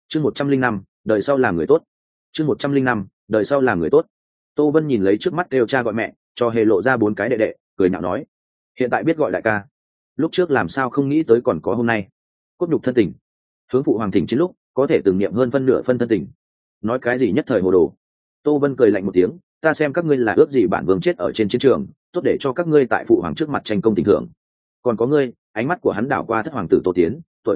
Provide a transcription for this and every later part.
chương 105, đời sau làm người tốt. chương 105, đời sau làm người tốt. Tô Vân nhìn lấy trước mắt đều cha gọi mẹ, cho hề lộ ra 4 cái đệ đệ, cười nhạo nói: hiện tại biết gọi đại ca, lúc trước làm sao không nghĩ tới còn có hôm nay. Cốt nhục thân tình, hướng phụ hoàng thỉnh chiến lúc có thể từng niệm hơn phân nửa phân thân tình, nói cái gì nhất thời hồ đồ. Tô Vân cười lạnh một tiếng: ta xem các ngươi là ước gì bản vương chết ở trên chiến trường, tốt để cho các ngươi tại phụ hoàng trước mặt tranh công tình thưởng. Còn có ngươi, ánh mắt của hắn đảo qua thất hoàng tử Tô Tiến, tuổi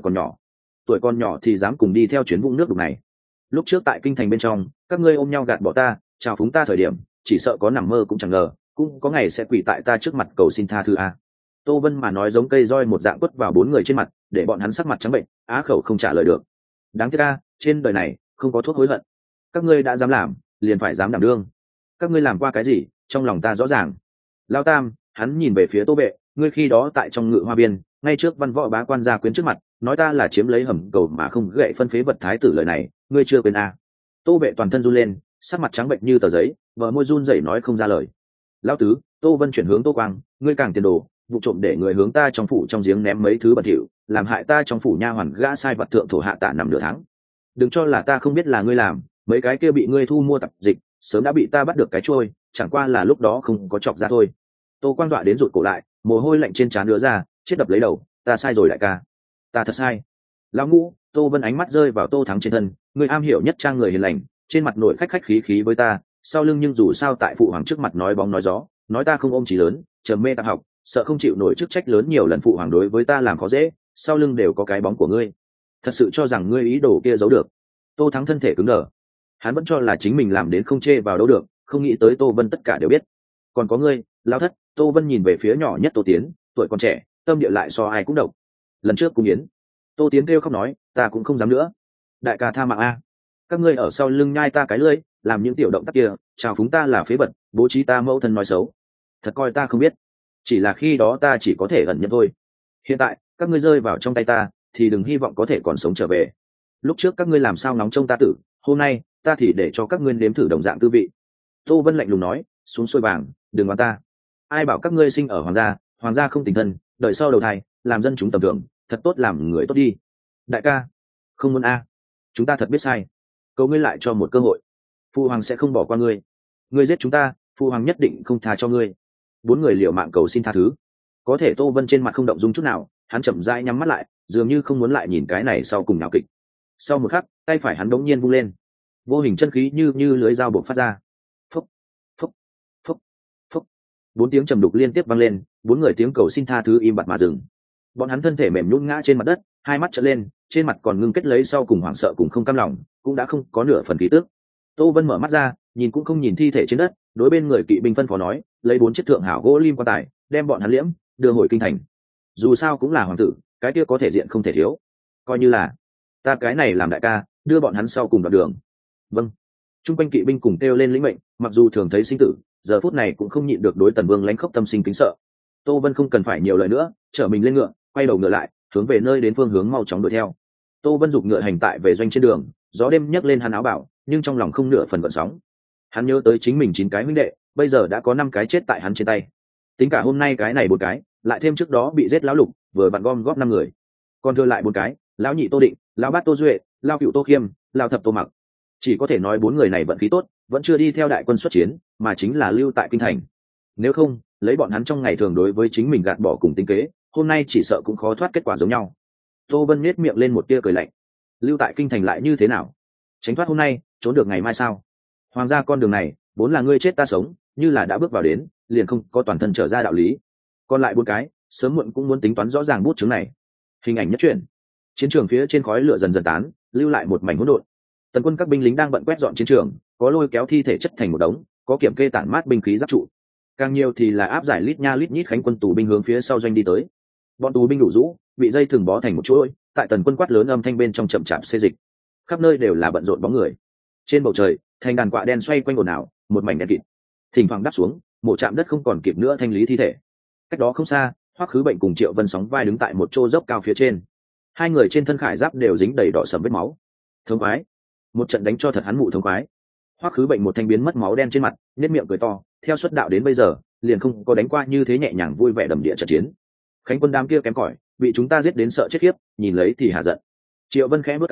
còn nhỏ thì dám cùng đi theo chuyến vũng nước đục này. Lúc trước tại kinh thành bên trong, các ngươi ôm nhau gạt bỏ ta, chào phúng ta thời điểm, chỉ sợ có nằm mơ cũng chẳng ngờ, cũng có ngày sẽ quỳ tại ta trước mặt cầu xin tha thứ a. Tô Vân mà nói giống cây roi một dạng quất vào 4 người trên mặt, để bọn hắn sắc mặt trắng bệnh, á khẩu không trả lời được. Đáng tiếc a, trên đời này không có thuốc hối hận. Các ngươi đã dám làm, liền phải dám đảm đương. Các ngươi làm qua cái gì, trong lòng ta rõ ràng. Lao Tam, hắn nhìn về phía Tô Vệ, ngươi khi đó tại trong Ngự Hoa Biên, ngay trước văn võ bá quan gia quyến trước mặt, nói ta là chiếm lấy hầm cầu mà không gậy phân phế vật thái tử, lời này ngươi chưa quên a? Tô Vệ toàn thân run lên, sắc mặt trắng bệnh như tờ giấy, vợ môi run rẩy nói không ra lời. Lão tứ, Tô Vân chuyển hướng Tô Quang, ngươi càng tiền đồ, vụ trộm để người hướng ta trong phủ trong giếng ném mấy thứ bẩn thỉu, làm hại ta trong phủ nha hoàn gã sai vật thượng thổ hạ tạ nằm nửa tháng. Đừng cho là ta không biết là ngươi làm, mấy cái kia bị ngươi thu mua tập dịch, sớm đã bị ta bắt được cái trôi, chẳng qua là lúc đó không có chọc ra thôi. Tô Quang dọa đến rụt cổ lại, mồ hôi lạnh trên trán đứa ra, chết đập lấy đầu, ta sai rồi đại ca, ta thật sai. Lão Ngũ, Tô Vân ánh mắt rơi vào Tô Thắng trên thân, người am hiểu nhất trang người hiền lành, trên mặt nội khách khách khí khí với ta, sau lưng nhưng dù sao tại phụ hoàng trước mặt nói bóng nói gió, nói ta không ôm chí lớn, trầm mê tạp học, sợ không chịu nổi chức trách lớn, nhiều lần phụ hoàng đối với ta làm khó dễ, sau lưng đều có cái bóng của ngươi. Thật sự cho rằng ngươi ý đồ kia giấu được? Tô Thắng thân thể cứng đờ, hắn vẫn cho là chính mình làm đến không chê vào đâu được, không nghĩ tới Tô Vân tất cả đều biết. Còn có ngươi, Lão Thất. Tô Vân nhìn về phía nhỏ nhất Tô Tiến, tuổi còn trẻ, tâm địa lại so ai cũng độc. Lần trước cung yến, Tô Tiến kêu khóc nói, ta cũng không dám nữa. Đại ca tha mạng a, các ngươi ở sau lưng nhai ta cái lưỡi, làm những tiểu động tác kia, chào phúng ta là phế vật, bố trí ta mẫu thân nói xấu, thật coi ta không biết. Chỉ là khi đó ta chỉ có thể ẩn nhận thôi. Hiện tại các ngươi rơi vào trong tay ta, thì đừng hy vọng có thể còn sống trở về. Lúc trước các ngươi làm sao nóng trông ta tử, hôm nay ta thì để cho các ngươi nếm thử đồng dạng tư vị. Tô Vân lạnh lùng nói, xuống xuôi vàng, đừng oán ta. Ai bảo các ngươi sinh ở hoàng gia không tình thân, đợi sau đầu thai làm dân chúng tầm thường, thật tốt làm người tốt đi. Đại ca, không muốn a, chúng ta thật biết sai, cầu ngươi lại cho một cơ hội. Phụ hoàng sẽ không bỏ qua ngươi, ngươi giết chúng ta, phụ hoàng nhất định không tha cho ngươi. 4 người liều mạng cầu xin tha thứ. Có thể Tô Vân trên mặt không động dung chút nào, hắn chậm rãi nhắm mắt lại, dường như không muốn lại nhìn cái này sau cùng nào kịch. Sau một khắc, tay phải hắn đống nhiên vung lên, vô hình chân khí như lưới dao buộc phát ra. Phúc, phúc, phúc, phúc. 4 tiếng trầm đục liên tiếp vang lên, 4 người tiếng cầu xin tha thứ im bặt mà dừng. Bọn hắn thân thể mềm nhũn ngã trên mặt đất, hai mắt trợn lên, trên mặt còn ngưng kết lấy sau cùng hoảng sợ cùng không cam lòng, cũng đã không có nửa phần khí tức. Tô Vân mở mắt ra, nhìn cũng không nhìn thi thể trên đất, đối bên người kỵ binh phân phó nói, lấy 4 chiếc thượng hảo gỗ lim quan tài, đem bọn hắn liễm, đưa hồi kinh thành. Dù sao cũng là hoàng tử, cái kia có thể diện không thể thiếu. Coi như là ta cái này làm đại ca, đưa bọn hắn sau cùng đoạn đường. Vâng. Trung quanh kỵ binh cùng kêu lên lĩnh mệnh, mặc dù thường thấy sinh tử, giờ phút này cũng không nhịn được đối Tần Vương lãnh khốc tâm sinh kính sợ. Tô Vân không cần phải nhiều lời nữa, trở mình lên ngựa, quay đầu ngựa lại, hướng về nơi đến phương hướng mau chóng đuổi theo. Tô Vân giục ngựa hành tại về doanh trên đường, gió đêm nhấc lên hắn áo bảo, nhưng trong lòng không nửa phần gợn sóng. Hắn nhớ tới chính mình 9 cái huynh đệ, bây giờ đã có 5 cái chết tại hắn trên tay. Tính cả hôm nay cái này 4 cái, lại thêm trước đó bị giết lão Lục, vừa vặn gom góp 5 người. Còn thừa lại 4 cái, lão nhị Tô Định, lão bát Tô Duệ, lão cựu Tô Khiêm, lão thập Tô Mặc. Chỉ có thể nói 4 người này vận khí tốt, vẫn chưa đi theo đại quân xuất chiến, mà chính là lưu tại kinh thành. Nếu không, lấy bọn hắn trong ngày thường đối với chính mình gạt bỏ cùng tính kế, hôm nay chỉ sợ cũng khó thoát kết quả giống nhau. Tô Vân nhếch miệng lên một tia cười lạnh. Lưu tại kinh thành lại như thế nào? Tránh thoát hôm nay, trốn được ngày mai sao? Hoàng gia con đường này, vốn là ngươi chết ta sống, như là đã bước vào đến, liền không có toàn thân trở ra đạo lý. Còn lại 4 cái, sớm muộn cũng muốn tính toán rõ ràng bút chứng này. Hình ảnh nhất truyện. Chiến trường phía trên khói lửa dần dần tán, lưu lại một mảnh hỗn độn. Tần quân các binh lính đang bận quét dọn chiến trường, có lôi kéo thi thể chất thành một đống, có kiểm kê tản mát binh khí giáp trụ, càng nhiều thì là áp giải lít nha lít nhít khánh quân tù binh hướng phía sau doanh đi tới. Bọn tù binh đủ rũ, bị dây thừng bó thành một chuỗi, tại Tần quân quát lớn âm thanh bên trong chậm chạp xê dịch. Khắp nơi đều là bận rộn bóng người. Trên bầu trời, thành đàn quạ đen xoay quanh ồn ào, một mảnh đen kịt. Thỉnh thoảng đáp xuống, mổ chạm đất không còn kịp nữa thanh lý thi thể. Cách đó không xa, Hoắc Khứ Bệnh cùng Triệu Vân sóng vai đứng tại một chỗ dốc cao phía trên. Hai người trên thân khải giáp đều dính đầy đỏ sẫm vết máu. Thống khoái, một trận đánh cho thật hắn mụ thống khoái. Hoắc Khứ Bệnh một thanh biến mất máu đen trên mặt, nhếch miệng cười to, theo xuất đạo đến bây giờ, liền không có đánh qua như thế nhẹ nhàng vui vẻ đầm địa trận chiến. Khánh quân đám kia kém cỏi, bị chúng ta giết đến sợ chết khiếp, nhìn lấy thì hà giận. Triệu Vân khẽ bước cằm,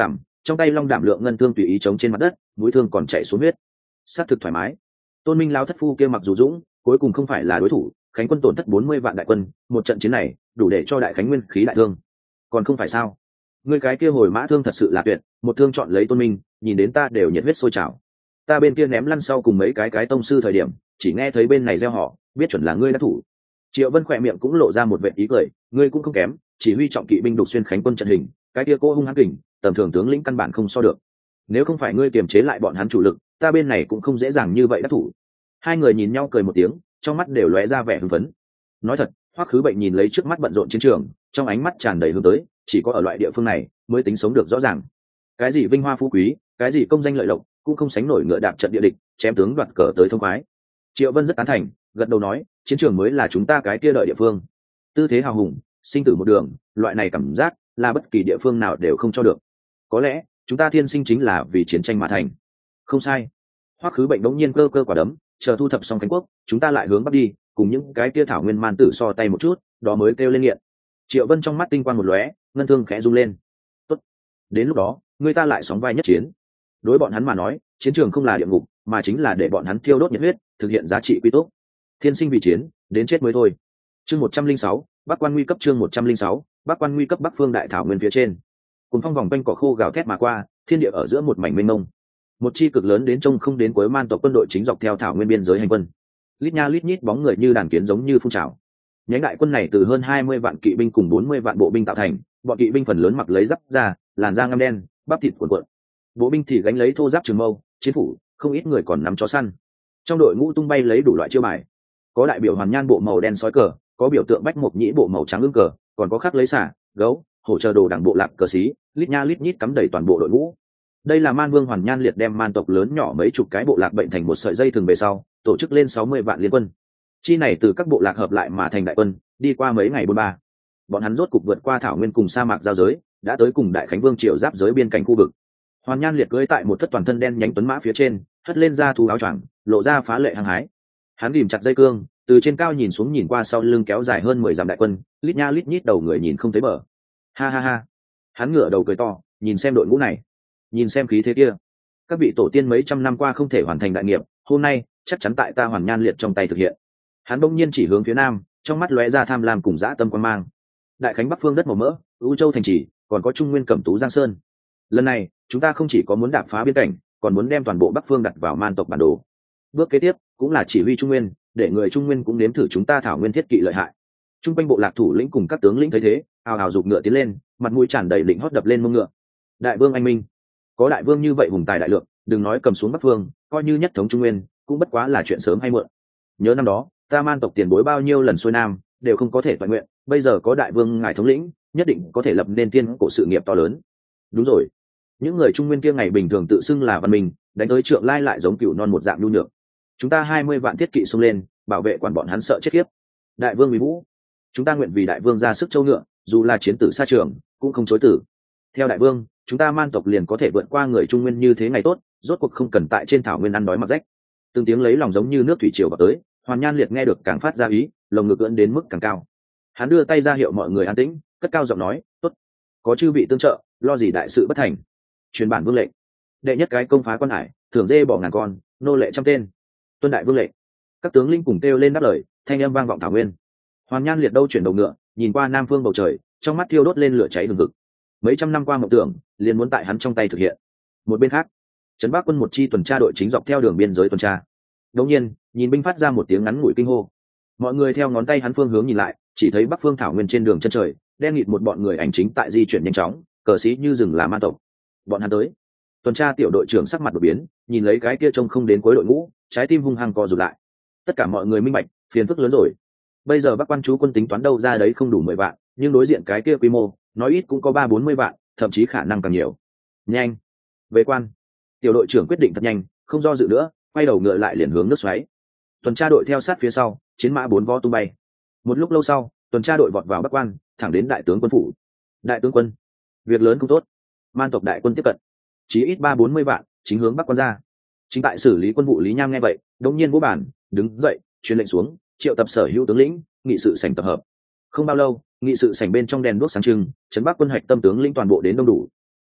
trong tay long đảm lượng ngân thương tùy ý chống trên mặt đất, mũi thương còn chảy xuống huyết, sát thực thoải mái. Tôn Minh lao thất phu kia mặc dù dũng, cuối cùng không phải là đối thủ, Khánh quân tổn thất 40 vạn đại quân, một trận chiến này đủ để cho đại Khánh nguyên khí đại thương. Còn không phải sao? Ngươi cái kia hồi mã thương thật sự là tuyệt, một thương chọn lấy Tôn Minh, nhìn đến ta đều nhiệt huyết sôi trào. Ta bên kia ném lăn sau cùng mấy cái tông sư thời điểm, chỉ nghe thấy bên này reo hò, biết chuẩn là ngươi đã thủ. Triệu Vân khỏe miệng cũng lộ ra một vệt ý cười, ngươi cũng không kém, chỉ huy trọng kỵ binh đục xuyên Khánh quân trận hình, cái kia cô hung hăng kình, tầm thường tướng lĩnh căn bản không so được. Nếu không phải ngươi kiềm chế lại bọn hắn chủ lực, ta bên này cũng không dễ dàng như vậy đắc thủ. Hai người nhìn nhau cười một tiếng, trong mắt đều lóe ra vẻ hưng phấn. Nói thật, Hoắc Khứ Bệnh nhìn lấy trước mắt bận rộn chiến trường, trong ánh mắt tràn đầy hướng tới, chỉ có ở loại địa phương này mới tính sống được rõ ràng. Cái gì vinh hoa phú quý, cái gì công danh lợi lộc, cũng không sánh nổi ngựa đạp trận địa địch, chém tướng đoạt cờ tới thông khoái. Triệu Vân rất tán thành, gật đầu nói, chiến trường mới là chúng ta cái kia đợi địa phương. Tư thế hào hùng, sinh tử một đường, loại này cảm giác là bất kỳ địa phương nào đều không cho được. Có lẽ chúng ta thiên sinh chính là vì chiến tranh mà thành. Không sai. Hoắc Khứ Bệnh đống nhiên cơ cơ quả đấm, chờ thu thập xong Khánh quốc, chúng ta lại hướng bắc đi, cùng những cái kia thảo nguyên man tử so tay một chút, đó mới kêu lên nghiện. Triệu Vân trong mắt tinh quang một lóe, ngân thương khẽ rung lên. Tốt. Đến lúc đó, người ta lại sóng vai nhất chiến. Đối bọn hắn mà nói, chiến trường không là địa ngục, mà chính là để bọn hắn thiêu đốt nhiệt huyết, thực hiện giá trị quy tốt. Thiên sinh vì chiến, đến chết mới thôi. Chương 106, Bắc Quan nguy cấp. Chương 106, Bắc Quan nguy cấp. Bắc phương đại thảo nguyên phía trên. Cùng phong vòng quanh cỏ khô gào thét mà qua, thiên địa ở giữa một mảnh mênh mông. Một chi cực lớn đến trông không đến cuối man tộc quân đội chính dọc theo thảo nguyên biên giới hành quân. Lít nha lít nhít bóng người như đàn kiến giống như phun trào. Nhánh đại quân này từ hơn 20 vạn kỵ binh cùng 40 vạn bộ binh tạo thành, bọn kỵ binh phần lớn mặc lấy giáp da, làn da ngăm đen, bắp thịt cuộn cuộn. Bộ binh thì gánh lấy thô giáp trường mâu, chiến phủ, không ít người còn nắm chó săn. Trong đội ngũ tung bay lấy đủ loại chiêu bài. Có đại biểu hoàn nhan bộ màu đen sói cờ, có biểu tượng bách mộc nhĩ bộ màu trắng ương cờ, còn có khắc lấy xả, gấu, hổ chờ đồ đảng bộ lạc cờ xí, lít nha lít nhít cắm đầy toàn bộ đội ngũ. Đây là Man Vương Hoàn Nhan Liệt đem man tộc lớn nhỏ mấy chục cái bộ lạc bệnh thành một sợi dây thường về sau, tổ chức lên 60 vạn liên quân. Chi này từ các bộ lạc hợp lại mà thành đại quân, đi qua mấy ngày 43. Bọn hắn rốt cục vượt qua thảo nguyên cùng sa mạc giao giới, đã tới cùng Đại Khánh Vương triều giáp giới biên cảnh khu vực. Hoàn Nhan Liệt cưỡi tại một thất toàn thân đen nhánh tuấn mã phía trên, hất lên ra thú áo choàng, lộ ra phá lệ hăng hái. Hắn rìm chặt dây cương, từ trên cao nhìn xuống nhìn qua sau lưng kéo dài hơn 10 dặm đại quân, lít nha lít nhít đầu người nhìn không thấy bờ. Ha ha ha. Hắn ngửa đầu cười to, nhìn xem đội ngũ này, nhìn xem khí thế kia. Các vị tổ tiên mấy trăm năm qua không thể hoàn thành đại nghiệp, hôm nay chắc chắn tại ta Hoàn Nhan Liệt trong tay thực hiện. Hắn bỗng nhiên chỉ hướng phía nam, trong mắt lóe ra tham lam cùng dã tâm quan mang. Đại Khánh Bắc phương đất màu mỡ, U Châu thành trì, còn có Trung Nguyên Cẩm Tú Giang Sơn. Lần này chúng ta không chỉ có muốn đạp phá biên cảnh, còn muốn đem toàn bộ Bắc phương đặt vào man tộc bản đồ. Bước kế tiếp cũng là chỉ huy Trung Nguyên, để người Trung Nguyên cũng nếm thử chúng ta thảo nguyên thiết kỵ lợi hại. Trung quanh bộ lạc thủ lĩnh cùng các tướng lĩnh thấy thế, ào ào giục ngựa tiến lên, mặt mũi tràn đầy lĩnh hót đập lên mông ngựa. Đại vương anh minh, có đại vương như vậy hùng tài đại lượng, đừng nói cầm xuống Bắc phương, coi như nhất thống Trung Nguyên cũng bất quá là chuyện sớm hay muộn. Nhớ năm đó ta man tộc tiền bối bao nhiêu lần xuôi nam đều không có thể toàn nguyện, bây giờ có đại vương ngài thống lĩnh, nhất định có thể lập nên tiên cổ sự nghiệp to lớn. Đúng rồi, những người Trung Nguyên kia ngày bình thường tự xưng là văn minh, đánh tới Trượng Lai lại giống cừu non một dạng nhu nhược. Chúng ta 20 vạn thiết kỵ xông lên, bảo vệ quản bọn hắn sợ chết khiếp. Đại vương uy vũ, chúng ta nguyện vì đại vương ra sức châu ngựa, dù là chiến tử xa trường cũng không chối tử. Theo đại vương, chúng ta man tộc liền có thể vượt qua người Trung Nguyên như thế ngày tốt, rốt cuộc không cần tại trên thảo nguyên ăn đói mặc rách. Từng tiếng lấy lòng giống như nước thủy triều vào tới, Hoàn Nhan Liệt nghe được càng phát ra ý, lồng ngực ưỡn đến mức càng cao. Hắn đưa tay ra hiệu mọi người an tĩnh, cất cao giọng nói, tốt, có chư vị tương trợ, lo gì đại sự bất thành. Truyền bản vương lệnh, đệ nhất cái công phá quan hải, thưởng dê bỏ ngàn con, nô lệ trăm tên. Tuân đại vương lệnh. Các tướng linh cùng kêu lên đáp lời, thanh âm vang vọng thảo nguyên. Hoàn Nhan Liệt đâu chuyển đầu ngựa, nhìn qua nam phương bầu trời, trong mắt thiêu đốt lên lửa cháy hừng hực. Mấy trăm năm qua mộng tưởng liền muốn tại hắn trong tay thực hiện. Một bên khác, trấn Bắc quân một chi tuần tra đội chính dọc theo đường biên giới tuần tra. Đột nhiên, nhìn binh phát ra một tiếng ngắn ngủi kinh hô. Mọi người theo ngón tay hắn phương hướng nhìn lại, chỉ thấy bắc phương thảo nguyên trên đường chân trời, đen nghịt một bọn người ảnh chính tại di chuyển nhanh chóng, cờ sĩ như rừng là man tộc. Bọn hắn tới. Tuần tra tiểu đội trưởng sắc mặt đột biến, nhìn lấy cái kia trông không đến cuối đội ngũ, trái tim hung hăng co rụt lại. Tất cả mọi người minh bạch, phiền phức lớn rồi. Bây giờ Bắc quan chú quân tính toán đâu ra đấy không đủ 10 vạn, nhưng đối diện cái kia quy mô, nói ít cũng có 30-40 vạn, thậm chí khả năng càng nhiều. Nhanh, về quan. Tiểu đội trưởng quyết định thật nhanh, không do dự nữa, quay đầu ngựa lại liền hướng nước xoáy. Tuần tra đội theo sát phía sau, chiến mã 4 vó tung bay. Một lúc lâu sau, tuần tra đội vọt vào Bắc quan, thẳng đến đại tướng quân phủ. Đại tướng quân, việc lớn không tốt. Man tộc đại quân tiếp cận, chí ít 30-40 vạn, chính hướng Bắc quan ra. Chính tại xử lý quân vụ Lý Nham nghe vậy, đột nhiên vỗ bản, đứng dậy, truyền lệnh xuống, triệu tập sở hữu tướng lĩnh, nghị sự sảnh tập hợp. Không bao lâu, nghị sự sảnh bên trong đèn đuốc sáng trưng, trấn Bắc quân hoạch tâm tướng lĩnh toàn bộ đến đông đủ.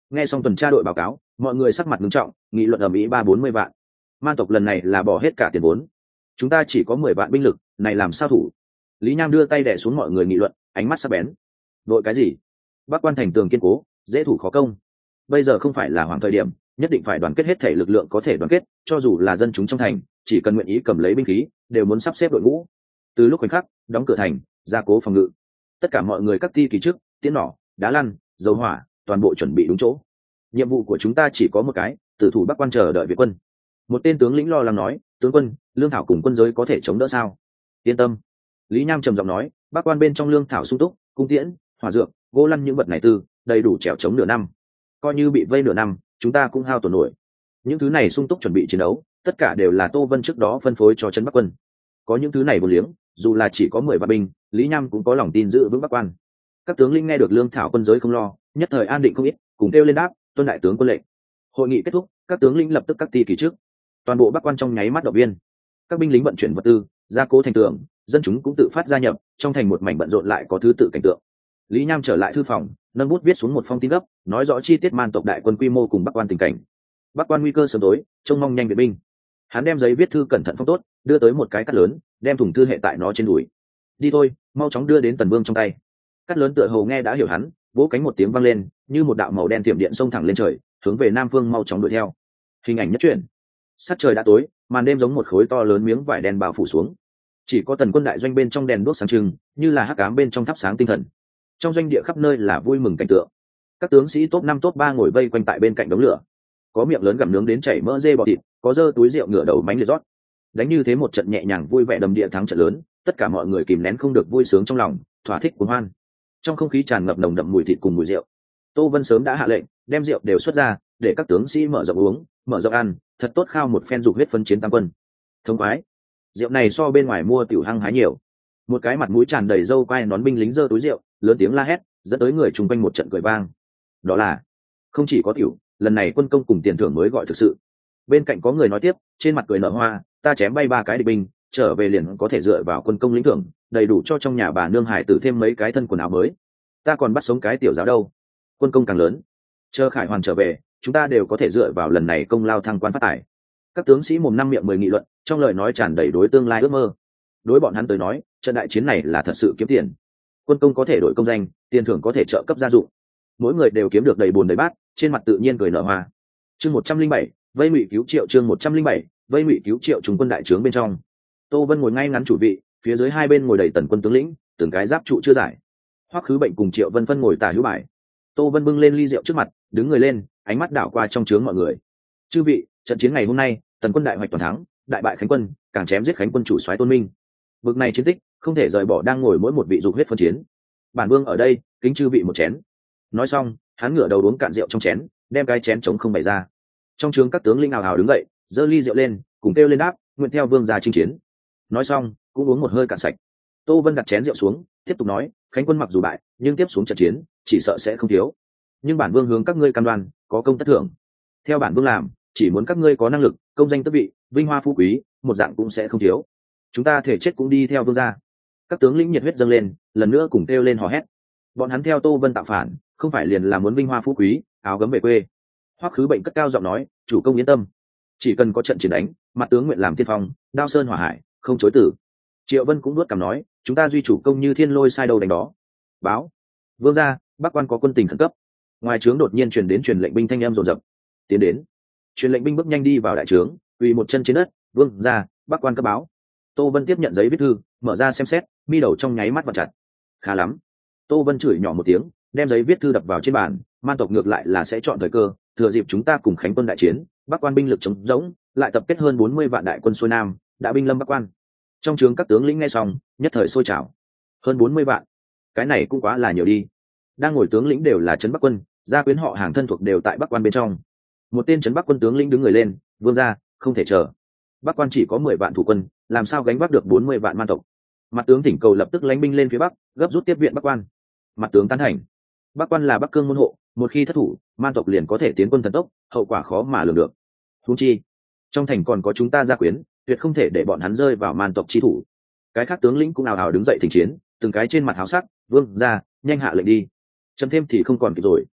Nghe xong tuần tra đội báo cáo, mọi người sắc mặt nghiêm trọng, nghị luận ầm ĩ 30-40 vạn. Man tộc lần này là bỏ hết cả tiền vốn, chúng ta chỉ có 10 vạn binh lực, này làm sao thủ? Lý Nham đưa tay đè xuống mọi người nghị luận, ánh mắt sắc bén. Đội cái gì? Bắc Quan thành tường kiên cố, dễ thủ khó công. Bây giờ không phải là hoàng thời điểm, nhất định phải đoàn kết hết thể lực lượng có thể đoàn kết, cho dù là dân chúng trong thành, chỉ cần nguyện ý cầm lấy binh khí, đều muốn sắp xếp đội ngũ. Từ lúc khoảnh khắc, đóng cửa thành, gia cố phòng ngự. Tất cả mọi người các ti kỳ trước, tiến nỏ, đá lăn, dầu hỏa, toàn bộ chuẩn bị đúng chỗ. Nhiệm vụ của chúng ta chỉ có một cái, tử thủ Bắc Quan chờ đợi Việt quân. Một tên tướng lĩnh lo lắng nói, tướng quân, lương thảo cùng quân giới có thể chống đỡ sao? Yên tâm. Lý Nham trầm giọng nói, Bắc Quan bên trong lương thảo sung túc, cung tiễn, hỏa dược, gỗ lăn những vật này đầy đủ trèo chống nửa năm. Coi như bị vây nửa năm, chúng ta cũng hao tổn nổi. Những thứ này sung túc chuẩn bị chiến đấu, tất cả đều là Tô Vân trước đó phân phối cho trấn Bắc quân. Có những thứ này vô liếng, dù là chỉ có 10 vạn binh, Lý Nham cũng có lòng tin giữ vững Bắc Quan. Các tướng lĩnh nghe được lương thảo quân giới không lo, nhất thời an định không ít, cùng kêu lên đáp, tuân đại tướng quân lệnh. Hội nghị kết thúc, các tướng lĩnh lập tức các ti kỳ trước. Toàn bộ Bắc Quan trong nháy mắt động viên. Các binh lính vận chuyển vật tư, gia cố thành tường, dân chúng cũng tự phát gia nhập, trong thành một mảnh bận rộn lại có thứ tự cảnh tượng. Lý Nham trở lại thư phòng, nâng bút viết xuống một phong tin gấp, nói rõ chi tiết Man tộc đại quân quy mô cùng Bắc Quan tình cảnh. Bắc Quan nguy cơ sớm tối, trông mong nhanh viện binh. Hắn đem giấy viết thư cẩn thận phong tốt, đưa tới một cái cắt lớn, đem thùng thư hệ tại nó trên đùi. Đi thôi, mau chóng đưa đến Tần Vương trong tay. Cắt lớn tựa hồ nghe đã hiểu hắn, vỗ cánh một tiếng vang lên, như một đạo màu đen tiệm điện xông thẳng lên trời, hướng về Nam Phương mau chóng đuổi theo. Hình ảnh nhất truyện. Sát trời đã tối, màn đêm giống một khối to lớn miếng vải đen bao phủ xuống. Chỉ có Tần quân đại doanh bên trong đèn đuốc sáng trưng, như là hắc ám bên trong thắp sáng tinh thần. Trong doanh địa khắp nơi là vui mừng cảnh tượng. Các tướng sĩ top 5 top 3 ngồi vây quanh tại bên cạnh đống lửa. Có miệng lớn gặm nướng đến chảy mỡ dê bò thịt, có giơ túi rượu ngửa đầu mánh liệt rót. Đánh như thế một trận nhẹ nhàng vui vẻ đầm địa thắng trận lớn, tất cả mọi người kìm nén không được vui sướng trong lòng, thỏa thích cuồng hoan. Trong không khí tràn ngập nồng đậm mùi thịt cùng mùi rượu. Tô Vân sớm đã hạ lệnh, đem rượu đều xuất ra, để các tướng sĩ mở rộng uống, mở rộng ăn, thật tốt khao một phen dục huyết phân chiến tam quân. Thống khoái, rượu này so bên ngoài mua tiểu hăng hái nhiều. Một cái mặt mũi tràn đầy râu quai nón binh lính giơ túi rượu, lớn tiếng la hét, dẫn tới người chung quanh một trận cười vang. Đó là, không chỉ có tiểu, lần này quân công cùng tiền thưởng mới gọi thực sự. Bên cạnh có người nói tiếp, trên mặt cười nở hoa, ta chém bay 3 cái địch binh, trở về liền có thể dựa vào quân công lĩnh thưởng, đầy đủ cho trong nhà bà nương hải tử thêm mấy cái thân quần áo mới. Ta còn bắt sống cái tiểu giáo đâu. Quân công càng lớn, chờ Khải Hoàn trở về, chúng ta đều có thể dựa vào lần này công lao thăng quan phát tài. Các tướng sĩ mồm năm miệng 10 nghị luận, trong lời nói tràn đầy đối tương lai ước mơ. Đối bọn hắn tới nói, trận đại chiến này là thật sự kiếm tiền. Quân công có thể đổi công danh, tiền thưởng có thể trợ cấp gia dụng. Mỗi người đều kiếm được đầy bùn đầy bát, trên mặt tự nhiên cười nở hoa. Chương 107, vây ngụy cứu Triệu. Chương 107, vây ngụy cứu Triệu. Trung quân đại trướng bên trong, Tô Vân ngồi ngay ngắn chủ vị, phía dưới hai bên ngồi đầy tần quân tướng lĩnh, từng cái giáp trụ chưa giải. Hoắc Khứ Bệnh cùng Triệu Vân phân ngồi tả hữu bài. Tô Vân bưng lên ly rượu trước mặt, đứng người lên, ánh mắt đảo qua trong trướng mọi người. Chư vị, trận chiến ngày hôm nay, tần quân đại hoạch toàn thắng, đại bại Khánh quân, càng chém giết Khánh quân chủ soái Tôn Minh. Bực này chiến tích, không thể rời bỏ đang ngồi mỗi một vị dục huyết phân chiến. Bản vương ở đây, kính chư vị một chén. Nói xong, hắn ngửa đầu uống cạn rượu trong chén, đem cái chén trống không bày ra. Trong trướng các tướng lĩnh ào ào đứng dậy, giơ ly rượu lên, cùng kêu lên đáp, nguyện theo vương gia chinh chiến. Nói xong, cũng uống một hơi cạn sạch. Tô Vân đặt chén rượu xuống, tiếp tục nói, Khánh quân mặc dù bại, nhưng tiếp xuống trận chiến, chỉ sợ sẽ không thiếu. Nhưng bản vương hướng các ngươi cam đoan, có công tất thưởng. Theo bản vương làm, chỉ muốn các ngươi có năng lực, công danh tước vị, vinh hoa phú quý, một dạng cũng sẽ không thiếu. Chúng ta thể chết cũng đi theo vương gia. Các tướng lĩnh nhiệt huyết dâng lên, lần nữa cùng kêu lên hò hét. Bọn hắn theo Tô Vân tạo phản, không phải liền là muốn vinh hoa phú quý, áo gấm về quê. Hoắc Khứ Bệnh cất cao giọng nói, chủ công yên tâm, chỉ cần có trận chiến đánh, mặt tướng nguyện làm tiên phong, đao sơn hỏa hải, không chối từ. Triệu Vân cũng nuốt cằm nói, chúng ta duy chủ công như thiên lôi sai đầu đánh đó. Báo, vương gia, Bắc Quan có quân tình khẩn cấp. Ngoài trướng đột nhiên truyền đến truyền lệnh binh thanh âm rồn rập. Tiến đến. Truyền lệnh binh bước nhanh đi vào đại trướng, quỳ một chân trên đất, vương gia, Bắc Quan cấp báo. Tô Vân tiếp nhận giấy viết thư, mở ra xem xét, mi đầu trong nháy mắt vặn chặt. Khá lắm. Tô Vân chửi nhỏ một tiếng, đem giấy viết thư đập vào trên bàn. Man tộc ngược lại là sẽ chọn thời cơ, thừa dịp chúng ta cùng Khánh quân đại chiến, Bắc Quan binh lực chống rỗng, lại tập kết hơn 40 vạn đại quân xuôi nam, đã binh lâm Bắc Quan. Trong trướng các tướng lĩnh nghe xong, nhất thời sôi trào. Hơn 40 vạn, cái này cũng quá là nhiều đi. Đang ngồi tướng lĩnh đều là trấn Bắc quân, gia quyến họ hàng thân thuộc đều tại Bắc Quan bên trong. Một tên trấn Bắc quân tướng lĩnh đứng người lên, vương gia, không thể chờ. Bắc Quan chỉ có 10 vạn thủ quân, làm sao gánh vác được 40 vạn man tộc? Mặt tướng thỉnh cầu lập tức lãnh binh lên phía bắc, gấp rút tiếp viện Bắc Quan. Mặt tướng tán thành. Bắc Quan là Bắc Cương môn hộ, một khi thất thủ, man tộc liền có thể tiến quân thần tốc, hậu quả khó mà lường được. Huống chi, trong thành còn có chúng ta gia quyến, tuyệt không thể để bọn hắn rơi vào man tộc chi thủ. Cái khác tướng lĩnh cũng ào ào đứng dậy thỉnh chiến, từng cái trên mặt háo sắc, vương gia, nhanh hạ lệnh đi, chấm thêm thì không còn kịp rồi.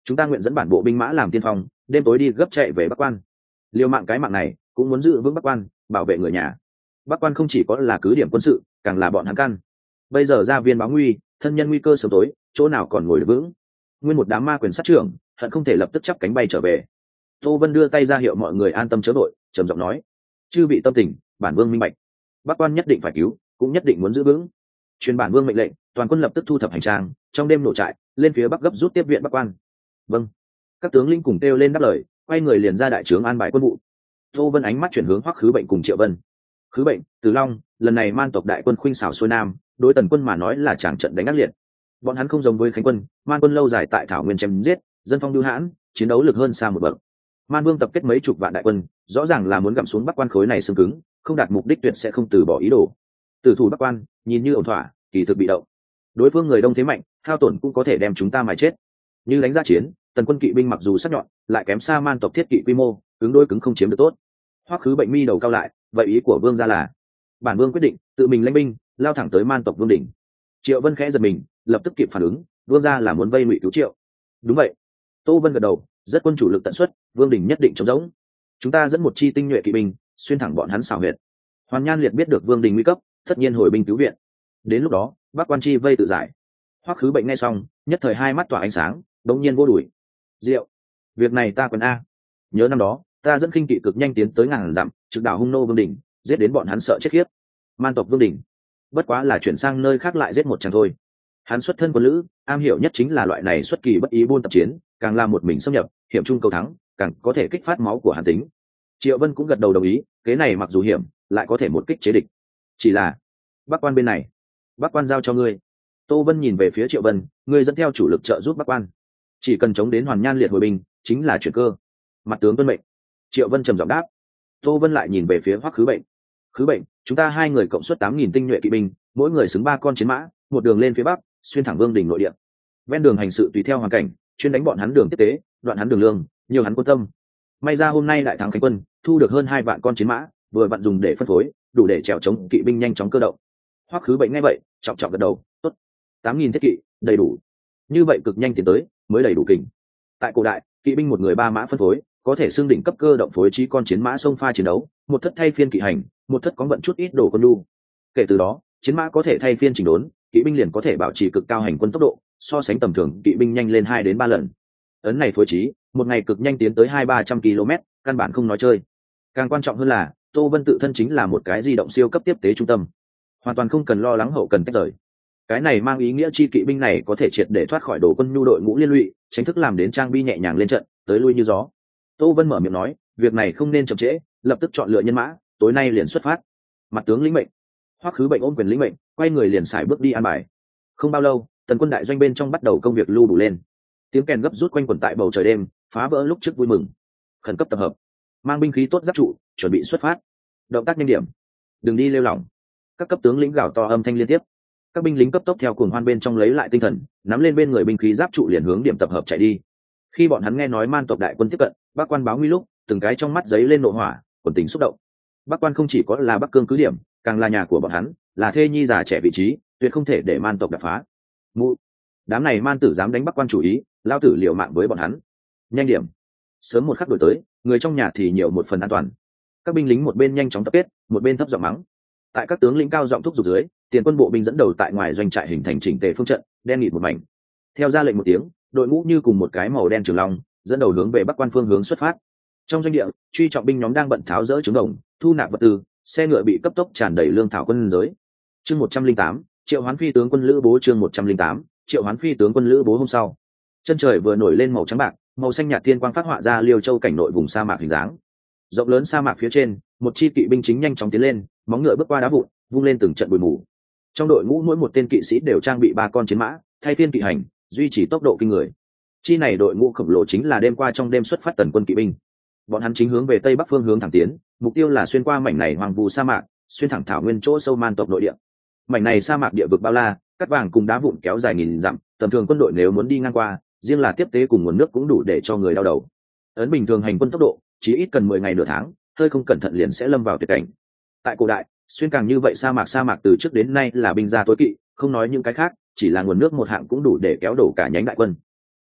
chúng ta nguyện dẫn bản bộ binh mã làm tiên phong, đêm tối đi gấp chạy về Bắc Quan. Liều mạng cái mạng này cũng muốn giữ vững Bắc Quan, bảo vệ người nhà. Bắc Quan không chỉ có là cứ điểm quân sự, càng là bọn hắn căn. Bây giờ ra viên báo nguy, thân nhân nguy cơ sớm tối, chỗ nào còn ngồi được vững. Nguyên một đám ma quyền sát trưởng, hận không thể lập tức chắp cánh bay trở về. Tô Vân đưa tay ra hiệu mọi người an tâm chớ vội, trầm giọng nói: chư vị tâm tình, bản vương minh bạch. Bắc Quan nhất định phải cứu, cũng nhất định muốn giữ vững. Truyền bản vương mệnh lệnh, toàn quân lập tức thu thập hành trang, trong đêm nổ trại, lên phía bắc gấp rút tiếp viện Bắc Quan. Vâng. Các tướng lĩnh cùng kêu lên đáp lời, quay người liền ra đại trướng an bài quân vụ. Tô Vân ánh mắt chuyển hướng Hoắc Khứ Bệnh cùng Triệu Vân. Khứ Bệnh, Từ Long, lần này man tộc đại quân khuynh xảo xuôi nam, đối Tần quân mà nói là tràng trận đánh ác liệt. Bọn hắn không giống với Khánh quân, man quân lâu dài tại thảo nguyên chém giết, dân phong lưu hãn, chiến đấu lực hơn xa một bậc. Man Vương tập kết mấy chục vạn đại quân, rõ ràng là muốn gặm xuống Bắc Quan khối này xương cứng, không đạt mục đích tuyệt sẽ không từ bỏ ý đồ. Tử thủ Bắc Quan, nhìn như ổn thỏa, kỳ thực bị động. Đối phương người đông thế mạnh, hao tổn cũng có thể đem chúng ta mài chết. Như đánh ra chiến, Tần quân kỵ binh mặc dù sắc nhọn, lại kém xa man tộc thiết kỵ quy mô, cứng đôi cứng không chiếm được tốt. Hoắc Khứ Bệnh mi đầu cao lại, vậy ý của vương gia là? Bản vương quyết định, tự mình lãnh binh, lao thẳng tới man tộc vương đỉnh. Triệu Vân khẽ giật mình, lập tức kịp phản ứng, vương gia là muốn vây ngụy cứu Triệu. Đúng vậy. Tô Vân gật đầu, rất quân chủ lực tận xuất, vương đỉnh nhất định trống rỗng. Chúng ta dẫn một chi tinh nhuệ kỵ binh, xuyên thẳng bọn hắn xảo huyệt. Hoàn Nhan Liệt biết được vương đỉnh nguy cấp, tất nhiên hồi binh cứu viện. Đến lúc đó, Bắc Quan chi vây tự giải. Hoắc Khứ Bệnh nghe xong, nhất thời hai mắt tỏa ánh sáng, đống nhiên vô đuổi. Diệu, việc này ta quen a. Nhớ năm đó, ta dẫn khinh kỵ cực nhanh tiến tới ngàn dặm, trực đảo hung nô vương đỉnh, giết đến bọn hắn sợ chết khiếp. Man tộc vương đỉnh, bất quá là chuyển sang nơi khác lại giết một chàng thôi. Hắn xuất thân quân lữ, am hiểu nhất chính là loại này xuất kỳ bất ý buôn tập chiến, càng làm một mình xâm nhập, hiểm trung cầu thắng, càng có thể kích phát máu của hắn tính. Triệu Vân cũng gật đầu đồng ý, kế này mặc dù hiểm, lại có thể một kích chế địch. Chỉ là Bắc Quan bên này, Bắc Quan giao cho ngươi. Tô Vân nhìn về phía Triệu Vân, ngươi dẫn theo chủ lực trợ giúp Bắc Quan, chỉ cần chống đến Hoàn Nhan Liệt hồi binh, chính là chuyển cơ. Mặt tướng tuân mệnh. Triệu Vân trầm giọng đáp. Tô Vân lại nhìn về phía Hoắc Khứ Bệnh. Khứ Bệnh, chúng ta hai người cộng suất 8.000 tinh nhuệ kỵ binh, mỗi người xứng 3 con chiến mã, một đường lên phía bắc, xuyên thẳng vương đỉnh nội địa. Ven đường hành sự tùy theo hoàn cảnh, chuyên đánh bọn hắn đường tiếp tế, đoạn hắn đường lương, nhiều hắn quân tâm. May ra hôm nay đại thắng Khánh quân, thu được hơn 2 vạn con chiến mã, vừa vặn dùng để phân phối, đủ để trèo chống kỵ binh nhanh chóng cơ động. Hoắc Khứ Bệnh nghe vậy, trọng trọng gật đầu, tốt. 8.000 thiết kỵ, đầy đủ. Như vậy cực nhanh tiến tới, mới đầy đủ kình. Tại cổ đại, kỵ binh một người 3 mã phân phối, có thể xưng đỉnh cấp cơ động phối trí con chiến mã xông pha chiến đấu, một thất thay phiên kỵ hành, một thất có vận chút ít đồ quân nhu. Kể từ đó, chiến mã có thể thay phiên chỉnh đốn, kỵ binh liền có thể bảo trì cực cao hành quân tốc độ, so sánh tầm thường kỵ binh nhanh lên 2 đến 3 lần. Ấn này phối trí, một ngày cực nhanh tiến tới 200-300 km, căn bản không nói chơi. Càng quan trọng hơn là, Tô Vân tự thân chính là một cái di động siêu cấp tiếp tế trung tâm, hoàn toàn không cần lo lắng hậu cần tách rời. Cái này mang ý nghĩa chi kỵ binh này có thể triệt để thoát khỏi đồ quân nhu đội ngũ liên lụy, tránh thức làm đến trang bi nhẹ nhàng lên trận, tới lui như gió. Tô Vân mở miệng nói, việc này không nên chậm trễ, lập tức chọn lựa nhân mã, tối nay liền xuất phát. Mặt tướng lĩnh mệnh. Hoắc Khứ Bệnh ôm quyền lĩnh mệnh, quay người liền xài bước đi an bài. Không bao lâu, tần quân đại doanh bên trong bắt đầu công việc lưu đủ lên. Tiếng kèn gấp rút quanh quẩn tại bầu trời đêm, phá vỡ lúc trước vui mừng. Khẩn cấp tập hợp, mang binh khí tốt giáp trụ, chuẩn bị xuất phát. Động tác nhanh điểm, đừng đi lêu lỏng. Các cấp tướng lĩnh gào to âm thanh liên tiếp. Các binh lính cấp tốc theo cuồng hoan bên trong lấy lại tinh thần, nắm lên bên người binh khí giáp trụ liền hướng điểm tập hợp chạy đi. Khi bọn hắn nghe nói man tộc đại quân tiếp cận, Bắc Quan báo nguy lúc, từng cái trong mắt giấy lên nộ hỏa, quần tình xúc động. Bắc Quan không chỉ có là Bắc Cương cứ điểm, càng là nhà của bọn hắn, là thê nhi già trẻ vị trí, tuyệt không thể để man tộc đập phá. Mụ, đám này man tử dám đánh Bắc Quan chủ ý, lao tử liều mạng với bọn hắn. Nhanh điểm, sớm một khắc đổi tới, người trong nhà thì nhiều một phần an toàn. Các binh lính một bên nhanh chóng tập kết, một bên thấp giọng mắng. Tại các tướng lĩnh cao giọng thúc giục dưới, tiền quân bộ binh dẫn đầu tại ngoài doanh trại hình thành chỉnh tề phương trận, đen nghịt một mảnh. Theo ra lệnh một tiếng, đội ngũ như cùng một cái màu đen trường long, dẫn đầu hướng về Bắc Quan phương hướng xuất phát. Trong doanh địa, truy trọng binh nhóm đang bận tháo dỡ trứng đồng, thu nạp vật tư, xe ngựa bị cấp tốc tràn đầy lương thảo quân giới. Chương 108, Triệu Hoán Phi tướng quân lữ bố. Chương 108, Triệu Hoán Phi tướng quân lữ bố. Hôm sau, chân trời vừa nổi lên màu trắng bạc, màu xanh nhạt thiên quang phát họa ra Liêu Châu cảnh nội vùng sa mạc hình dáng. Rộng lớn sa mạc phía trên, một chi kỵ binh chính nhanh chóng tiến lên, móng ngựa bước qua đá vụn, vung lên từng trận bụi mù. Trong đội ngũ mỗi một tên kỵ sĩ đều trang bị 3 con chiến mã, thay phiên kỵ hành, duy trì tốc độ kinh người. Chi này đội ngũ khổng lồ chính là đêm qua trong đêm xuất phát tần quân kỵ binh. Bọn hắn chính hướng về tây bắc phương hướng thẳng tiến, mục tiêu là xuyên qua mảnh này hoang vu sa mạc, xuyên thẳng thảo nguyên chỗ sâu man tộc nội địa. Mảnh này sa mạc địa vực bao la, cát vàng cùng đá vụn kéo dài nghìn dặm, tầm thường quân đội nếu muốn đi ngang qua, riêng là tiếp tế cùng nguồn nước cũng đủ để cho người đau đầu. Ấn bình thường hành quân tốc độ, chỉ ít cần 10 ngày nửa tháng, hơi không cẩn thận liền sẽ lâm vào tuyệt cảnh. Tại cổ đại, xuyên càng như vậy sa mạc từ trước đến nay là binh gia tối kỵ, không nói những cái khác, chỉ là nguồn nước một hạng cũng đủ để kéo đổ cả nhánh đại quân.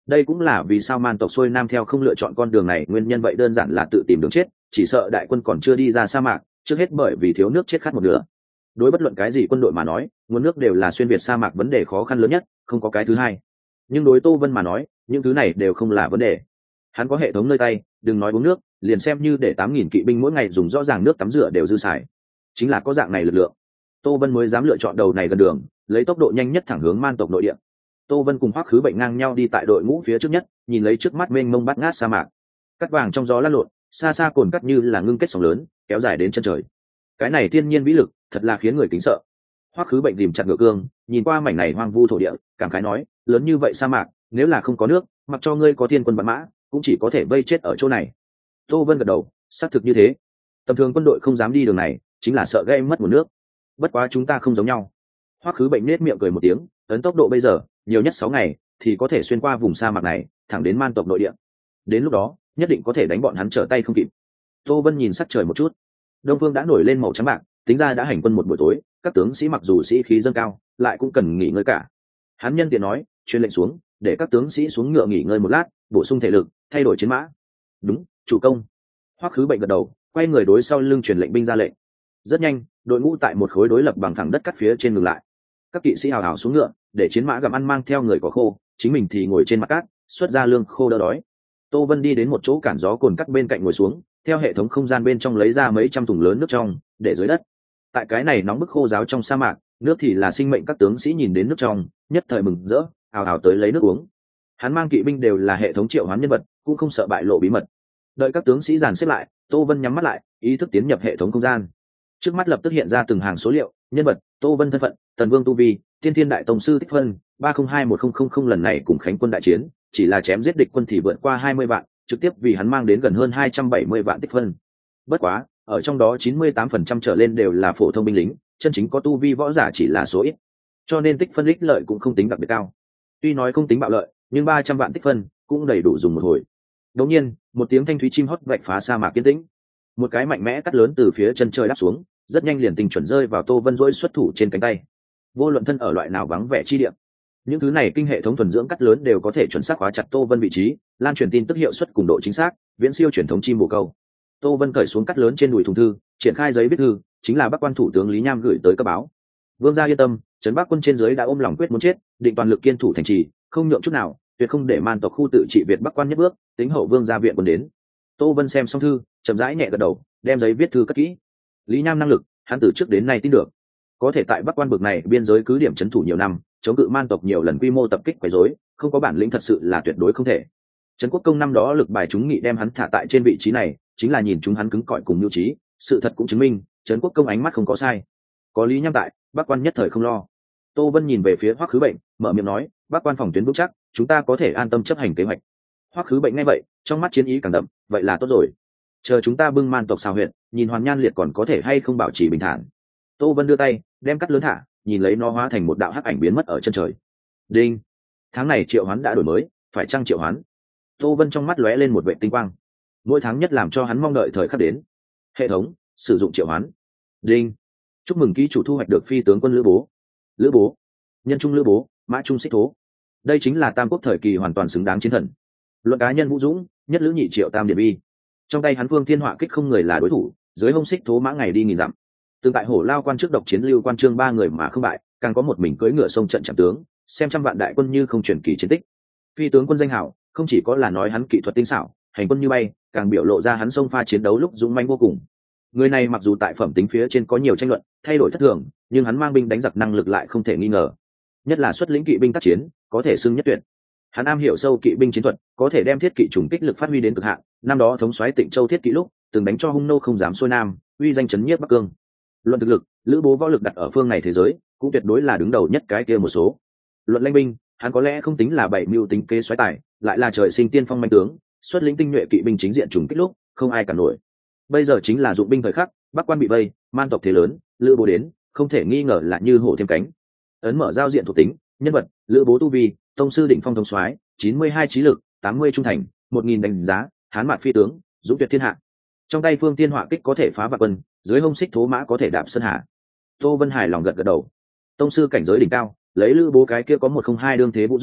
Đây cũng là vì sao man tộc xuôi nam theo không lựa chọn con đường này, nguyên nhân vậy đơn giản là tự tìm đường chết, chỉ sợ đại quân còn chưa đi ra sa mạc, trước hết bởi vì thiếu nước chết khát một nửa. Đối bất luận cái gì quân đội mà nói, nguồn nước đều là xuyên việt sa mạc vấn đề khó khăn lớn nhất, không có cái thứ hai. Nhưng đối Tô Vân mà nói, những thứ này đều không là vấn đề. Hắn có hệ thống nơi tay, đừng nói uống nước, liền xem như để 8.000 kỵ binh mỗi ngày dùng rõ ràng nước tắm rửa đều dư xài. Chính là có dạng này lực lượng, Tô Vân mới dám lựa chọn đầu này gần đường, lấy tốc độ nhanh nhất thẳng hướng man tộc nội địa. Tô Vân cùng Hoắc Khứ Bệnh ngang nhau đi tại đội ngũ phía trước nhất, nhìn lấy trước mắt mênh mông bát ngát sa mạc, cắt vàng trong gió lăn lộn, xa xa cồn cắt như là ngưng kết sóng lớn, kéo dài đến chân trời. Cái này thiên nhiên vĩ lực, thật là khiến người kính sợ. Hoắc Khứ Bệnh tìm chặt ngựa cương, nhìn qua mảnh này hoang vu thổ địa, cảm khái nói, lớn như vậy sa mạc, nếu là không có nước, mặc cho ngươi có thiên quân vạn mã, cũng chỉ có thể vây chết ở chỗ này. Tô Vân gật đầu, xác thực như thế. Tầm thường quân đội không dám đi đường này, chính là sợ gây mất nguồn nước. Bất quá chúng ta không giống nhau. Hoắc Khứ Bệnh nết miệng cười một tiếng, ấn tốc độ bây giờ, nhiều nhất 6 ngày thì có thể xuyên qua vùng sa mạc này, thẳng đến man tộc nội địa. Đến lúc đó, nhất định có thể đánh bọn hắn trở tay không kịp. Tô Vân nhìn sắc trời một chút, đông phương đã nổi lên màu trắng bạc, tính ra đã hành quân một buổi tối, các tướng sĩ mặc dù sĩ khí dâng cao, lại cũng cần nghỉ ngơi cả. Hắn nhân tiện nói, truyền lệnh xuống, để các tướng sĩ xuống ngựa nghỉ ngơi một lát, bổ sung thể lực, thay đổi chiến mã. Đúng, chủ công. Hoắc Khứ Bệnh gật đầu, quay người đối sau lưng truyền lệnh binh ra lệnh. Rất nhanh, đội ngũ tại một khối đối lập bằng phẳng đất cắt phía trên ngừng lại. Các kỵ sĩ hào hào xuống ngựa, để chiến mã gặm ăn mang theo người có khô, chính mình thì ngồi trên mặt cát, xuất ra lương khô đỡ đói. Tô Vân đi đến một chỗ cản gió cồn cắt bên cạnh ngồi xuống, theo hệ thống không gian bên trong lấy ra mấy trăm thùng lớn nước trong, để dưới đất. Tại cái này nóng bức khô ráo trong sa mạc, nước thì là sinh mệnh, các tướng sĩ nhìn đến nước trong, nhất thời mừng rỡ, hào hào tới lấy nước uống. Hắn mang kỵ binh đều là hệ thống triệu hoán nhân vật, cũng không sợ bại lộ bí mật. Đợi các tướng sĩ dàn xếp lại, Tô Vân nhắm mắt lại, ý thức tiến nhập hệ thống không gian. Trước mắt lập tức hiện ra từng hàng số liệu, nhân vật, Tô Vân thân phận, Tần Vương tu vi, Tiên Thiên Đại Tông sư tích phân 302100, lần này cùng Khánh quân đại chiến, chỉ là chém giết địch quân thì vượt qua 20 vạn, trực tiếp vì hắn mang đến gần hơn 270 vạn tích phân. Bất quá, ở trong đó 98% trở lên đều là phổ thông binh lính, chân chính có tu vi võ giả chỉ là số ít, cho nên tích phân ích lợi cũng không tính đặc biệt cao. Tuy nói không tính bạo lợi, nhưng 300 vạn tích phân cũng đầy đủ dùng một hồi. Đột nhiên, một tiếng thanh thúy chim hót vạch phá sa mạc yên tĩnh. Một cái mạnh mẽ cắt lớn từ phía chân trời đáp xuống, rất nhanh liền tình chuẩn rơi vào Tô Vân rỗi xuất thủ trên cánh tay. Vô luận thân ở loại nào vắng vẻ chi địa, những thứ này kinh hệ thống thuần dưỡng cắt lớn đều có thể chuẩn xác khóa chặt Tô Vân vị trí, lan truyền tin tức hiệu suất cùng độ chính xác viễn siêu truyền thống chim bồ câu. Tô Vân cởi xuống cắt lớn trên đùi thùng thư, triển khai giấy viết thư, chính là Bắc Quan thủ tướng Lý Nham gửi tới cấp báo. Vương gia yên tâm, trấn Bắc quân trên dưới đã ôm lòng quyết muốn chết, định toàn lực kiên thủ thành trì, không nhượng chút nào, tuyệt không để man tộc khu tự trị Việt Bắc Quan nhất bước, tính hậu vương gia viện quân đến. Tô Vân xem xong thư, chậm rãi nhẹ gật đầu, đem giấy viết thư cất kỹ. Lý Nham năng lực, hắn từ trước đến nay tin được, có thể tại Bắc Quan bực này biên giới cứ điểm trấn thủ nhiều năm, chống cự man tộc nhiều lần quy mô tập kích quấy rối, không có bản lĩnh thật sự là tuyệt đối không thể. Trấn Quốc công năm đó lực bài chúng nghị đem hắn thả tại trên vị trí này, chính là nhìn chúng hắn cứng cỏi cùng nhu trí, sự thật cũng chứng minh, Trấn Quốc công ánh mắt không có sai. Có Lý Nham tại, Bắc Quan nhất thời không lo. Tô Vân nhìn về phía Hoắc Khứ Bệnh, mở miệng nói, Bắc Quan phòng tuyến vững chắc, chúng ta có thể an tâm chấp hành kế hoạch. Hoắc Khứ Bệnh nghe vậy, trong mắt chiến ý càng đậm, vậy là tốt rồi. Chờ chúng ta bưng man tộc xào huyệt, nhìn Hoàn Nhan Liệt còn có thể hay không bảo trì bình thản. Tô Vân đưa tay, đem cắt lớn thả, nhìn lấy nó hóa thành một đạo hắc ảnh biến mất ở chân trời. Đinh, tháng này triệu hoán đã đổi mới, phải chăng triệu hoán? Tô Vân trong mắt lóe lên một vệ tinh quang. Mỗi tháng nhất làm cho hắn mong đợi thời khắc đến. Hệ thống sử dụng triệu hoán. Đinh, chúc mừng ký chủ thu hoạch được phi tướng quân Lữ Bố. Lữ Bố, nhân trung Lữ Bố, mã trung Xích Thố. Đây chính là tam quốc thời kỳ hoàn toàn xứng đáng chiến thần. Luận cá nhân vũ dũng, nhất Lữ nhị triệu tam điện bi. Trong tay hắn Phương Thiên Họa kích không người là đối thủ, dưới hông Xích Thố mã ngày đi nghìn dặm. Từng tại Hổ Lao quan trước độc chiến Lưu Quan Trương 3 người mà không bại, càng có một mình cưỡi ngựa sông trận chạm tướng, xem trăm vạn đại quân như không truyền kỳ chiến tích. Phi tướng quân danh hảo, không chỉ có là nói hắn kỹ thuật tinh xảo, hành quân như bay, càng biểu lộ ra hắn xông pha chiến đấu lúc dũng mãnh vô cùng. Người này mặc dù tại phẩm tính phía trên có nhiều tranh luận, thay đổi thất thường, nhưng hắn mang binh đánh giặc năng lực lại không thể nghi ngờ. Nhất là xuất lĩnh kỵ binh tác chiến, có thể xưng nhất tuyệt. Hắn am hiểu sâu kỵ binh chiến thuật, có thể đem thiết kỵ trùng kích lực phát huy đến cực hạn. Năm đó thống soái Tịnh Châu thiết kỵ lúc, từng đánh cho hung nô không dám xuôi nam, uy danh chấn nhiếp Bắc Cương. Luận thực lực, Lữ Bố võ lực đặt ở phương này thế giới, cũng tuyệt đối là đứng đầu nhất cái kia một số. Luận lãnh binh, hắn có lẽ không tính là bảy mưu tính kế soái tài, lại là trời sinh tiên phong manh tướng, xuất lĩnh tinh nhuệ kỵ binh chính diện trùng kích lúc, không ai cản nổi. Bây giờ chính là dụng binh thời khắc, Bắc Quan bị vây, man tộc thế lớn, Lữ Bố đến, không thể nghi ngờ là như hổ thêm cánh. Ấn mở giao diện thuộc tính, nhân vật, Lữ Bố tu vi, tông sư đỉnh phong thống soái, 92 trí lực, 80 trung thành, 1000 đánh giá, hán mạn phi tướng, dũng tuyệt thiên hạ. Trong tay Phương Thiên Họa kích có thể phá vạn quân, dưới hông Xích Thố mã có thể đạp sơn hà. Tô Vân hài lòng gật gật đầu. Tông sư cảnh giới đỉnh cao, lấy Lữ Bố cái kia có 102 đương thế vũ dũng,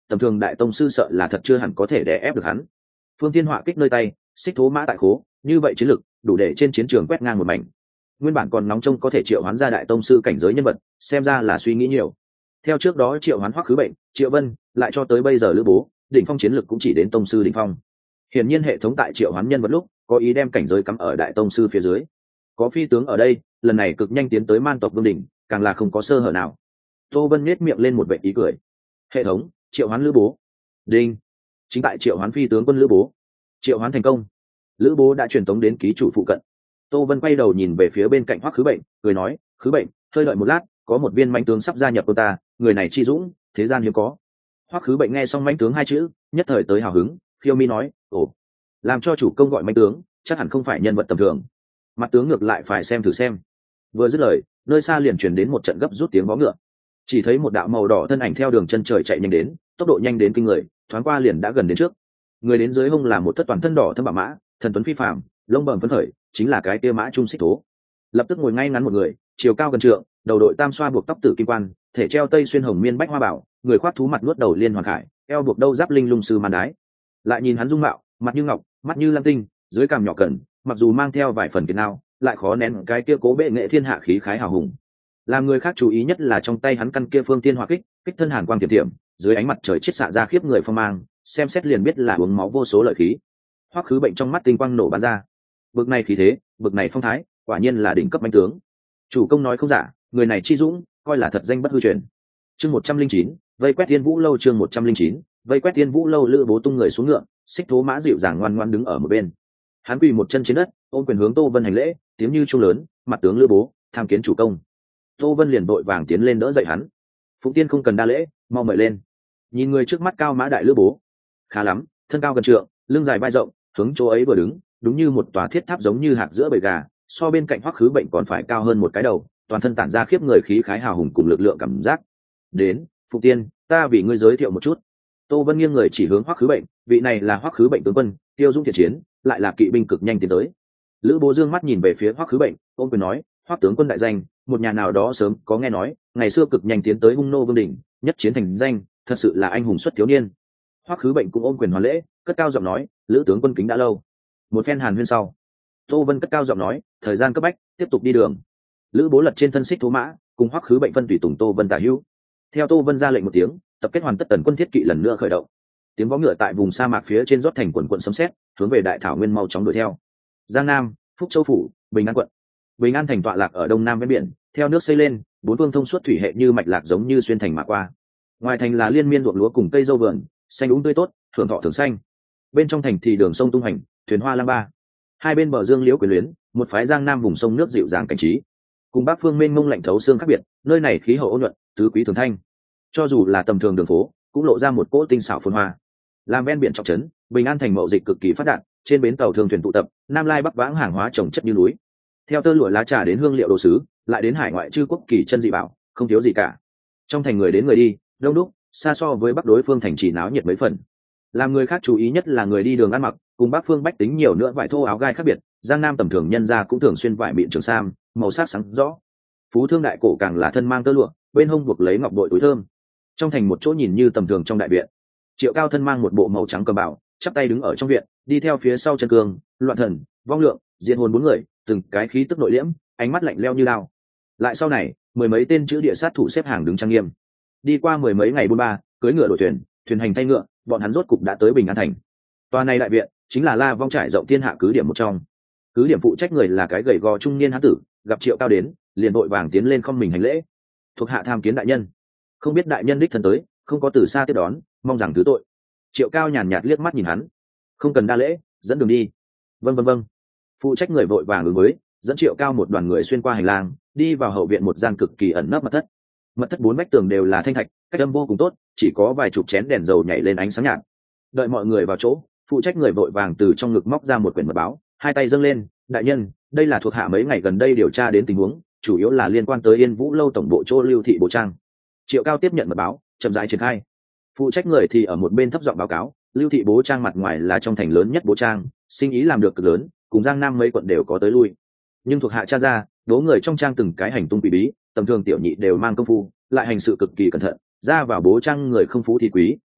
tầm thường đại tông sư sợ là thật chưa hẳn có thể đè ép được hắn. Phương Thiên Họa kích nơi tay, xích thố mã tại khố, như vậy chiến lực đủ để trên chiến trường quét ngang một mảnh. Nguyên bản còn nóng trông có thể triệu hoán ra đại tông sư cảnh giới nhân vật, xem ra là suy nghĩ nhiều. Theo trước đó triệu hoán Hoắc Khứ Bệnh, Triệu Vân, lại cho tới bây giờ Lữ Bố, đỉnh phong chiến lực cũng chỉ đến tông sư đỉnh phong. Hiển nhiên hệ thống tại triệu hoán nhân vật lúc có ý đem cảnh giới cắm ở đại tông sư phía dưới. Có phi tướng ở đây, lần này cực nhanh tiến tới Man tộc vương đỉnh, càng là không có sơ hở nào. Tô Vân nhếch miệng lên một vệt ý cười. Hệ thống triệu hoán Lữ Bố. Đinh. Chính tại triệu hoán phi tướng quân Lữ Bố. Triệu hoán thành công. Lữ Bố đã truyền tống đến ký chủ phụ cận. Tô Vân quay đầu nhìn về phía bên cạnh Hoắc Khứ Bệnh, cười nói, Khứ Bệnh, hơi đợi một lát, có một viên mãnh tướng sắp gia nhập cô ta, người này chi dũng, thế gian hiếm có. Hoắc Khứ Bệnh nghe xong mãnh tướng hai chữ, nhất thời tới hào hứng, khiêu mi nói, ồ, làm cho chủ công gọi mãnh tướng, chắc hẳn không phải nhân vật tầm thường. Mặt tướng ngược lại phải xem thử xem. Vừa dứt lời, nơi xa liền truyền đến một trận gấp rút tiếng vó ngựa. Chỉ thấy một đạo màu đỏ thân ảnh theo đường chân trời chạy nhanh đến, tốc độ nhanh đến kinh người, thoáng qua liền đã gần đến trước. Người đến dưới hông là một thất toàn thân đỏ thâm bạc mã, thần tuấn phi phàm, lông bẩm phấn khởi, chính là cái kia mã trung xích thố. Lập tức ngồi ngay ngắn một người, chiều cao gần trượng, đầu đội tam xoa buộc tóc tử kim quan, thể treo tây xuyên hồng miên bách hoa bảo, người khoác thú mặt nuốt đầu liên hoàn khải, eo buộc đâu giáp linh lung sư màn đái. Lại nhìn hắn dung mạo, mặt như ngọc, mắt như lam tinh, dưới cằm nhỏ cẩn, mặc dù mang theo vài phần kiệt nào, lại khó nén cái kia cố bệ nghệ thiên hạ khí khái hào hùng. Làm người khác chú ý nhất là trong tay hắn căn kia phương tiên hỏa kích, kích thân hàn quang tiềm tiềm, dưới ánh mặt trời chiết xạ ra khiếp người phong mang, xem xét liền biết là uống máu vô số lợi khí. Hoắc Khứ Bệnh trong mắt tinh quang nổ bắn ra. Bực này khí thế, bực này phong thái, quả nhiên là đỉnh cấp mãnh tướng. Chủ công nói không giả, người này chi dũng, coi là thật danh bất hư truyền. Chương 109, vây quét Tiên Vũ lâu. Chương 109, vây quét Tiên Vũ lâu. Lữ Bố tung người xuống ngựa, xích thố mã dịu dàng ngoan ngoãn đứng ở một bên. Hắn quỳ một chân trên đất, ôm quyền hướng Tô Vân hành lễ, tiếng như chuông lớn, mặt tướng Lữ Bố, tham kiến chủ công. Tô Vân liền vội vàng tiến lên đỡ dậy hắn. Phụng Tiên không cần đa lễ, mau mời lên. Nhìn người trước mắt cao mã đại Lữ Bố, khá lắm, thân cao gần trượng, lưng dài vai rộng, hướng chỗ ấy vừa đứng, đúng như một tòa thiết tháp giống như hạc giữa bầy gà, so bên cạnh Hoắc Khứ Bệnh còn phải cao hơn một cái đầu, toàn thân tản ra khiếp người khí khái hào hùng cùng lực lượng cảm giác. Đến, Phụng Tiên, ta vì ngươi giới thiệu một chút. Tô Vân nghiêng người chỉ hướng Hoắc Khứ Bệnh, vị này là Hoắc Khứ Bệnh tướng quân, tiêu dũng thiện chiến, lại là kỵ binh cực nhanh tiến tới. Lữ Bố dương mắt nhìn về phía Hoắc Khứ Bệnh, ôm quyền nói, Hoắc tướng quân đại danh, một nhà nào đó sớm có nghe nói, ngày xưa cực nhanh tiến tới hung nô vương đỉnh, nhất chiến thành danh, thật sự là anh hùng xuất thiếu niên. Hoắc Khứ Bệnh cũng ôm quyền hoàn lễ, cất cao giọng nói, Lữ tướng quân kính đã lâu. Một phen hàn huyên sau, Tô Vân cất cao giọng nói, thời gian cấp bách, tiếp tục đi đường. Lữ Bố lật trên thân xích thố mã, cùng Hoắc Khứ Bệnh phân tùy tùng Tô Vân tả hữu. Theo Tô Vân ra lệnh một tiếng, tập kết hoàn tất, tần quân thiết kỵ lần nữa khởi động. Tiếng vó ngựa tại vùng sa mạc phía trên rót thành quần quận sấm sét, hướng về đại thảo nguyên mau chóng đuổi theo. Giang Nam, Phúc Châu phủ, Bình An quận. Bình An thành tọa lạc ở đông nam ven biển, theo nước xây lên, bốn phương thông suốt thủy hệ như mạch lạc giống như xuyên thành mà qua. Ngoài thành là liên miên ruộng lúa cùng cây dâu vườn, xanh úng tươi tốt, hưởng thọ thường xanh. Bên trong thành thì đường sông tung hành, thuyền hoa lam ba. Hai bên bờ dương liễu quyến luyến, một phái Giang Nam vùng sông nước dịu dàng cảnh trí. Cùng Bắc phương mênh mông lạnh thấu xương khác biệt, nơi này khí hậu ôn nhuận, tứ quý thường thanh. Cho dù là tầm thường đường phố, cũng lộ ra một cỗ tinh xảo phồn hoa. Làm ven biển trọng trấn, Bình An thành mậu dịch cực kỳ phát đạt, trên bến tàu thường thuyền tụ tập, nam lai bắc vãng hàng hóa trồng chất như núi. Theo tơ lụa lá trà đến hương liệu đồ sứ, lại đến hải ngoại chư quốc kỳ chân dị bảo, không thiếu gì cả. Trong thành người đến người đi, đông đúc, xa so với bắc đối phương thành chỉ náo nhiệt mấy phần. Làm người khác chú ý nhất là người đi đường ăn mặc, cùng bắc phương bách tính nhiều nữa vải thô áo gai khác biệt. Giang Nam tầm thường nhân gia cũng thường xuyên vải mịn trường sam, màu sắc sáng rõ. Phú thương đại cổ càng là thân mang tơ lụa, bên hông buộc lấy ngọc bội túi thơm. Trong thành một chỗ nhìn như tầm thường trong đại viện, Triệu Cao thân mang một bộ màu trắng cầm bảo, chắp tay đứng ở trong viện, đi theo phía sau Trần Cương, Loạn Thần, Vong Lượng, Diệt Hồn bốn người, từng cái khí tức nội liễm, ánh mắt lạnh lẽo như lao. Lại sau này, mười mấy tên chữ địa sát thủ xếp hàng đứng trang nghiêm. Đi qua mười mấy ngày buôn ba, cưỡi ngựa đổi thuyền, thuyền hành thay ngựa, bọn hắn rốt cục đã tới Bình An thành. Tòa này đại viện chính là La Vong trải rộng thiên hạ cứ điểm một trong. Cứ điểm phụ trách người là cái gầy gò trung niên hán tử, gặp Triệu Cao đến, liền vội vàng tiến lên không mình hành lễ. Thuộc hạ tham kiến đại nhân. Không biết đại nhân đích thân tới, không có từ xa tiếp đón, mong rằng thứ tội. Triệu Cao nhàn nhạt liếc mắt nhìn hắn, không cần đa lễ, dẫn đường đi. Vâng. Phụ trách người vội vàng ứng với, dẫn Triệu Cao một đoàn người xuyên qua hành lang, đi vào hậu viện một gian cực kỳ ẩn nấp mật thất. Mật thất bốn vách tường đều là thanh thạch, cách âm vô cùng tốt, chỉ có vài chục chén đèn dầu nhảy lên ánh sáng nhạt. Đợi mọi người vào chỗ, phụ trách người vội vàng từ trong ngực móc ra một quyển mật báo, hai tay dâng lên, đại nhân, đây là thuộc hạ mấy ngày gần đây điều tra đến tình huống, chủ yếu là liên quan tới Yên Vũ lâu tổng bộ chỗ Lưu thị Bố Trang. Triệu Cao tiếp nhận mật báo, chậm rãi triển khai. Phụ trách người thì ở một bên thấp giọng báo cáo, Lưu thị Bố Trang mặt ngoài là trong thành lớn nhất Bố Trang, sinh ý làm được cực lớn, cùng Giang Nam mấy quận đều có tới lui. Nhưng thuộc hạ tra ra, đố người trong trang từng cái hành tung quỷ bí, tầm thường tiểu nhị đều mang công phu, lại hành sự cực kỳ cẩn thận, ra vào Bố Trang người không phú thì quý,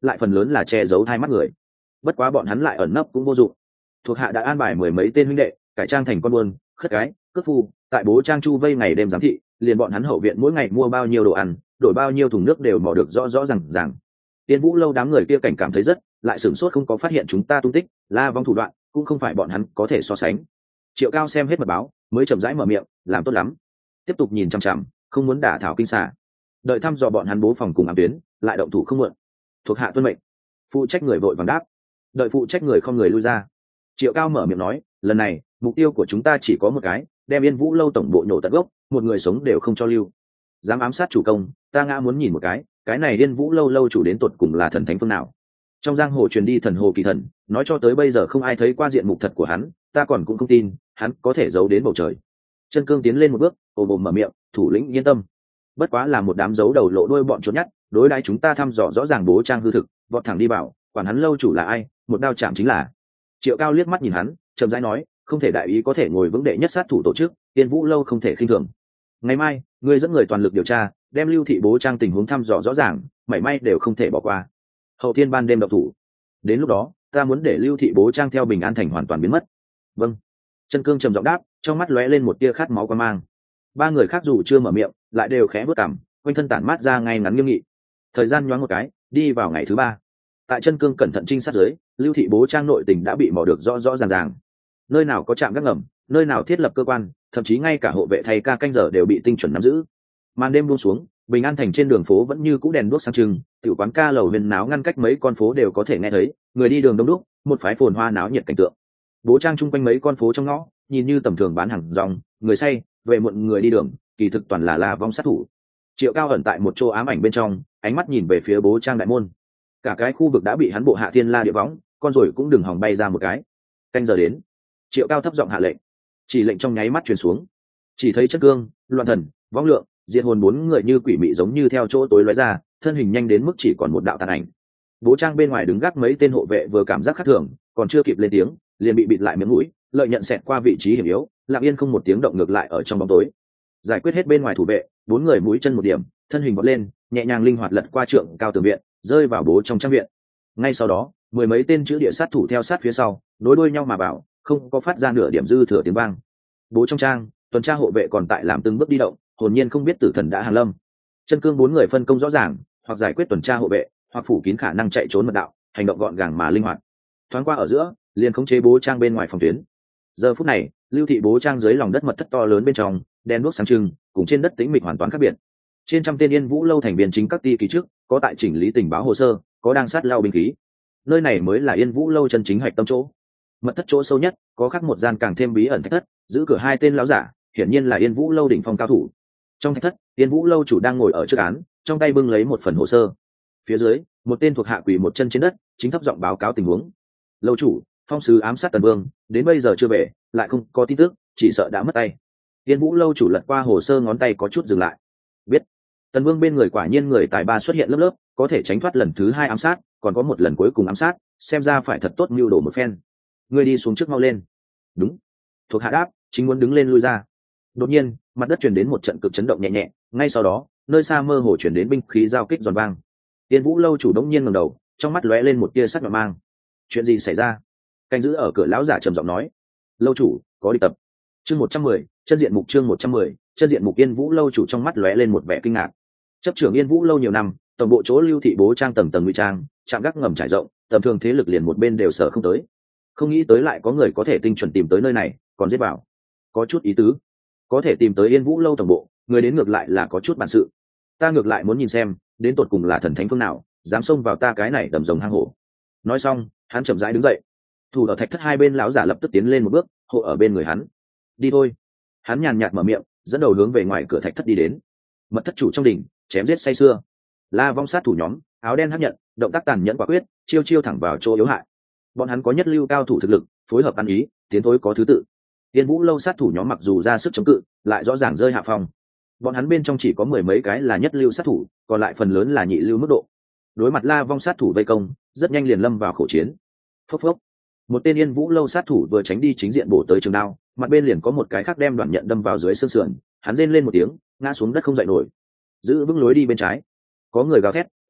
lại phần lớn là che giấu hai mắt người. Bất quá bọn hắn lại ẩn nấp cũng vô dụng. Thuộc hạ đã an bài mười mấy tên huynh đệ cải trang thành con buôn, khất cái, cướp phu, tại bố trang chu vây ngày đêm giám thị, liền bọn hắn hậu viện mỗi ngày mua bao nhiêu đồ ăn, đổi bao nhiêu thùng nước đều mò được rõ rõ ràng. Tiên Vũ lâu đám người kia cảnh cảm thấy rất, lại sửng sốt không có phát hiện chúng ta tung tích, La Vong thủ đoạn cũng không phải bọn hắn có thể so sánh. Triệu Cao xem hết mật báo, mới chậm rãi mở miệng, làm tốt lắm. Tiếp tục nhìn chằm chằm, không muốn đả thảo kinh xà. Đợi thăm dò bọn hắn bố phòng cùng ám tuyến, lại động thủ không muộn. Thuộc hạ tuân mệnh. Phụ trách người vội vàng đáp. Đợi phụ trách người không người lui ra. Triệu Cao mở miệng nói, lần này mục tiêu của chúng ta chỉ có một cái, đem Yên Vũ lâu tổng bộ nhổ tận gốc, một người sống đều không cho lưu. Dám ám sát chủ công, ta ngã muốn nhìn một cái này Yên Vũ lâu lâu chủ đến tột cùng là thần thánh phương nào. Trong giang hồ truyền đi thần hồ kỳ thần, nói cho tới bây giờ không ai thấy qua diện mục thật của hắn, ta còn cũng không tin hắn có thể giấu đến bầu trời. Chân Cương tiến lên một bước, ồm ồm mở miệng, thủ lĩnh yên tâm. Bất quá là một đám giấu đầu lộ đuôi bọn trốn nhát, đối đãi chúng ta thăm dò rõ ràng bố trang hư thực, vọt thẳng đi bảo, quản hắn lâu chủ là ai, một đao chạm chính là. Triệu Cao liếc mắt nhìn hắn, chậm rãi nói, không thể đại ý có thể ngồi vững đệ nhất sát thủ tổ chức, Tiên Vũ lâu không thể khinh thường. Ngày mai, ngươi dẫn người toàn lực điều tra, đem Lưu thị bố trang tình huống thăm dò rõ ràng, mảy may đều không thể bỏ qua. Hậu thiên ban đêm độc thủ. Đến lúc đó, ta muốn để Lưu thị bố trang theo Bình An thành hoàn toàn biến mất. Vâng. Chân Cương trầm giọng đáp, trong mắt lóe lên một tia khát máu quan mang. Ba người khác dù chưa mở miệng, lại đều khẽ bước cằm, quanh thân tản mát ra ngay ngắn nghiêm nghị. Thời gian nhoáng một cái, đi vào ngày thứ ba. Tại Chân Cương cẩn thận trinh sát dưới, Lưu thị bố trang nội tình đã bị mò được rõ rõ ràng. Nơi nào có trạm gác ngầm, nơi nào thiết lập cơ quan, thậm chí ngay cả hộ vệ thay ca canh giờ đều bị tinh chuẩn nắm giữ. Màn đêm buông xuống, Bình An thành trên đường phố vẫn như cũ đèn đuốc sáng trưng, tiểu quán ca lầu huyền náo ngăn cách mấy con phố đều có thể nghe thấy, người đi đường đông đúc, một phái phồn hoa náo nhiệt cảnh tượng. Bố trang chung quanh mấy con phố trong ngõ, nhìn như tầm thường bán hàng rong, người say, về muộn người đi đường, kỳ thực toàn là La Vong sát thủ. Triệu Cao ẩn tại một chỗ ám ảnh bên trong, ánh mắt nhìn về phía bố trang đại môn. Cả cái khu vực đã bị hắn bộ hạ thiên la địa võng, con rồi cũng đừng hòng bay ra một cái. Canh giờ đến. Triệu Cao thấp giọng hạ lệnh, chỉ lệnh trong nháy mắt truyền xuống. Chỉ thấy Chất Cương, Loan Thần, Võng Lượng, Diệt Hồn bốn người như quỷ mị giống như theo chỗ tối lóe ra, thân hình nhanh đến mức chỉ còn một đạo tàn ảnh. Bố trang bên ngoài đứng gác mấy tên hộ vệ vừa cảm giác khác thường, còn chưa kịp lên tiếng, liền bị bịt lại miệng mũi, lợi nhận xẹt qua vị trí hiểm yếu, lặng yên không một tiếng động ngược lại ở trong bóng tối. Giải quyết hết bên ngoài thủ vệ, bốn người mũi chân một điểm, thân hình vọt lên, nhẹ nhàng linh hoạt lật qua trượng cao tường viện, rơi vào bố trong trang viện. Ngay sau đó, mười mấy tên chữ địa sát thủ theo sát phía sau, nối đuôi nhau mà bảo, không có phát ra nửa điểm dư thừa tiếng vang. Bố trong trang, tuần tra hộ vệ còn tại làm từng bước đi động, hồn nhiên không biết tử thần đã hàng lâm. Chân Cương bốn người phân công rõ ràng, hoặc giải quyết tuần tra hộ vệ, hoặc phủ kín khả năng chạy trốn mật đạo, hành động gọn gàng mà linh hoạt. Thoáng qua ở giữa, liền khống chế bố trang bên ngoài phòng tuyến. Giờ phút này, Lưu thị bố trang dưới lòng đất mật thất to lớn bên trong, đen đuốc sáng trưng, cùng trên đất tĩnh mịch hoàn toàn khác biệt. Trên trăm tên Yên Vũ lâu thành viên chính các ty kỳ trước, có tại chỉnh lý tình báo hồ sơ, có đang sát lao binh khí. Nơi này mới là Yên Vũ lâu chân chính hạch tâm chỗ. Mật thất chỗ sâu nhất, có khắc một gian càng thêm bí ẩn thạch thất, giữ cửa hai tên lão giả, hiển nhiên là Yên Vũ lâu đỉnh phong cao thủ. Trong thạch thất, Yên Vũ lâu chủ đang ngồi ở trước án, trong tay bưng lấy một phần hồ sơ. Phía dưới, một tên thuộc hạ quỳ một chân trên đất, chính thấp giọng báo cáo tình huống. Lâu chủ, phong sứ ám sát Tần Vương, đến bây giờ chưa về, lại không có tin tức, chỉ sợ đã mất tay. Yên Vũ lâu chủ lật qua hồ sơ, ngón tay có chút dừng lại. Biết, Tần Vương bên người quả nhiên người tài ba xuất hiện lớp lớp, có thể tránh thoát lần thứ hai ám sát, còn có một lần cuối cùng ám sát, xem ra phải thật tốt mưu đồ một phen. Ngươi đi xuống trước mau lên. Đúng. Thuộc hạ đáp, chính muốn đứng lên lui ra. Đột nhiên, mặt đất truyền đến một trận cực chấn động nhẹ nhẹ, ngay sau đó, nơi xa mơ hồ truyền đến binh khí giao kích giòn vang. Yên Vũ lâu chủ đống nhiên ngẩng đầu, trong mắt lóe lên một tia sắc nhọn mang. Chuyện gì xảy ra? Canh giữ ở cửa lão giả trầm giọng nói. Lâu chủ, có địch tập. Chương 110, chân diện mục chương 110, chân diện mục. Yên Vũ lâu chủ trong mắt lóe lên một vẻ kinh ngạc. Chấp trưởng Yên Vũ lâu nhiều năm, tổng bộ chỗ Lưu thị bố trang tầng tầng ngụy trang, trạm gác ngầm trải rộng, tầm thường thế lực liền một bên đều sở không tới. Không nghĩ tới lại có người có thể tinh chuẩn tìm tới nơi này, còn giết vào. Có chút ý tứ. Có thể tìm tới Yên Vũ lâu tổng bộ, người đến ngược lại là có chút bản sự. Ta ngược lại muốn nhìn xem, đến tột cùng là thần thánh phương nào, dám xông vào ta cái này đầm rồng hang hổ. Nói xong, hắn chậm rãi đứng dậy. Thủ ở thạch thất hai bên lão giả lập tức tiến lên một bước, hộ ở bên người hắn. Đi thôi. Hắn nhàn nhạt mở miệng, dẫn đầu hướng về ngoài cửa thạch thất đi đến. Mật thất chủ trong đỉnh, chém giết say sưa. La Vong sát thủ nhóm, áo đen hấp nhận, động tác tàn nhẫn quả quyết, chiêu chiêu thẳng vào chỗ yếu hại. Bọn hắn có nhất lưu cao thủ thực lực, phối hợp ăn ý, tiến thối có thứ tự. Yên Vũ lâu sát thủ nhóm mặc dù ra sức chống cự, lại rõ ràng rơi hạ phong. Bọn hắn bên trong chỉ có mười mấy cái là nhất lưu sát thủ, còn lại phần lớn là nhị lưu mức độ. Đối mặt La Vong sát thủ vây công, rất nhanh liền lâm vào khẩu chiến. Phốc phốc. Một tên Yên Vũ lâu sát thủ vừa tránh đi chính diện bổ tới trường đao, mặt bên liền có một cái khác đem đoạn nhận đâm vào dưới xương sườn, hắn rên lên một tiếng, ngã xuống đất không dậy nổi. Giữ vững lối đi bên trái. Có người gào thét,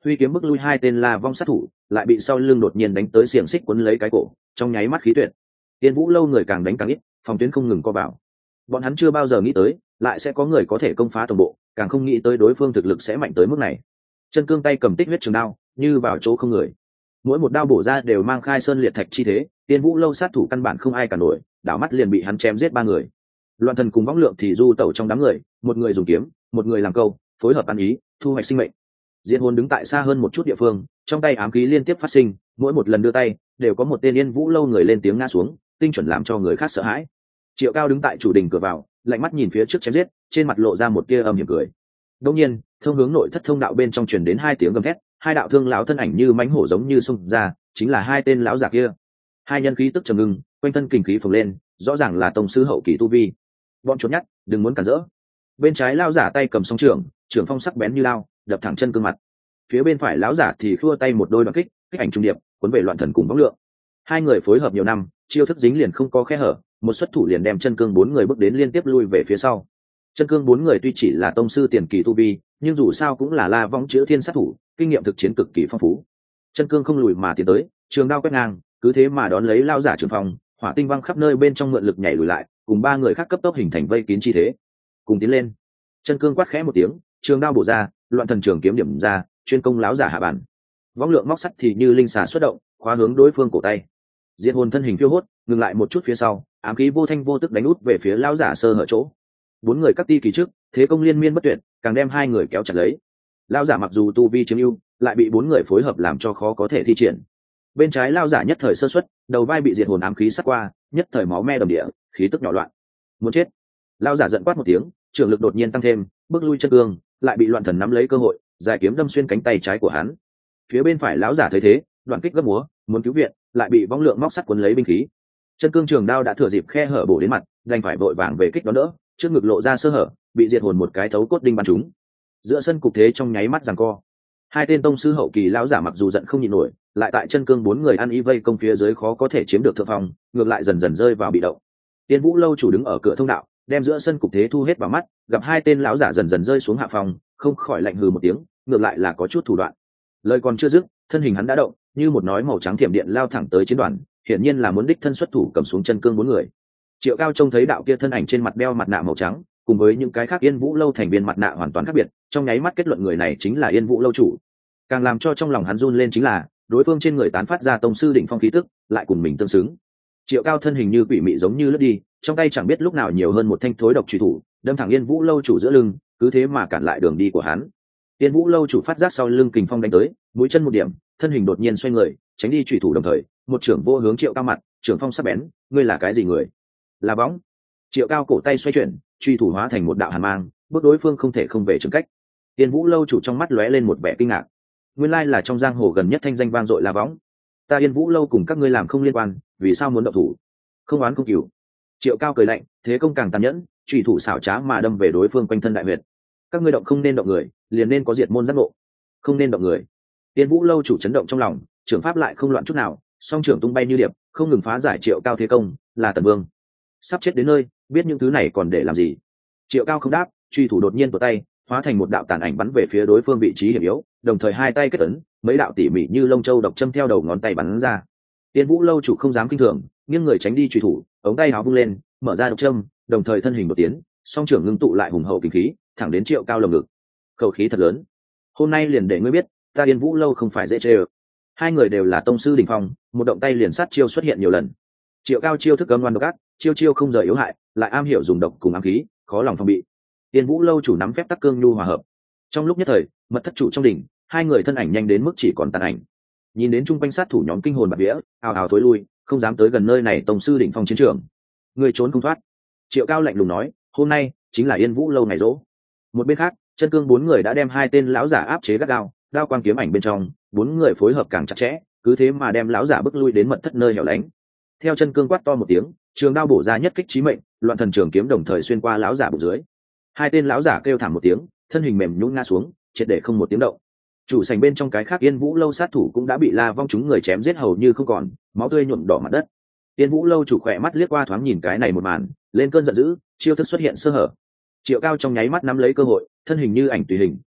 huy kiếm bức lui hai tên La Vong sát thủ, lại bị sau lưng đột nhiên đánh tới xiềng xích quấn lấy cái cổ, trong nháy mắt khí tuyệt. Tiên Vũ lâu người càng đánh càng ít, phòng tuyến không ngừng co vào. Bọn hắn chưa bao giờ nghĩ tới, lại sẽ có người có thể công phá tổng bộ, càng không nghĩ tới đối phương thực lực sẽ mạnh tới mức này. Chân Cương tay cầm tích huyết trường đao, như vào chỗ không người. Mỗi một đao bổ ra đều mang khai sơn liệt thạch chi thế, Tiên Vũ lâu sát thủ căn bản không ai cả nổi, đảo mắt liền bị hắn chém giết 3 người. Loạn Thần cùng Võng Lượng thì du tẩu trong đám người, một người dùng kiếm, một người làm câu, phối hợp ăn ý, thu hoạch sinh mệnh. Diệt Hồn đứng tại xa hơn một chút địa phương, trong tay ám khí liên tiếp phát sinh, mỗi một lần đưa tay đều có một tên Yên Vũ lâu người lên tiếng ngã xuống, tinh chuẩn làm cho người khác sợ hãi. Triệu Cao đứng tại chủ đình cửa vào, lạnh mắt nhìn phía trước chém giết, trên mặt lộ ra một tia âm hiểm cười. Đương nhiên, thông hướng nội thất thông đạo bên trong truyền đến 2 tiếng gầm thét, 2 đạo thương lão thân ảnh như mãnh hổ giống như xông ra, chính là 2 tên lão giả kia. 2 nhân khí tức trầm ngưng, quanh thân kình khí phồng lên, rõ ràng là tông sư hậu kỳ tu vi. Bọn chuột nhắt, đừng muốn cản rỡ. Bên trái lão giả tay cầm song trường, trường phong sắc bén như lao, đập thẳng chân cương mặt. Phía bên phải lão giả thì khua tay một đôi đoạn kích, kích ảnh trung điệp, cuốn về Loạn Thần cùng Võng Lượng. 2 người phối hợp nhiều năm, chiêu thức dính liền không có khe hở, một xuất thủ liền đem Chân Cương 4 người bước đến liên tiếp lui về phía sau. Chân Cương 4 người tuy chỉ là tông sư tiền kỳ tu vi, nhưng dù sao cũng là La Vong chữ thiên sát thủ, kinh nghiệm thực chiến cực kỳ phong phú. Chân Cương không lùi mà tiến tới, trường đao quét ngang, cứ thế mà đón lấy lao giả trường phòng, hỏa tinh văng khắp nơi bên trong mượn lực nhảy lùi lại, cùng 3 người khác cấp tốc hình thành vây kín chi thế. Cùng tiến lên. Chân Cương quát khẽ một tiếng, trường đao bổ ra, Loạn Thần trường kiếm điểm ra, chuyên công láo giả hạ bản. Võng Lượng móc sắt thì như linh xà xuất động, khóa hướng đối phương cổ tay. Diệt Hồn thân hình phiêu hốt, ngừng lại một chút phía sau, ám khí vô thanh vô tức đánh út về phía lão giả sơ hở chỗ. 4 người cắt ti kỳ trước, thế công liên miên bất tuyệt, càng đem 2 người kéo chặt lấy. Lão giả mặc dù tu vi chiếm ưu, lại bị 4 người phối hợp làm cho khó có thể thi triển. Bên trái lão giả nhất thời sơ suất, đầu vai bị Diệt Hồn ám khí sát qua, nhất thời máu me đầm địa, khí tức nhỏ loạn. Muốn chết. Lão giả giận quát một tiếng, trường lực đột nhiên tăng thêm, bước lui Chân Cương, lại bị Loạn Thần nắm lấy cơ hội, giải kiếm đâm xuyên cánh tay trái của hắn. Phía bên phải lão giả thấy thế, đoạn kích gấp múa, muốn cứu viện, lại bị Võng Lượng móc sắt cuốn lấy binh khí. Chân Cương trường đao đã thừa dịp khe hở bổ đến mặt, đành phải vội vàng về kích đón đỡ, trước ngực lộ ra sơ hở, bị Diệt Hồn một cái thấu cốt đinh bắn trúng. Giữa sân cục thế trong nháy mắt giằng co. 2 tên tông sư hậu kỳ lão giả mặc dù giận không nhịn nổi, lại tại Chân Cương 4 người ăn y vây công phía dưới khó có thể chiếm được thượng phong, ngược lại dần dần rơi vào bị động. Tiên Vũ lâu chủ đứng ở cửa thông đạo, đem giữa sân cục thế thu hết vào mắt, gặp 2 tên lão giả dần dần rơi xuống hạ phòng, không khỏi lạnh hừ một tiếng, ngược lại là có chút thủ đoạn. Lời còn chưa dứt, thân hình hắn đã động, như một nói màu trắng thiểm điện lao thẳng tới chiến đoàn, hiển nhiên là muốn đích thân xuất thủ cầm xuống Chân Cương 4 người. Triệu Cao trông thấy đạo kia thân ảnh trên mặt đeo mặt nạ màu trắng, cùng với những cái khác Yên Vũ lâu thành viên mặt nạ hoàn toàn khác biệt, trong nháy mắt kết luận người này chính là Yên Vũ lâu chủ. Càng làm cho trong lòng hắn run lên chính là, đối phương trên người tán phát ra tông sư đỉnh phong khí tức, lại cùng mình tương xứng. Triệu Cao thân hình như quỷ mị giống như lướt đi, trong tay chẳng biết lúc nào nhiều hơn một thanh thối độc chủy thủ, đâm thẳng Yên Vũ lâu chủ giữa lưng, cứ thế mà cản lại đường đi của hắn. Yên Vũ lâu chủ phát giác sau lưng kình phong đánh tới, mũi chân một điểm, thân hình đột nhiên xoay người, tránh đi chủy thủ đồng thời, một trưởng vô hướng Triệu Cao mặt, trưởng phong sắc bén, ngươi là cái gì người? Là võng. Triệu Cao cổ tay xoay chuyển, truy thủ hóa thành một đạo hàn mang, bước đối phương không thể không về trường cách. Yên Vũ lâu chủ trong mắt lóe lên một vẻ kinh ngạc. Nguyên lai là trong giang hồ gần nhất thanh danh vang dội là võng. Ta Yên Vũ lâu cùng các ngươi làm không liên quan, vì sao muốn động thủ? Không oán không cừu. Triệu Cao cười lạnh, thế công càng tàn nhẫn, truy thủ xảo trá mà đâm về đối phương quanh thân đại huyệt. Các ngươi động không nên động người, liền nên có diệt môn giác ngộ. Không nên động người. Yên Vũ lâu chủ chấn động trong lòng, trưởng pháp lại không loạn chút nào, song trưởng tung bay như điệp, không ngừng phá giải Triệu Cao thế công, là Tần Vương. Sắp chết đến nơi, biết những thứ này còn để làm gì? Triệu Cao không đáp, truy thủ đột nhiên tuột tay, hóa thành một đạo tàn ảnh bắn về phía đối phương vị trí hiểm yếu, đồng thời 2 tay kết ấn, mấy đạo tỉ mỉ như lông châu độc châm theo đầu ngón tay bắn ra. Tiên Vũ lâu chủ không dám kinh thường, nghiêng người tránh đi truy thủ, ống tay áo vung lên, mở ra độc châm, đồng thời thân hình đột tiến, song trưởng ngưng tụ lại hùng hậu kinh khí, thẳng đến Triệu Cao lồng ngực. Khẩu khí thật lớn. Hôm nay liền để ngươi biết, ta Yên Vũ lâu không phải dễ chơi. 2 người đều là tông sư đỉnh phong, một động tay liền sát chiêu xuất hiện nhiều lần. Triệu Cao chiêu thức cấm ngoan độc ác, chiêu không rời yếu hại, lại am hiểu dùng độc cùng ám khí, khó lòng phòng bị. Tiên Vũ lâu chủ nắm phép tắc cương nhu hòa hợp. Trong lúc nhất thời, mật thất chủ trong đỉnh, 2 người thân ảnh nhanh đến mức chỉ còn tàn ảnh. Nhìn đến trung quanh sát thủ nhóm kinh hồn bạt vía, ào ào thối lui, không dám tới gần nơi này tông sư đỉnh phong chiến trường. Người trốn không thoát. Triệu Cao lạnh lùng nói, hôm nay chính là Yên Vũ lâu ngày rỗ. Một bên khác, Chân Cương 4 người đã đem 2 tên lão giả áp chế gắt gao, đao quang kiếm ảnh bên trong, 4 người phối hợp càng chặt chẽ, cứ thế mà đem lão giả bức lui đến mật thất nơi hẻo lánh. Theo Chân Cương quát to một tiếng, trường đao bổ ra nhất kích chí mệnh, Loạn Thần trường kiếm đồng thời xuyên qua lão giả bụng dưới. 2 tên lão giả kêu thảm một tiếng, thân hình mềm nhũn ngã xuống, triệt để không một tiếng động. Chủ sảnh bên trong cái khác Yên Vũ lâu sát thủ cũng đã bị La Vong chúng người chém giết hầu như không còn, máu tươi nhuộm đỏ mặt đất. Yên Vũ lâu chủ khỏe mắt liếc qua thoáng nhìn cái này một màn, lên cơn giận dữ, chiêu thức xuất hiện sơ hở. Triệu Cao trong nháy mắt nắm lấy cơ hội, thân hình như ảnh tùy hình,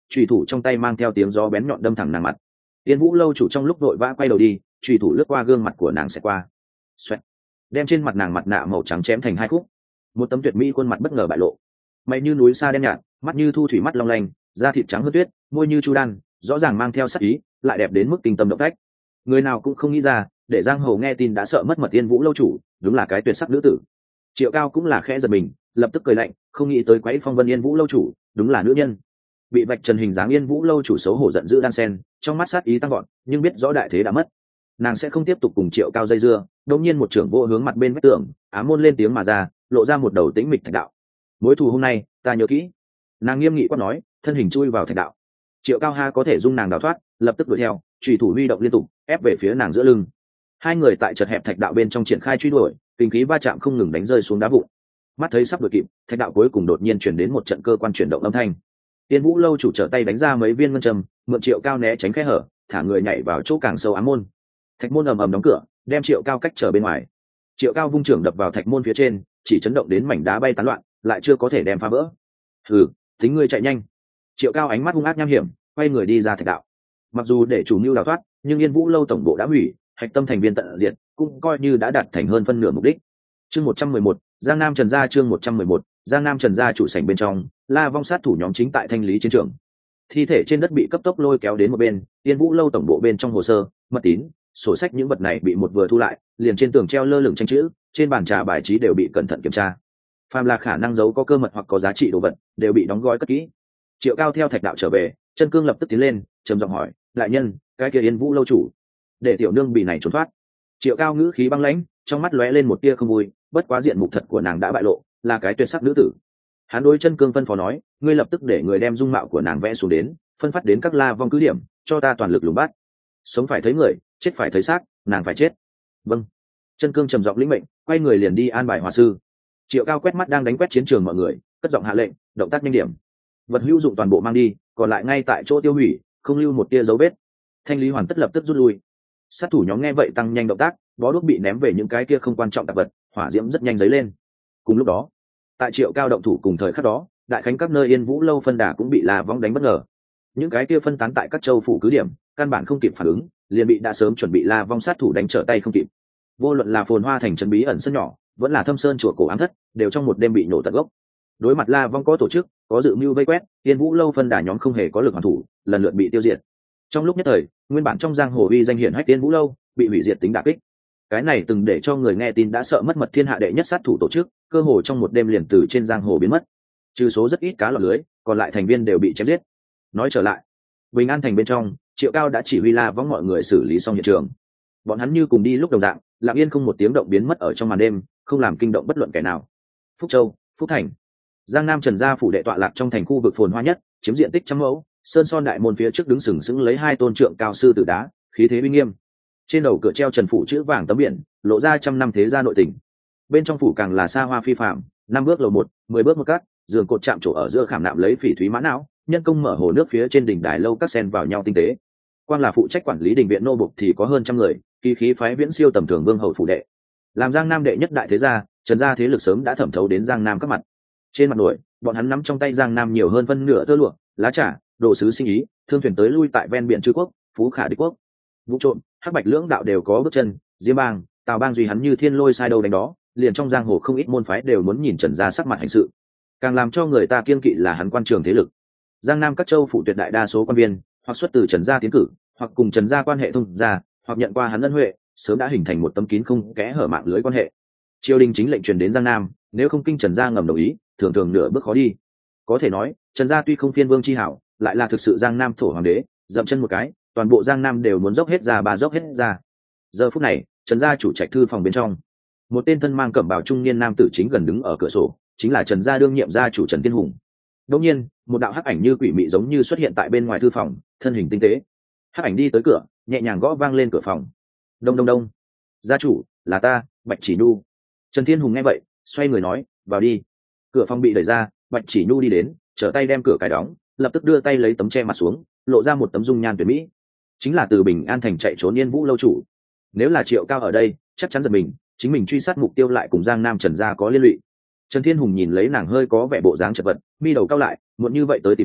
chủy thủ trong tay mang theo tiếng gió bén nhọn đâm thẳng nàng mặt. Yên Vũ lâu chủ trong lúc vội vã quay đầu đi, chủy thủ lướt qua gương mặt của nàng sẽ qua, xoẹt, đem trên mặt nàng mặt nạ màu trắng chém thành hai khúc. Một tấm tuyệt mỹ khuôn mặt bất ngờ bại lộ, mày như núi sa đen nhạt, mắt như thu thủy mắt long lanh, da thịt trắng hơn tuyết, môi như chu đan, rõ ràng mang theo sắc ý, lại đẹp đến mức kinh tâm động phách. Người nào cũng không nghĩ ra, để giang hồ nghe tin đã sợ mất mật Yên Vũ lâu chủ, đúng là cái tuyệt sắc nữ tử. Triệu Cao cũng là khẽ giật mình, lập tức cười lạnh, không nghĩ tới quấy phong vân Yên Vũ lâu chủ, đúng là nữ nhân. Bị vạch trần hình dáng Yên Vũ lâu chủ xấu hổ giận dữ đan sen, trong mắt sát ý tăng vọt, nhưng biết rõ đại thế đã mất, nàng sẽ không tiếp tục cùng Triệu Cao dây dưa. Đột nhiên một trưởng vô hướng mặt bên vách tường, ám môn lên tiếng mà ra, lộ ra một đầu tĩnh mịch thạch đạo. Mối thù hôm nay ta nhớ kỹ. Nàng nghiêm nghị quát nói, thân hình chui vào thạch đạo. Triệu Cao ha có thể dung nàng đào thoát, lập tức đuổi theo, chủy thủ huy động liên tục, ép về phía nàng giữa lưng. Hai người tại chật hẹp thạch đạo bên trong triển khai truy đuổi, kinh khí va chạm không ngừng đánh rơi xuống đá vụn. Mắt thấy sắp đuổi kịp, thạch đạo cuối cùng đột nhiên chuyển đến một trận cơ quan chuyển động âm thanh. Tiên Vũ lâu chủ trở tay đánh ra mấy viên ngân châm, mượn Triệu Cao né tránh khe hở, thả người nhảy vào chỗ càng sâu ám môn. Thạch môn ầm ầm đóng cửa, đem Triệu Cao cách trở bên ngoài. Triệu Cao vung trưởng đập vào thạch môn phía trên, chỉ chấn động đến mảnh đá bay tán loạn, lại chưa có thể đem phá vỡ. Hừ, tính ngươi chạy nhanh. Triệu Cao ánh mắt hung ác nham hiểm, quay người đi ra thạch đạo. Mặc dù để chủ mưu đào thoát, nhưng Yên Vũ lâu tổng bộ đã hủy, hạch tâm thành viên tận diệt, cũng coi như đã đạt thành hơn phân nửa mục đích. Chương 111, Giang Nam Trần gia. Chương 111, Giang Nam Trần gia chủ sảnh bên trong, La Vong sát thủ nhóm chính tại thanh lý chiến trường. Thi thể trên đất bị cấp tốc lôi kéo đến một bên, Yên Vũ lâu tổng bộ bên trong hồ sơ, mật tín, sổ sách những vật này bị một vừa thu lại, liền trên tường treo lơ lửng tranh chữ, trên bàn trà bài trí đều bị cẩn thận kiểm tra. Phàm là khả năng giấu có cơ mật hoặc có giá trị đồ vật, đều bị đóng gói cất kỹ. Triệu Cao theo thạch đạo trở về, Chân Cương lập tức tiến lên, trầm giọng hỏi, đại nhân, cái kia Yên Vũ lâu chủ, để tiểu nương bị này trốn thoát. Triệu Cao ngữ khí băng lãnh, trong mắt lóe lên một tia không vui, bất quá diện mục thật của nàng đã bại lộ, là cái tuyệt sắc nữ tử. Hắn đối Chân Cương phân phó nói, ngươi lập tức để người đem dung mạo của nàng vẽ xuống đến, phân phát đến các La Vong cứ điểm, cho ta toàn lực lùng bắt. Sống phải thấy người, chết phải thấy xác, nàng phải chết. Vâng. Chân Cương trầm giọng lĩnh mệnh, quay người liền đi an bài hòa sư. Triệu Cao quét mắt đang đánh quét chiến trường mọi người, cất giọng hạ lệnh, động tác nhanh điểm. Vật hữu dụng toàn bộ mang đi, còn lại ngay tại chỗ tiêu hủy, không lưu một tia dấu vết. Thanh lý hoàn tất lập tức rút lui. Sát thủ nhóm nghe vậy tăng nhanh động tác, bó đuốc bị ném về những cái kia không quan trọng tạp vật, hỏa diễm rất nhanh dấy lên. Cùng lúc đó, tại Triệu Cao động thủ cùng thời khắc đó, đại khánh các nơi Yên Vũ lâu phân đà cũng bị La Vong đánh bất ngờ. Những cái kia phân tán tại các châu phủ cứ điểm, căn bản không kịp phản ứng, liền bị đã sớm chuẩn bị La Vong sát thủ đánh trở tay không kịp. Vô luận là Phồn Hoa thành trấn bí ẩn sân nhỏ, vẫn là Thâm Sơn chùa cổ ám thất, đều trong một đêm bị nổ tận gốc. Đối mặt La Vong có tổ chức, có dự mưu vây quét, Yên Vũ lâu phân đà nhóm không hề có lực hoàn thủ, lần lượt bị tiêu diệt. Trong lúc nhất thời, nguyên bản trong giang hồ uy danh hiển hách Yên Vũ lâu bị hủy diệt tính đả kích. Cái này từng để cho người nghe tin đã sợ mất mật thiên hạ đệ nhất sát thủ tổ chức, cơ hồ trong một đêm liền từ trên giang hồ biến mất. Trừ số rất ít cá lọt lưới, còn lại thành viên đều bị chém giết. Nói trở lại, Bình An thành bên trong, Triệu Cao đã chỉ huy La Vong mọi người xử lý xong hiện trường. Bọn hắn như cùng đi lúc đồng dạng, lặng yên không một tiếng động biến mất ở trong màn đêm, không làm kinh động bất luận kẻ nào. Phúc Châu, Phúc Thành, Giang Nam Trần gia phủ đệ tọa lạc trong thành khu vực phồn hoa nhất, chiếm diện tích trăm mẫu, sơn son đại môn phía trước đứng sừng sững lấy hai tôn trượng cao sư tử đá, khí thế uy nghiêm. Trên đầu cửa treo trần phủ chữ vàng tấm biển, lộ ra trăm năm thế gia nội tình. Bên trong phủ càng là xa hoa phi phàm, 5 bước lầu 1, 10 bước một cát, giường cột chạm trổ ở giữa khảm nạm lấy phỉ thúy mã não, nhân công mở hồ nước phía trên đỉnh đài lâu các sen vào nhau tinh tế. Quan là phụ trách quản lý đình viện nô bộc thì có hơn trăm người, kỳ khí phái viễn siêu tầm thường vương hầu phủ đệ. Làm Giang Nam đệ nhất đại thế gia, Trần gia thế lực sớm đã thẩm thấu đến Giang Nam các mặt. Trên mặt nổi, bọn hắn nắm trong tay Giang Nam nhiều hơn phân nửa tơ lụa, lá trà, đồ sứ sinh ý, thương thuyền tới lui tại ven biển Trư quốc, Phú Khả Địch quốc. Vũ trộm, hắc bạch lưỡng đạo đều có bước chân, Diêm bang, Tào bang duy hắn như thiên lôi sai đâu đánh đó, liền trong giang hồ không ít môn phái đều muốn nhìn Trần gia sắc mặt hành sự. Càng làm cho người ta kiêng kỵ là hắn quan trường thế lực. Giang Nam các châu phủ tuyệt đại đa số quan viên, hoặc xuất từ Trần gia tiến cử, hoặc cùng Trần gia quan hệ thông gia, hoặc nhận qua hắn ân huệ, sớm đã hình thành một tấm kín không kẽ hở mạng lưới quan hệ. Triều đình chính lệnh truyền đến Giang Nam, nếu không kinh Trần gia ngầm đồng ý, thường thường nửa bước khó đi. Có thể nói, Trần gia tuy không phiên vương chi hảo, lại là thực sự Giang Nam thổ hoàng đế, dậm chân một cái, toàn bộ Giang Nam đều muốn dốc hết ra, bà dốc hết ra. Giờ phút này, Trần gia chủ trạch thư phòng bên trong, một tên thân mang cẩm bào trung niên nam tử chính gần đứng ở cửa sổ, chính là Trần gia đương nhiệm gia chủ Trần Tiên Hùng. Đột nhiên, một đạo hắc ảnh như quỷ mị giống như xuất hiện tại bên ngoài thư phòng, thân hình tinh tế. Hắc ảnh đi tới cửa, nhẹ nhàng gõ vang lên cửa phòng. Đông đông đông. Gia chủ, là ta, Bạch Chỉ Nhu. Trần Thiên Hùng nghe vậy, xoay người nói, vào đi. Cửa phòng bị đẩy ra, Bạch Chỉ Nhu đi đến, trở tay đem cửa cài đóng, lập tức đưa tay lấy tấm che mặt xuống, lộ ra một tấm dung nhan tuyệt mỹ. Chính là từ Bình An thành chạy trốn Yên Vũ lâu chủ. Nếu là Triệu Cao ở đây, chắc chắn giật mình, chính mình truy sát mục tiêu lại cùng Giang Nam Trần gia có liên lụy. Trần Thiên Hùng nhìn lấy nàng hơi có vẻ bộ dáng chật vật, mi đầu cao lại, muộn như vậy tới tìm ta,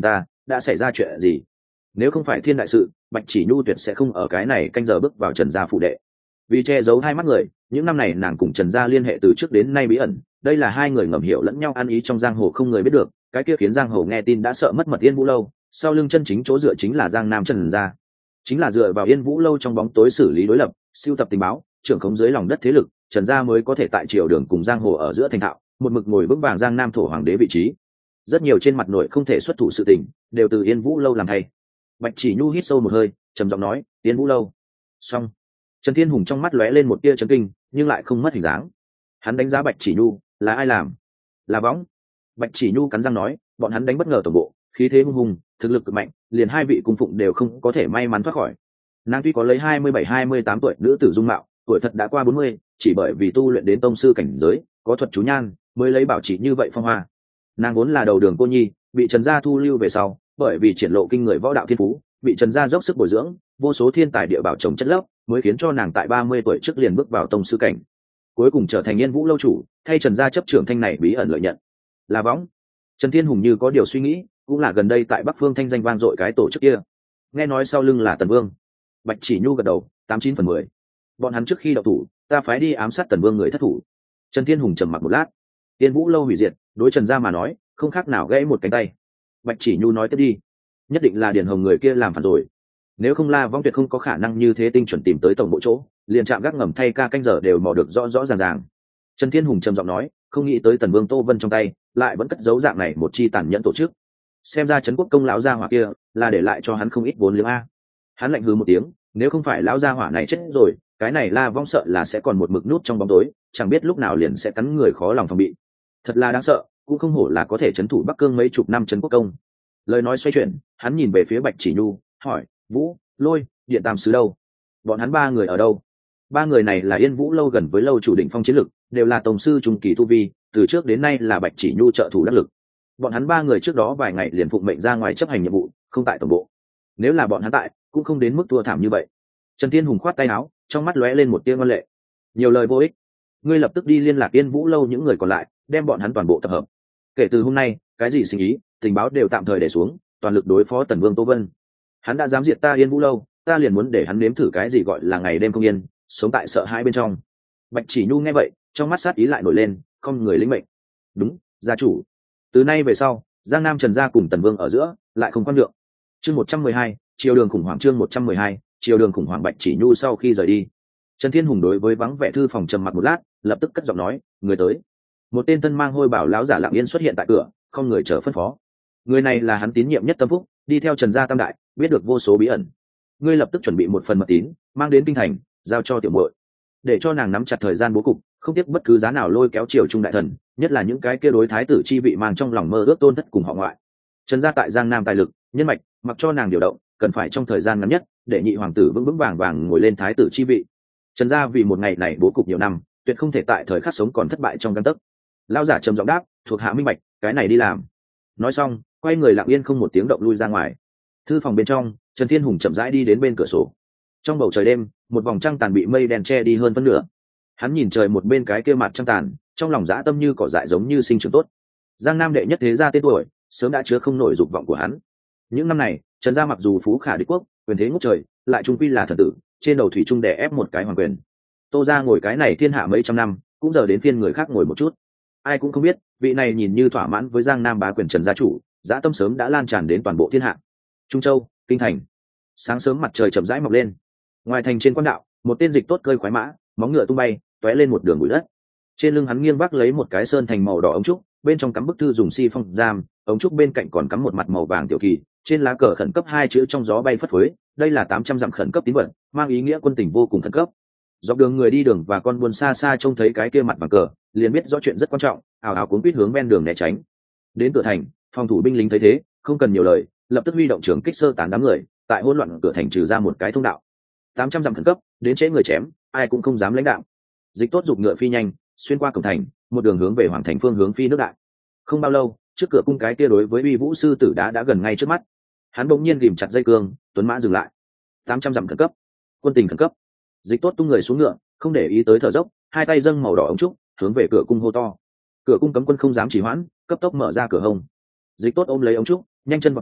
đã xảy ra chuyện gì? Nếu không phải thiên đại sự, Bạch Chỉ Nhu tuyệt sẽ không ở cái này canh giờ bước vào Trần gia phụ đệ. Vì che giấu hai mắt người, những năm này nàng cùng Trần gia liên hệ từ trước đến nay bí ẩn, đây là hai người ngầm hiểu lẫn nhau ăn ý trong giang hồ không người biết được, cái kia khiến giang hồ nghe tin đã sợ mất mật Yên Vũ lâu, sau lưng chân chính chỗ dựa chính là Giang Nam Trần gia. Chính là dựa vào Yên Vũ lâu trong bóng tối xử lý đối lập, siêu tập tình báo, trưởng khống dưới lòng đất thế lực, Trần gia mới có thể tại triều đường cùng giang hồ ở giữa thành thạo, một mực ngồi vững vàng Giang Nam thổ hoàng đế vị trí. Rất nhiều trên mặt nội không thể xuất thủ sự tình, đều từ Yên Vũ lâu làm thay. Bạch Chỉ Nhu hít sâu một hơi, trầm giọng nói, Yên Vũ lâu. Xong. Trần Thiên Hùng trong mắt lóe lên một tia chấn kinh, nhưng lại không mất hình dáng. Hắn đánh giá Bạch Chỉ Nhu, là ai làm? Là võng. Bạch Chỉ Nhu cắn răng nói, bọn hắn đánh bất ngờ tổng bộ, khí thế hung hùng, thực lực cực mạnh, liền hai vị cung phụng đều không có thể may mắn thoát khỏi. Nàng tuy có lấy 27-28 tuổi nữ tử dung mạo, tuổi thật đã qua 40, chỉ bởi vì tu luyện đến tông sư cảnh giới, có thuật chú nhan, mới lấy bảo chỉ như vậy phong hoa. Nàng vốn là đầu đường cô nhi, bị Trần gia thu lưu về sau, bởi vì triển lộ kinh người võ đạo thiên phú, bị Trần gia dốc sức bồi dưỡng, vô số thiên tài địa bảo trồng chất lớp, mới khiến cho nàng tại 30 tuổi trước liền bước vào tông sư cảnh, cuối cùng trở thành Yên Vũ lâu chủ, thay Trần gia chấp trưởng thanh này bí ẩn lợi nhận. Là võng. Trần Thiên Hùng như có điều suy nghĩ, cũng là gần đây tại Bắc Phương thanh danh vang dội cái tổ chức kia. Nghe nói sau lưng là Tần Vương. Bạch Chỉ Nhu gật đầu, 89/10. Bọn hắn trước khi đậu thủ, ta phái đi ám sát Tần Vương người thất thủ. Trần Thiên Hùng trầm mặc một lát. Yên Vũ lâu hủy diệt, đối Trần gia mà nói, không khác nào gãy một cánh tay. Bạch Chỉ Nhu nói tiếp đi. Nhất định là Điền Hồng người kia làm phản rồi. Nếu không La Vong tuyệt không có khả năng như thế tinh chuẩn tìm tới tổng bộ chỗ, liền chạm gác ngầm thay ca canh giờ đều mò được rõ rõ ràng ràng. Trần Thiên Hùng trầm giọng nói, không nghĩ tới Tần Vương Tô Vân trong tay lại vẫn cất giấu dạng này một chi tàn nhẫn tổ chức. Xem ra Trấn Quốc công lão gia hỏa kia là để lại cho hắn không ít vốn liếng a. Hắn lạnh hừ một tiếng, nếu không phải lão gia hỏa này chết rồi, cái này La Vong sợ là sẽ còn một mực nút trong bóng tối, chẳng biết lúc nào liền sẽ cắn người khó lòng phòng bị. Thật là đáng sợ, cũng không hổ là có thể trấn thủ Bắc Cương mấy chục năm Trấn Quốc công. Lời nói xoay chuyển, hắn nhìn về phía Bạch Chỉ Nhu, hỏi, Vũ, Lôi, Điện Tam sứ đâu? Bọn hắn ba người ở đâu? Ba người này là Yên Vũ lâu gần với lâu chủ đỉnh phong chiến lực, đều là tổng sư trung kỳ tu vi, từ trước đến nay là Bạch Chỉ Nhu trợ thủ đắc lực. Bọn hắn ba người trước đó vài ngày liền phụng mệnh ra ngoài chấp hành nhiệm vụ, không tại tổng bộ. Nếu là bọn hắn tại, cũng không đến mức thua thảm như vậy. Trần Thiên Hùng khoát tay áo, trong mắt lóe lên một tia ngoan lệ. Nhiều lời vô ích, ngươi lập tức đi liên lạc Yên Vũ lâu những người còn lại, đem bọn hắn toàn bộ tập hợp. Kể từ hôm nay, cái gì sinh ý, tình báo đều tạm thời để xuống, toàn lực đối phó Tần Vương Tô Vân. Hắn đã dám diệt ta Yên Vũ lâu, ta liền muốn để hắn nếm thử cái gì gọi là ngày đêm không yên, sống tại sợ hãi bên trong. Bạch Chỉ Nhu nghe vậy, trong mắt sát ý lại nổi lên, không người lĩnh mệnh. Đúng, gia chủ. Từ nay về sau, Giang Nam Trần gia cùng Tần Vương ở giữa lại không quan lượng. Chương 112, triều đường khủng hoảng. Chương 112, triều đường khủng hoảng. Bạch Chỉ Nhu sau khi rời đi, Trần Thiên Hùng đối với vắng vẻ thư phòng trầm mặc một lát, lập tức cất giọng nói, người tới. Một tên thân mang hôi bảo lão giả lặng yên xuất hiện tại cửa, không người chờ phân phó. Người này là hắn tín nhiệm nhất tâm phúc, đi theo Trần gia tam đại, biết được vô số bí ẩn. Ngươi lập tức chuẩn bị một phần mật tín, mang đến kinh thành, giao cho tiểu muội, để cho nàng nắm chặt thời gian bố cục, không tiếc bất cứ giá nào lôi kéo triều trung đại thần, nhất là những cái kia đối thái tử chi vị mang trong lòng mơ ước tôn thất cùng họ ngoại. Trần gia tại Giang Nam tài lực, nhân mạch, mặc cho nàng điều động, cần phải trong thời gian ngắn nhất, để nhị hoàng tử vững vững vàng vàng ngồi lên thái tử chi vị. Trần gia vì một ngày này bố cục nhiều năm, tuyệt không thể tại thời khắc sống còn thất bại trong gang tấc. Lão giả trầm giọng đáp, thuộc hạ minh bạch, cái này đi làm. Nói xong, quay người lặng yên không một tiếng động lui ra ngoài. Thư phòng bên trong, Trần Thiên Hùng chậm rãi đi đến bên cửa sổ. Trong bầu trời đêm, một vòng trăng tàn bị mây đen che đi hơn phân nửa. Hắn nhìn trời một bên cái kia mặt trăng tàn, trong lòng dã tâm như cỏ dại giống như sinh trưởng tốt. Giang Nam đệ nhất thế gia tên tuổi, sớm đã chứa không nổi dục vọng của hắn. Những năm này, Trần gia mặc dù phú khả địch quốc, quyền thế ngút trời, lại trung quy là thần tử, trên đầu thủy trung đè ép một cái hoàng quyền. Tô gia ngồi cái này thiên hạ mấy trăm năm, cũng giờ đến phiên người khác ngồi một chút. Ai cũng không biết, vị này nhìn như thỏa mãn với Giang Nam bá quyền Trần gia chủ, dã tâm sớm đã lan tràn đến toàn bộ thiên hạ. Trung Châu, kinh thành. Sáng sớm mặt trời chậm rãi mọc lên. Ngoài thành trên quan đạo, một tên dịch tốt cơi khoái mã, móng ngựa tung bay, tóe lên một đường bụi đất. Trên lưng hắn nghiêng vác lấy một cái sơn thành màu đỏ ống trúc, bên trong cắm bức thư dùng si phong giam, ống trúc bên cạnh còn cắm một mặt màu vàng tiểu kỳ, trên lá cờ khẩn cấp hai chữ trong gió bay phất phới, đây là 800 dặm khẩn cấp tín vật, mang ý nghĩa quân tình vô cùng khẩn cấp. Dọc đường người đi đường và con buôn xa xa trông thấy cái kia mặt bằng cờ, liền biết rõ chuyện rất quan trọng, ào ào cuốn quýt hướng ven đường né tránh. Đến cửa thành, phòng thủ binh lính thấy thế, không cần nhiều lời, lập tức huy động trường kích sơ tán đám người, tại hỗn loạn cửa thành trừ ra một cái thông đạo. 800 dặm khẩn cấp, đến trễ người chém, ai cũng không dám lãnh đạo. Dịch tốt giục ngựa phi nhanh, xuyên qua cổng thành, một đường hướng về hoàng thành phương hướng phi nước đại. Không bao lâu, trước cửa cung cái kia đối với uy vũ sư tử đã gần ngay trước mắt. Hắn bỗng nhiên ghìm chặt dây cương, tuấn mã dừng lại. 800 dặm khẩn cấp, quân tình khẩn cấp. Dịch tốt tung người xuống ngựa, không để ý tới thở dốc, hai tay dâng màu đỏ ống trúc, hướng về cửa cung hô to. Cửa cung cấm quân không dám trì hoãn, cấp tốc mở ra cửa hông. Dịch tốt ôm lấy ống trúc, nhanh chân vào,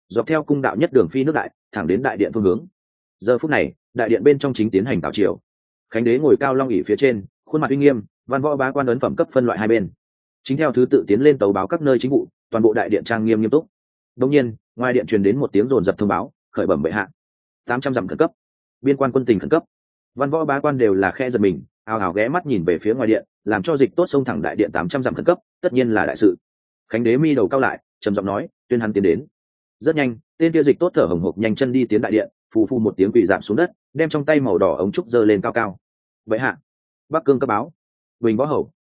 dọc theo cung đạo nhất đường phi nước đại thẳng đến đại điện phương hướng. Giờ phút này đại điện bên trong chính tiến hành tảo triều. Khánh đế ngồi cao long ỷ phía trên, khuôn mặt uy nghiêm, văn võ bá quan ấn phẩm cấp phân loại hai bên, chính theo thứ tự tiến lên tấu báo các nơi chính vụ. Toàn bộ đại điện trang nghiêm nghiêm túc. Đột nhiên ngoài điện truyền đến một tiếng rồn rập thông báo, khởi bẩm bệ hạ, 800 dặm khẩn cấp, biên quan quân tình khẩn cấp. Văn võ bá quan đều là khe giật mình, ào ào ghé mắt nhìn về phía ngoài điện, làm cho dịch tốt xông thẳng đại điện 800 dặm khẩn cấp, tất nhiên là đại sự. Khánh đế mi đầu cao lại, trầm giọng nói, tuyên hắn tiến đến. Rất nhanh, tên kia dịch tốt thở hổn hộc nhanh chân đi tiến đại điện, phù phù một tiếng quỳ rạp xuống đất, đem trong tay màu đỏ ống trúc giơ lên cao cao. Vậy hạ, Bắc Cương cấp báo, Bình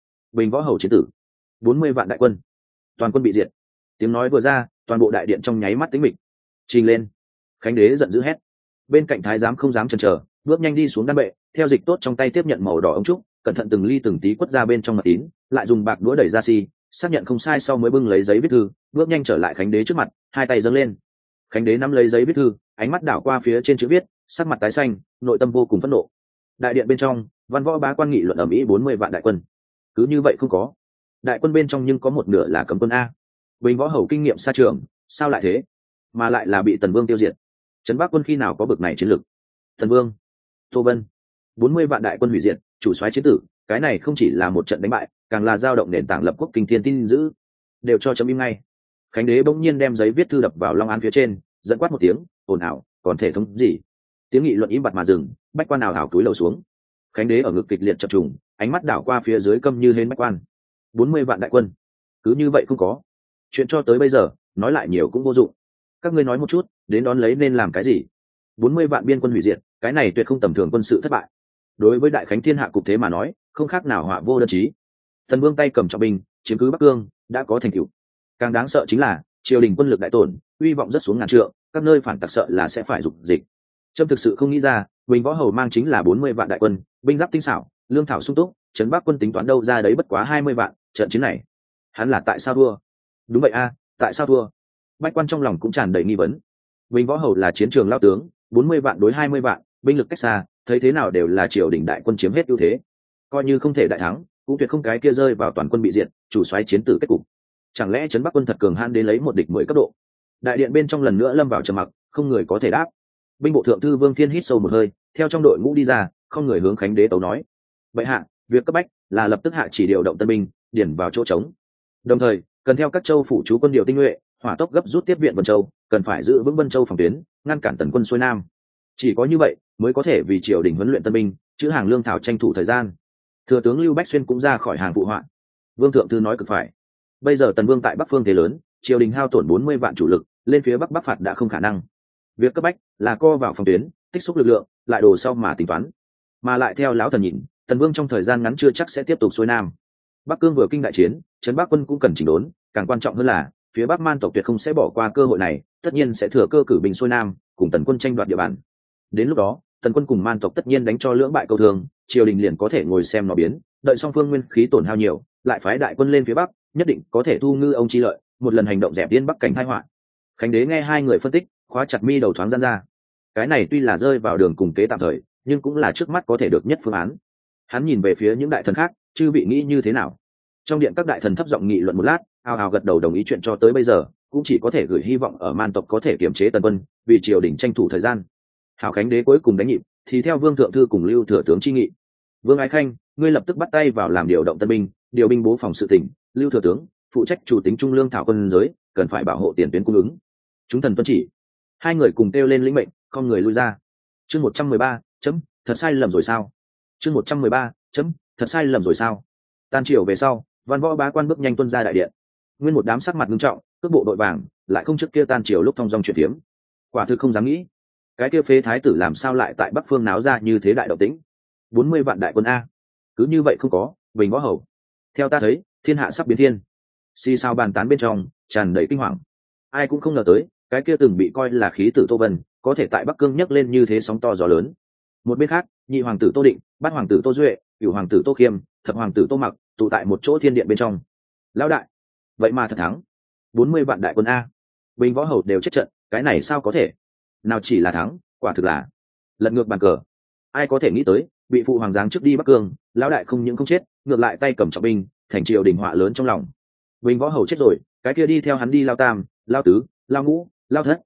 Võ Hầu chiến tử, 40 vạn đại quân, toàn quân bị diệt. Tiếng nói vừa ra, toàn bộ đại điện trong nháy mắt tĩnh mịch. Trình lên. Khánh đế giận dữ hét. Bên cạnh thái giám không dám chần chờ, bước nhanh đi xuống đan bệ, theo dịch tốt trong tay tiếp nhận màu đỏ ống trúc, cẩn thận từng ly từng tí quất ra bên trong mật tín, lại dùng bạc đũa đẩy ra xác nhận không sai sau mới bưng lấy giấy viết thư, bước nhanh trở lại Khánh đế trước mặt, hai tay dâng lên. Khánh đế nắm lấy giấy viết thư, ánh mắt đảo qua phía trên chữ viết, sắc mặt tái xanh, nội tâm vô cùng phẫn nộ. Đại điện bên trong, văn võ bá quan nghị luận ầm ĩ 40 vạn đại quân, cứ như vậy không có. Đại quân bên trong nhưng có một nửa là cấm quân a. Bình Võ Hầu kinh nghiệm xa trường, sao lại thế? Mà lại là bị Tần Vương tiêu diệt. Trấn Bắc quân khi nào có bực này chiến lược? Tần Vương, Tô Vân, 40 vạn đại quân hủy diệt, chủ soái chiến tử, cái này không chỉ là một trận đánh bại, càng là dao động nền tảng lập quốc kinh thiên tin dữ. Đều cho chấm im ngay. Khánh đế bỗng nhiên đem giấy viết thư đập vào long án phía trên, dẫn quát một tiếng, ồn ào, còn thể thống gì? Tiếng nghị luận im bặt mà dừng, bách quan nào hào túi lầu xuống. Khánh đế ở ngực kịch liệt chập trùng, ánh mắt đảo qua phía dưới câm như hến bách quan. 40 vạn đại quân, cứ như vậy không có. Chuyện cho tới bây giờ, nói lại nhiều cũng vô dụng. Các ngươi nói một chút, đến đón lấy nên làm cái gì? 40 vạn biên quân hủy diệt, cái này tuyệt không tầm thường quân sự thất bại. Đối với đại khánh thiên hạ cục thế mà nói, không khác nào họa vô đơn chí. Tần Vương tay cầm trọng binh, chiếm cứ Bắc Cương, đã có thành tựu. Càng đáng sợ chính là, triều đình quân lực đại tổn, uy vọng rất xuống ngàn trượng, các nơi phản tặc sợ là sẽ phải dục dịch. Trâm thực sự không nghĩ ra, Bình Võ Hầu mang chính là 40 vạn đại quân, binh giáp tinh xảo, lương thảo sung túc, trấn Bắc quân tính toán đâu ra đấy bất quá 20 vạn, trận chiến này, hắn là tại sao thua? Đúng vậy a, tại sao thua? Bách quan trong lòng cũng tràn đầy nghi vấn. Bình Võ Hầu là chiến trường lao tướng, 40 vạn đối 20 vạn, binh lực cách xa, thấy thế nào đều là triều đình đại quân chiếm hết ưu thế. Coi như không thể đại thắng, cũng tuyệt không cái kia rơi vào toàn quân bị diệt, chủ soái chiến tử kết cục. Chẳng lẽ trấn Bắc quân thật cường hãn đến lấy một địch 10 cấp độ? Đại điện bên trong lần nữa lâm vào trầm mặc, không người có thể đáp. Binh bộ thượng thư Vương Thiên hít sâu một hơi, theo trong đội ngũ đi ra, không người hướng Khánh đế tấu nói: vậy hạ, việc cấp bách là lập tức hạ chỉ điều động tân binh, điền vào chỗ trống. Đồng thời, cần theo các châu phủ trú quân điều tinh nhuệ, hỏa tốc gấp rút tiếp viện Vân Châu, cần phải giữ vững Vân Châu phòng tuyến, ngăn cản tần quân xuôi nam. Chỉ có như vậy mới có thể vì triều đình huấn luyện tân binh, chữ hàng lương thảo tranh thủ thời gian. Thừa tướng Lưu Bách Xuyên cũng ra khỏi hàng phụ họa. Vương thượng thư nói cực phải. Bây giờ Tần Vương tại Bắc phương thế lớn, triều đình hao tổn 40 vạn chủ lực, lên phía Bắc phạt đã không khả năng. Việc cấp bách là co vào phòng tuyến, tích xúc lực lượng, lại đổ sau mà tính toán. Mà lại theo lão thần nhìn, Tần Vương trong thời gian ngắn chưa chắc sẽ tiếp tục xuôi nam. Bắc Cương vừa kinh đại chiến, trấn Bắc quân cũng cần chỉnh đốn, càng quan trọng hơn là phía Bắc Man tộc tuyệt không sẽ bỏ qua cơ hội này, tất nhiên sẽ thừa cơ cử binh xuôi nam, cùng Tần quân tranh đoạt địa bàn. Đến lúc đó, Tần quân cùng Man tộc tất nhiên đánh cho lưỡng bại câu thương, triều đình liền có thể ngồi xem nó biến, đợi song phương nguyên khí tổn hao nhiều, lại phái đại quân lên phía Bắc, nhất định có thể thu ngư ông chi lợi, một lần hành động dẹp yên Bắc cảnh tai họa. Khánh đế nghe hai người phân tích, khóa chặt mi đầu thoáng gian ra. Cái này tuy là rơi vào đường cùng kế tạm thời, nhưng cũng là trước mắt có thể được nhất phương án. Hắn nhìn về phía những đại thần khác, chư vị nghĩ như thế nào? Trong điện các đại thần thấp giọng nghị luận một lát, ào ào gật đầu đồng ý. Chuyện cho tới bây giờ cũng chỉ có thể gửi hy vọng ở Man tộc có thể kiềm chế Tần quân, vì triều đình tranh thủ thời gian. Hào Khánh đế cuối cùng đánh nhịp, thì theo Vương thượng thư cùng Lưu thừa tướng chi nghị. Vương Ái Khanh, ngươi lập tức bắt tay vào làm điều động tân binh, điều binh bố phòng sự tỉnh. Lưu thừa tướng phụ trách chủ tính trung lương thảo quân giới, cần phải bảo hộ tiền tuyến cung ứng. Chúng thần tuân chỉ. Hai người cùng kêu lên lĩnh mệnh, không người lui ra. Chương 113, chấm, thật sai lầm rồi sao? Chương 113, chấm, thật sai lầm rồi sao? Tan chiều về sau, văn võ bá quan bước nhanh tuân ra đại điện. Nguyên một đám sắc mặt nghiêm trọng, cước bộ đội vàng, lại không trước kia tan chiều lúc thong dong chuyện phiếm. Quả thực không dám nghĩ, cái kia phế thái tử làm sao lại tại Bắc phương náo ra như thế đại động tĩnh. 40 vạn đại quân a, cứ như vậy không có. Bình Võ Hầu, theo ta thấy, thiên hạ sắp biến thiên. Xì sao bàn tán bên trong tràn đầy kinh hoàng. Ai cũng không ngờ tới, cái kia từng bị coi là khí tử Tô Vân, có thể tại Bắc Cương nhấc lên như thế sóng to gió lớn. Một bên khác, nhị hoàng tử Tô Định, bát hoàng tử Tô Duệ, cửu hoàng tử Tô Khiêm, thập hoàng tử Tô Mặc tụ tại một chỗ thiên điện bên trong. Lão đại, vậy mà thật thắng. 40 vạn đại quân a, Bình Võ Hầu đều chết trận, cái này sao có thể? Nào chỉ là thắng, quả thực là lật ngược bàn cờ. Ai có thể nghĩ tới, bị phụ hoàng giáng trước đi Bắc Cương, lão đại không những không chết, ngược lại tay cầm trọng binh, thành triều đình họa lớn trong lòng. Bình Võ Hầu chết rồi, cái kia đi theo hắn đi lao tam, lao tứ, lao ngũ, lao thất,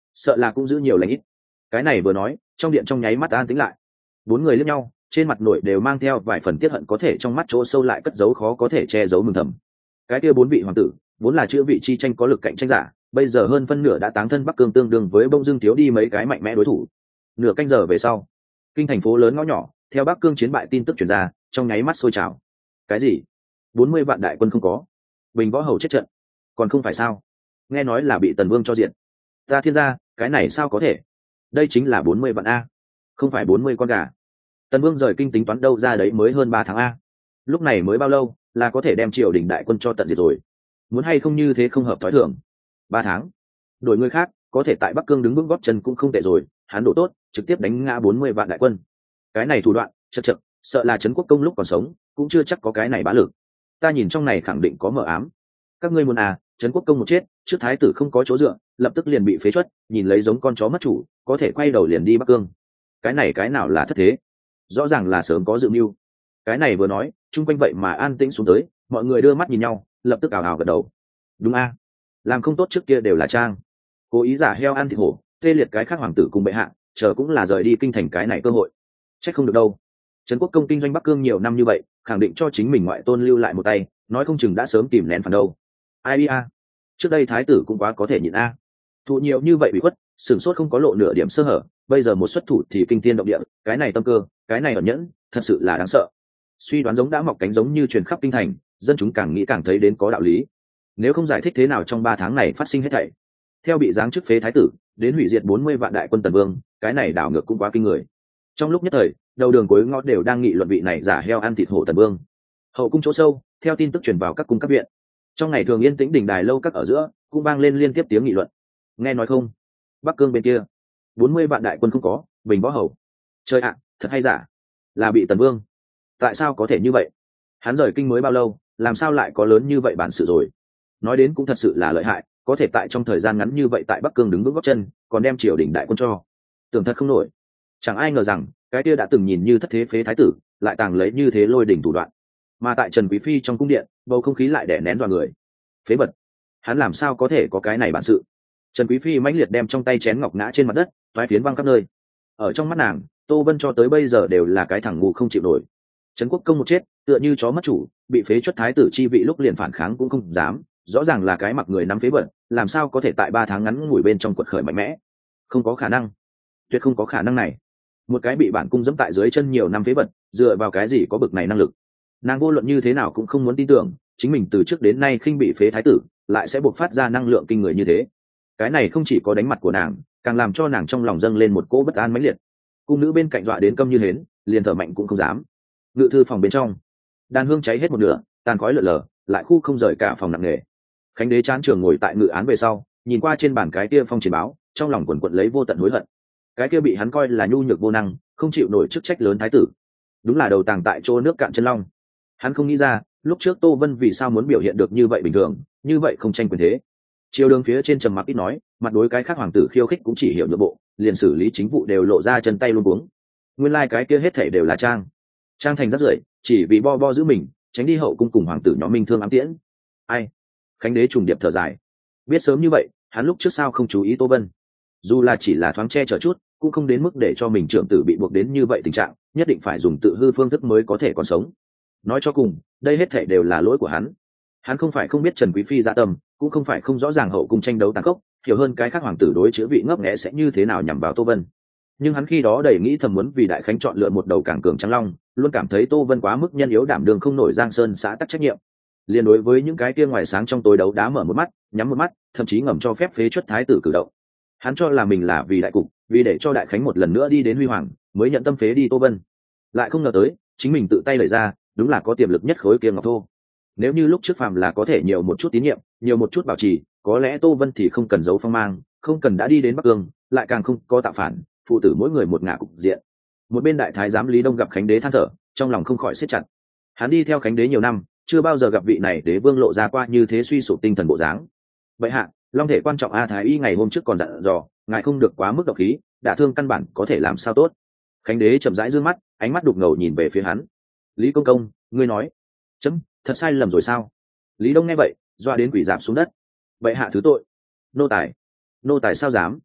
sợ là cũng giữ nhiều lãnh ít. Cái này vừa nói, trong điện trong nháy mắt an tĩnh lại. Bốn người liếc nhau, trên mặt nổi đều mang theo vài phần tiết hận, có thể trong mắt chỗ sâu lại cất giấu khó có thể che giấu mừng thầm. Cái kia bốn vị hoàng tử vốn là chữ vị chi tranh có lực cạnh tranh giả, bây giờ hơn phân nửa đã táng thân Bắc Cương, tương đương với bông dưng thiếu đi mấy cái mạnh mẽ đối thủ. Nửa canh giờ về sau, kinh thành phố lớn ngõ nhỏ theo Bắc Cương chiến bại tin tức truyền ra, trong nháy mắt sôi trào. Cái gì? 40 vạn đại quân không có, Bình Võ Hầu chết trận? Còn không phải sao? Nghe nói là bị Tần Vương cho diện. Ta thiên gia, cái này sao có thể? Đây chính là 40 vạn a, không phải 40 con gà. Tần Vương rời kinh tính toán đâu ra đấy mới hơn 3 tháng a. Lúc này mới bao lâu là có thể đem triều đình đại quân cho tận diệt rồi? Muốn hay không như thế không hợp thói thường. 3 tháng. Đổi người khác, có thể tại Bắc Cương đứng vững gót chân cũng không tệ rồi, hắn độ tốt, trực tiếp đánh ngã 40 vạn đại quân. Cái này thủ đoạn, chậc, sợ là Trấn Quốc Công lúc còn sống, cũng chưa chắc có cái này bá lực. Ta nhìn trong này khẳng định có mờ ám. Các ngươi muốn à, Trấn Quốc Công một chết, trước thái tử không có chỗ dựa, lập tức liền bị phế truất, nhìn lấy giống con chó mất chủ, có thể quay đầu liền đi Bắc Cương. Cái này cái nào là thất thế? Rõ ràng là sớm có dự mưu. Cái này vừa nói, chung quanh vậy mà an tĩnh xuống tới, mọi người đưa mắt nhìn nhau, lập tức ào ào gật đầu. Đúng a, làm không tốt trước kia đều là trang, cố ý giả heo ăn thịt hổ, tê liệt cái khác hoàng tử cùng bệ hạ, chờ cũng là rời đi kinh thành cái này cơ hội. Trách không được đâu. Trấn Quốc Công kinh doanh Bắc Cương nhiều năm như vậy, khẳng định cho chính mình ngoại tôn lưu lại một tay, nói không chừng đã sớm kìm nén phản đâu. Ai a, trước đây thái tử cũng quá có thể nhịn a. Thụ nhiều như vậy bị khuất, sửng sốt không có lộ nửa điểm sơ hở, bây giờ một xuất thủ thì kinh thiên động địa, cái này tâm cơ, cái này ẩn nhẫn, thật sự là đáng sợ. Suy đoán giống đã mọc cánh giống như truyền khắp kinh thành, dân chúng càng nghĩ càng thấy đến có đạo lý. Nếu không giải thích thế nào trong 3 tháng này phát sinh hết thảy, theo bị giáng chức phế thái tử đến hủy diệt 40 vạn đại quân Tần Vương, cái này đảo ngược cũng quá kinh người. Trong lúc nhất thời, đầu đường cuối ngõ đều đang nghị luận vị này giả heo ăn thịt hổ Tần Vương. Hậu cung chỗ sâu, theo tin tức truyền vào các cung các viện, trong ngày thường yên tĩnh đình đài lâu các ở giữa cũng vang lên liên tiếp tiếng nghị luận. Nghe nói không, Bắc Cương bên kia 40 vạn đại quân không có, Bình Võ Hầu. Chơi ạ, thật hay giả? Là bị Tần Vương? Tại sao có thể như vậy? Hắn rời kinh mới bao lâu, làm sao lại có lớn như vậy bản sự rồi? Nói đến cũng thật sự là lợi hại, có thể tại trong thời gian ngắn như vậy tại Bắc Cương đứng vững gót chân, còn đem triều đình đại quân cho. Tưởng thật không nổi. Chẳng ai ngờ rằng cái kia đã từng nhìn như thất thế phế thái tử, lại tàng lấy như thế lôi đỉnh thủ đoạn. Mà tại Trần Quý Phi trong cung điện, bầu không khí lại đè nén dọa người. Phế vật, hắn làm sao có thể có cái này bản sự? Trần Quý Phi mãnh liệt đem trong tay chén ngọc ngã trên mặt đất, toái phiến văng khắp nơi. Ở trong mắt nàng, Tô Vân cho tới bây giờ đều là cái thằng ngu không chịu nổi. Trấn Quốc Công một chết, tựa như chó mất chủ, bị phế truất thái tử chi vị lúc liền phản kháng cũng không dám, rõ ràng là cái mặc người nắm phế vật, làm sao có thể tại 3 tháng ngắn ngủi bên trong quật khởi mạnh mẽ? Không có khả năng, tuyệt không có khả năng này. Một cái bị bản cung dẫm tại dưới chân nhiều năm phế vật, dựa vào cái gì có bực này năng lực? Nàng vô luận như thế nào cũng không muốn tin tưởng, chính mình từ trước đến nay khinh bị phế thái tử, lại sẽ buộc phát ra năng lượng kinh người như thế. Cái này không chỉ có đánh mặt của nàng, càng làm cho nàng trong lòng dâng lên một cỗ bất an mãnh liệt. Cung nữ bên cạnh dọa đến câm như hến, liền thở mạnh cũng không dám. Ngự thư phòng bên trong, đàn hương cháy hết một nửa, tàn khói lượn lờ, lại khu không rời cả phòng nặng nề. Khánh đế chán trường ngồi tại ngự án về sau, nhìn qua trên bàn cái kia phong chiến báo, trong lòng quần quật lấy vô tận hối hận. Cái kia bị hắn coi là nhu nhược vô năng, không chịu nổi chức trách lớn thái tử, đúng là đầu tàng tại chỗ nước cạn chân long. Hắn không nghĩ ra, lúc trước Tô Vân vì sao muốn biểu hiện được như vậy bình thường, như vậy không tranh quyền thế. Triều đường phía trên trầm mặc ít nói, mặt đối cái khác hoàng tử khiêu khích cũng chỉ hiểu nhượng bộ, liền xử lý chính vụ đều lộ ra chân tay luống cuống. Nguyên lai cái kia hết thảy đều là trang thành rất rưởi, chỉ vì bo giữ mình, tránh đi hậu cung cùng hoàng tử nhóm minh thương ám tiễn. Ai? Khánh đế trùng điệp thở dài. Biết sớm như vậy, hắn lúc trước sao không chú ý Tô Vân? Dù là chỉ là thoáng che chở chút, cũng không đến mức để cho mình trưởng tử bị buộc đến như vậy tình trạng, nhất định phải dùng tự hư phương thức mới có thể còn sống. Nói cho cùng, đây hết thảy đều là lỗi của hắn. Hắn không phải không biết Trần Quý Phi dạ tâm, cũng không phải không rõ ràng hậu cung tranh đấu tàn khốc, hiểu hơn cái khác hoàng tử đối chữ vị ngấp nghé sẽ như thế nào nhằm vào Tô Vân. Nhưng hắn khi đó đầy nghĩ thầm muốn vì đại khánh chọn lựa một đầu càng cường trắng long, luôn cảm thấy Tô Vân quá mức nhân yếu đảm đường không nổi giang sơn xã tắc trách nhiệm. Liên đối với những cái kia ngoài sáng trong tối đấu đá mở một mắt, nhắm một mắt, thậm chí ngầm cho phép phế truất thái tử cử động. Hắn cho là mình là vì đại cục, vì để cho đại khánh một lần nữa đi đến huy hoàng, mới nhận tâm phế đi Tô Vân. Lại không ngờ tới, chính mình tự tay lấy ra, đúng là có tiềm lực nhất khối kia ngọc thô. Nếu như lúc trước phàm là có thể nhiều một chút tín nhiệm, nhiều một chút bảo trì, có lẽ Tô Vân thì không cần giấu phong mang, không cần đã đi đến Bắc Cương, lại càng không có tạo phản, phụ tử mỗi người một ngả cục diện. Một bên đại thái giám Lý Đông gặp Khánh đế than thở, trong lòng không khỏi siết chặt. Hắn đi theo Khánh đế nhiều năm, chưa bao giờ gặp vị này đế vương lộ ra qua như thế suy sụp tinh thần bộ dáng. Vậy hạ, long thể quan trọng a thái y ngày hôm trước còn dặn dò, ngài không được quá mức độc khí, đả thương căn bản có thể làm sao tốt. Khánh đế chậm rãi dương mắt, ánh mắt đục ngầu nhìn về phía hắn. Lý công công, ngươi nói, chấm thật sai lầm rồi sao? Lý Đông nghe vậy, doa đến quỷ dạp xuống đất. Vậy hạ thứ tội. Nô tài sao dám?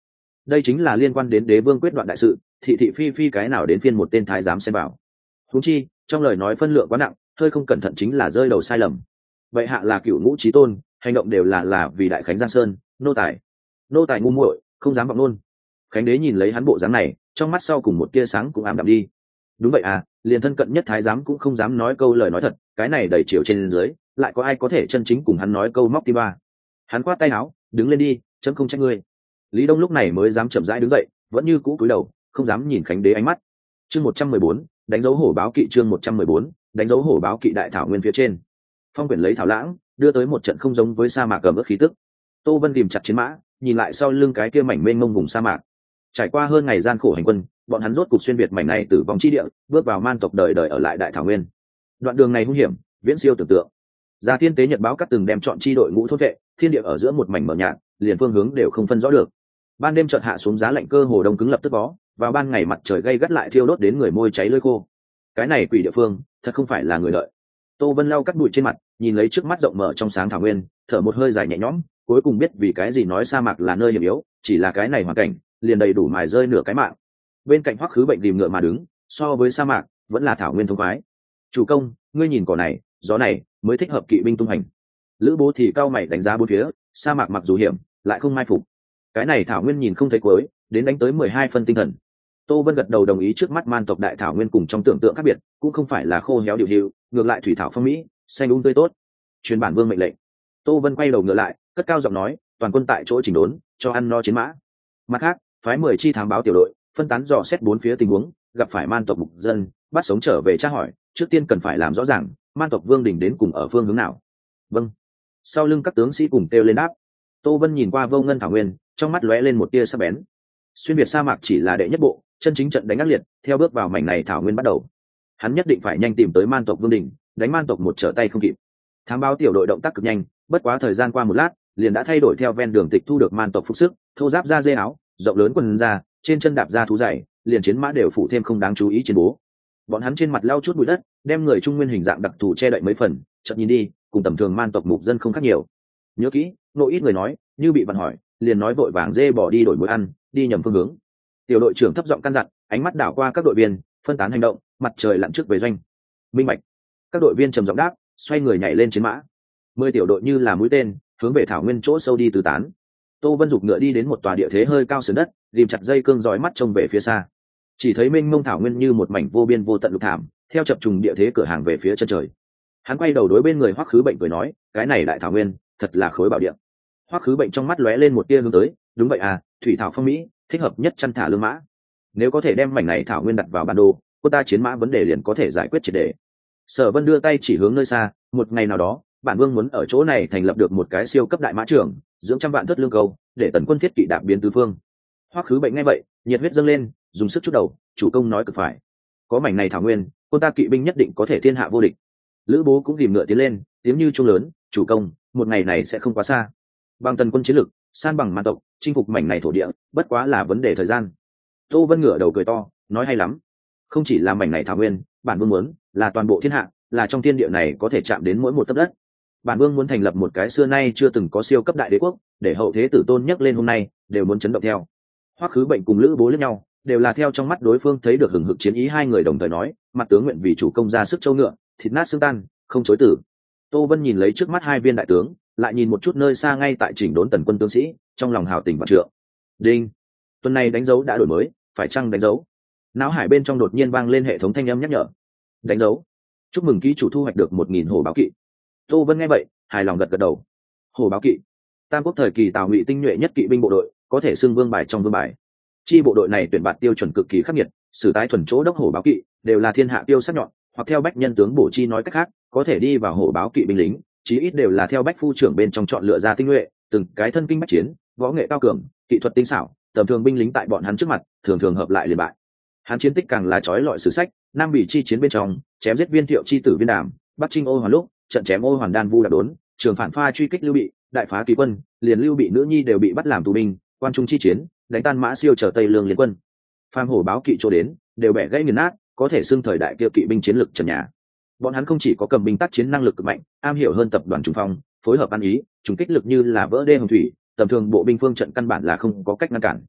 đây chính là liên quan đến đế vương quyết đoạn đại sự, thị thị phi phi cái nào đến phiên một tên thái giám xem vào. Huống chi trong lời nói phân lượng quá nặng, hơi không cẩn thận chính là rơi đầu sai lầm. Vậy hạ là cựu ngũ chí tôn, hành động đều là vì đại khánh giang sơn, nô tài ngu muội không dám vọng nôn. Khánh đế nhìn lấy hắn bộ dáng này, trong mắt sau cùng một tia sáng cũng ảm đạm đi. Đúng vậy à, liền thân cận nhất thái giám cũng không dám nói câu lời nói thật, cái này đầy chiều trên dưới, lại có ai có thể chân chính cùng hắn nói câu móc tim ba. Hắn quát tay áo, đứng lên đi, chấm không trách ngươi. Lý Đông lúc này mới dám chậm rãi đứng dậy, vẫn như cũ cúi đầu, không dám nhìn Khánh đế ánh mắt. Chương 114, đánh dấu hổ báo kỵ. Chương 114, đánh dấu hổ báo kỵ. Đại thảo nguyên phía trên, phong quyển lấy thảo lãng đưa tới một trận không giống với sa mạc cầm ướt khí tức. Tô Vân tìm chặt chiến mã, nhìn lại sau lưng cái kia mảnh mênh mông vùng sa mạc. Trải qua hơn ngày gian khổ hành quân, bọn hắn rốt cục xuyên việt mảnh này tử vong chi địa, bước vào man tộc đời đời ở lại đại thảo nguyên. Đoạn đường này hung hiểm, viễn siêu tưởng tượng. Gia Thiên Tế Nhật báo cắt từng đem chọn chi đội ngũ thôn vệ, thiên địa ở giữa một mảnh mờ nhạt, liền phương hướng đều không phân rõ được. Ban đêm chợt hạ xuống giá lạnh, cơ hồ đông cứng lập tức bó, vào ban ngày mặt trời gay gắt lại thiêu đốt đến người môi cháy lưỡi khô. Cái này quỷ địa phương, thật không phải là người lợi. Tô Vân lau cắt bụi trên mặt, nhìn lấy trước mắt rộng mở trong sáng thảo nguyên, thở một hơi dài nhẹ nhõm, cuối cùng biết vì cái gì nói sa mạc là nơi hiểm yếu, chỉ là cái này hoàn cảnh, liền đầy đủ mài rơi nửa cái mạng. Bên cạnh Hoắc Khứ Bệnh tìm ngựa mà đứng, so với sa mạc, vẫn là thảo nguyên thông khoái. Chủ công, ngươi nhìn cỏ này, gió này, mới thích hợp kỵ binh tung hành. Lữ Bố thì cao mày đánh giá bốn phía, sa mạc mặc dù hiểm, lại không mai phục. Cái này thảo nguyên nhìn không thấy cuối, đến đánh tới 12 phân tinh thần. Tô Vân gật đầu đồng ý, trước mắt man tộc đại thảo nguyên cùng trong tưởng tượng khác biệt, cũng không phải là khô héo điều hữu, ngược lại thủy thảo phong mỹ, xanh tươi tốt. Truyền bản vương mệnh lệnh. Tô Vân quay đầu ngựa lại, cất cao giọng nói, toàn quân tại chỗ chỉnh đốn, cho ăn no chiến mã. Mặt khác, phái 10 chi thám báo tiểu đội, phân tán dò xét bốn phía tình huống, gặp phải man tộc mục dân, bắt sống trở về tra hỏi, trước tiên cần phải làm rõ ràng, man tộc vương đỉnh đến cùng ở phương hướng nào. Vâng. Sau lưng các tướng sĩ cùng kêu lên đáp. Tô Vân nhìn qua vô ngân thảo nguyên, trong mắt lóe lên một tia sắc bén. Xuyên việt sa mạc chỉ là đệ nhất bộ, chân chính trận đánh ác liệt, theo bước vào mảnh này thảo nguyên bắt đầu. Hắn nhất định phải nhanh tìm tới man tộc vương đỉnh, đánh man tộc một trở tay không kịp. Thám báo tiểu đội động tác cực nhanh, bất quá thời gian qua một lát, liền đã thay đổi theo ven đường tịch thu được man tộc phục sức, thô giáp da dê áo, rộng lớn quần da, trên chân đạp da thú dày, liền chiến mã đều phủ thêm không đáng chú ý trên bố. Bọn hắn trên mặt lau chút bụi đất, đem người trung nguyên hình dạng đặc thù che đậy mấy phần, chợt nhìn đi, cùng tầm thường man tộc mục dân không khác nhiều. Nhớ kỹ, nội ít người nói, như bị bạn hỏi, liền nói vội vàng dê bỏ đi đổi muối ăn, đi nhầm phương hướng. Tiểu đội trưởng thấp giọng căn dặn, ánh mắt đảo qua các đội viên, phân tán hành động, mặt trời lặn trước về doanh. Minh bạch. Các đội viên trầm giọng đáp, xoay người nhảy lên chiến mã. 10 tiểu đội như là mũi tên, hướng về thảo nguyên chỗ sâu đi tứ tán. Tô Vân dục ngựa đi đến một tòa địa thế hơi cao sườn đất, ghim chặt dây cương dõi mắt trông về phía xa. Chỉ thấy mênh mông thảo nguyên như một mảnh vô biên vô tận lục thảm, theo chập trùng địa thế cửa hàng về phía chân trời. Hắn quay đầu đối bên người Hoắc Khứ Bệnh cười nói, cái này đại thảo nguyên, thật là khối bảo địa. Hoắc Khứ Bệnh trong mắt lóe lên một tia hướng tới, đúng vậy à, thủy thảo phong mỹ, thích hợp nhất chăn thả lương mã. Nếu có thể đem mảnh này thảo nguyên đặt vào bản đồ, cô ta chiến mã vấn đề liền có thể giải quyết triệt để. Sở Vân đưa tay chỉ hướng nơi xa, một ngày nào đó, bản vương muốn ở chỗ này thành lập được một cái siêu cấp đại mã trưởng, dưỡng trăm vạn thất lương cầu, để tần quân thiết kỵ đạp biến tứ phương. Hoắc Khứ Bệnh nghe vậy, nhiệt huyết dâng lên, dùng sức chút đầu, chủ công nói cực phải. Có mảnh này thảo nguyên, cô ta kỵ binh nhất định có thể thiên hạ vô địch. Lữ Bố cũng rìm ngựa tiến lên, tiếng như chuông lớn, chủ công, một ngày này sẽ không quá xa. Bằng tần quân chiến lực, san bằng man tộc, chinh phục mảnh này thổ địa, bất quá là vấn đề thời gian. Tô Vân ngửa đầu cười to, nói hay lắm. Không chỉ là mảnh này thảo nguyên, bản vương muốn là toàn bộ thiên hạ, là trong thiên địa này có thể chạm đến mỗi một tấc đất. Bản vương muốn thành lập một cái xưa nay chưa từng có siêu cấp đại đế quốc, để hậu thế tử tôn nhắc lên hôm nay đều muốn chấn động theo. Hoắc Khứ Bệnh cùng Lữ Bố lẫn nhau, đều là theo trong mắt đối phương thấy được hừng hực chiến ý, hai người đồng thời nói, mặt tướng nguyện vì chủ công ra sức châu ngựa, thịt nát xương tan, không chối từ. Tô Vân nhìn lấy trước mắt hai viên đại tướng, lại nhìn một chút nơi xa ngay tại chỉnh đốn tần quân tướng sĩ, trong lòng hào tình vạn trượng. Đinh, tuần này đánh dấu đã đổi mới, phải chăng đánh dấu? Não hải bên trong đột nhiên vang lên hệ thống thanh âm nhắc nhở. Đánh dấu. Chúc mừng ký chủ thu hoạch được 1000 hổ báo kỵ. Tô Vân nghe vậy, hài lòng gật gật đầu. Hổ báo kỵ, tam quốc thời kỳ Tào Ngụy tinh nhuệ nhất kỵ binh bộ đội, có thể xưng vương bài trong vương bài. Chi bộ đội này tuyển bạt tiêu chuẩn cực kỳ khắc nghiệt, sử tái thuần chỗ đốc hổ báo kỵ đều là thiên hạ tiêu sắc nhọn, hoặc theo bách nhân tướng bổ chi nói cách khác, có thể đi vào hổ báo kỵ binh lính, chí ít đều là theo bách phu trưởng bên trong chọn lựa ra tinh nhuệ, từng cái thân kinh bách chiến, võ nghệ cao cường, kỹ thuật tinh xảo, tầm thường binh lính tại bọn hắn trước mặt, thường thường hợp lại liền bại. Hắn chiến tích càng là chói lọi sử sách, Nam Bỉ chi chiến bên trong, chém giết Viên Thiệu chi tử Viên Đàm, Bắc Trinh Ô Hoàn lúc, trận chém Ô Hoàn Đan Vu Đạp Đốn, trường phản pha truy kích Lưu Bị, đại phá kỳ quân, liền Lưu Bị nữ nhi đều bị bắt làm tù binh, quan trung chi chiến, đánh tan Mã Siêu trở Tây Lương liên quân. Phàm hổ báo kỵ chỗ đến, đều bẻ gãy nghiền nát, có thể xưng thời đại kia kỵ binh chiến lực trần nhà. Bọn hắn không chỉ có cầm binh tác chiến năng lực cực mạnh, am hiểu hơn tập đoàn trung phong, phối hợp ăn ý, trùng kích lực như là vỡ đê hồng thủy, tầm thường bộ binh phương trận căn bản là không có cách ngăn cản.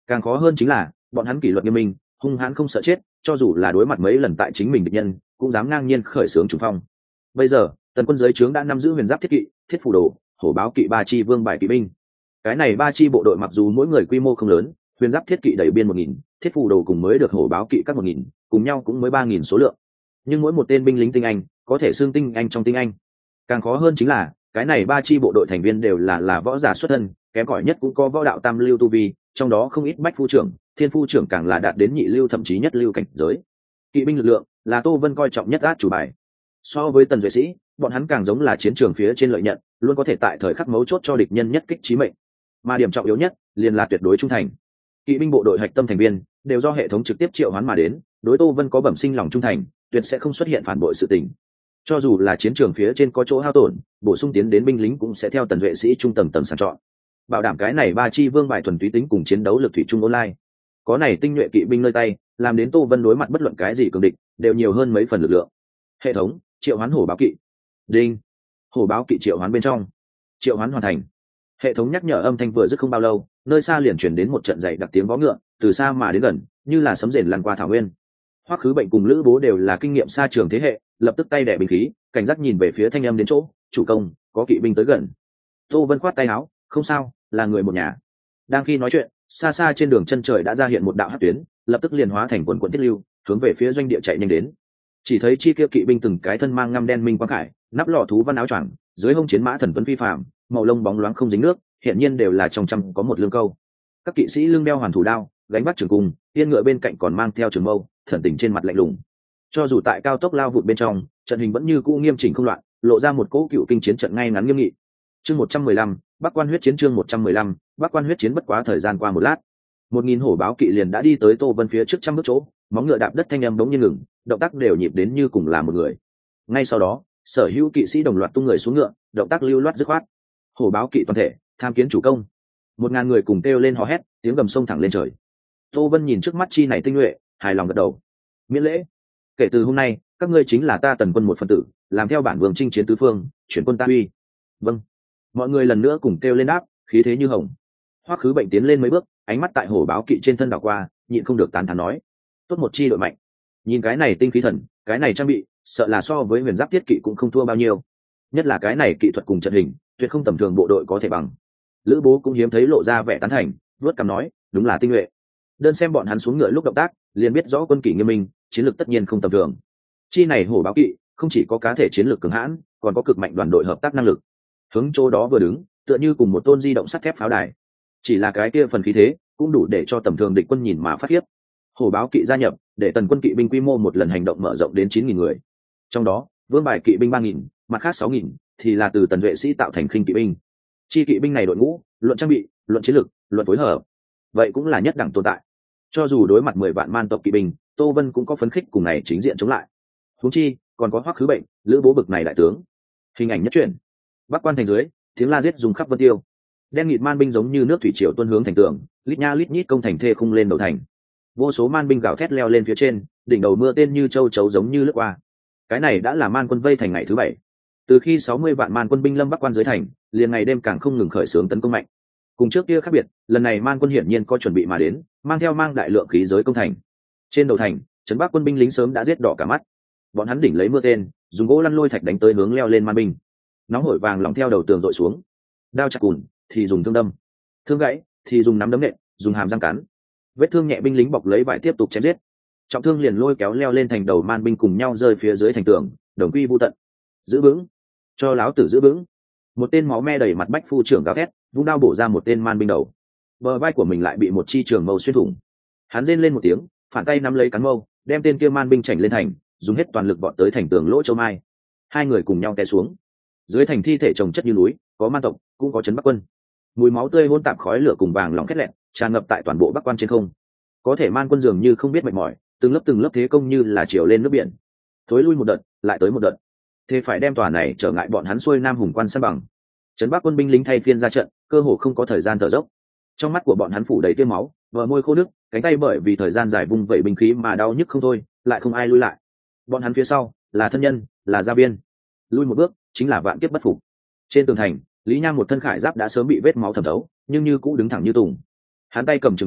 Càng khó hơn chính là bọn hắn kỷ luật nghiêm minh, hung hãn không sợ chết, cho dù là đối mặt mấy lần tại chính mình địch nhân cũng dám ngang nhiên khởi xướng trùng phong. Bây giờ tần quân giới trướng đã nắm giữ huyền giáp thiết kỵ, thiết phù đồ, hổ báo kỵ ba chi vương bài kỵ binh. Cái này ba chi bộ đội mặc dù mỗi người quy mô không lớn, huyền giáp thiết kỵ đầy biên 1.000, thiết phù đồ cùng mới được hổ báo kỵ các 1.000, cùng nhau cũng mới 3.000 số lượng, nhưng mỗi một tên binh lính tinh anh có thể xưng tinh anh trong tinh anh. Càng khó hơn chính là cái này ba chi bộ đội thành viên đều là võ giả xuất thân, kém cỏi nhất cũng có võ đạo tam lưu tu vi, trong đó không ít bách phu trưởng, thiên phu trưởng càng là đạt đến nhị lưu thậm chí nhất lưu cảnh giới. Kỵ binh lực lượng là Tô Vân coi trọng nhất át chủ bài. So với tần duệ sĩ, bọn hắn càng giống là chiến trường phía trên lợi nhận, luôn có thể tại thời khắc mấu chốt cho địch nhân nhất kích chí mệnh. Mà điểm trọng yếu nhất liền là tuyệt đối trung thành. Kỵ binh bộ đội hạch tâm thành viên đều do hệ thống trực tiếp triệu hoán mà đến, đối Tô Vân có bẩm sinh lòng trung thành, tuyệt sẽ không xuất hiện phản bội sự tình. Cho dù là chiến trường phía trên có chỗ hao tổn, bổ sung tiến đến binh lính cũng sẽ theo tần duệ sĩ trung tầng sàng chọn, bảo đảm cái này ba chi vương bài thuần túy tính cùng chiến đấu lực thủy chung online. Có này tinh nhuệ kỵ binh nơi tay, làm đến Tô Vân đối mặt bất luận cái gì cường địch đều nhiều hơn mấy phần lực lượng. Hệ thống triệu hoán hổ báo kỵ. Đinh. Hổ báo kỵ triệu hoán bên trong. Triệu hoán hoàn thành. Hệ thống nhắc nhở âm thanh vừa dứt không bao lâu, nơi xa liền chuyển đến một trận dày đặc tiếng vó ngựa, từ xa mà đến gần, như là sấm rền lăn qua thảo nguyên. Hoắc Khứ Bệnh cùng Lữ Bố đều là kinh nghiệm xa trường thế hệ, lập tức tay đẻ binh khí, cảnh giác nhìn về phía thanh âm đến chỗ, chủ công, có kỵ binh tới gần. Tô Vân khoát tay áo, không sao, là người một nhà. Đang khi nói chuyện, xa xa trên đường chân trời đã ra hiện một đạo hắc tuyến, lập tức liền hóa thành quần quần thiết lưu, hướng về phía doanh địa chạy nhanh đến. Chỉ thấy chi kia kỵ binh từng cái thân mang ngăm đen minh quang khải, nắp lọ thú văn áo choàng, dưới hông chiến mã thần tuấn phi phàm, màu lông bóng loáng không dính nước, hiện nhiên đều là trong trăm có một lương câu. Các kỵ sĩ lưng đeo hoàn thủ đao, gánh vác trường cung, yên ngựa bên cạnh còn mang theo trường mâu, thần tình trên mặt lạnh lùng. Cho dù tại cao tốc lao vụt bên trong, trận hình vẫn như cũ nghiêm chỉnh không loạn, lộ ra một cỗ cựu kinh chiến trận ngay ngắn nghiêm nghị. Chương 115, Bắc Quan huyết chiến. Chương 115, Bắc Quan huyết chiến. Bất quá thời gian qua một lát, 1.000 hổ báo kỵ liền đã đi tới Tô Vân phía trước trăm bước chỗ, móng ngựa đạp đất thanh âm đống như ngừng, động tác đều nhịp đến như cùng là một người. Ngay sau đó, sở hữu kỵ sĩ đồng loạt tung người xuống ngựa, động tác lưu loát dứt khoát. Hổ báo kỵ toàn thể, tham kiến chủ công. 1.000 người cùng kêu lên hò hét, tiếng gầm sông thẳng lên trời. Tô Vân nhìn trước mắt chi này tinh nhuệ, hài lòng gật đầu. Miễn lễ. Kể từ hôm nay, các ngươi chính là ta Tần quân một phần tử, làm theo bản vương chinh chiến tứ phương, chuyển quân ta uy. Vâng. Mọi người lần nữa cùng kêu lên đáp, khí thế như hồng. Hoắc Khứ Bệnh tiến lên mấy bước, ánh mắt tại hổ báo kỵ trên thân đảo qua, nhịn không được tán thán nói: tốt một chi đội mạnh. Nhìn cái này tinh khí thần, cái này trang bị, sợ là so với huyền giáp thiết kỵ cũng không thua bao nhiêu. Nhất là cái này kỹ thuật cùng trận hình, tuyệt không tầm thường bộ đội có thể bằng. Lữ Bố cũng hiếm thấy lộ ra vẻ tán thành, vớt cằm nói: đúng là tinh nhuệ. Đơn xem bọn hắn xuống ngựa lúc động tác, liền biết rõ quân kỷ nghiêm minh, chiến lược tất nhiên không tầm thường. Chi này hổ báo kỵ không chỉ có cá thể chiến lược cường hãn, còn có cực mạnh đoàn đội hợp tác năng lực. Hướng chỗ đó vừa đứng, tựa như cùng một tôn di động sắt thép pháo đài. Chỉ là cái kia phần khí thế, cũng đủ để cho tầm thường địch quân nhìn mà phát khiếp. Hổ báo kỵ gia nhập, để tần quân kỵ binh quy mô một lần hành động mở rộng đến 9.000 người. Trong đó, vương bài kỵ binh 3.000, mặt khác 6.000 thì là từ tần vệ sĩ tạo thành khinh kỵ binh. Chi kỵ binh này đội ngũ, luận trang bị, luận chiến lược, luận phối hợp, vậy cũng là nhất đẳng tồn tại. Cho dù đối mặt 10 vạn man tộc kỵ binh, Tô Vân cũng có phấn khích cùng này chính diện chống lại. Huống chi, còn có Hoắc Khứ Bệnh, Lữ Bố bực này đại tướng. Hình ảnh nhất truyện. Bắc Quan thành dưới, tiếng la giết dùng khắp vân tiêu. Đen nghịt man binh giống như nước thủy triều tuôn hướng thành tường, lít nha lít nhít công thành thê khung lên đầu thành. Vô số man binh gào thét leo lên phía trên, đỉnh đầu mưa tên như châu chấu giống như lướt qua. Cái này đã là man quân vây thành ngày thứ 7. Từ khi 60 vạn man quân binh lâm Bắc Quan dưới thành, liền ngày đêm càng không ngừng khởi xướng tấn công mạnh. Cùng trước kia khác biệt, lần này man quân hiển nhiên có chuẩn bị mà đến, mang đại lượng khí giới công thành. Trên đầu thành, trấn Bắc quân binh lính sớm đã giết đỏ cả mắt. Bọn hắn đỉnh lấy mưa tên, dùng gỗ lăn lôi thạch đánh tới hướng leo lên man binh. Nóng hổi vàng lỏng theo đầu tường dội xuống. Đao chặt cùn thì dùng thương đâm, thương gãy thì dùng nắm đấm nện, dùng hàm răng cắn. Vết thương nhẹ binh lính bọc lấy vải tiếp tục chém giết. Trọng thương liền lôi kéo leo lên thành đầu man binh cùng nhau rơi phía dưới thành tường, đồng quy vu tận. Giữ vững, cho láo tử giữ vững. Một tên máu me đầy mặt bách phu trưởng gào thét, vung đao bổ ra một tên man binh đầu. Bờ vai của mình lại bị một chi trường mâu xuyên thủng. Hắn rên lên một tiếng, phản tay nắm lấy cán mâu, đem tên kia man binh chảnh lên thành, dùng hết toàn lực vọt tới thành tường lỗ châu mai. Hai người cùng nhau té xuống. Dưới thành thi thể chồng chất như núi, có man tộc, cũng có trấn Bắc quân. Mùi máu tươi hỗn tạp khói lửa cùng vàng lỏng khét lẹn, tràn ngập tại toàn bộ Bắc Quan trên không. Có thể man quân dường như không biết mệt mỏi, từng lớp thế công như là chiều lên nước biển. Thối lui một đợt, lại tới một đợt. Thế phải đem tòa này trở ngại bọn hắn xuôi nam hùng quan san bằng. Trấn Bắc quân binh lính thay phiên ra trận, cơ hồ không có thời gian thở dốc. Trong mắt của bọn hắn phủ đầy tia máu, bờ môi khô nước, cánh tay bởi vì thời gian dài vung vẩy binh khí mà đau nhức không thôi, lại không ai lui lại. Bọn hắn phía sau là thân nhân, là gia viên. Lui một bước chính là vạn kiếp bất phục. Trên tường thành, Lý Nham một thân khải giáp đã sớm bị vết máu thẩm thấu, nhưng như cũ đứng thẳng như tùng. Hắn tay cầm trường kiếm,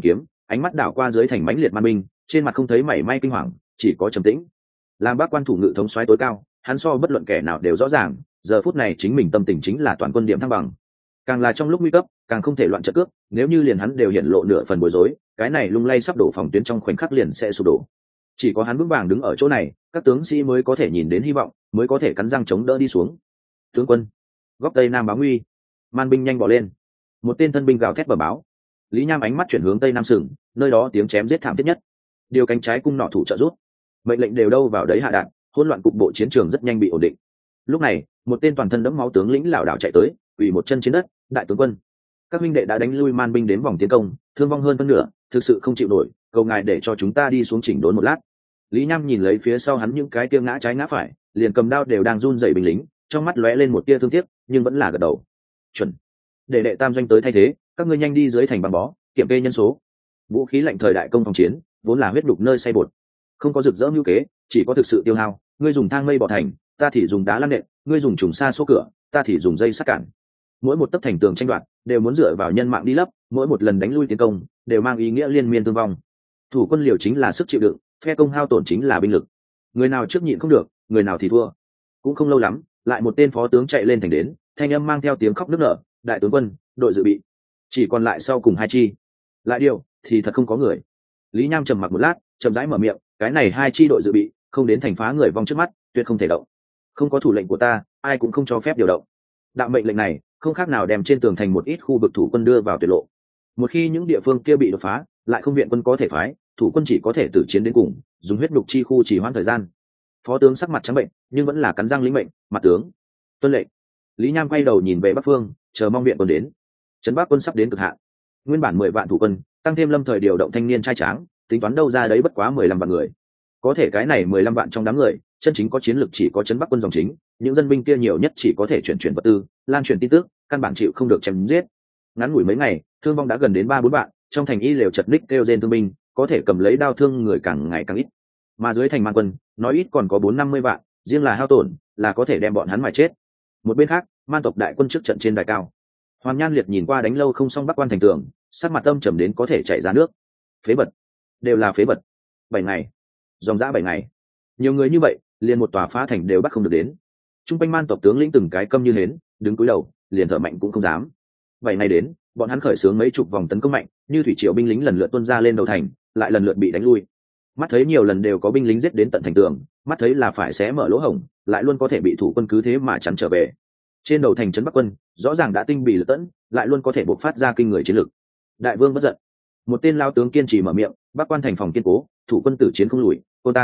ánh mắt đảo qua dưới thành mãnh liệt man binh, trên mặt không thấy mảy may kinh hoàng, chỉ có trầm tĩnh. Làm bác quan thủ ngự thống soái tối cao, hắn so bất luận kẻ nào đều rõ ràng, giờ phút này chính mình tâm tình chính là toàn quân điểm thăng bằng. Càng là trong lúc nguy cấp, càng không thể loạn trận cước, nếu như liền hắn đều hiện lộ nửa phần bối rối, cái này lung lay sắp đổ phòng tuyến trong khoảnh khắc liền sẽ sụp đổ. Chỉ có hắn vững vàng đứng ở chỗ này, các tướng sĩ mới có thể nhìn đến hy vọng, mới có thể cắn răng chống đỡ đi xuống. Tướng quân, góc tây nam báo nguy. Man binh nhanh bỏ lên. Một tên thân binh gào thét bẩm báo. Lý Nham ánh mắt chuyển hướng tây nam sừng, nơi đó tiếng chém giết thảm thiết nhất. Điều cánh trái cung nỏ thủ trợ rút. Mệnh lệnh đều đâu vào đấy hạ đạn, hỗn loạn cục bộ chiến trường rất nhanh bị ổn định. Lúc này, một tên toàn thân đẫm máu tướng lĩnh lảo đảo chạy tới, quỳ một chân trên đất, đại tướng quân. Các huynh đệ đã đánh lui man binh đến vòng tiến công, thương vong hơn phân nửa, thực sự không chịu nổi, cầu ngài để cho chúng ta đi xuống chỉnh đốn một lát. Lý Nham nhìn lấy phía sau hắn những cái kia ngã trái ngã phải, liền cầm đao đều đang run rẩy binh lính, trong mắt lóe lên một tia thương tiếc, nhưng vẫn là gật đầu. Chuẩn. Để đệ tam doanh tới thay thế, các ngươi nhanh đi dưới thành băng bó, kiểm kê nhân số. Vũ khí lạnh thời đại công phòng chiến, vốn là huyết đục nơi xay bột, không có rực rỡ hữu kế, chỉ có thực sự tiêu hao. Ngươi dùng thang mây bỏ thành, ta thì dùng đá lăn nện, ngươi dùng trùng sa số cửa, ta thì dùng dây sắt cản. Mỗi một tấc thành tường tranh đoạt đều muốn dựa vào nhân mạng đi lấp, mỗi một lần đánh lui tiến công đều mang ý nghĩa liên miên thương vong. Thủ quân liều chính là sức chịu đựng, phe công hao tổn chính là binh lực. Người nào trước nhịn không được, người nào thì thua. Cũng không lâu lắm, lại một tên phó tướng chạy lên thành đến, thanh âm mang theo tiếng khóc nức nở, đại tướng quân, đội dự bị chỉ còn lại sau cùng hai chi. Lại điều thì thật không có người. Lý Nham trầm mặc một lát, chậm rãi mở miệng, cái này hai chi đội dự bị không đến thành phá người vong trước mắt, tuyệt không thể động. Không có thủ lệnh của ta, ai cũng không cho phép điều động. Đạo mệnh lệnh này không khác nào đem trên tường thành một ít khu vực thủ quân đưa vào tuyệt lộ. Một khi những địa phương kia bị đột phá, lại không viện quân có thể phái, thủ quân chỉ có thể tử chiến đến cùng, dùng huyết nhục chi khu chỉ hoãn thời gian. Phó tướng sắc mặt trắng bệnh, nhưng vẫn là cắn răng lĩnh mệnh, mặt tướng tuân lệnh. Lý Nham quay đầu nhìn về bắc phương, chờ mong viện quân đến. Trấn Bắc quân sắp đến cực hạn. Nguyên bản 10 vạn thủ quân, tăng thêm lâm thời điều động thanh niên trai tráng, tính toán đâu ra đấy bất quá 15 vạn người. Có thể cái này 15 vạn trong đám người, chân chính có chiến lược chỉ có Trấn Bắc quân dòng chính, những dân binh kia nhiều nhất chỉ có thể chuyển vật tư, lan truyền tin tức, căn bản chịu không được chém giết. Ngắn ngủi mấy ngày, thương vong đã gần đến 3-4 vạn, trong thành y lều chật ních kêu rên thương binh, có thể cầm lấy đao thương người càng ngày càng ít. Mà dưới thành man quân, nói ít còn có 4-50 vạn, riêng là hao tổn, là có thể đem bọn hắn mà chết. Một bên khác, man tộc đại quân trước trận trên đài cao. Hoàn Nhan Liệt nhìn qua đánh lâu không xong Bắc Quan thành tường, sắc mặt âm trầm đến có thể chảy ra nước. Phế vật, đều là phế vật. 7 ngày, dòng dã 7 ngày, nhiều người như vậy, liền một tòa phá thành đều bắt không được đến. Trung quanh man tộc tướng lĩnh từng cái câm như hến, đứng cúi đầu, liền thở mạnh cũng không dám. 7 ngày đến, bọn hắn khởi xướng mấy chục vòng tấn công mạnh, như thủy triều binh lính lần lượt tuôn ra lên đầu thành, lại lần lượt bị đánh lui. Mắt thấy nhiều lần đều có binh lính giết đến tận thành tường, mắt thấy là phải xé mở lỗ hổng, lại luôn có thể bị thủ quân cứ thế mà chắn trở về. Trên đầu thành trấn Bắc quân, rõ ràng đã tinh bì lực tẫn, lại luôn có thể bộc phát ra kinh người chiến lực. Đại vương bất giận. Một tên lao tướng kiên trì mở miệng, Bắc Quan thành phòng kiên cố, thủ quân tử chiến không lùi,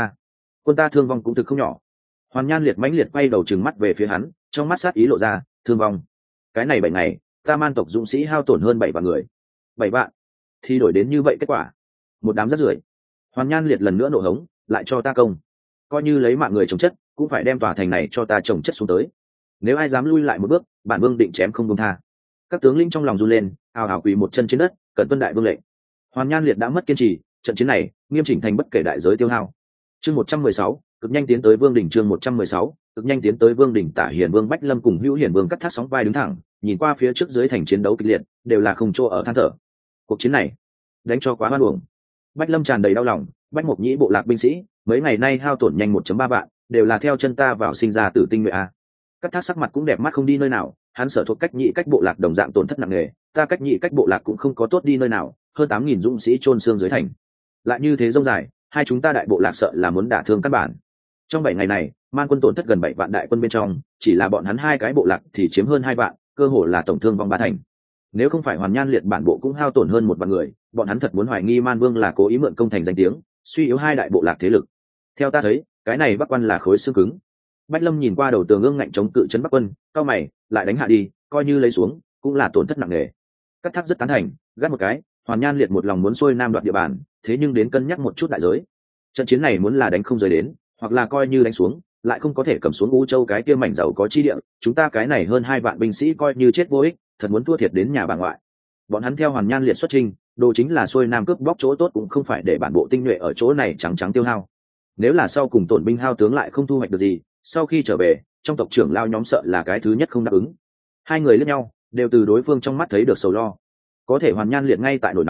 quân ta thương vong cũng thực không nhỏ. Hoàn Nhan Liệt mãnh liệt quay đầu trừng mắt về phía hắn, trong mắt sát ý lộ ra, thương vong. Cái này 7 ngày, ta man tộc dũng sĩ hao tổn hơn 7 vạn người. 7 vạn, thì đổi đến như vậy kết quả. Một đám rác rưởi. Hoàn Nhan Liệt lần nữa nổ hống, lại cho ta công. Coi như lấy mạng người chống chất, cũng phải đem tòa thành này cho ta trồng chất xuống tới. Nếu ai dám lui lại một bước, bản vương định chém không buông tha. Các tướng lĩnh trong lòng run lên, ào ào quỳ một chân trên đất, cẩn tuân đại vương lệnh. Hoàn Nhan Liệt đã mất kiên trì, trận chiến này nghiêm chỉnh thành bất kể đại giới tiêu hao. Chương 116, cực nhanh tiến tới vương đỉnh. Chương 116, cực nhanh tiến tới vương đỉnh. Tả Hiền Vương Bách Lâm cùng Hữu Hiền Vương cắt thác sóng vai đứng thẳng, nhìn qua phía trước dưới thành chiến đấu kịch liệt, đều là không chỗ ở than thở. Cuộc chiến này đánh cho quá hoan uổng. Bách Lâm tràn đầy đau lòng, Bách Mộc Nhĩ bộ lạc binh sĩ mấy ngày nay hao tổn nhanh 1.3 vạn, đều là theo chân ta vào sinh ra tử tinh nhuệ a. Cắt thác sắc mặt cũng đẹp mắt không đi nơi nào, hắn sở thuộc cách nhị cách bộ lạc đồng dạng tổn thất nặng nề, ta cách nhị cách bộ lạc cũng không có tốt đi nơi nào, hơn 8.000 dũng sĩ chôn xương dưới thành. Lại như thế rông dài, hai chúng ta đại bộ lạc sợ là muốn đả thương căn bản. Trong 7 ngày này, man quân tổn thất gần 7 vạn đại quân bên trong, chỉ là bọn hắn hai cái bộ lạc thì chiếm hơn 2 vạn, cơ hồ là tổng thương vong 3 thành. Nếu không phải Hoàn Nhan Liệt bản bộ cũng hao tổn hơn 1 vạn người, bọn hắn thật muốn hoài nghi Man Vương là cố ý mượn công thành danh tiếng, suy yếu hai đại bộ lạc thế lực. Theo ta thấy, cái này Bắc Quan là khối xương cứng. Bách Lâm nhìn qua đầu tường ương ngạnh chống cự trấn Bắc Quân, cao mày, lại đánh hạ đi, coi như lấy xuống, cũng là tổn thất nặng nề. Cắt Thác rất tán thành, gắt một cái, Hoàn Nhan Liệt một lòng muốn xuôi nam đoạt địa bàn, thế nhưng đến cân nhắc một chút đại giới. Trận chiến này muốn là đánh không rời đến, hoặc là coi như đánh xuống, lại không có thể cầm xuống U Châu cái kia mảnh giàu có chi địa, chúng ta cái này hơn 2 vạn binh sĩ coi như chết vô ích, thật muốn thua thiệt đến nhà bà ngoại. Bọn hắn theo Hoàn Nhan Liệt xuất trình, đồ chính là xuôi nam cướp bóc chỗ tốt, cũng không phải để bản bộ tinh nhuệ ở chỗ này trắng trắng tiêu hao. Nếu là sau cùng tổn binh hao tướng lại không thu hoạch được gì, sau khi trở về, trong tộc trưởng lao nhóm sợ là cái thứ nhất không đáp ứng. Hai người liếc nhau, đều từ đối phương trong mắt thấy được sầu lo. Có thể Hoàn Nhan Liệt ngay tại nổi nóng,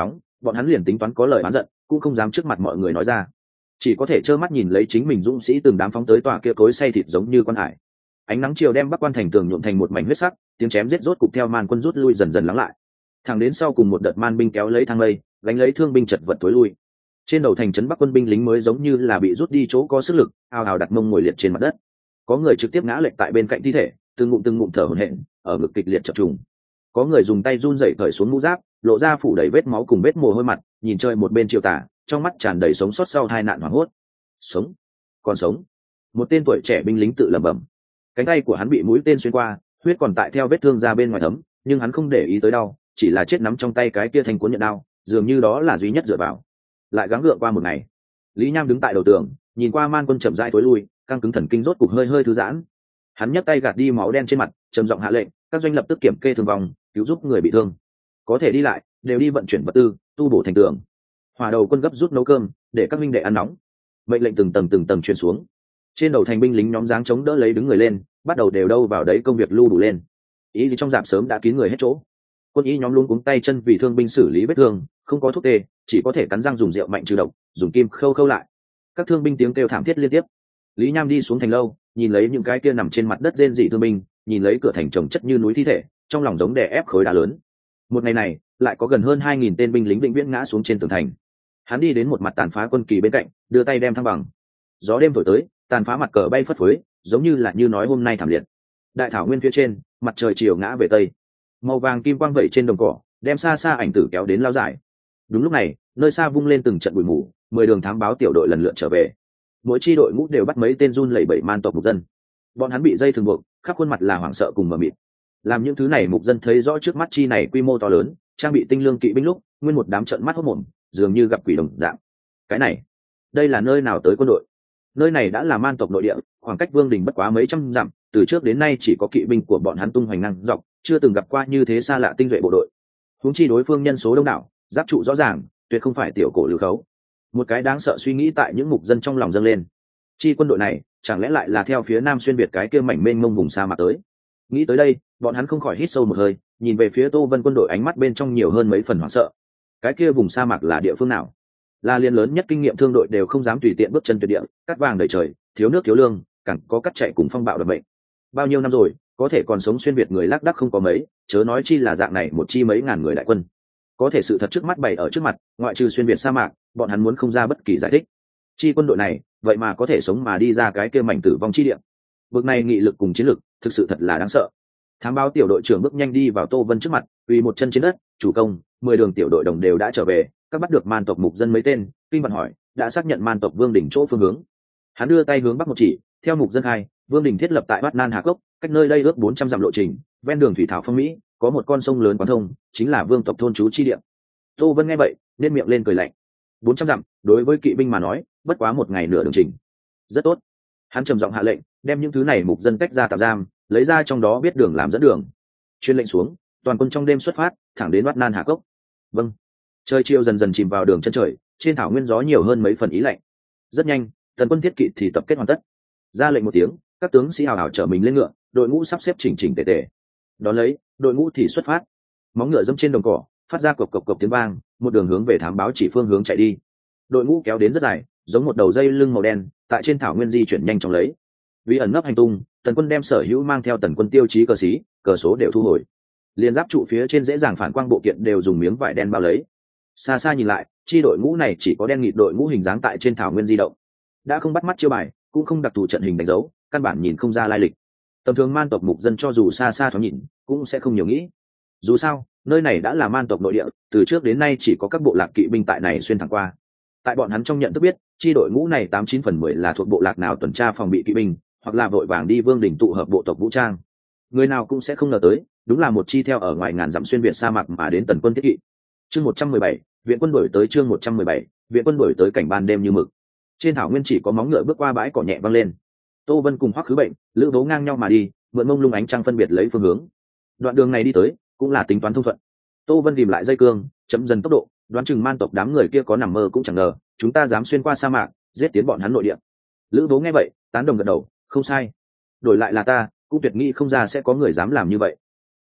bọn hắn liền tính toán có lời oán giận cũng không dám trước mặt mọi người nói ra, chỉ có thể trơ mắt nhìn lấy chính mình dũng sĩ từng đám phóng tới tòa kia cối xay thịt giống như quan hải. Ánh nắng chiều đem bắc quan thành tường nhuộm thành một mảnh huyết sắc, tiếng chém giết rốt cục theo man quân rút lui dần dần lắng lại. Thẳng đến sau cùng một đợt man binh kéo lấy thang lây gánh lấy thương binh chật vật tối lui. Trên đầu thành trấn bắc quân binh lính mới giống như là bị rút đi chỗ có sức lực, ào ào đặt mông ngồi liệt trên mặt đất. Có người trực tiếp ngã lệch tại bên cạnh thi thể, từng ngụm thở hổn hển, ở ngực kịch liệt chập trùng. Có người dùng tay run rẩy cởi xuống mũ giáp, lộ ra phủ đầy vết máu cùng vết mồ hôi mặt, nhìn trời một bên chiều tà, trong mắt tràn đầy sống sót sau hai nạn hoảng hốt. Sống, còn sống. Một tên tuổi trẻ binh lính tự lẩm bẩm. Cánh tay của hắn bị mũi tên xuyên qua, huyết còn tại theo vết thương ra bên ngoài thấm, nhưng hắn không để ý tới đau, chỉ là chết nắm trong tay cái kia thanh cuốn nhận đao, dường như đó là duy nhất dựa vào. Lại gắng gượng qua một ngày. Lý Nham đứng tại đầu tường, nhìn qua man quân chậm rãi tối lui, căng cứng thần kinh rốt cục hơi thư giãn. Hắn nhấc tay gạt đi máu đen trên mặt, trầm giọng hạ lệnh, các doanh lập tức kiểm kê thương vong, cứu giúp người bị thương. Có thể đi lại, đều đi vận chuyển vật tư, tu bổ thành tường. Hỏa đầu quân gấp rút nấu cơm, để các minh đệ ăn nóng. Mệnh lệnh từng tầng truyền xuống. Trên đầu thành binh lính nhóm dáng chống đỡ lấy đứng người lên, bắt đầu đều đâu vào đấy công việc lưu đủ lên. Ý gì trong rạp sớm đã kín người hết chỗ. Quân y nhóm luôn cuống tay chân vì thương binh xử lý vết thương, không có thuốc tê, chỉ có thể cắn răng dùng rượu mạnh trừ độc, dùng kim khâu lại. Các thương binh tiếng kêu thảm thiết liên tiếp. Lý Nham đi xuống thành lâu, nhìn lấy những cái kia nằm trên mặt đất rên rỉ thương binh, nhìn lấy cửa thành chồng chất như núi thi thể, trong lòng giống đè ép khối đá lớn. Một ngày này, lại có gần hơn 2.000 tên binh lính vĩnh viễn ngã xuống trên tường thành. Hắn đi đến một mặt tàn phá quân kỳ bên cạnh, đưa tay đem thăng bằng. Gió đêm thổi tới, tàn phá mặt cờ bay phất phới, giống như là như nói hôm nay thảm liệt. Đại thảo nguyên phía trên, mặt trời chiều ngã về tây, màu vàng kim quang vẩy trên đồng cỏ, đem xa xa ảnh tử kéo đến lao dài. Đúng lúc này, nơi xa vung lên từng trận bụi mù, 10 đường thám báo tiểu đội lần lượt trở về. Mỗi chi đội ngũ đều bắt mấy tên run lẩy bẩy man tộc mục dân. Bọn hắn bị dây thừng buộc, khắp khuôn mặt là hoảng sợ cùng mờ mịt. Làm những thứ này mục dân thấy rõ trước mắt chi này quy mô to lớn, trang bị tinh lương kỵ binh lúc, nguyên một đám trợn mắt hốt mồm, dường như gặp quỷ đồng dạng. Cái này, đây là nơi nào tới quân đội? Nơi này đã là man tộc nội địa, khoảng cách vương đình bất quá mấy trăm dặm, từ trước đến nay chỉ có kỵ binh của bọn hắn tung hoành ngang dọc, chưa từng gặp qua như thế xa lạ tinh duệ bộ đội. Huống chi đối phương nhân số đông đảo, giáp trụ rõ ràng, tuyệt không phải tiểu cổ lưu khấu. Một cái đáng sợ suy nghĩ tại những mục dân trong lòng dâng lên. Chi quân đội này, chẳng lẽ lại là theo phía nam xuyên việt cái kia mảnh mênh mông vùng sa mạc tới? Nghĩ tới đây, bọn hắn không khỏi hít sâu một hơi, nhìn về phía Tô Vân quân đội, ánh mắt bên trong nhiều hơn mấy phần hoảng sợ. Cái kia vùng sa mạc là địa phương nào? Là liên lớn nhất kinh nghiệm thương đội đều không dám tùy tiện bước chân tuyệt địa, cắt vàng đầy trời, thiếu nước thiếu lương, càng có cắt chạy cùng phong bạo đập bệnh. Bao nhiêu năm rồi, có thể còn sống xuyên việt người lác đác không có mấy, chớ nói chi là dạng này một chi mấy ngàn người đại quân. Có thể sự thật trước mắt bày ở trước mặt, ngoại trừ xuyên việt sa mạc, bọn hắn muốn không ra bất kỳ giải thích. Chi quân đội này, vậy mà có thể sống mà đi ra cái kia mảnh tử vong chi địa. Bực này nghị lực cùng chiến lực, thực sự thật là đáng sợ. Thám báo tiểu đội trưởng bước nhanh đi vào Tô Vân trước mặt, quỳ một chân trên đất, chủ công, 10 đường tiểu đội đồng đều đã trở về, các bắt được man tộc mục dân mấy tên, kinh vận hỏi, đã xác nhận man tộc vương đỉnh chỗ phương hướng. Hắn đưa tay hướng bắc một chỉ, theo mục dân hai, vương đỉnh thiết lập tại Bát Nan Hà Cốc, cách nơi đây ước 400 dặm lộ trình, ven đường thủy thảo phong mỹ, có một con sông lớn quán thông, chính là vương tộc thôn trú chi địa. Tô Vân nghe vậy, nên miệng lên cười lạnh. 400 dặm, đối với kỵ binh mà nói, bất quá một ngày nửa đường trình. Rất tốt. Hắn trầm giọng hạ lệnh, đem những thứ này mục dân cách ra tạm giam, lấy ra trong đó biết đường làm dẫn đường. Chuyên lệnh xuống, toàn quân trong đêm xuất phát, thẳng đến Bát Nan Hà Cốc. Vâng. Trời chiều dần dần chìm vào đường chân trời, trên thảo nguyên gió nhiều hơn mấy phần ý lạnh. Rất nhanh, tần quân thiết kỵ thì tập kết hoàn tất. Ra lệnh một tiếng, các tướng sĩ hào hào chở mình lên ngựa, đội ngũ sắp xếp chỉnh chỉnh tề tề. Đón lấy, đội ngũ thì xuất phát. Móng ngựa dẫm trên đồng cỏ, phát ra cộc cộc cộc tiếng vang, một đường hướng về thám báo chỉ phương hướng chạy đi. Đội ngũ kéo đến rất dài, giống một đầu dây lưng màu đen, tại trên thảo nguyên di chuyển nhanh chóng lấy. Vì ẩn nấp hành tung, tần quân đem sở hữu mang theo tần quân tiêu chí cờ xí, cờ số đều thu hồi. Liên giáp trụ phía trên dễ dàng phản quang bộ kiện đều dùng miếng vải đen bao lấy. Xa xa nhìn lại, chi đội ngũ này chỉ có đen nghịt đội ngũ hình dáng tại trên thảo nguyên di động, đã không bắt mắt chiêu bài, cũng không đặc thù trận hình đánh dấu, căn bản nhìn không ra lai lịch. Tầm thường man tộc mục dân cho dù xa xa thoáng nhìn, cũng sẽ không nhiều nghĩ. Dù sao, nơi này đã là man tộc nội địa, từ trước đến nay chỉ có các bộ lạc kỵ binh tại này xuyên thẳng qua. Tại bọn hắn trong nhận thức biết, chi đội ngũ này 89/10 là thuộc bộ lạc nào tuần tra phòng bị kỵ binh, hoặc là vội vàng đi vương đỉnh tụ hợp bộ tộc vũ trang. Người nào cũng sẽ không ngờ tới, đúng là một chi theo ở ngoài ngàn dặm xuyên việt sa mạc mà đến tần quân thiết kỵ. Chương 117, viện quân đổi tới. Chương 117, viện quân đổi tới. Cảnh ban đêm như mực. Trên thảo nguyên chỉ có móng ngựa bước qua bãi cỏ nhẹ văng lên. Tô Vân cùng Hoắc Khứ Bệnh, Lữ Bố ngang nhau mà đi, mượn mông lung ánh trăng phân biệt lấy phương hướng. Đoạn đường này đi tới, cũng là tính toán thông thuận. Tô Vân tìm lại dây cương, chậm dần tốc độ, đoán chừng man tộc đám người kia có nằm mơ cũng chẳng ngờ, chúng ta dám xuyên qua sa mạc, giết tiến bọn hắn nội địa. Lữ Bố nghe vậy, tán đồng gật đầu, không sai. Đổi lại là ta, cũng tuyệt nghĩ không ra sẽ có người dám làm như vậy.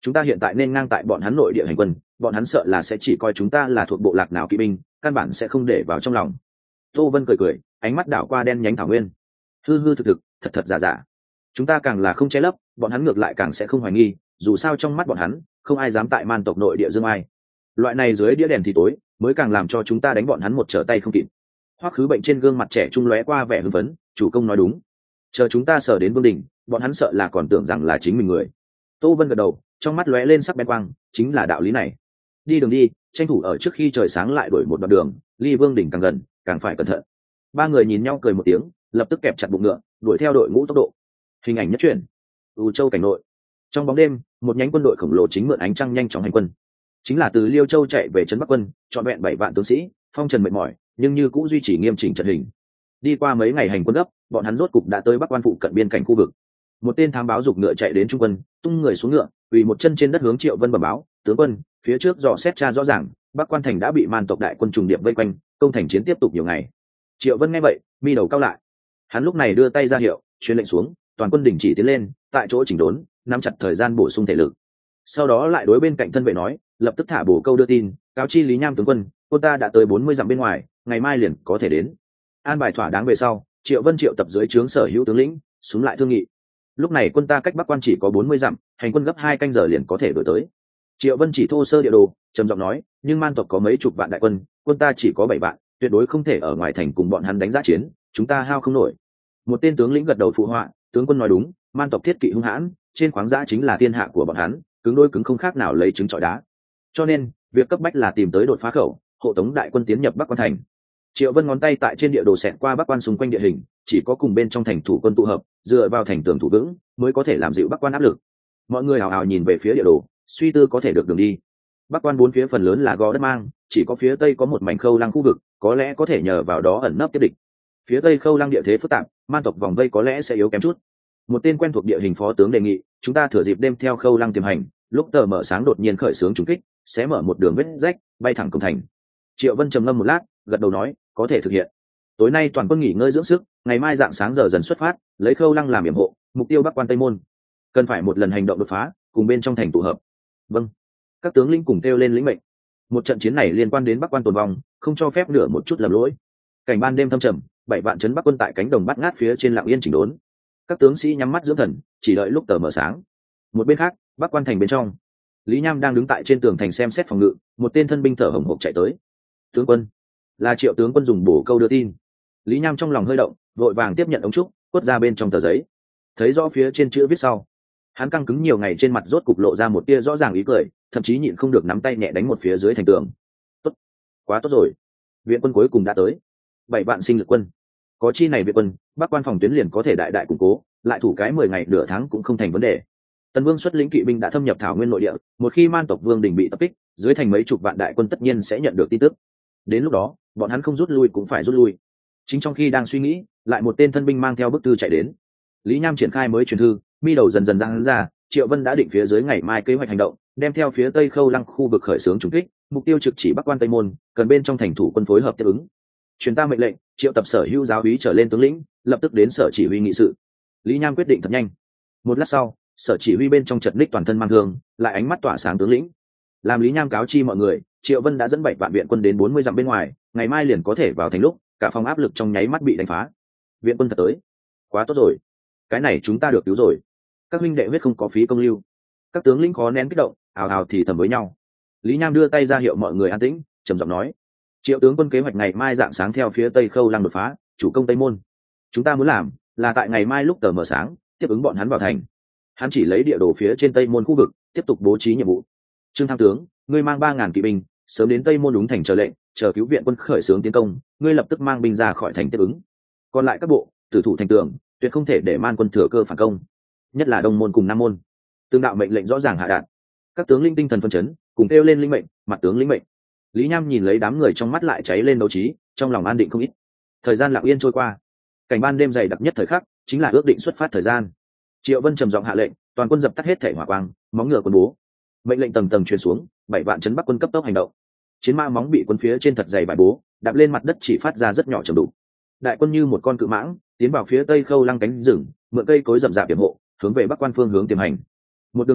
chúng ta hiện tại nên ngang tại bọn hắn nội địa hành quân, bọn hắn sợ là sẽ chỉ coi chúng ta là thuộc bộ lạc nào kỵ binh, căn bản sẽ không để vào trong lòng. Tô Vân cười cười, ánh mắt đảo qua đen nhánh thảo nguyên. Hư hư thực thực, thật thật giả giả. Chúng ta càng là không che lấp, bọn hắn ngược lại càng sẽ không hoài nghi, dù sao trong mắt bọn hắn, không ai dám tại man tộc nội địa dương ai. Loại này dưới đĩa đèn thì tối, mới càng làm cho chúng ta đánh bọn hắn một trở tay không kịp. Hoắc Khứ Bệnh trên gương mặt trẻ trung lóe qua vẻ hưng phấn, chủ công nói đúng. Chờ chúng ta sở đến vương đỉnh, bọn hắn sợ là còn tưởng rằng là chính mình người. Tô Vân gật đầu, trong mắt lóe lên sắc bén quang, chính là đạo lý này. Đi đường đi, tranh thủ ở trước khi trời sáng lại đổi một đoạn đường, ly vương đỉnh càng gần, càng phải cẩn thận. Ba người nhìn nhau cười một tiếng, lập tức kẹp chặt bụng ngựa, đuổi theo đội ngũ tốc độ. Hình ảnh nhất truyện. U Châu cảnh nội. Trong bóng đêm, một nhánh quân đội khổng lồ chính mượn ánh trăng nhanh chóng hành quân. Chính là từ Liêu Châu chạy về trấn Bắc Quân, trọn vẹn 7 vạn tướng sĩ, phong trần mệt mỏi, nhưng như cũng duy trì nghiêm chỉnh trận hình. Đi qua mấy ngày hành quân gấp, bọn hắn rốt cục đã tới Bắc Quan phụ cận biên cảnh khu vực. Một tên thám báo giục ngựa chạy đến trung quân, tung người xuống ngựa, quỳ một chân trên đất hướng Triệu Vân bẩm báo, tướng quân, phía trước dò xét tra rõ ràng, Bắc Quan thành đã bị man tộc đại quân trùng điệp vây quanh, công thành chiến tiếp tục nhiều ngày. Triệu Vân nghe vậy, mi đầu cao lại. Hắn lúc này đưa tay ra hiệu, truyền lệnh xuống, toàn quân đình chỉ tiến lên, tại chỗ chỉnh đốn, nắm chặt thời gian bổ sung thể lực. Sau đó lại đối bên cạnh thân vệ nói, lập tức thả bổ câu đưa tin, cáo chi Lý Nham tướng quân, quân ta đã tới 40 dặm bên ngoài, ngày mai liền có thể đến. An bài thỏa đáng về sau, Triệu Vân triệu tập dưới trướng sở hữu tướng lĩnh, xuống lại thương nghị. Lúc này quân ta cách Bắc Quan chỉ có 40 dặm, hành quân gấp 2 canh giờ liền có thể đuổi tới. Triệu Vân chỉ thô sơ địa đồ, trầm giọng nói, nhưng man tộc có mấy chục vạn đại quân, quân ta chỉ có 7 vạn, tuyệt đối không thể ở ngoài thành cùng bọn hắn đánh giáp chiến, chúng ta hao không nổi. Một tên tướng lĩnh gật đầu phụ họa, tướng quân nói đúng, man tộc thiết kỵ hung hãn, trên khoáng dã chính là thiên hạ của bọn hắn, cứng đôi cứng không khác nào lấy trứng trọi đá. Cho nên việc cấp bách là tìm tới đột phá khẩu, hộ tống đại quân tiến nhập Bắc Quan thành. Triệu Vân ngón tay tại trên địa đồ xẹt qua Bắc Quan xung quanh địa hình, chỉ có cùng bên trong thành thủ quân tụ hợp, dựa vào thành tường thủ vững, mới có thể làm dịu Bắc Quan áp lực. Mọi người hào hào nhìn về phía địa đồ, suy tư có thể được đường đi. Bắc Quan bốn phía phần lớn là gò đất mang, chỉ có phía tây có một mảnh khâu lăng khu vực, có lẽ có thể nhờ vào đó ẩn nấp tiếp địch. Phía tây khâu lăng địa thế phức tạp, man tộc vòng vây có lẽ sẽ yếu kém chút. Một tên quen thuộc địa hình phó tướng đề nghị, chúng ta thừa dịp đêm theo khâu lăng tiềm hành, lúc tờ mở sáng đột nhiên khởi xướng trùng kích, sẽ mở một đường vết rách, bay thẳng cổng thành. Triệu Vân trầm ngâm một lát, gật đầu nói, có thể thực hiện. Tối nay toàn quân nghỉ ngơi dưỡng sức, ngày mai dạng sáng giờ dần xuất phát, lấy khâu lăng làm yểm hộ, mục tiêu Bắc Quan Tây môn. Cần phải một lần hành động đột phá, cùng bên trong thành tụ hợp. Vâng. Các tướng lĩnh cùng kêu lên lĩnh mệnh. Một trận chiến này liên quan đến Bắc Quan tồn vong, không cho phép nửa một chút lầm lỗi. Cảnh ban đêm thâm trầm, 7 vạn trấn Bắc quân tại cánh đồng bát ngát phía trên lặng yên chỉnh đốn. Các tướng sĩ nhắm mắt dưỡng thần, chỉ đợi lúc tờ mở sáng. Một bên khác, Bắc Quan thành bên trong, Lý Nham đang đứng tại trên tường thành xem xét phòng ngự, một tên thân binh thở hổn hển chạy tới. Tướng quân, là Triệu tướng quân dùng bổ câu đưa tin. Lý Nham trong lòng hơi động, vội vàng tiếp nhận ống trúc, quất ra bên trong tờ giấy. Thấy rõ phía trên chữ viết sau, hắn căng cứng nhiều ngày trên mặt rốt cục lộ ra một tia rõ ràng ý cười, thậm chí nhịn không được nắm tay nhẹ đánh một phía dưới thành tường. Tốt, quá tốt rồi, viện quân cuối cùng đã tới. 7 vạn sinh lực quân, có chi này viện quân, Bắc Quan phòng tuyến liền có thể đại đại củng cố, lại thủ cái 10 ngày nửa tháng cũng không thành vấn đề. Tần Vương xuất lĩnh kỵ binh đã thâm nhập thảo nguyên nội địa, một khi man tộc vương đình bị tập kích, dưới thành mấy chục vạn đại quân tất nhiên sẽ nhận được tin tức. Đến lúc đó, bọn hắn không rút lui cũng phải rút lui. Chính trong khi đang suy nghĩ, lại một tên thân binh mang theo bức thư chạy đến. Lý Nham triển khai mới truyền thư, mi đầu dần dần giãn ra, Triệu Vân đã định phía dưới ngày mai kế hoạch hành động, đem theo phía tây khâu lăng khu vực khởi xướng trùng kích, mục tiêu trực chỉ Bắc Quan Tây môn, cần bên trong thành thủ quân phối hợp tiếp ứng. Truyền ta mệnh lệnh, triệu tập sở hữu giáo úy trở lên tướng lĩnh, lập tức đến sở chỉ huy nghị sự. Lý Nham quyết định thật nhanh. Một lát sau, sở chỉ huy bên trong chật ních toàn thân mang thương, lại ánh mắt tỏa sáng tướng lĩnh. Làm Lý Nham cáo chi mọi người, Triệu Vân đã dẫn 7 vạn viện quân đến 40 dặm bên ngoài, ngày mai liền có thể vào thành lúc, cả phòng áp lực trong nháy mắt bị đánh phá. Viện quân thật tới, quá tốt rồi, cái này chúng ta được cứu rồi. Các huynh đệ huyết không có phí công lưu. Các tướng lĩnh khó nén kích động, ào ào thì thầm với nhau. Lý Nham đưa tay ra hiệu mọi người an tĩnh, trầm giọng nói, Triệu tướng quân kế hoạch ngày mai dạng sáng theo phía tây khâu lăng đột phá, chủ công Tây môn. Chúng ta muốn làm là tại ngày mai lúc tờ mờ sáng, tiếp ứng bọn hắn vào thành. Hắn chỉ lấy địa đồ phía trên Tây môn khu vực, tiếp tục bố trí nhiệm vụ. Trương tham tướng, ngươi mang 3.000 kỵ binh, sớm đến Tây môn đúng thành chờ lệnh, chờ cứu viện quân khởi xướng tiến công, ngươi lập tức mang binh ra khỏi thành tiếp ứng. Còn lại các bộ, tử thủ thành tường, tuyệt không thể để man quân thừa cơ phản công, nhất là Đông môn cùng Nam môn. Tương đạo mệnh lệnh rõ ràng hạ đạt. Các tướng linh tinh thần phân chấn, cùng kêu lên linh mệnh, mặt tướng linh mệnh. Lý Nham nhìn lấy đám người trong mắt lại cháy lên đấu trí, trong lòng an định không ít. Thời gian lặng yên trôi qua, cảnh ban đêm dày đặc nhất thời khắc chính là ước định xuất phát thời gian. Triệu Vân trầm giọng hạ lệnh, toàn quân dập tắt hết thể hỏa quang, móng ngựa quân bố. Mệnh lệnh tầng tầng truyền xuống, 7 vạn trấn Bắc quân cấp tốc hành động. Chiến mã móng bị quân phía trên thật dày bài bố, đạp lên mặt đất chỉ phát ra rất nhỏ trầm đục. Đại quân như một con cự mãng, tiến vào phía tây khâu lăng cánh rừng, mượn cây cối rậm rạp điểm hộ, hướng về Bắc Quan phương hướng tiềm hành. Một đường lên,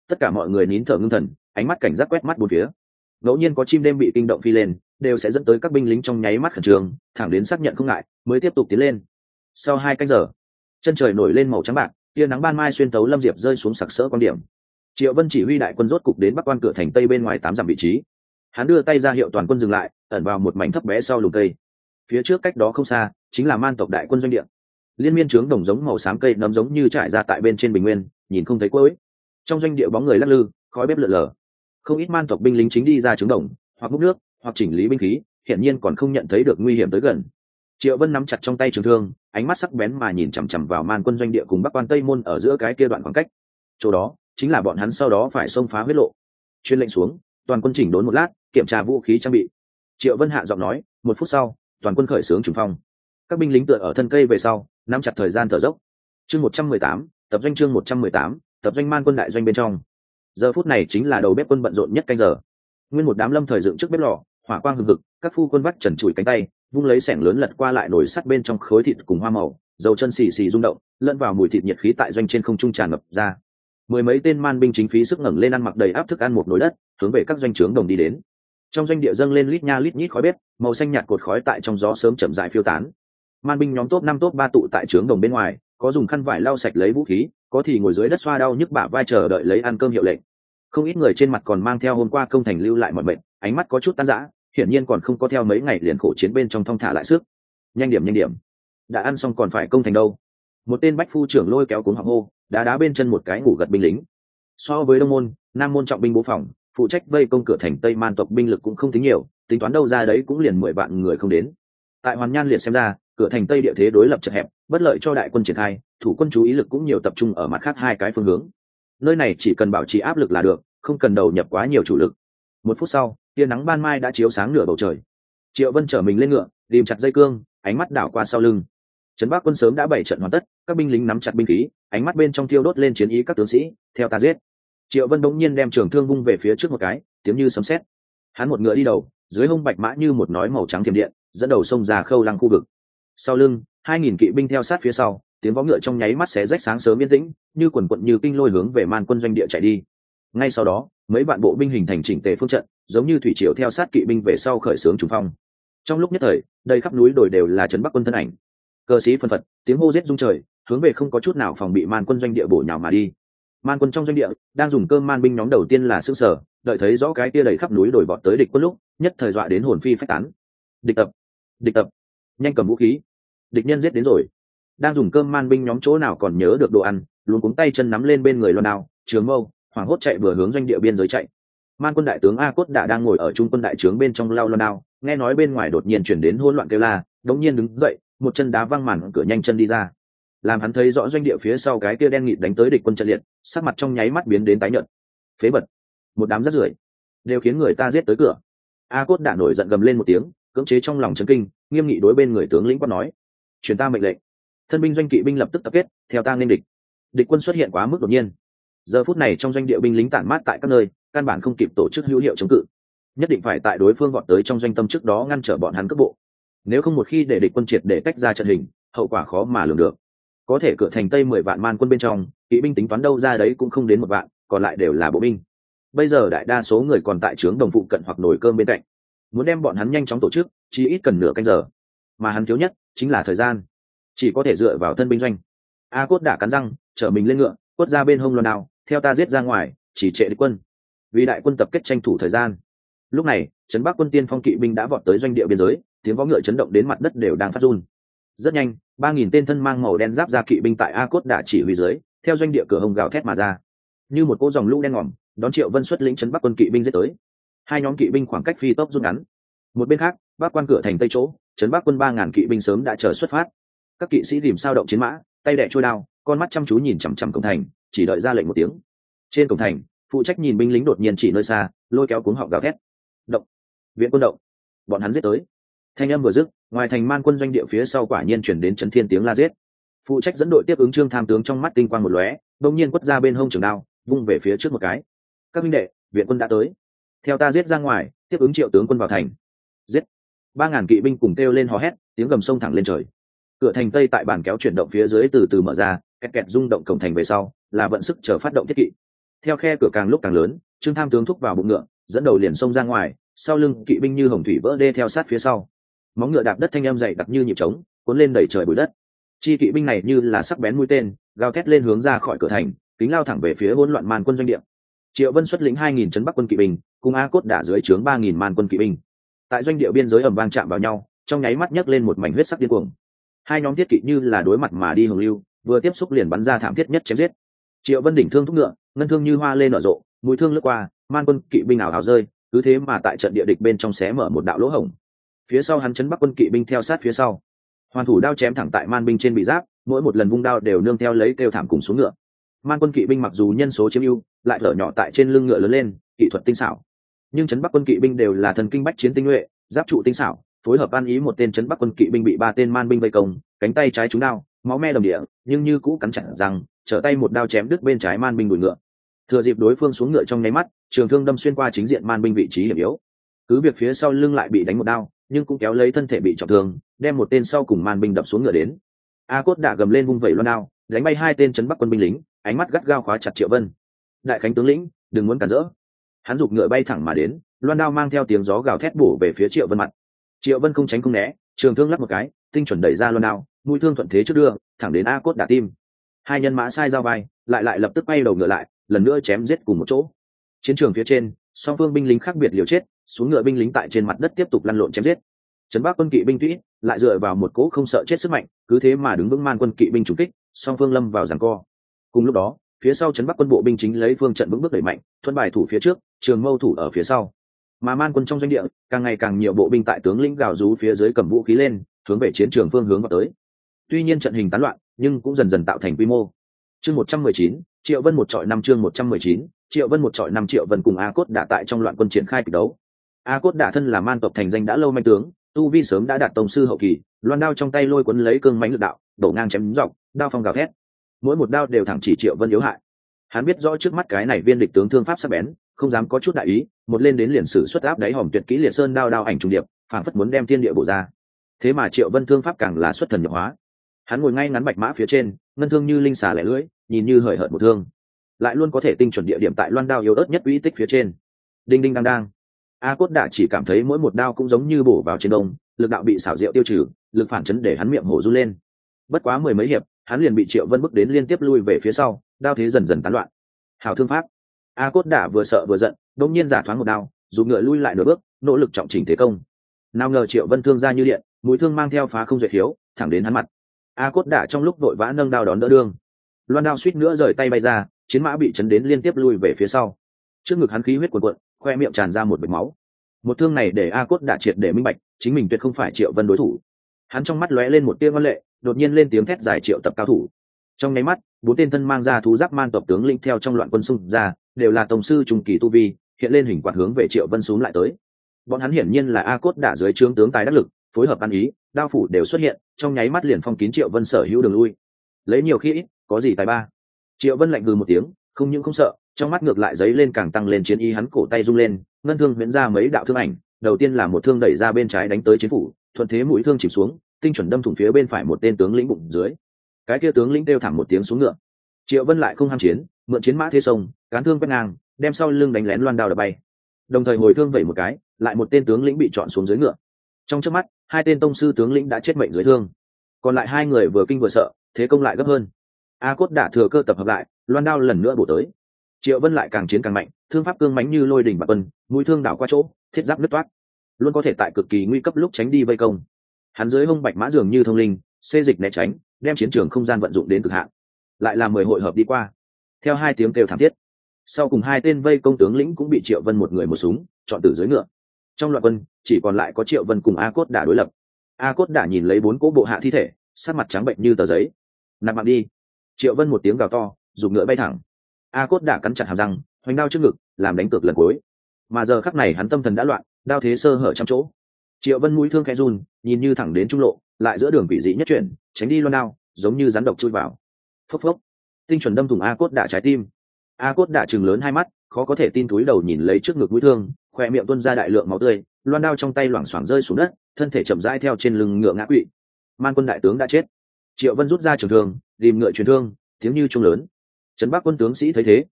Tất cả mọi người nín thở ngưng thần, ánh mắt cảnh giác quét mắt bốn phía. Ngẫu nhiên có chim đêm bị kinh động phi lên, đều sẽ dẫn tới các binh lính trong nháy mắt khẩn trương, thẳng đến xác nhận không ngại mới tiếp tục tiến lên. Sau 2 canh giờ, chân trời nổi lên màu trắng bạc, tia nắng ban mai xuyên tấu Lâm Diệp rơi xuống sặc sỡ quan điểm. Triệu Vân chỉ huy đại quân rốt cục đến bắc quan cửa thành tây bên ngoài 8 dặm vị trí. Hắn đưa tay ra hiệu toàn quân dừng lại, ẩn vào một mảnh thấp bé sau lùm cây. Phía trước cách đó không xa chính là man tộc đại quân doanh địa. Liên miên trướng đồng giống màu xám cây nấm giống như trải ra tại bên trên bình nguyên, nhìn không thấy cuối. Trong doanh địa bóng người lắc lư, khói bếp lượn lờ. Không ít man tộc binh lính chính đi ra trướng đồng, hoặc múc nước, hoặc chỉnh lý binh khí, hiển nhiên còn không nhận thấy được nguy hiểm tới gần. Triệu Vân nắm chặt trong tay trường thương, ánh mắt sắc bén mà nhìn chằm chằm vào man quân doanh địa cùng bắc quan tây môn ở giữa cái kia đoạn khoảng cách. Chỗ đó chính là bọn hắn sau đó phải xông phá huyết lộ. Chuyên lệnh xuống, toàn quân chỉnh đốn một lát, kiểm tra vũ khí trang bị. Triệu Vân hạ giọng nói, 1 phút sau, toàn quân khởi xướng trùng phong. Các binh lính tựa ở thân cây về sau, nắm chặt thời gian thở dốc. Chương 118, tập doanh chương 118, tập doanh man quân đại doanh bên trong. Giờ phút này chính là đầu bếp quân bận rộn nhất canh giờ. Nguyên một đám lâm thời dựng trước bếp lò, hỏa quang hừng hực, các phu quân vắt trần trụi cánh tay, vung lấy xẻng lớn lật qua lại nồi sắt bên trong khối thịt cùng hoa màu, dầu chân xì xì rung động, lẫn vào mùi thịt nhiệt khí tại doanh trên không trung tràn ngập ra. Mười mấy tên man binh chính phí sức ngẩng lên ăn mặc đầy áp thức ăn một nồi đất, hướng về các doanh trướng đồng đi đến. Trong doanh địa dâng lên lít nha lít nhít khói bếp, màu xanh nhạt cột khói tại trong gió sớm chậm rãi phiêu tán. Man binh nhóm top 5 top 3 tụ tại trướng đồng bên ngoài, có dùng khăn vải lau sạch lấy vũ khí, có thì ngồi dưới đất xoa đau nhức bả vai chờ đợi lấy ăn cơm hiệu lệnh. Không ít người trên mặt còn mang theo hôm qua công thành lưu lại mọi bệnh, ánh mắt có chút tan rã, hiển nhiên còn không có theo mấy ngày liền khổ chiến bên trong thong thả lại sức. Nhanh điểm, đã ăn xong còn phải công thành đâu. Một tên bách phu trưởng lôi kéo cuống họng hô, đá bên chân một cái ngủ gật binh lính. So với đông môn, nam môn trọng binh bố phòng, phụ trách vây công cửa thành tây man tộc binh lực cũng không tính nhiều, tính toán đâu ra đấy cũng liền 10 vạn người không đến. Tại Hoàn Nhan liệt xem ra, cửa thành tây địa thế đối lập chật hẹp, bất lợi cho đại quân triển khai, thủ quân chú ý lực cũng nhiều tập trung ở mặt khác 2 cái phương hướng. Nơi này chỉ cần bảo trì áp lực là được, không cần đầu nhập quá nhiều chủ lực. 1 phút sau, tia nắng ban mai đã chiếu sáng nửa bầu trời. Triệu Vân trở mình lên ngựa, tìm chặt dây cương, ánh mắt đảo qua sau lưng. Trấn Bắc quân sớm đã bày trận hoàn tất, các binh lính nắm chặt binh khí, ánh mắt bên trong thiêu đốt lên chiến ý các tướng sĩ, theo ta giết. Triệu Vân đống nhiên đem trường thương vung về phía trước một cái, tiếng như sấm sét. Hắn một ngựa đi đầu, dưới hông bạch mã như một nói màu trắng thiểm điện, dẫn đầu xông ra Khâu Lăng khu vực. Sau lưng, 2000 kỵ binh theo sát phía sau, tiếng vó ngựa trong nháy mắt xé rách sáng sớm yên tĩnh, như quần quật như kinh lôi hướng về man quân doanh địa chạy đi. Ngay sau đó, mấy vạn bộ binh hình thành chỉnh tề phương trận, giống như thủy triều theo sát kỵ binh về sau khởi xướng trùng phong. Trong lúc nhất thời, đầy khắp núi đồi đều là Trấn Bắc quân thân ảnh. Cờ sĩ phân phật, tiếng hô giết rung trời, hướng về không có chút nào phòng bị man quân doanh địa bổ nhào mà đi. Man quân trong doanh địa đang dùng cơm, man binh nhóm đầu tiên là sững sờ, đợi thấy rõ cái kia đầy khắp núi đồi vọt tới địch quân lúc, nhất thời dọa đến hồn phi phách tán. Địch tập, nhanh cầm vũ khí, địch nhân giết đến rồi. Đang dùng cơm man binh nhóm chỗ nào còn nhớ được đồ ăn, luôn cuống tay chân nắm lên bên người loan đao, trường mâu, hoảng hốt chạy vừa hướng doanh địa biên giới chạy. Man quân đại tướng A Cốt đã đang ngồi ở trung quân đại trướng bên trong lao loan đao, nghe nói bên ngoài đột nhiên chuyển đến hỗn loạn kêu la, đống nhiên đứng dậy, một chân đá văng màn cửa nhanh chân đi ra. Làm hắn thấy rõ doanh địa phía sau cái kia đen nghịt đánh tới địch quân trận liệt, sắc mặt trong nháy mắt biến đến tái nhợt. Phế vật, một đám rác rưởi, đều khiến người ta giết tới cửa. A Cốt đã nổi giận gầm lên một tiếng, cưỡng chế trong lòng chấn kinh, nghiêm nghị đối bên người tướng lĩnh quát nói: "Truyền ta mệnh lệnh." Thân binh doanh kỵ binh lập tức tập kết, theo ta nên địch. Địch quân xuất hiện quá mức đột nhiên. Giờ phút này trong doanh địa binh lính tản mát tại các nơi, căn bản không kịp tổ chức hữu hiệu chống cự. Nhất định phải tại đối phương vọt tới trong doanh tâm trước đó ngăn trở bọn hắn cước bộ. Nếu không một khi để địch quân triệt để tách ra trận hình, hậu quả khó mà lường được. Có thể cửa thành tây 10 vạn man quân bên trong, kỵ binh tính toán đâu ra đấy cũng không đến 1 vạn, còn lại đều là bộ binh. Bây giờ đại đa số người còn tại trướng đồng phụ cận hoặc nồi cơm bên cạnh. Muốn đem bọn hắn nhanh chóng tổ chức, chỉ ít cần nửa canh giờ. Mà hắn thiếu nhất chính là thời gian, chỉ có thể dựa vào thân binh doanh. A Cốt đã cắn răng, trở mình lên ngựa, quất ra bên hông loan đao, theo ta giết ra ngoài, chỉ trệ địch quân. Vì đại quân tập kết tranh thủ thời gian. Lúc này, Trấn Bắc quân tiên phong kỵ binh đã vọt tới doanh địa biên giới, tiếng vó ngựa chấn động đến mặt đất đều đang phát run. Rất nhanh, 3000 tên thân mang màu đen giáp ra kỵ binh tại A Cốt đã chỉ huy dưới, theo doanh địa cửa hông gào thét mà ra, như một cỗ dòng lũ đen ngòm, đón Triệu Vân xuất lĩnh Trấn Bắc quân kỵ binh giết tới. Hai nhóm kỵ binh khoảng cách phi tốc rút ngắn. Một bên khác, bắc quan cửa thành tây chỗ, Trấn Bắc quân 3000 kỵ binh sớm đã chờ xuất phát. Các kỵ sĩ rìm sao động chiến mã, tay đè chuôi đao, con mắt chăm chú nhìn chằm chằm cổng thành, chỉ đợi ra lệnh một tiếng. Trên cổng thành, phụ trách nhìn binh lính đột nhiên chỉ nơi xa, lôi kéo cuống họng gào thét: "Động! Viện quân động! Bọn hắn giết tới!" Thanh âm vừa dứt, ngoài thành man quân doanh địa phía sau quả nhiên chuyển đến chấn thiên tiếng la giết. Phụ trách dẫn đội tiếp ứng Trương Tham tướng trong mắt tinh quang một lóe, đột nhiên quất ra bên hông trường đao, vung về phía trước một cái. "Các huynh đệ, viện quân đã tới, theo ta giết ra ngoài, tiếp ứng Triệu tướng quân vào thành." Giết! 3000 kỵ binh cùng kêu lên hò hét, tiếng gầm sông thẳng lên trời. Cửa thành tây tại bàn kéo chuyển động phía dưới từ từ mở ra, kẹt kẹt rung động cổng thành về sau, là vận sức chờ phát động thiết kỵ. Theo khe cửa càng lúc càng lớn, Trương Tham tướng thúc vào bụng ngựa, dẫn đầu liền xông ra ngoài, sau lưng kỵ binh như hồng thủy vỡ đê theo sát phía sau. Móng ngựa đạp đất thanh âm dày đặc như nhịp trống, cuốn lên đẩy trời bụi đất. Chi kỵ binh này như là sắc bén mũi tên, gào thét lên hướng ra khỏi cửa thành, kính lao thẳng về phía hỗn loạn man quân doanh địa. Triệu Vân xuất lĩnh 2000 trấn Bắc quân kỵ binh, cùng A Cốt Đả dưới trướng 3000 man quân kỵ binh. Tại doanh địa biên giới ầm vang chạm vào nhau, trong nháy mắt nhấc lên một mảnh huyết sắc điên cuồng. Hai nhóm thiết kỵ như là đối mặt mà đi hồng lưu, vừa tiếp xúc liền bắn ra thảm thiết nhất chém giết. Triệu Vân đỉnh thương thúc ngựa, ngân thương như hoa lên nở rộ, mũi thương lướt qua, man quân kỵ binh ảo ảo rơi, cứ thế mà tại trận địa địch bên trong xé mở một đạo lỗ hổng. Phía sau hắn trấn Bắc quân kỵ binh theo sát phía sau, hoàn thủ đao chém thẳng tại man binh trên bị giáp, mỗi một lần vung đao đều nương theo lấy kêu thảm cùng xuống ngựa. Man quân kỵ binh mặc dù nhân số chiếm ưu, lại thở nhỏ tại trên lưng ngựa lớn lên, kỹ thuật tinh xảo, nhưng trấn Bắc quân kỵ binh đều là thần kinh bách chiến tinh nhuệ, giáp trụ tinh xảo, phối hợp ăn ý một tên trấn Bắc quân kỵ binh bị ba tên man binh vây công, cánh tay trái trúng đao, máu me đầm địa, nhưng như cũ cắn chặt răng, trở tay một đao chém đứt bên trái man binh đùi ngựa. Thừa dịp đối phương xuống ngựa trong nháy mắt, trường thương đâm xuyên qua chính diện man binh vị trí hiểm yếu. Cứ việc phía sau lưng lại bị đánh một đao, nhưng cũng kéo lấy thân thể bị trọng thương, đem một tên sau cùng man binh đập xuống ngựa đến. A Cốt đã gầm lên vung vẩy loan đao, đánh bay hai tên trấn Bắc quân binh lính, ánh mắt gắt gao khóa chặt Triệu Vân. Đại Khánh tướng lĩnh, đừng muốn cản rỡ. Hắn giục ngựa bay thẳng mà đến, loan đao mang theo tiếng gió gào thét bổ về phía Triệu Vân mặt. Triệu Vân không tránh không né, trường thương lắp một cái, tinh chuẩn đẩy ra loan đao, mũi thương thuận thế trước đưa, thẳng đến A Cốt đả tim. Hai nhân mã sai giao vai, lại lập tức bay đầu ngựa lại, lần nữa chém giết cùng một chỗ. Chiến trường phía trên, song phương binh lính khác biệt liều chết, xuống ngựa binh lính tại trên mặt đất tiếp tục lăn lộn chém giết. Trấn Bắc quân kỵ binh tuy lại dựa vào một cỗ không sợ chết sức mạnh, cứ thế mà đứng vững man quân kỵ binh chủ kích, song phương lâm vào giằng co. Cùng lúc đó, phía sau Trấn Bắc quân bộ binh chính lấy phương trận vững bước đẩy mạnh, thuận bài thủ phía trước, trường mâu thủ ở phía sau. Mà man quân trong doanh địa, càng ngày càng nhiều bộ binh tại tướng lĩnh gào rú phía dưới cầm vũ khí lên, hướng về chiến trường phương hướng vào tới. Tuy nhiên trận hình tán loạn, nhưng cũng dần dần tạo thành quy mô. Chương 119, Triệu Vân một trọi 5 chương 119, Triệu Vân một trọi 5 Triệu Vân cùng A Cốt đã tại trong loạn quân triển khai kịch đấu. A Cốt đã thân là man tộc thành danh đã lâu manh tướng, tu vi sớm đã đạt tông sư hậu kỳ, loan đao trong tay lôi cuốn lấy cương mãnh lực đạo, đổ ngang chém dọc, đao phong gào thét. Mỗi một đao đều thẳng chỉ Triệu Vân yếu hại. Hắn biết rõ trước mắt cái này viên địch tướng thương pháp sắc bén, không dám có chút đại ý, một lên đến liền sử xuất áp đáy hòm tuyệt kỹ liệt sơn đao ảnh trùng điệp, phảng phất muốn đem thiên địa bổ ra. Thế mà Triệu Vân thương pháp càng là xuất thần nhập hóa. Hắn ngồi ngay ngắn bạch mã phía trên, ngân thương như linh xà lẻ lưỡi, nhìn như hời hợt một thương, lại luôn có thể tinh chuẩn địa điểm tại loan đao yếu ớt nhất uy tích phía trên. Đinh đinh đang đang, A Cốt đã chỉ cảm thấy mỗi một đao cũng giống như bổ vào trên đông, lực đạo bị xảo diệu tiêu trừ, lực phản chấn để hắn miệng hổ run lên. Bất quá mười mấy hiệp, hắn liền bị Triệu Vân bức đến liên tiếp lui về phía sau, đao thế dần dần tán loạn. Hảo thương pháp. A Cốt đã vừa sợ vừa giận, đột nhiên giả thoáng một đao, dùng ngựa lui lại nửa bước, nỗ lực trọng chỉnh thế công. Nào ngờ Triệu Vân thương ra như điện, mũi thương mang theo phá không duyệt khiếu, thẳng đến hắn mặt. A Cốt đã trong lúc vội vã nâng đao đón đỡ đương, loan đao suýt nữa rời tay bay ra, chiến mã bị chấn đến liên tiếp lui về phía sau. Trước ngực hắn khí huyết cuồn cuộn, khoe miệng tràn ra một bệch máu. Một thương này để A Cốt đã triệt để minh bạch, chính mình tuyệt không phải Triệu Vân đối thủ. Hắn trong mắt lóe lên một tia ngoan lệ, đột nhiên lên tiếng thét giải Triệu tập cao thủ. Trong nháy mắt, bốn tên thân mang ra thú giáp man tộc tướng lĩnh theo trong loạn quân xung ra, đều là tổng sư trung kỳ tu vi, hiện lên hình quạt hướng về Triệu Vân xuống lại tới. Bọn hắn hiển nhiên là A Cốt đã dưới trướng tướng tài đắc lực, phối hợp ăn ý, đao phủ đều xuất hiện, trong nháy mắt liền phong kín Triệu Vân sở hữu đường lui. Lấy nhiều khi ít, có gì tài ba. Triệu Vân lạnh hừ một tiếng, không những không sợ, trong mắt ngược lại giấy lên càng tăng lên chiến ý, hắn cổ tay rung lên, ngân thương huyễn ra mấy đạo thương ảnh, đầu tiên là một thương đẩy ra bên trái đánh tới chiến phủ, thuận thế mũi thương chìm xuống, tinh chuẩn đâm thủng phía bên phải một tên tướng lĩnh bụng dưới. Cái kia tướng lĩnh kêu thẳng một tiếng xuống ngựa. Triệu Vân lại không ham chiến, mượn chiến mã thế sông, cán thương quét ngang, đem sau lưng đánh lén loan đao đập bay. Đồng thời hồi thương vẩy một cái, lại một tên tướng lĩnh bị chọn xuống dưới ngựa. Trong chớp mắt, hai tên tông sư tướng lĩnh đã chết mệnh dưới thương. Còn lại hai người vừa kinh vừa sợ, thế công lại gấp hơn. A Cốt đã thừa cơ tập hợp lại, loan đao lần nữa bổ tới. Triệu Vân lại càng chiến càng mạnh, thương pháp cương mãnh như lôi đỉnh bạc vân, mũi thương đảo qua chỗ, thiết giáp nứt toát, luôn có thể tại cực kỳ nguy cấp lúc tránh đi vây công. Hắn dưới hông bạch mã dường như thông linh, xê dịch né tránh, đem chiến trường không gian vận dụng đến cực hạn. Lại là 10 hội hợp đi qua. Theo hai tiếng kêu thảm thiết, sau cùng hai tên vây công tướng lĩnh cũng bị Triệu Vân một người một súng chọn từ dưới ngựa. Trong loạn quân, chỉ còn lại có Triệu Vân cùng A Cốt đã đối lập. A Cốt đã nhìn lấy bốn cỗ bộ hạ thi thể, sắc mặt trắng bệnh như tờ giấy. Nạp mạng đi. Triệu Vân một tiếng gào to, dùng ngựa bay thẳng. A Cốt đã cắn chặt hàm răng, hoành đao trước ngực, làm đánh cược lần cuối. Mà giờ khắc này hắn tâm thần đã loạn, đao thế sơ hở trăm chỗ. Triệu Vân mũi thương khẽ run, nhìn như thẳng đến trung lộ, lại giữa đường vị dị nhất chuyển, tránh đi loan đao, giống như rắn độc chui vào. Phốc phốc, tinh chuẩn đâm thủng A Cốt đã trái tim. A Cốt đã trừng lớn hai mắt, khó có thể tin túi đầu nhìn lấy trước ngực mũi thương, khoe miệng tuôn ra đại lượng máu tươi, loan đao trong tay loảng xoảng rơi xuống đất, thân thể chậm rãi theo trên lưng ngựa ngã quỵ. Man quân đại tướng đã chết. Triệu Vân rút ra trường thương, rìm ngựa truyền thương, tiếng như trung lớn. Trấn Bắc quân tướng sĩ thấy thế,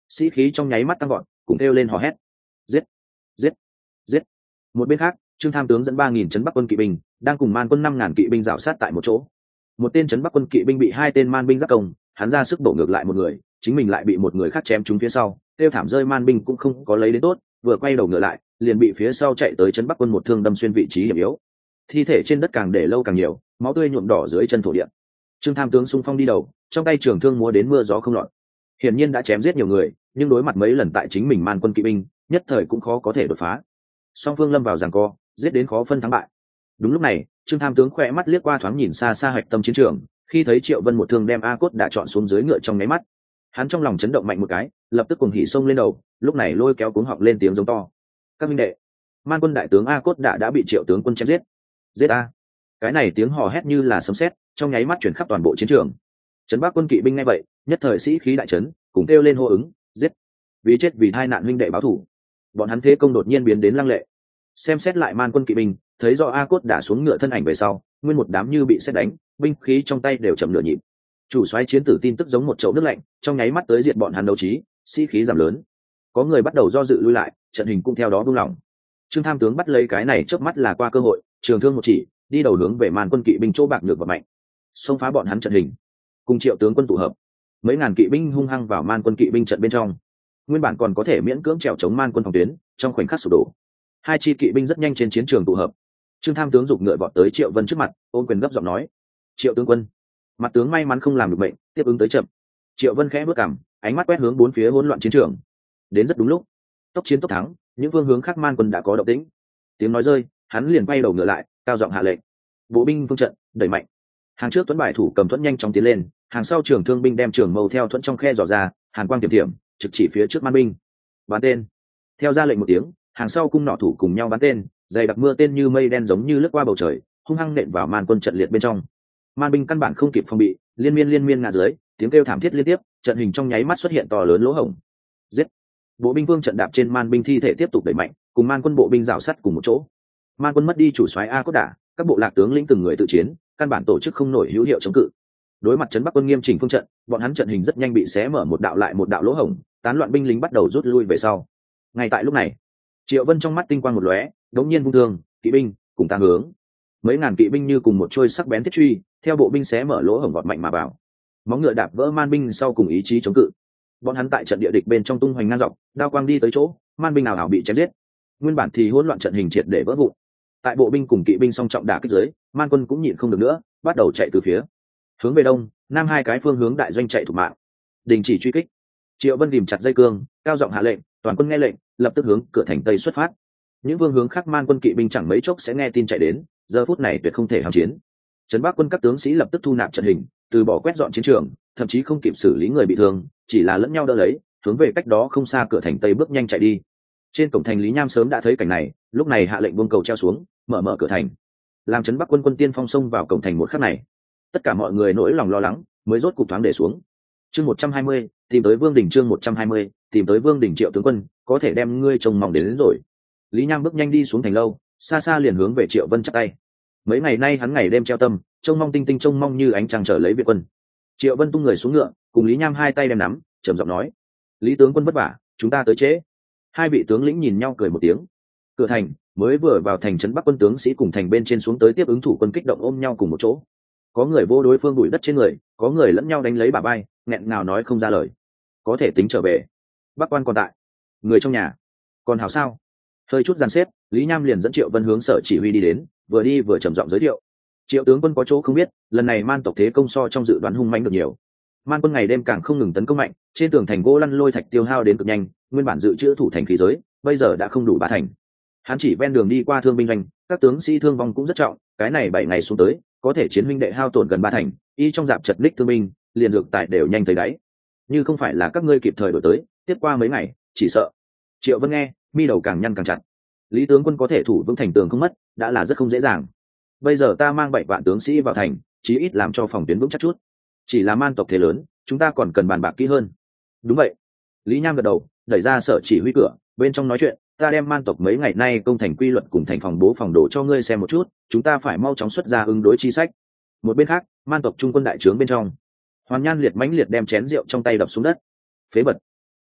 sĩ khí trong nháy mắt tăng gọn, cùng kêu lên hò hét: giết, giết, giết. Một bên khác, Trương Tham tướng dẫn 3.000 trấn Bắc quân kỵ binh đang cùng Man quân 5.000 kỵ binh rảo sát tại một chỗ. Một tên trấn Bắc quân kỵ binh bị hai tên Man binh giáp công, hắn ra sức bổ ngược lại một người, chính mình lại bị một người khác chém trúng phía sau, tiêu thảm rơi. Man binh cũng không có lấy đến tốt, vừa quay đầu ngựa lại, liền bị phía sau chạy tới trấn Bắc quân một thương đâm xuyên vị trí hiểm yếu. Thi thể trên đất càng để lâu càng nhiều, máu tươi nhuộm đỏ dưới chân thổ địa. Trương Tham tướng xung phong đi đầu, trong tay trường thương múa đến mưa gió không lọt. Hiển nhiên đã chém giết nhiều người, nhưng đối mặt mấy lần tại chính mình Man quân kỵ binh, nhất thời cũng khó có thể đột phá. Song phương lâm vào giằng co, giết đến khó phân thắng bại. Đúng lúc này, Trương Tham tướng khỏe mắt liếc qua thoáng nhìn xa xa hạch tâm chiến trường, khi thấy Triệu Vân một thương đem A Cốt đã chọn xuống dưới ngựa trong nháy mắt, hắn trong lòng chấn động mạnh một cái, lập tức cuồng hỉ xông lên đầu, lúc này lôi kéo cuống họng lên tiếng giống to: các minh đệ, Man quân đại tướng A Cốt đã bị Triệu tướng quân chém giết. Giết a! Cái này tiếng hò hét như là sấm sét, trong nháy mắt chuyển khắp toàn bộ chiến trường. Trấn Bắc quân kỵ binh nghe vậy, nhất thời sĩ khí đại trấn, cùng kêu lên hô ứng: giết! Vì chết vì hai nạn huynh đệ báo thù. Bọn hắn thế công đột nhiên biến đến lăng lệ. Xem xét lại Man quân kỵ binh, thấy do A Cốt đã xuống ngựa thân ảnh về sau, nguyên một đám như bị sét đánh, binh khí trong tay đều chậm nửa nhịp. Chủ soái chiến tử tin tức giống một chậu nước lạnh, trong nháy mắt tới diệt bọn hắn đấu trí, sĩ khí giảm lớn. Có người bắt đầu do dự lui lại, trận hình cũng theo đó buông lỏng. Trương Tham tướng bắt lấy cái này chớp mắt là qua cơ hội, trường thương một chỉ, đi đầu hướng về Man quân kỵ binh chỗ bạc nhược và mạnh, xông phá bọn hắn trận hình. Cùng Triệu tướng quân tụ hợp, mấy ngàn kỵ binh hung hăng vào Man quân kỵ binh trận bên trong. Nguyên bản còn có thể miễn cưỡng trèo chống Man quân phòng tuyến, trong khoảnh khắc sụp đổ. Hai chi kỵ binh rất nhanh trên chiến trường tụ hợp. Trương Tham tướng giục ngựa vọt tới Triệu Vân trước mặt, ôm quyền gấp giọng nói: Triệu tướng quân. Mặt tướng may mắn không làm được bệnh, tiếp ứng tới chậm. Triệu Vân khẽ bước cằm, ánh mắt quét hướng bốn phía hỗn loạn chiến trường. Đến rất đúng lúc, tốc chiến tốc thắng, những phương hướng khác Man quân đã có động tĩnh. Tiếng nói rơi, hắn liền quay đầu ngựa lại, cao giọng hạ lệnh: bộ binh phương trận đẩy mạnh. Hàng trước Tuấn bài thủ cầm Thuẫn nhanh chóng tiến lên, hàng sau trường thương binh đem trường mâu theo Thuẫn trong khe dò ra, hàn quang tiềm tiềm, trực chỉ phía trước Man binh. Bắn tên. Theo ra lệnh một tiếng, hàng sau cung nỏ thủ cùng nhau bắn tên, dày đặc mưa tên như mây đen giống như lướt qua bầu trời, hung hăng nện vào Man quân trận liệt bên trong. Man binh căn bản không kịp phòng bị, liên miên ngã dưới, tiếng kêu thảm thiết liên tiếp, trận hình trong nháy mắt xuất hiện to lớn lỗ hổng. Giết! Bộ binh vương trận đạp trên Man binh thi thể tiếp tục đẩy mạnh, cùng Man quân bộ binh rào sắt cùng một chỗ. Man quân mất đi chủ soái A Cốt Đả, các bộ lạc tướng lĩnh từng người tự chiến, căn bản tổ chức không nổi hữu hiệu chống cự. Đối mặt trấn Bắc quân nghiêm chỉnh phương trận, bọn hắn trận hình rất nhanh bị xé mở một đạo lại một đạo lỗ hổng, tán loạn binh lính bắt đầu rút lui về sau. Ngay tại lúc này, Triệu Vân trong mắt tinh quang một lóe, đống nhiên vung thương, kỵ binh cùng tăng hướng. Mấy ngàn kỵ binh như cùng một trôi sắc bén thiết truy, theo bộ binh xé mở lỗ hổng vọt mạnh mà vào. Móng ngựa đạp vỡ Man binh sau cùng ý chí chống cự. Bọn hắn tại trận địa địch bên trong tung hoành ngang dọc, đao quang đi tới chỗ, Man binh nào bị chém giết. Nguyên bản thì hỗn loạn trận hình triệt để vỡ vụn. Tại bộ binh cùng kỵ binh song trọng đả kích dưới, Man quân cũng nhịn không được nữa, bắt đầu chạy từ phía hướng về đông, nam hai cái phương hướng đại doanh chạy thủ mạng. Đình chỉ truy kích. Triệu Vân ghìm chặt dây cương, cao giọng hạ lệnh, toàn quân nghe lệnh, lập tức hướng cửa thành tây xuất phát. Những phương hướng khác Man quân kỵ binh chẳng mấy chốc sẽ nghe tin chạy đến, giờ phút này tuyệt không thể hòng chiến. Trấn Bắc quân các tướng sĩ lập tức thu nạp trận hình, từ bỏ quét dọn chiến trường, thậm chí không kịp xử lý người bị thương, chỉ là lẫn nhau đỡ lấy, hướng về cách đó không xa cửa thành tây bước nhanh chạy đi. Trên cổng thành Lý Nham sớm đã thấy cảnh này, lúc này hạ lệnh buông cầu treo xuống, mở cửa thành. Làm Trấn Bắc quân quân tiên phong xông vào cổng thành một khắc này, tất cả mọi người nỗi lòng lo lắng mới rốt cục thoáng để xuống. Chương 120, tìm tới Vương Đình. Chương 120, tìm tới Vương Đình. Triệu tướng quân, có thể đem ngươi trông mong đến rồi. Lý Nham bước nhanh đi xuống thành lâu, xa xa liền hướng về Triệu Vân chắp tay. Mấy ngày nay hắn ngày đêm treo tâm, trông mong tinh tinh trông mong như ánh trăng trở lấy Việt quân. Triệu Vân tung người xuống ngựa, cùng Lý Nham hai tay đem nắm, trầm giọng nói: Lý tướng quân vất vả, chúng ta tới trễ. Hai vị tướng lĩnh nhìn nhau cười một tiếng. Cửa thành mới vừa vào thành, Trấn Bắc quân tướng sĩ cùng thành bên trên xuống tới tiếp ứng thủ quân kích động ôm nhau cùng một chỗ. Có người vô đối phương bụi đất trên người, có người lẫn nhau đánh lấy bả vai, nghẹn ngào nói không ra lời. Có thể tính trở về. Bắc quan còn tại, người trong nhà còn hảo sao? Hơi chút dàn xếp, Lý Nham liền dẫn Triệu Vân hướng sở chỉ huy đi đến, vừa đi vừa trầm giọng giới thiệu: Triệu tướng quân có chỗ không biết, lần này Man tộc thế công so trong dự đoán hung mãnh được nhiều. Man quân ngày đêm càng không ngừng tấn công mạnh, trên tường thành gỗ lăn lôi thạch tiêu hao đến cực nhanh, nguyên bản dự trữ thủ thành khí giới, bây giờ đã không đủ 3 thành. Hắn chỉ ven đường đi qua thương binh doanh, các tướng sĩ thương vong cũng rất trọng, cái này 7 ngày xuống tới, có thể chiến huynh đệ hao tổn gần 3 thành, y trong dạp chật ních thương binh, liền dược tài đều nhanh tới đáy. Như không phải là các ngươi kịp thời đổi tới, tiếp qua mấy ngày, chỉ sợ. Triệu Vân nghe, mi đầu càng nhăn càng chặt. Lý tướng quân có thể thủ vững thành tường không mất, đã là rất không dễ dàng. Bây giờ ta mang 7 vạn tướng sĩ vào thành, chí ít làm cho phòng tuyến vững chắc chút. Chỉ là Man tộc thế lớn, chúng ta còn cần bàn bạc kỹ hơn. Đúng vậy. Lý Nham gật đầu, đẩy ra sở chỉ huy cửa, bên trong nói chuyện: ta đem Man tộc mấy ngày nay công thành quy luật cùng thành phòng bố phòng đồ cho ngươi xem một chút, chúng ta phải mau chóng xuất ra ứng đối chi sách. Một bên khác, Man tộc trung quân đại trướng bên trong, Hoàn Nhan mãnh liệt đem chén rượu trong tay đập xuống đất. Phế vật.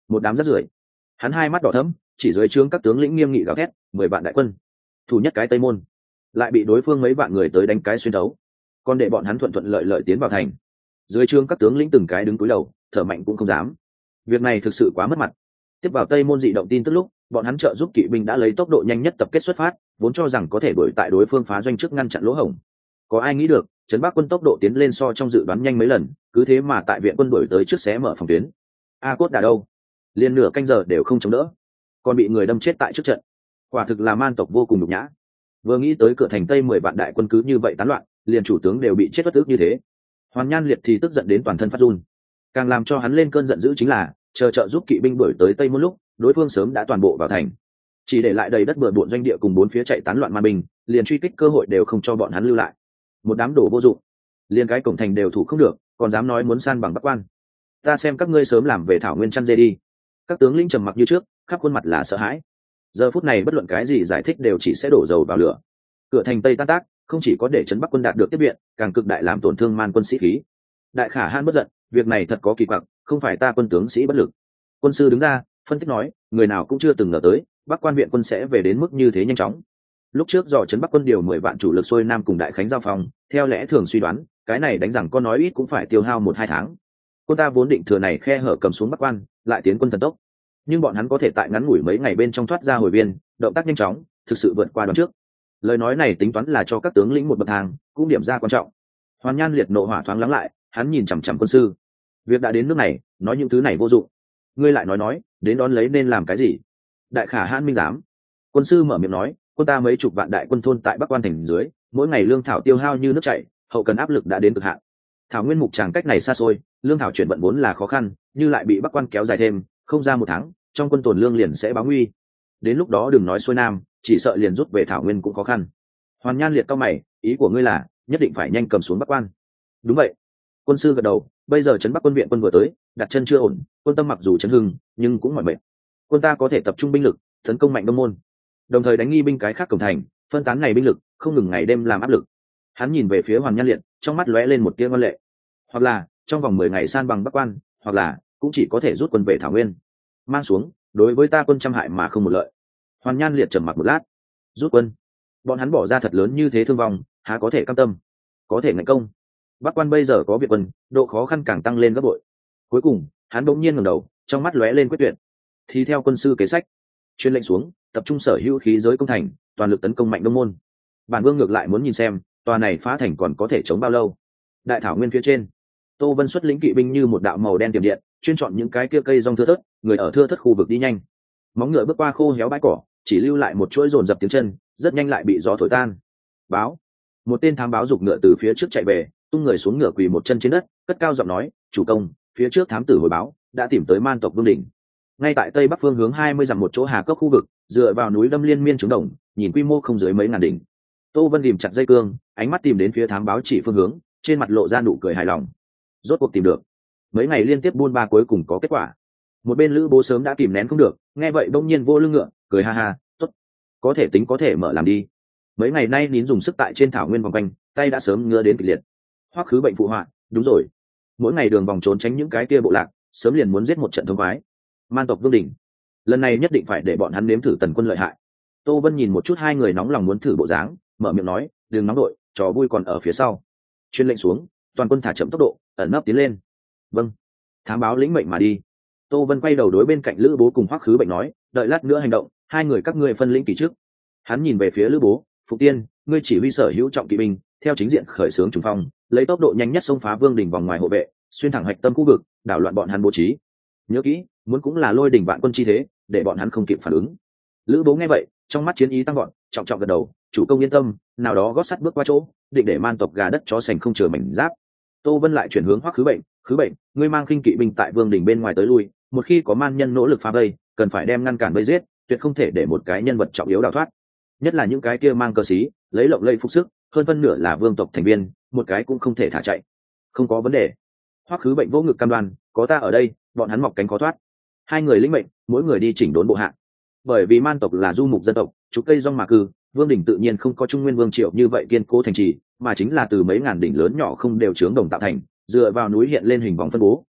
một đám rác rưởi. Hắn hai mắt đỏ thẫm, chỉ dưới trướng các tướng lĩnh nghiêm nghị gào thét, 10 vạn đại quân thủ nhất cái tây môn, lại bị đối phương mấy vạn người tới đánh cái xuyên đấu, còn để bọn hắn thuận thuận lợi lợi tiến vào thành. Dưới trướng các tướng lĩnh từng cái đứng cúi đầu, thở mạnh cũng không dám. Việc này thực sự quá mất mặt. Tiếp vào tây môn dị động tin tức lúc, bọn hắn trợ giúp kỵ binh đã lấy tốc độ nhanh nhất tập kết xuất phát, vốn cho rằng có thể đuổi tại đối phương phá doanh trước ngăn chặn lỗ hổng. Có ai nghĩ được, trấn Bắc quân tốc độ tiến lên so trong dự đoán nhanh mấy lần, cứ thế mà tại viện quân đuổi tới trước xé mở phòng tuyến. A Cốt Đà đâu? Liên nửa canh giờ đều không chống đỡ, còn bị người đâm chết tại trước trận. Quả thực là man tộc vô cùng nhục nhã. Vừa nghĩ tới cửa thành tây 10 vạn đại quân cứ như vậy tán loạn, liền chủ tướng đều bị chết bất ức như thế, Hoàn Nhan Liệt thì tức giận đến toàn thân phát run. Càng làm cho hắn lên cơn giận dữ chính là chờ trợ giúp kỵ binh đuổi tới tây một lúc, đối phương sớm đã toàn bộ vào thành, chỉ để lại đầy đất bừa bộn doanh địa cùng bốn phía chạy tán loạn man binh, liền truy kích cơ hội đều không cho bọn hắn lưu lại. Một đám đồ vô dụng, liền cái cổng thành đều thủ không được, còn dám nói muốn san bằng Bắc Quan. Ta xem các ngươi sớm làm về thảo nguyên chăn dê đi. Các tướng lĩnh trầm mặc như trước, khắp khuôn mặt là sợ hãi. Giờ phút này bất luận cái gì giải thích đều chỉ sẽ đổ dầu vào lửa. Cửa thành tây tan tác, không chỉ có để trấn Bắc quân đạt được tiếp viện, càng cực đại làm tổn thương man quân sĩ khí. Đại Khả Hãn bất giận, việc này thật có kỳ quặc, không phải ta quân tướng sĩ bất lực. Quân sư đứng ra phân tích nói, người nào cũng chưa từng ngờ tới Bắc Quan viện quân sẽ về đến mức như thế nhanh chóng. Lúc trước dò trấn Bắc quân điều 10 vạn chủ lực xuôi nam cùng Đại Khánh giao phòng, theo lẽ thường suy đoán, cái này đánh rằng con nói ít cũng phải tiêu hao 1-2 tháng. Quân ta vốn định thừa này khe hở cầm xuống Bắc Quan, lại tiến quân thần tốc, nhưng bọn hắn có thể tại ngắn ngủi mấy ngày bên trong thoát ra hồi biên, động tác nhanh chóng, thực sự vượt qua đoán trước. Lời nói này tính toán là cho các tướng lĩnh một bậc thang, cũng điểm ra quan trọng. Hoàn Nhan Liệt nộ hỏa thoáng lắng lại, hắn nhìn chằm chằm quân sư. Việc đã đến nước này, nói những thứ này vô dụng. Ngươi lại nói, đến đón lấy nên làm cái gì? Đại Khả Hãn minh giám. Quân sư mở miệng nói, quân ta mấy chục vạn đại quân thôn tại Bắc Quan thành dưới, mỗi ngày lương thảo tiêu hao như nước chảy, hậu cần áp lực đã đến cực hạn. Thảo nguyên mục tràng cách này xa xôi, lương thảo chuyển vận vốn là khó khăn, như lại bị Bắc Quan kéo dài thêm, không ra 1 tháng, trong quân tồn lương liền sẽ báo nguy. Đến lúc đó đừng nói xuôi nam, chỉ sợ liền rút về thảo nguyên cũng khó khăn. Hoàn Nhan Liệt cau mày, ý của ngươi là nhất định phải nhanh cầm xuống Bắc Quan? Đúng vậy. Quân sư gật đầu, bây giờ trấn Bắc quân viện quân vừa tới, đặt chân chưa ổn, quân tâm mặc dù chấn hưng, nhưng cũng mỏi mệt. Quân ta có thể tập trung binh lực, tấn công mạnh đông môn, đồng thời đánh nghi binh cái khác cổng thành, phân tán ngày binh lực, không ngừng ngày đêm làm áp lực. Hắn nhìn về phía Hoàn Nhan Liệt, trong mắt lóe lên một tia ngoan lệ. Hoặc là trong vòng 10 ngày san bằng Bắc Quan, hoặc là cũng chỉ có thể rút quân về thảo nguyên. Mang xuống, đối với ta quân trăm hại mà không một lợi. Hoàn Nhan Liệt trầm mặc một lát. Rút quân? Bọn hắn bỏ ra thật lớn như thế thương vong, há có thể cam tâm? Có thể ngạnh công. Bắc Quan bây giờ có viện quân, độ khó khăn càng tăng lên gấp bội. Cuối cùng hắn bỗng nhiên ngẩng đầu, trong mắt lóe lên quyết tuyệt. Thì theo quân sư kế sách, truyền lệnh xuống, tập trung sở hữu khí giới công thành, toàn lực tấn công mạnh đông môn. Bản vương ngược lại muốn nhìn xem tòa này phá thành còn có thể chống bao lâu. Đại thảo nguyên phía trên, Tô Vân xuất lĩnh kỵ binh như một đạo màu đen tiềm điện, chuyên chọn những cái kia cây rong thưa thớt, người ở thưa thớt khu vực đi nhanh. Móng ngựa bước qua khô héo bãi cỏ, chỉ lưu lại một chuỗi rồn rập tiếng chân, rất nhanh lại bị gió thổi tan. Báo. Một tên thám báo giục ngựa từ phía trước chạy về, tung người xuống ngựa quỳ một chân trên đất, cất cao giọng nói, chủ công, phía trước thám tử hồi báo đã tìm tới man tộc vương đỉnh, ngay tại tây bắc phương hướng 20 dặm một chỗ hà cốc khu vực, dựa vào núi đâm liên miên trứng đồng, nhìn quy mô không dưới mấy ngàn đỉnh. Tô Vân ghìm chặt dây cương, ánh mắt tìm đến phía thám báo chỉ phương hướng, trên mặt lộ ra nụ cười hài lòng. Rốt cuộc tìm được. Mấy ngày liên tiếp buôn ba cuối cùng có kết quả. Một bên Lữ Bố sớm đã kìm nén không được, nghe vậy đông nhiên vô lưng ngựa, cười ha ha, tốt, có thể tính có thể mở làm đi. Mấy ngày nay nín dùng sức tại trên thảo nguyên vòng quanh, tay đã sớm ngứa đến kịch liệt. Hoắc Khứ bệnh phụ họa, đúng rồi, mỗi ngày đường vòng trốn tránh những cái kia bộ lạc, sớm liền muốn giết một trận thống khoái. Man tộc vương đỉnh, lần này nhất định phải để bọn hắn nếm thử tần quân lợi hại. Tô Vân nhìn một chút hai người nóng lòng muốn thử bộ dáng, mở miệng nói, đừng nóng đội, trò vui còn ở phía sau. Chuyên lệnh xuống, toàn quân thả chậm tốc độ, ẩn nấp tiến lên. Vâng. Thám báo lĩnh mệnh mà đi. Tô Vân quay đầu đối bên cạnh Lữ Bố cùng Hoắc Khứ bệnh nói, đợi lát nữa hành động, hai người các ngươi phân lĩnh kỳ trước. Hắn nhìn về phía Lữ Bố, Phục Tiên, ngươi chỉ huy sở hữu trọng kỵ binh, theo chính diện khởi xướng trùng phong, lấy tốc độ nhanh nhất xông phá vương đỉnh vòng ngoài hộ vệ, xuyên thẳng hạch tâm khu vực, đảo loạn bọn hắn bố trí. Nhớ kỹ, muốn cũng là lôi đỉnh vạn quân chi thế, để bọn hắn không kịp phản ứng. Lữ Bố nghe vậy, trong mắt chiến ý tăng vọt, trọng trọng gật đầu, chủ công yên tâm, nào đó gót sắt bước qua chỗ, định để man tộc gà đất chó sành không chừa mảnh giáp. Tô Vân lại chuyển hướng Hoắc Khứ bệnh, ngươi mang khinh kỵ binh tại vương đỉnh bên ngoài tới lui, một khi có man nhân nỗ lực phá vây, cần phải đem ngăn cản vây giết, tuyệt không thể để một cái nhân vật trọng yếu đào thoát. Nhất là những cái kia mang cờ xí, lấy lộng lẫy phục sức, hơn phân nửa là vương tộc thành viên, một cái cũng không thể thả chạy. Không có vấn đề. Hoắc Khứ bệnh vỗ ngực cam đoan, có ta ở đây, bọn hắn mọc cánh khó thoát. Hai người lĩnh mệnh, mỗi người đi chỉnh đốn bộ hạ. Bởi vì man tộc là du mục dân tộc, chủ cây rong mà cư, vương đỉnh tự nhiên không có trung nguyên vương triệu như vậy kiên cố thành trì, mà chính là từ mấy ngàn đỉnh lớn nhỏ không đều chướng đồng tạo thành, dựa vào núi hiện lên hình vòng phân bố,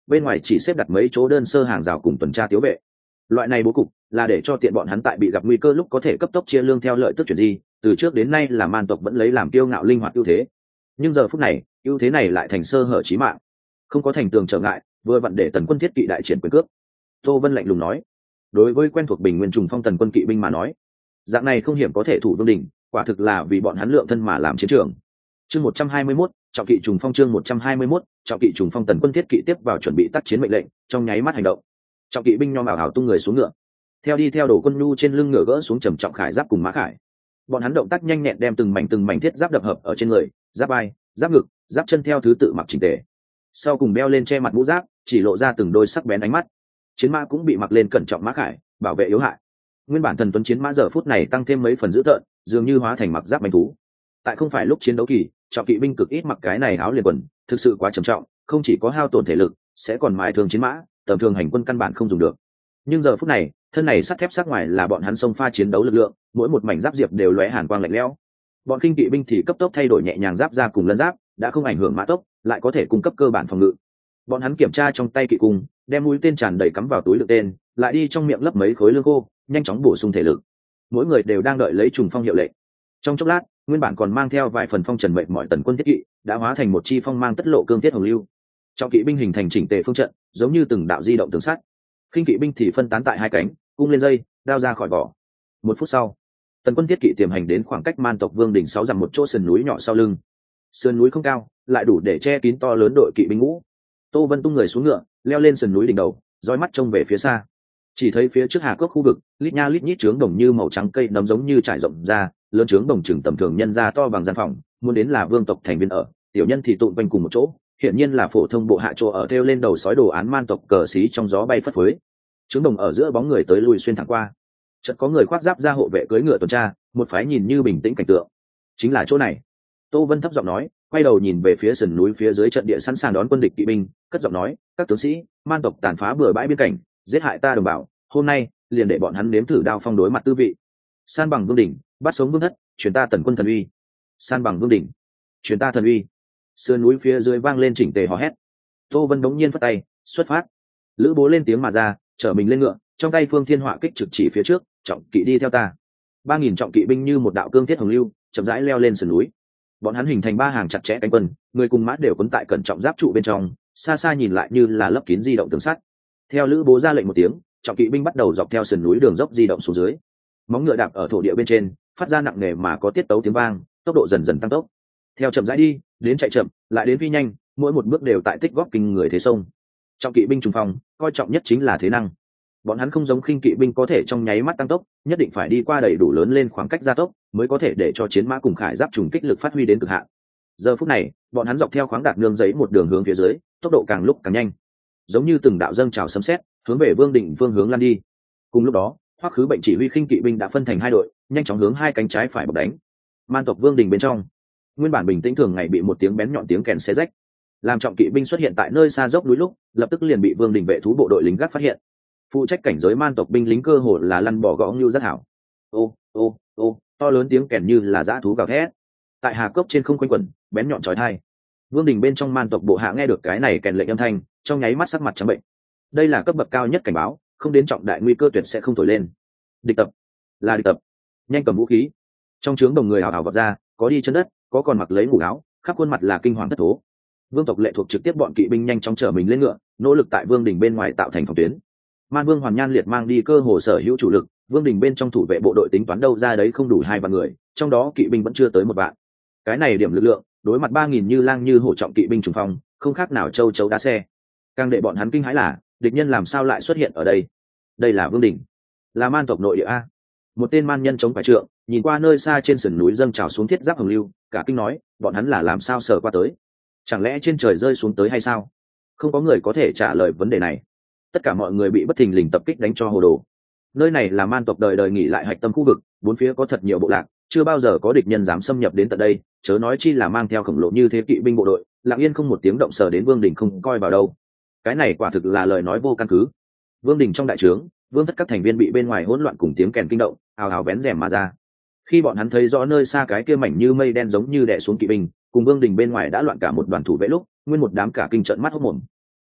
bên ngoài chỉ xếp đặt mấy chỗ đơn sơ hàng rào cùng tuần tra tiếu vệ. Loại này bố cục là để cho tiện bọn hắn tại bị gặp nguy cơ lúc có thể cấp tốc chia lương theo lợi tức chuyển di, từ trước đến nay là Man tộc vẫn lấy làm kiêu ngạo linh hoạt ưu thế. Nhưng giờ phút này, ưu thế này lại thành sơ hở chí mạng. Không có thành tường trở ngại, vừa vặn để Tần quân thiết kỵ đại triển quyền cước. Tô Vân lạnh lùng nói, đối với quen thuộc Bình Nguyên trùng phong Tần quân kỵ binh mà nói, dạng này không hiểm có thể thủ vương đỉnh, quả thực là vì bọn hắn lượng thân mà làm chiến trường. Chương 121, trọng kỵ trùng phong. Chương 121, trọng kỵ trùng phong. Tần quân thiết kỵ tiếp vào chuẩn bị tác chiến mệnh lệnh, trong nháy mắt hành động. Trọng kỵ binh nhom ảo ảo tung người xuống ngựa, theo đi theo Đồ Quân Nhu trên lưng ngựa gỡ xuống trầm trọng khải giáp cùng mã khải. Bọn hắn động tác nhanh nhẹn đem từng mảnh thiết giáp đập hợp ở trên người, giáp vai, giáp ngực, giáp chân theo thứ tự mặc chỉnh tề. Sau cùng đeo lên che mặt mũ giáp, chỉ lộ ra từng đôi sắc bén ánh mắt. Chiến mã cũng bị mặc lên cẩn trọng mã khải, bảo vệ yếu hại. Nguyên bản thần tuấn chiến mã giờ phút này tăng thêm mấy phần dữ tợn, dường như hóa thành mặc giáp manh thú. Tại không phải lúc chiến đấu kỳ, trọng kỵ binh cực ít mặc cái này áo liền quần, thực sự quá trầm trọng, không chỉ có hao tổn thể lực, sẽ còn mài thương chiến mã, tầm thường hành quân căn bản không dùng được. Nhưng giờ phút này, thân này sắt thép sắc ngoài là bọn hắn xông pha chiến đấu lực lượng, mỗi một mảnh giáp diệp đều lóe hàn quang lạnh lẽo. Bọn khinh kỵ binh thì cấp tốc thay đổi nhẹ nhàng giáp ra cùng lân giáp, đã không ảnh hưởng mã tốc, lại có thể cung cấp cơ bản phòng ngự. Bọn hắn kiểm tra trong tay kỵ cung, đem mũi tên tràn đầy cắm vào túi đựng tên, lại đi trong miệng lấp mấy khối lương khô, nhanh chóng bổ sung thể lực. Mỗi người đều đang đợi lấy trùng phong hiệu lệnh. Trong chốc lát, nguyên bản còn mang theo vài phần phong trần mệnh mọi Tần quân thiết kỵ, đã hóa thành một chi phong mang tất lộ cương thiết hồng lưu. Trọng kỵ binh hình thành chỉnh tề phương trận, giống như từng đạo di động tường sắt. Khinh kỵ binh thì phân tán tại hai cánh, cung lên dây, đao ra khỏi vỏ. Một phút sau, Tần quân thiết kỵ tiềm hành đến khoảng cách Man tộc Vương đỉnh 6 dặm một chỗ sườn núi nhỏ sau lưng. Sườn núi không cao, lại đủ để che kín to lớn đội kỵ binh ngũ. Tô Vân tung người xuống ngựa, leo lên sườn núi đỉnh đầu, dõi mắt trông về phía xa. Chỉ thấy phía trước Hà Cốc khu vực, lít nha lít nhít trướng đồng như màu trắng cây nấm giống như trải rộng ra, lớn trướng đồng chừng tầm thường nhân ra to bằng gian phòng, muốn đến là vương tộc thành viên ở, tiểu nhân thì tụm quanh cùng một chỗ, hiển nhiên là phổ thông bộ hạ chỗ ở theo lên đầu sói đồ án Man tộc cờ xí trong gió bay phất phới. Trướng đồng ở giữa bóng người tới lui xuyên thẳng qua. Chợt có người khoác giáp ra hộ vệ cưỡi ngựa tuần tra, một phái nhìn như bình tĩnh cảnh tượng. Chính là chỗ này. Tô Vân thấp giọng nói, quay đầu nhìn về phía sườn núi phía dưới trận địa sẵn sàng đón quân địch kỵ binh, cất giọng nói, các tướng sĩ, Man tộc tàn phá bừa bãi biên cảnh, giết hại ta đồng bào, hôm nay liền để bọn hắn nếm thử đao phong đối mặt tư vị. San bằng vương đỉnh, bắt sống vương thất, truyền ta Tần quân thần uy. San bằng vương đỉnh, truyền ta thần uy. Sườn núi phía dưới vang lên chỉnh tề hò hét. Tô Vân đống nhiên phất tay, xuất phát. Lữ Bố lên tiếng mà ra, chở mình lên ngựa, trong tay Phương Thiên Họa kích trực chỉ phía trước, trọng kỵ đi theo ta. 3000 trọng kỵ binh như một đạo cương thiết hồng lưu, chậm rãi leo lên sườn núi. Bọn hắn hình thành ba hàng chặt chẽ cánh quân, người cùng mã đều quấn tại cẩn trọng giáp trụ bên trong, xa xa nhìn lại như là lấp kín di động tường sắt. Theo Lữ Bố ra lệnh một tiếng, trọng kỵ binh bắt đầu dọc theo sườn núi đường dốc di động xuống dưới. Móng ngựa đạp ở thổ địa bên trên, phát ra nặng nề mà có tiết tấu tiếng vang, tốc độ dần dần tăng tốc. Theo chậm rãi đi, đến chạy chậm, lại đến phi nhanh, mỗi một bước đều tại tích góp kinh người thế sông. Trọng kỵ binh trùng phong, coi trọng nhất chính là thế năng. Bọn hắn không giống khinh kỵ binh có thể trong nháy mắt tăng tốc, nhất định phải đi qua đầy đủ lớn lên khoảng cách gia tốc, mới có thể để cho chiến mã cùng khải giáp trùng kích lực phát huy đến cực hạn. Giờ phút này, bọn hắn dọc theo khoáng đạt nương giấy một đường hướng phía dưới, tốc độ càng lúc càng nhanh, giống như từng đạo dâng trào sấm sét, hướng về Vương đỉnh phương hướng lan đi. Cùng lúc đó, Hoắc Khứ Bệnh chỉ huy khinh kỵ binh đã phân thành hai đội, nhanh chóng hướng hai cánh trái phải bọc đánh. Man tộc Vương đỉnh bên trong, nguyên bản bình tĩnh thường ngày bị một tiếng bén nhọn tiếng kèn xé rách. Làm trọng kỵ binh xuất hiện tại nơi xa dốc núi lúc, lập tức liền bị Vương đỉnh vệ thú bộ đội lính gác phát hiện. Phụ trách cảnh giới Man tộc binh lính cơ hồ là lăn bỏ gõ như rất hảo. Ô ô ô, to lớn tiếng kèn như là dã thú gào thét. Tại Hà Cốc trên không quanh quẩn, bén nhọn chói tai. Vương đỉnh bên trong Man tộc bộ hạ nghe được cái này kèn lệnh âm thanh, trong nháy mắt sắc mặt trắng bệnh. Đây là cấp bậc cao nhất cảnh báo, không đến trọng đại nguy cơ tuyệt sẽ không thổi lên. Địch tập, là địch tập. Nhanh cầm vũ khí. Trong trướng đồng người hào hào vọt ra, có đi chân đất, có còn mặc lấy ngủ áo, khắp khuôn mặt là kinh hoàng thất thố. Vương tộc lệ thuộc trực tiếp bọn kỵ binh nhanh chóng chở mình lên ngựa, nỗ lực tại Vương đỉnh bên ngoài tạo thành phòng tuyến. Man Vương Hoàn Nhan liệt mang đi cơ hồ sở hữu chủ lực, Vương đỉnh bên trong thủ vệ bộ đội tính toán đâu ra đấy không đủ 2 vạn người, trong đó kỵ binh vẫn chưa tới 1 vạn. Cái này điểm lực lượng, đối mặt 3000 như lang như hổ trọng kỵ binh trùng phong, không khác nào châu chấu đá xe. Càng để bọn hắn kinh hãi là, địch nhân làm sao lại xuất hiện ở đây? Đây là Vương đỉnh, là Man tộc nội địa a. Một tên man nhân chống phải trượng, nhìn qua nơi xa trên sườn núi dâng trào xuống thiết giáp hồng lưu, cả kinh nói, bọn hắn là làm sao sờ qua tới? Chẳng lẽ trên trời rơi xuống tới hay sao? Không có người có thể trả lời vấn đề này. Tất cả mọi người bị bất thình lình tập kích đánh cho hồ đồ. Nơi này là Man tộc đời đời nghỉ lại hạch tâm khu vực, bốn phía có thật nhiều bộ lạc, chưa bao giờ có địch nhân dám xâm nhập đến tận đây, chớ nói chi là mang theo khổng lồ như thế kỵ binh bộ đội, lặng yên không một tiếng động sờ đến Vương đỉnh không coi vào đâu. Cái này quả thực là lời nói vô căn cứ. Vương đỉnh trong đại trướng, Vương thất các thành viên bị bên ngoài hỗn loạn cùng tiếng kèn kinh động, ào ào vén rèm mà ra. Khi bọn hắn thấy rõ nơi xa cái kia mảnh như mây đen giống như đè xuống kỵ binh, cùng Vương đỉnh bên ngoài đã loạn cả một đoàn thủ vệ lúc, nguyên một đám cả kinh trợn mắt hốt mồm.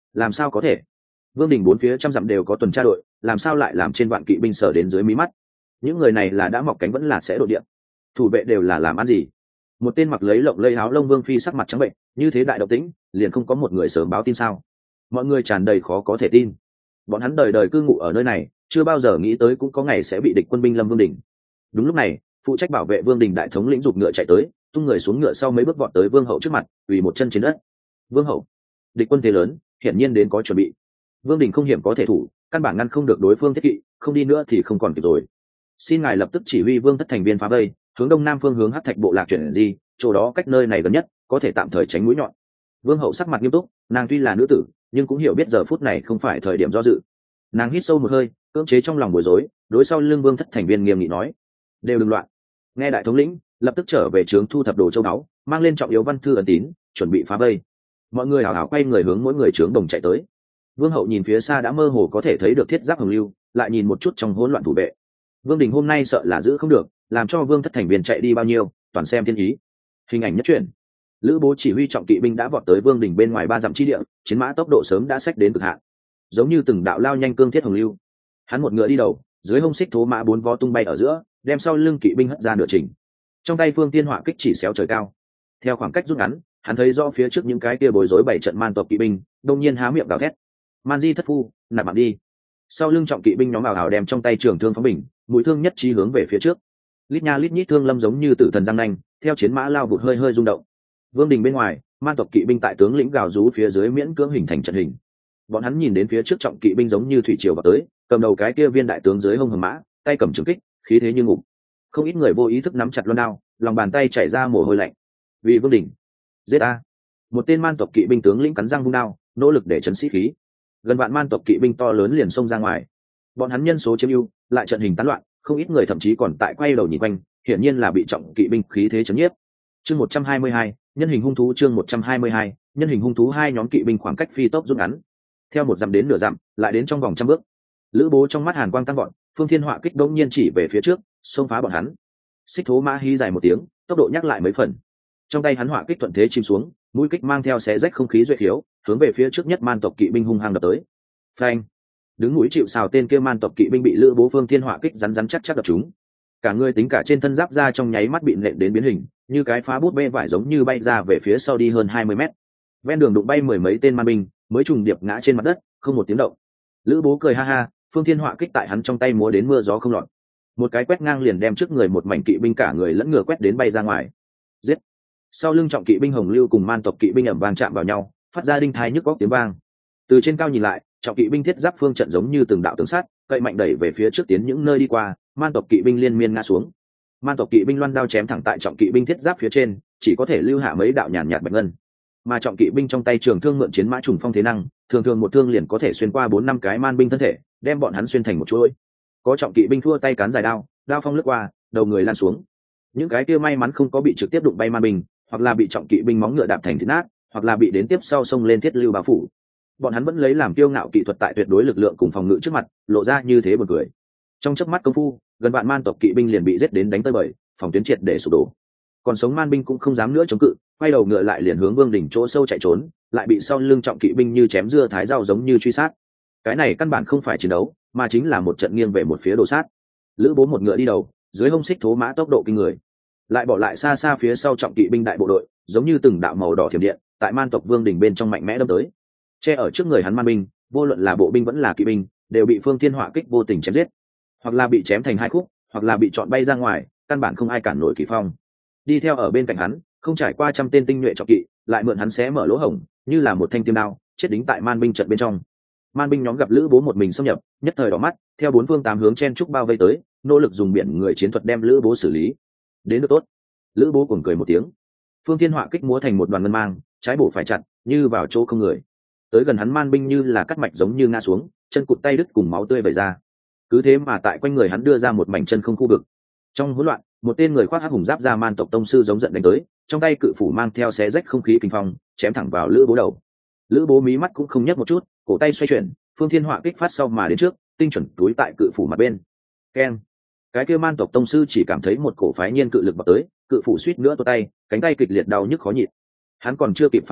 làm sao có thể? Vương đình bốn phía trăm dặm đều có tuần tra đội, làm sao lại làm trên vạn kỵ binh sở đến dưới mí mắt? Những người này là đã mọc cánh vẫn là sẽ đội địa? Thủ vệ đều là làm ăn gì? Một tên mặc lấy lộng lây áo lông vương phi sắc mặt trắng bệnh, như thế đại động tĩnh liền không có một người sớm báo tin sao? Mọi người tràn đầy khó có thể tin. Bọn hắn đời đời cư ngụ ở nơi này, chưa bao giờ nghĩ tới cũng có ngày sẽ bị địch quân binh lâm vương đình. Đúng lúc này, phụ trách bảo vệ vương đình đại thống lĩnh giục ngựa chạy tới, tung người xuống ngựa sau mấy bước vọt tới vương hậu trước mặt, quỳ một chân trên đất. Vương hậu, địch quân thế lớn, hiển nhiên đến có chuẩn bị. Vương đình không hiểm có thể thủ, căn bản ngăn không được đối phương thiết kỵ, không đi nữa thì không còn kịp rồi. Xin ngài lập tức chỉ huy vương thất thành viên phá vây, hướng đông nam phương hướng hắc thạch bộ lạc chuyển di, chỗ đó cách nơi này gần nhất, có thể tạm thời tránh mũi nhọn. Vương hậu sắc mặt nghiêm túc, nàng tuy là nữ tử, nhưng cũng hiểu biết giờ phút này không phải thời điểm do dự. Nàng hít sâu một hơi, cưỡng chế trong lòng bối rối, đối sau lưng vương thất thành viên nghiêm nghị nói: đều đừng loạn. Nghe đại thống lĩnh, lập tức trở về trướng thu thập đồ châu báu, mang lên trọng yếu văn thư ấn tín, chuẩn bị phá vây. Mọi người hào hào quay người hướng mỗi người trướng đồng chạy tới. Vương hậu nhìn phía xa đã mơ hồ có thể thấy được thiết giáp hồng lưu, lại nhìn một chút trong hỗn loạn thủ vệ. Vương đình hôm nay sợ là giữ không được, làm cho vương thất thành viên chạy đi bao nhiêu, toàn xem thiên ý. Hình ảnh nhất truyện. Lữ Bố chỉ huy trọng kỵ binh đã vọt tới vương đình bên ngoài 3 dặm chi địa, chiến mã tốc độ sớm đã xách đến cực hạn, giống như từng đạo lao nhanh cương thiết hồng lưu. Hắn một ngựa đi đầu, dưới hông xích thố mã 4 vó tung bay ở giữa, đem sau lưng kỵ binh hất ra nửa trình. Trong tay phương tiên họa kích chỉ xéo trời cao. Theo khoảng cách rút ngắn, hắn thấy rõ phía trước những cái kia bối rối bảy trận man tộc kỵ binh, đông nhiên há miệng gào thét: "Man di thất phu, nạp mạng đi!" Sau lưng trọng kỵ binh nhóm ào ào đem trong tay trường thương phóng bình, mũi thương nhất trí hướng về phía trước. Lít nha lít nhít thương lâm giống như tử thần răng nanh, theo chiến mã lao vụt hơi rung động. Vương đình bên ngoài, man tộc kỵ binh tại tướng lĩnh gào rú phía dưới miễn cưỡng hình thành trận hình. Bọn hắn nhìn đến phía trước trọng kỵ binh giống như thủy triều vào tới, cầm đầu cái kia viên đại tướng dưới hông hầm mã, tay cầm trường kích, khí thế như ngục. Không ít người vô ý thức nắm chặt loan đao, lòng bàn tay chảy ra mồ hôi lạnh. Vì Vương đình, giết a! Một tên man tộc kỵ binh tướng lĩnh cắn răng vung đao, nỗ lực để chấn sĩ khí. Gần vạn man tộc kỵ binh to lớn liền xông ra ngoài. Bọn hắn nhân số chiếm ưu, lại trận hình tán loạn, không ít người thậm chí còn tại quay đầu nhìn quanh, hiển nhiên là bị trọng kỵ binh khí thế chấn nhiếp. Chương 122, nhân hình hung thú. Chương 122, nhân hình hung thú. Hai nhóm kỵ binh khoảng cách phi tốc rút ngắn, theo một dặm đến nửa dặm, lại đến trong vòng trăm bước. Lữ Bố trong mắt hàn quang tăng vọt, phương thiên họa kích đống nhiên chỉ về phía trước, xông phá bọn hắn. Xích thố mã hí dài một tiếng, tốc độ nhắc lại mấy phần. Trong tay hắn họa kích thuận thế chìm xuống, mũi kích mang theo xé rách không khí duệ khiếu, hướng về phía trước nhất man tộc kỵ binh hung hăng đập tới. Phanh! Đứng mũi chịu sào tên kia man tộc kỵ binh bị Lữ Bố phương thiên họa kích rắn chắc đập trúng. Cả người tính cả trên thân giáp ra trong nháy mắt bị nện đến biến hình, như cái phá bút bê vải giống như bay ra về phía sau đi hơn 20 mét. Ven đường đụng bay mười mấy tên man binh, mới trùng điệp ngã trên mặt đất, không một tiếng động. Lữ Bố cười ha ha, phương thiên họa kích tại hắn trong tay múa đến mưa gió không lọt. Một cái quét ngang liền đem trước người một mảnh kỵ binh cả người lẫn ngựa quét đến bay ra ngoài. Giết! Sau lưng trọng kỵ binh hồng lưu cùng man tộc kỵ binh ầm vang chạm vào nhau, phát ra đinh thai nhức góc tiếng vang. Từ trên cao nhìn lại, trọng kỵ binh thiết giáp phương trận giống như từng đạo tướng sắt, cậy mạnh đẩy về phía trước tiến những nơi đi qua, man tộc kỵ binh liên miên ngã xuống. Man tộc kỵ binh loan đao chém thẳng tại trọng kỵ binh thiết giáp phía trên, chỉ có thể lưu hạ mấy đạo nhàn nhạt bạch ngân. Mà trọng kỵ binh trong tay trường thương mượn chiến mã trùng phong thế năng, thường thường một thương liền có thể xuyên qua 4-5 cái man binh thân thể, đem bọn hắn xuyên thành một chuỗi. Có trọng kỵ binh thua tay cán dài đao, đao phong lướt qua, đầu người lan xuống. Những cái kia may mắn không có bị trực tiếp đụng bay man binh, hoặc là bị trọng kỵ binh móng ngựa đạp thành thịt nát, hoặc là bị đến tiếp sau xông lên thiết lưu bao phủ. Bọn hắn vẫn lấy làm kiêu ngạo kỹ thuật tại tuyệt đối lực lượng cùng phòng ngự trước mặt, lộ ra như thế buồn cười. Trong chớp mắt công phu, gần vạn man tộc kỵ binh liền bị giết đến đánh tơi bời, phòng tuyến triệt để sụp đổ. Còn sống man binh cũng không dám nữa chống cự, quay đầu ngựa lại liền hướng vương đỉnh chỗ sâu chạy trốn, lại bị sau lưng trọng kỵ binh như chém dưa thái rau giống như truy sát. Cái này căn bản không phải chiến đấu, mà chính là một trận nghiêng về một phía đồ sát. Lữ Bố một ngựa đi đầu, dưới hông xích thố mã tốc độ kinh người, lại bỏ lại xa xa phía sau trọng kỵ binh đại bộ đội, giống như từng đạo màu đỏ thiểm điện, tại man tộc vương đỉnh bên trong mạnh mẽ đâm tới. Che ở trước người hắn man binh, vô luận là bộ binh vẫn là kỵ binh, đều bị phương thiên họa kích vô tình chém giết, hoặc là bị chém thành hai khúc, hoặc là bị chọn bay ra ngoài, căn bản không ai cản nổi kỳ phong. Đi theo ở bên cạnh hắn, không trải qua trăm tên tinh nhuệ trọng kỵ, lại mượn hắn xé mở lỗ hổng, như là một thanh tiêm đao, chết đính tại man binh trận bên trong. Man binh nhóm gặp Lữ Bố một mình xâm nhập, nhất thời đỏ mắt, theo bốn phương tám hướng chen trúc bao vây tới, nỗ lực dùng biển người chiến thuật đem Lữ Bố xử lý. Đến được tốt. Lữ Bố cuồng cười một tiếng. Phương thiên họa kích múa thành một đoàn ngân mang, trái bổ phải chặt, như vào chỗ không người. Tới gần hắn man binh như là cắt mạch giống như ngã xuống, chân cụt tay đứt cùng máu tươi vẩy ra. Cứ thế mà tại quanh người hắn đưa ra một mảnh chân không khu vực. Trong hỗn loạn, một tên người khoác hắc hùng giáp ra man tộc tông sư giống giận đánh tới, trong tay cự phủ mang theo xé rách không khí kinh phong, chém thẳng vào Lữ Bố đầu. Lữ Bố mí mắt cũng không nhấc một chút, cổ tay xoay chuyển, phương thiên họa kích phát sau mà đến trước, tinh chuẩn túi tại cự phủ mặt bên. Keng! Cái kia man tộc tông sư chỉ cảm thấy một cổ phái nhiên cự lực vào tới, cự phủ suýt nữa tuột tay, cánh tay kịch liệt đau nhức khó nhịn. Hắn còn chưa kịp phản ứng,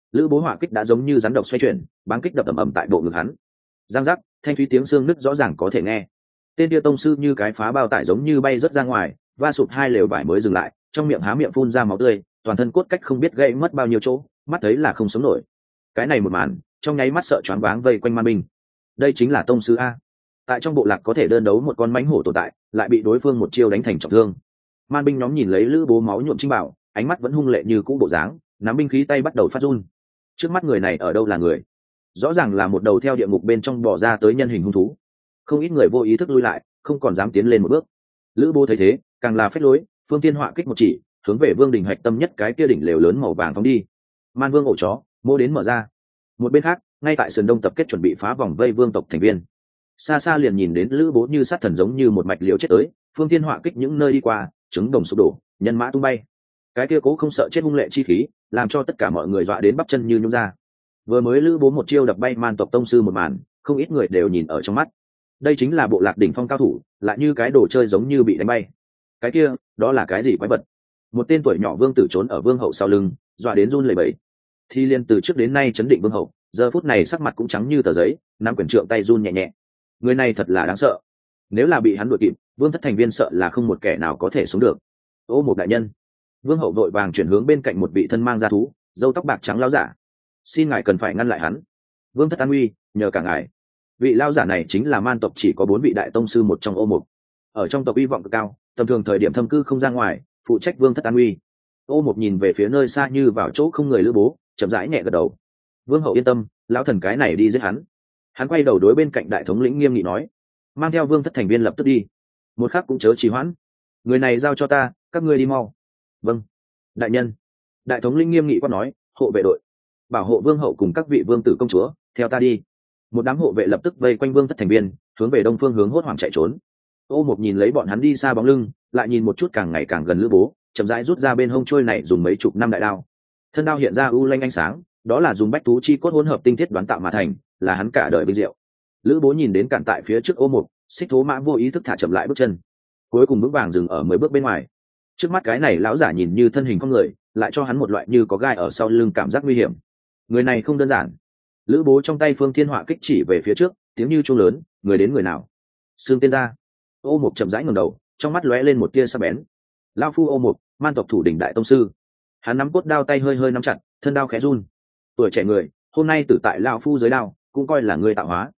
lữ bố hỏa kích đã giống như rắn độc xoay chuyển, báng kích đập ầm ầm tại bộ ngực hắn. Giang giác, thanh thúy tiếng xương nứt rõ ràng có thể nghe. Tên kia tông sư như cái phá bao tải giống như bay rớt ra ngoài, va sụp hai lều vải mới dừng lại, trong miệng há miệng phun ra máu tươi, toàn thân cốt cách không biết gãy mất bao nhiêu chỗ, mắt thấy là không sống nổi. Cái này một màn, trong nháy mắt sợ choáng váng vây quanh Man Binh. Đây chính là tông sư a. Tại trong bộ lạc có thể đơn đấu một con mãnh hổ tồn tại, lại bị đối phương một chiêu đánh thành trọng thương. Man binh nhóm nhìn lấy lữ bố máu nhuộm chinh bảo, ánh mắt vẫn hung lệ như cũ bộ dáng, nắm binh khí tay bắt đầu phát run. Trước mắt người này ở đâu là người? Rõ ràng là một đầu theo địa ngục bên trong bò ra tới nhân hình hung thú. Không ít người vô ý thức lui lại, không còn dám tiến lên một bước. Lữ bố thấy thế, càng là phách lối, phương tiên họa kích một chỉ, hướng về vương đình hạch tâm nhất cái kia đỉnh lều lớn màu vàng phóng đi. Man vương ổ chó, mô đến mở ra. Một bên khác, ngay tại sườn đông tập kết chuẩn bị phá vòng vây vương tộc thành viên, xa xa liền nhìn đến lữ bố như sát thần giống như một mạch liều chết tới, phương tiên họa kích những nơi đi qua, trứng đồng sụp đổ, nhân mã tung bay. Cái kia cố không sợ chết hung lệ chi khí, làm cho tất cả mọi người dọa đến bắp chân như nhũn ra. Vừa mới lữ bố một chiêu đập bay man tộc tông sư một màn, không ít người đều nhìn ở trong mắt. Đây chính là bộ lạc đỉnh phong cao thủ, lại như cái đồ chơi giống như bị đánh bay. Cái kia, đó là cái gì quái vật? Một tên tuổi nhỏ vương tử trốn ở vương hậu sau lưng, dọa đến run lẩy bẩy. Thi liên từ trước đến nay chấn định vương hậu, giờ phút này sắc mặt cũng trắng như tờ giấy, nắm quyển trượng tay run nhẹ nhẹ. Người này thật là đáng sợ, nếu là bị hắn đuổi kịp, vương thất thành viên sợ là không một kẻ nào có thể sống được. Ô một đại nhân. Vương hậu vội vàng chuyển hướng bên cạnh một vị thân mang da thú, râu tóc bạc trắng lão giả. Xin ngài cần phải ngăn lại hắn. Vương thất an uy, nhờ cả ngài. Vị lão giả này chính là man tộc chỉ có 4 vị đại tông sư một trong Ô Mục. Ở trong tộc uy vọng cực cao, tầm thường thời điểm thâm cư không ra ngoài, phụ trách vương thất an uy. Ô Mục nhìn về phía nơi xa như vào chỗ không người lữ bố, chậm rãi nhẹ gật đầu. Vương hậu yên tâm, lão thần cái này đi giết hắn. Hắn quay đầu đối bên cạnh đại thống lĩnh nghiêm nghị nói, mang theo vương thất thành viên lập tức đi, một khắc cũng chớ trì hoãn. Người này giao cho ta, các ngươi đi mau. Vâng đại nhân. Đại thống lĩnh nghiêm nghị quát nói, hộ vệ đội bảo hộ vương hậu cùng các vị vương tử công chúa, theo ta đi. Một đám hộ vệ lập tức vây quanh vương thất thành viên, hướng về đông phương hướng hốt hoảng chạy trốn. Ô Mục nhìn lấy bọn hắn đi xa bóng lưng, lại nhìn một chút càng ngày càng gần lữ bố, chậm rãi rút ra bên hông trôi này dùng mấy chục năm đại đao. Thân đao hiện ra u lanh ánh sáng, đó là dùng bách thú chi cốt hỗn hợp tinh thiết đoán tạo mà thành, là hắn cả đời vinh diệu. Lữ bố nhìn đến cản tại phía trước Ô Mục, xích thố mã vô ý thức thả chậm lại bước chân, cuối cùng vững vàng dừng ở 10 bước bên ngoài. Trước mắt cái này lão giả nhìn như thân hình con người, lại cho hắn một loại như có gai ở sau lưng cảm giác nguy hiểm. Người này không đơn giản. Lữ bố trong tay phương thiên họa kích chỉ về phía trước, tiếng như chuông lớn, người đến người nào? Xương tiên gia. Ô Mục chậm rãi ngẩng đầu, trong mắt lóe lên một tia sắc bén. Lão phu Ô Mục, man tộc thủ đỉnh đại tông sư. Hắn nắm cốt đao tay hơi hơi nắm chặt, thân đao khẽ run. Tuổi trẻ người, hôm nay tử tại lão phu dưới đao, cũng coi là ngươi tạo hóa.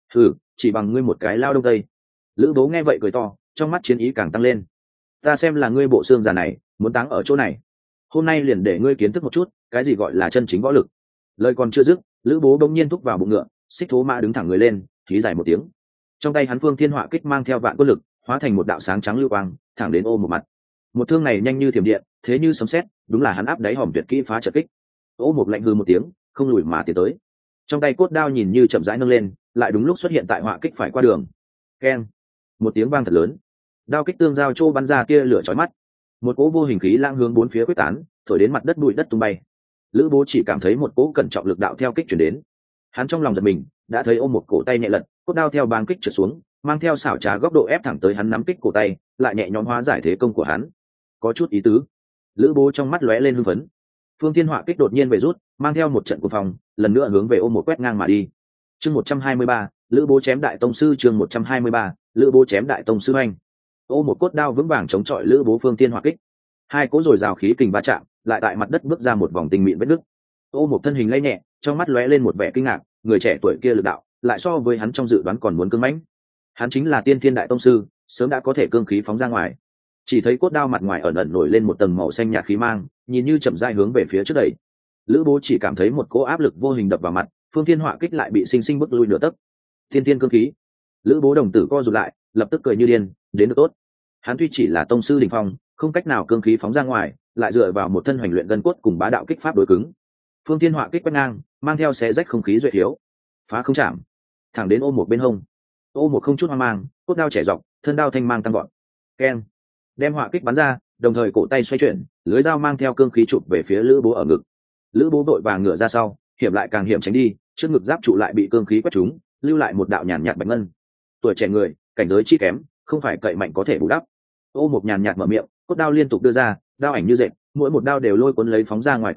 Chỉ bằng ngươi một cái lao đông tây. Lữ bố nghe vậy cười to, trong mắt chiến ý càng tăng lên. Ta xem là ngươi bộ xương già này muốn táng ở chỗ này, hôm nay liền để ngươi kiến thức một chút cái gì gọi là chân chính võ lực. Lời còn chưa dứt, lữ bố bỗng nhiên thúc vào bụng ngựa, xích thố mã đứng thẳng người lên, khí dài một tiếng. Trong tay hắn phương thiên họa kích mang theo vạn quân lực, hóa thành một đạo sáng trắng lưu quang, thẳng đến Ô Một mặt. Một thương này nhanh như thiểm điện, thế như sấm sét, đúng là hắn áp đáy hòm tuyệt kỹ phá trận kích. Ô Một lạnh hư một tiếng, không lùi mà tiến tới. Trong tay cốt đao nhìn như chậm rãi nâng lên, lại đúng lúc xuất hiện tại họa kích phải qua đường. Keng, một tiếng vang thật lớn, đao kích tương giao trô bắn ra tia lửa chói mắt, một cỗ vô hình khí lang hướng bốn phía quyết tán, thổi đến mặt đất bụi đất tung bay. Lữ bố chỉ cảm thấy một cỗ cẩn trọng lực đạo theo kích chuyển đến, hắn trong lòng giật mình, đã thấy ôm một cổ tay nhẹ lật, cốt đao theo báng kích trượt xuống, mang theo xảo trá góc độ ép thẳng tới hắn nắm kích cổ tay, lại nhẹ nhõm hóa giải thế công của hắn. Có chút ý tứ. Lữ bố trong mắt lóe lên hưng phấn. Phương Thiên Họa kích đột nhiên về rút, mang theo một trận cuồng phong, lần nữa hướng về ôm một quét ngang mà đi. Chương 123, Lữ bố chém đại tông sư. Chương 123, Lữ bố chém đại tông sư anh. Ôm một cốt đao vững vàng chống chọi Lữ bố Phương Thiên Họa kích. Hai cỗ rồi rào khí kình va chạm, lại tại mặt đất bước ra một vòng tinh mịn vết nứt. Ôm một thân hình lay nhẹ, trong mắt lóe lên một vẻ kinh ngạc, người trẻ tuổi kia lực đạo, lại so với hắn trong dự đoán còn muốn cứng mãnh. Hắn chính là Tiên Thiên đại tông sư, sớm đã có thể cương khí phóng ra ngoài. Chỉ thấy cốt đao mặt ngoài ẩn ẩn nổi lên một tầng màu xanh nhạt khí mang, nhìn như chậm rãi hướng về phía trước đẩy. Lữ bố chỉ cảm thấy một cỗ áp lực vô hình đập vào mặt, Phương Thiên Họa kích lại bị sinh sinh bức lui nửa tấc. Tiên Thiên cương khí. Lữ bố đồng tử co rụt lại, lập tức cười như điên, đến được tốt. Hắn tuy chỉ là tông sư đỉnh phong, không cách nào cương khí phóng ra ngoài, lại dựa vào một thân hoành luyện gân cốt cùng bá đạo kích pháp đối cứng. Phương Thiên Họa kích quét ngang, mang theo xé rách không khí duệ thiếu, phá không chạm, thẳng đến ôm một bên hông. Ôm một không chút hoang mang, cốt đao chẻ dọc, thân đao thanh mang tăng gọn. Keng, đem họa kích bắn ra, đồng thời cổ tay xoay chuyển, lưới dao mang theo cương khí chụp về phía Lữ bố ở ngực. Lữ bố vội vàng ngửa ra sau, hiểm lại càng hiểm tránh đi, trước ngực giáp trụ lại bị cương khí quét trúng, lưu lại một đạo nhàn nhạt bạch ngân. Tuổi trẻ người, cảnh giới chi kém, không phải cậy mạnh có thể bù đắp. Ô một nhàn nhạt mở miệng, cốt đao liên tục đưa ra, đao ảnh như dệt, mỗi một đao đều lôi cuốn lấy phóng ra ngoài cương khí,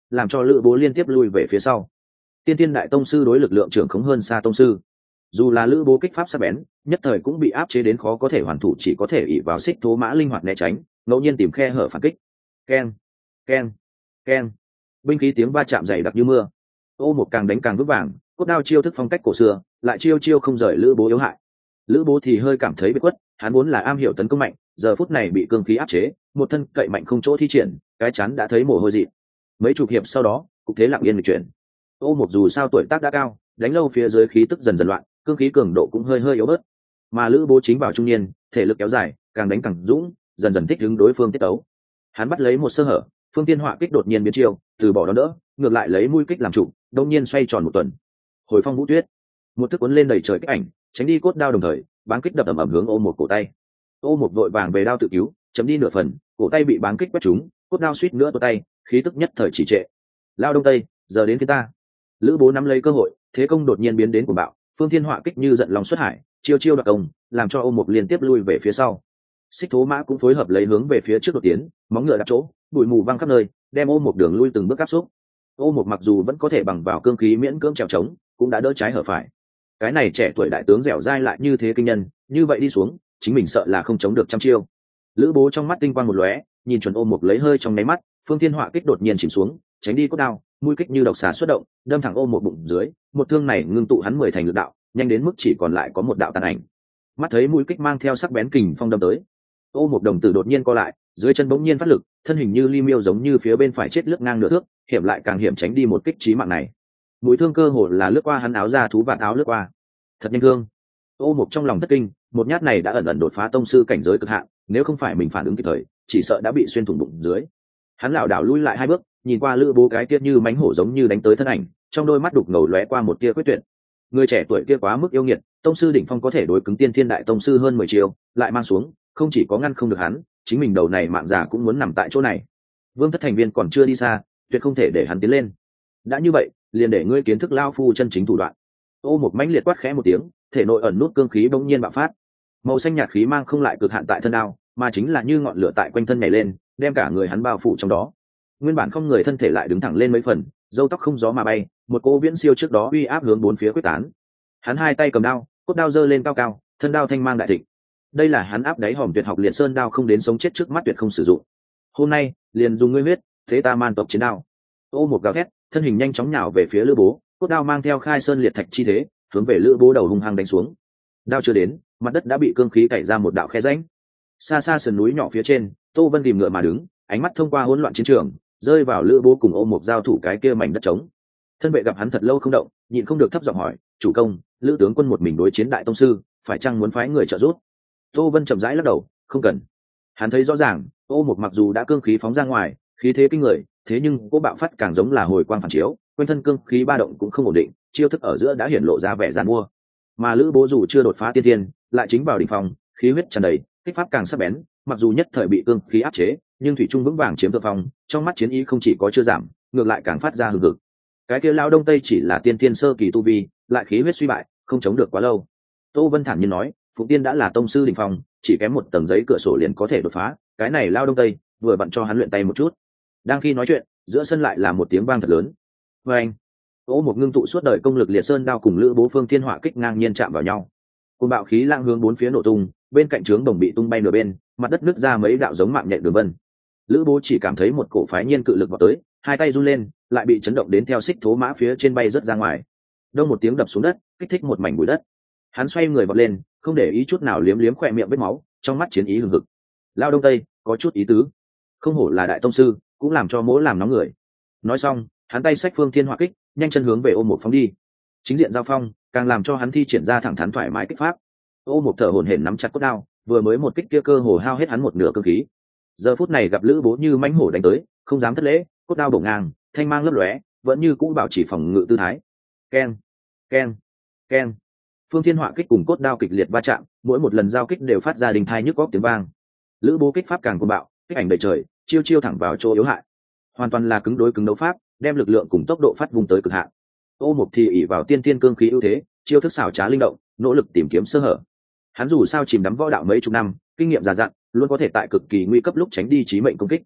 làm cho lữ bố liên tiếp lui về phía sau. Tiên Thiên Đại Tông sư đối lực lượng trưởng khống hơn xa tông sư, dù là lữ bố kích pháp sắc bén, nhất thời cũng bị áp chế đến khó có thể hoàn thủ, chỉ có thể ỷ vào xích thố mã linh hoạt né tránh, ngẫu nhiên tìm khe hở phản kích. Keng, keng, keng, binh khí tiếng va chạm dày đặc như mưa. Ô một càng đánh càng vững vàng, cốt đao chiêu thức phong cách cổ xưa, lại chiêu chiêu không rời lữ bố yếu hại. Lữ bố thì hơi cảm thấy bị quất, hắn vốn là am hiểu tấn công mạnh, giờ phút này bị cương khí áp chế, một thân cậy mạnh không chỗ thi triển, cái chắn đã thấy mồ hôi dị. Mấy chục hiệp sau đó, cục thế lặng yên chuyển. Ô một dù sao tuổi tác đã cao, đánh lâu phía dưới khí tức dần dần loạn, cương khí cường độ cũng hơi yếu bớt. Mà lữ bố chính vào trung niên, thể lực kéo dài, càng đánh càng dũng, dần dần thích ứng đối phương tiết tấu. Hắn bắt lấy một sơ hở, phương tiên họa kích đột nhiên biến chiêu, từ bỏ đón đỡ, ngược lại lấy mũi kích làm trụ, đông nhiên xoay tròn một tuần. Hồi phong vũ tuyết, một thức cuốn lên đầy trời kích ảnh, tránh đi cốt đao đồng thời, báng kích đập ầm ầm hướng Ô một cổ tay. Ô một vội vàng về đao tự cứu, chấm đi nửa phần, cổ tay bị báng kích quét trúng, cốt đao suýt nữa tuột tay, khí tức nhất thời chỉ trệ. Lao đông tây, giờ đến phía ta. Lữ bố nắm lấy cơ hội, thế công đột nhiên biến đến cuồng bạo, phương thiên họa kích như giận lòng xuất hải, chiêu chiêu đoạt công, làm cho Ô một liên tiếp lui về phía sau. Xích thố mã cũng phối hợp lấy hướng về phía trước đột tiến, móng ngựa đặt chỗ, bụi mù văng khắp nơi, đem Ô một đường lui từng bước áp xúc. Ô một mặc dù vẫn có thể bằng vào cương khí miễn cưỡng trèo trống, cũng đã đỡ trái hở phải. Cái này trẻ tuổi đại tướng dẻo dai lại như thế kinh nhân, như vậy đi xuống, chính mình sợ là không chống được trăm chiêu. Lữ bố trong mắt tinh quang một lóe, nhìn chuẩn Ô một lấy hơi trong nháy mắt, phương thiên họa kích đột nhiên chìm xuống, tránh đi cốt đao, mũi kích như độc xà xuất động, đâm thẳng Ô một bụng dưới, một thương này ngưng tụ hắn 10 thành lực đạo, nhanh đến mức chỉ còn lại có một đạo tàn ảnh. Mắt thấy mũi kích mang theo sắc bén kình phong đâm tới, Ô một đồng tử đột nhiên co lại, dưới chân bỗng nhiên phát lực, thân hình như li miêu giống như phía bên phải chết lướt ngang nửa thước, hiểm lại càng hiểm tránh đi một kích chí mạng này. Mũi thương cơ hồ là lướt qua hắn áo da thú và áo lướt qua, thật nhanh thương. Ô một trong lòng thất kinh, một nhát này đã ẩn ẩn đột phá tông sư cảnh giới cực hạn, nếu không phải mình phản ứng kịp thời, chỉ sợ đã bị xuyên thủng bụng dưới. Hắn lảo đảo lui lại 2 bước, nhìn qua lữ bố cái kia như mánh hổ giống như đánh tới thân ảnh, trong đôi mắt đục ngầu lóe qua một tia quyết tuyệt. Người trẻ tuổi kia quá mức yêu nghiệt, tông sư đỉnh phong có thể đối cứng tiên thiên đại tông sư hơn 10 chiêu, lại mang xuống, không chỉ có ngăn không được hắn, chính mình đầu này mạng già cũng muốn nằm tại chỗ này. Vương thất thành viên còn chưa đi xa, tuyệt không thể để hắn tiến lên. Đã như vậy, liền để ngươi kiến thức lao phu chân chính thủ đoạn. Ô một mãnh liệt quát khẽ một tiếng, thể nội ẩn nút cương khí bỗng nhiên bạo phát. Màu xanh nhạt khí mang không lại cực hạn tại thân đao, mà chính là như ngọn lửa tại quanh thân nhảy lên, đem cả người hắn bao phủ trong đó. Nguyên bản không người thân thể lại đứng thẳng lên mấy phần, râu tóc không gió mà bay, một cỗ viễn siêu trước đó uy áp hướng bốn phía quyết tán. Hắn hai tay cầm đao, cốt đao giơ lên cao cao, thân đao thanh mang đại thịnh. Đây là hắn áp đáy hòm tuyệt học liệt sơn đao không đến sống chết trước mắt tuyệt không sử dụng. Hôm nay, liền dùng ngươi huyết, thế ta man tộc chiến đao. Ô một gào thét, thân hình nhanh chóng nhào về phía lữ bố, cốt đao mang theo khai sơn liệt thạch chi thế, hướng về lữ bố đầu hung hăng đánh xuống. Đao chưa đến, mặt đất đã bị cương khí cày ra một đạo khe rãnh. Xa xa sườn núi nhỏ phía trên, Tô Vân tìm ngựa mà đứng, ánh mắt thông qua hỗn loạn chiến trường, rơi vào lữ bố cùng Ô một giao thủ cái kia mảnh đất trống. Thân vệ gặp hắn thật lâu không động, nhịn không được thấp giọng hỏi, chủ công, lữ tướng quân một mình đối chiến đại tông sư, phải chăng muốn phái người trợ giúp? Tô Vân chậm rãi lắc đầu, không cần. Hắn thấy rõ ràng, Ô một mặc dù đã cương khí phóng ra ngoài, khí thế kinh người, thế nhưng cô bạo phát càng giống là hồi quang phản chiếu, quanh thân cương khí ba động cũng không ổn định, chiêu thức ở giữa đã hiển lộ ra vẻ giàn mua. Mà lữ bố dù chưa đột phá tiên thiên, lại chính vào đỉnh phong, khí huyết tràn đầy, kích pháp càng sắc bén, mặc dù nhất thời bị cương khí áp chế, nhưng thủy trung vững vàng chiếm thượng phong, trong mắt chiến ý không chỉ có chưa giảm, ngược lại càng phát ra hừng hực. Cái kia lão đông tây chỉ là tiên thiên sơ kỳ tu vi, lại khí huyết suy bại, không chống được quá lâu. Tô Vân thản nhiên nói, Phụng Tiên đã là tông sư đỉnh phong, chỉ kém một tầng giấy cửa sổ liền có thể đột phá, cái này lão đông tây vừa bận cho hắn luyện tay một chút. Đang khi nói chuyện, giữa sân lại là một tiếng vang thật lớn. Oeng! Ô một ngưng tụ suốt đời công lực liệt sơn đao cùng lữ bố phương thiên hỏa kích ngang nhiên chạm vào nhau. Cùng bạo khí lang hướng bốn phía nổ tung, bên cạnh trướng đồng bị tung bay nửa bên, mặt đất nứt ra mấy đạo giống mạng nhện đường vân. Lữ bố chỉ cảm thấy một cổ phái nhiên cự lực vào tới, hai tay run lên, lại bị chấn động đến theo xích thố mã phía trên bay rớt ra ngoài. Đông một tiếng đập xuống đất, kích thích một mảnh bụi đất. Hắn xoay người vọt lên, không để ý chút nào liếm liếm khỏe miệng vết máu, trong mắt chiến ý hừng hực. Lao đông tây, có chút ý tứ. Không hổ là đại tông sư, cũng làm cho mỗ làm nóng người. Nói xong, hắn tay xách phương thiên hỏa kích, nhanh chân hướng về Ô một phóng đi. Chính diện giao phong, càng làm cho hắn thi triển ra thẳng thắn thoải mái kích pháp. Ô một thở hổn hển nắm chặt cốt đao, vừa mới một kích kia cơ hồ hao hết hắn một nửa cương khí. Giờ phút này gặp lữ bố như mãnh hổ đánh tới, không dám thất lễ, cốt đao bổ ngang, thanh mang lấp lóe, vẫn như cũ bảo chỉ phòng ngự tư thái. Keng, keng, keng. Phương thiên hỏa kích cùng cốt đao kịch liệt va chạm, mỗi một lần giao kích đều phát ra đình thai nhức góc tiếng vang. Lữ bố kích pháp càng cuồng bạo, kích ảnh đầy trời, chiêu chiêu thẳng vào chỗ yếu hại. Hoàn toàn là cứng đối cứng đấu pháp, đem lực lượng cùng tốc độ phát vùng tới cực hạn. Ô Mục thì ỷ vào tiên tiên cương khí ưu thế, chiêu thức xảo trá linh động, nỗ lực tìm kiếm sơ hở. Hắn dù sao chìm đắm võ đạo mấy chục năm, kinh nghiệm già dặn, luôn có thể tại cực kỳ nguy cấp lúc tránh đi chí mệnh công kích.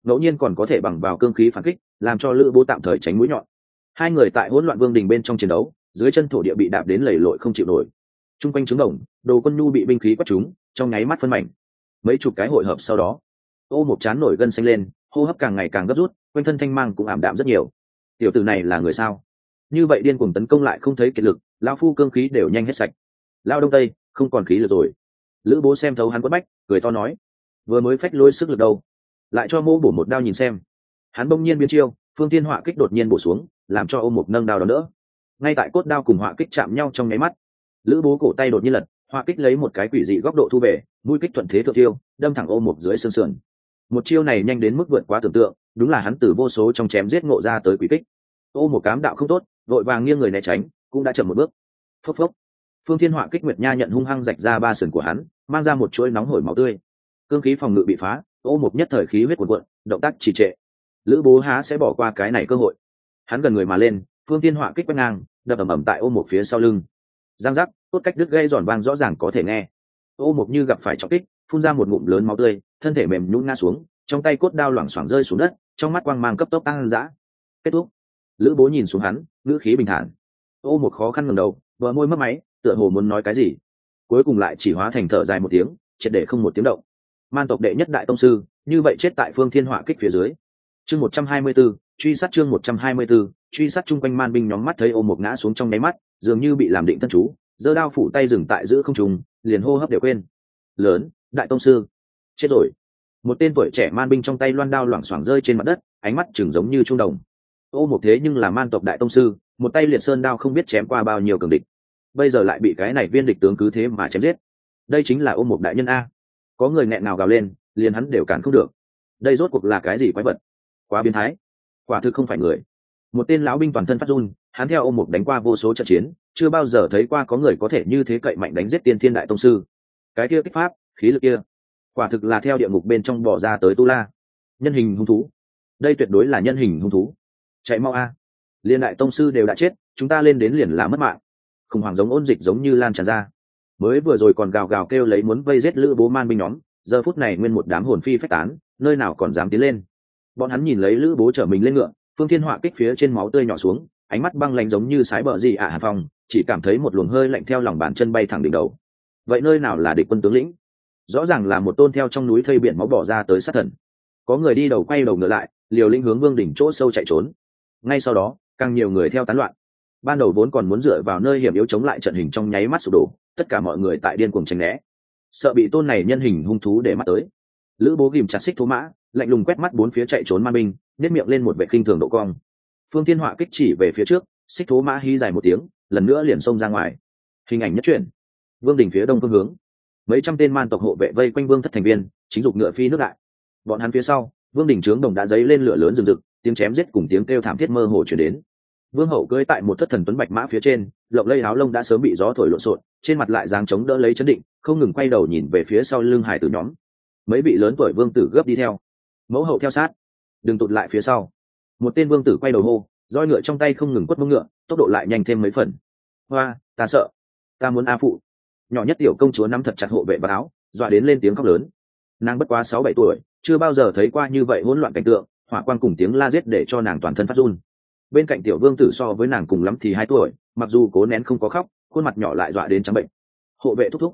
ngẫu nhiên còn có thể bằng vào cương khí phản kích, làm cho lữ bố tạm thời tránh mũi nhọn. Hai người tại hỗn loạn vương đình bên trong chiến đấu, dưới chân thổ địa bị đạp đến lầy lội không chịu nổi. Trung quanh trứng đồng, đồ quân nhu bị binh khí quét trúng, trong nháy mắt phân mảnh. Mấy chục cái hội hợp sau đó, Ô Mộc chán nổi gân xanh lên, hô hấp càng ngày càng gấp rút, quanh thân thanh mang cũng ảm đạm rất nhiều. Tiểu tử này là người sao? Như vậy điên cuồng tấn công lại không thấy kiệt lực, lão phu cương khí đều nhanh hết sạch. Lao đông tây, không còn khí lực rồi. Lữ bố xem thấu hắn quất bách, cười to nói: vừa mới phách lôi sức lực đâu, lại cho mô bổ một đao nhìn xem. Hắn bỗng nhiên biến chiêu, phương thiên họa kích đột nhiên bổ xuống, làm cho Ô Mộc nâng đao đó nữa. Ngay tại cốt đao cùng họa kích chạm nhau trong nháy mắt, lữ bố cổ tay đột nhiên lật, họa kích lấy một cái quỷ dị góc độ thu về, mũi kích thuận thế thượng tiêu, đâm thẳng Ô Mộc dưới xương sườn. Một chiêu này nhanh đến mức vượt quá tưởng tượng, đúng là hắn từ vô số trong chém giết ngộ ra tới quỷ kích. Ô Mộc cám đạo không tốt, vội vàng nghiêng người né tránh, cũng đã chậm một bước. Phốc phốc, phương thiên họa kích nguyệt nha nhận hung hăng rạch ra ba sườn của hắn, mang ra một chuỗi nóng hổi máu tươi. Cương khí phòng ngự bị phá, Ô Mộc nhất thời khí huyết cuồn cuộn, động tác trì trệ. Lữ bố há sẽ bỏ qua cái này cơ hội. Hắn gần người mà lên, phương thiên họa kích quét ngang, đập ầm ầm tại Ô Mộc phía sau lưng. Giang giác, cốt cách đứt gây giòn vang rõ ràng có thể nghe. Ô Mộc như gặp phải trọng kích, phun ra một ngụm lớn máu tươi, thân thể mềm nhũn ngã xuống, trong tay cốt đao loảng xoảng rơi xuống đất, trong mắt quang mang cấp tốc tăng dã. Kết thúc. Lữ bố nhìn xuống hắn, ngữ khí bình thản. Ô Mộc khó khăn ngẩng đầu, bờ môi mấp máy, tựa hồ muốn nói cái gì, cuối cùng lại chỉ hóa thành thở dài một tiếng, triệt để không một tiếng động. Man tộc đệ nhất đại tông sư, như vậy chết tại phương thiên họa kích phía dưới. Chương 124, truy sát chương 124, truy sát chung quanh man binh nhóm mắt thấy Ô Mộc ngã xuống trong nháy mắt, dường như bị làm định thân chú, giơ đao phủ tay dừng tại giữa không trung, liền hô hấp đều quên. Lớn, đại tông sư, chết rồi. Một tên tuổi trẻ man binh trong tay loan đao loảng xoảng rơi trên mặt đất, ánh mắt chừng giống như trung đồng. Ô Mộc thế nhưng là man tộc đại tông sư, một tay liệt sơn đao không biết chém qua bao nhiêu cường địch, bây giờ lại bị cái này viên địch tướng cứ thế mà chém giết. Đây chính là Ô Mộc đại nhân a. Có người nghẹn nào gào lên, liền hắn đều cản không được. Đây rốt cuộc là cái gì quái vật, quá biến thái, quả thực không phải người. Một tên lão binh toàn thân phát run, hắn theo Ô Mộc đánh qua vô số trận chiến, chưa bao giờ thấy qua có người có thể như thế cậy mạnh đánh giết tiên thiên đại tông sư. Cái kia kích pháp, khí lực kia, quả thực là theo địa ngục bên trong bỏ ra tới tu la. Nhân hình hung thú, đây tuyệt đối là nhân hình hung thú. Chạy mau a, liên đại tông sư đều đã chết, chúng ta lên đến liền là mất mạng. Khủng hoảng giống ôn dịch giống như lan tràn ra. Mới vừa rồi còn gào gào kêu lấy muốn vây giết lữ bố man binh nhóm, giờ phút này nguyên một đám hồn phi phách tán, nơi nào còn dám tiến lên. Bọn hắn nhìn lấy lữ bố chở mình lên ngựa, phương thiên họa kích phía trên máu tươi nhỏ xuống, ánh mắt băng lãnh giống như sái bờ gì Hà Phong, chỉ cảm thấy một luồng hơi lạnh theo lòng bàn chân bay thẳng đỉnh đầu. Vậy nơi nào là địch quân tướng lĩnh? Rõ ràng là một tôn theo trong núi thây biển máu bỏ ra tới sát thần. Có người đi đầu quay đầu ngựa lại, liều lĩnh hướng vương đỉnh chỗ sâu chạy trốn. Ngay sau đó, càng nhiều người theo tán loạn. Ban đầu vốn còn muốn dựa vào nơi hiểm yếu chống lại trận hình trong nháy mắt sụp đổ, tất cả mọi người tại điên cuồng tránh né, sợ bị tôn này nhân hình hung thú để mắt tới. Lữ bố ghìm chặt xích thố mã, lạnh lùng quét mắt bốn phía chạy trốn man binh, nếp miệng lên một vẻ khinh thường độ cong. Phương thiên họa kích chỉ về phía trước, xích thố mã hí dài một tiếng, lần nữa liền xông ra ngoài. Hình ảnh nhất chuyển, vương đỉnh phía đông phương hướng, mấy trăm tên man tộc hộ vệ vây quanh vương thất thành viên, chính dục ngựa phi nước đại. Bọn hắn phía sau, vương đỉnh trướng đồng đã dấy lên lửa lớn rừng rực, tiếng chém giết cùng tiếng kêu thảm thiết mơ hồ truyền đến. Vương hậu cưỡi tại một thất thần tuấn bạch mã phía trên, lộng lây áo lông đã sớm bị gió thổi lộn xộn, trên mặt lại dáng chống đỡ lấy chấn định, không ngừng quay đầu nhìn về phía sau lưng hải tử nhóm. Mấy vị lớn tuổi vương tử gấp đi theo, mẫu hậu theo sát, đừng tụt lại phía sau. Một tên vương tử quay đầu hô, roi ngựa trong tay không ngừng quất mông ngựa, tốc độ lại nhanh thêm mấy phần. Hoa, ta sợ, ta muốn a phụ. Nhỏ nhất tiểu công chúa nắm thật chặt hộ vệ vào áo, dọa đến lên tiếng khóc lớn. Nàng bất quá 6-7 tuổi, chưa bao giờ thấy qua như vậy hỗn loạn cảnh tượng, hỏa quang cùng tiếng la giết để cho nàng toàn thân phát run. Bên cạnh tiểu vương tử so với nàng cùng lắm thì 2 tuổi, mặc dù cố nén không có khóc, khuôn mặt nhỏ lại dọa đến trắng bệnh. Hộ vệ thúc thúc,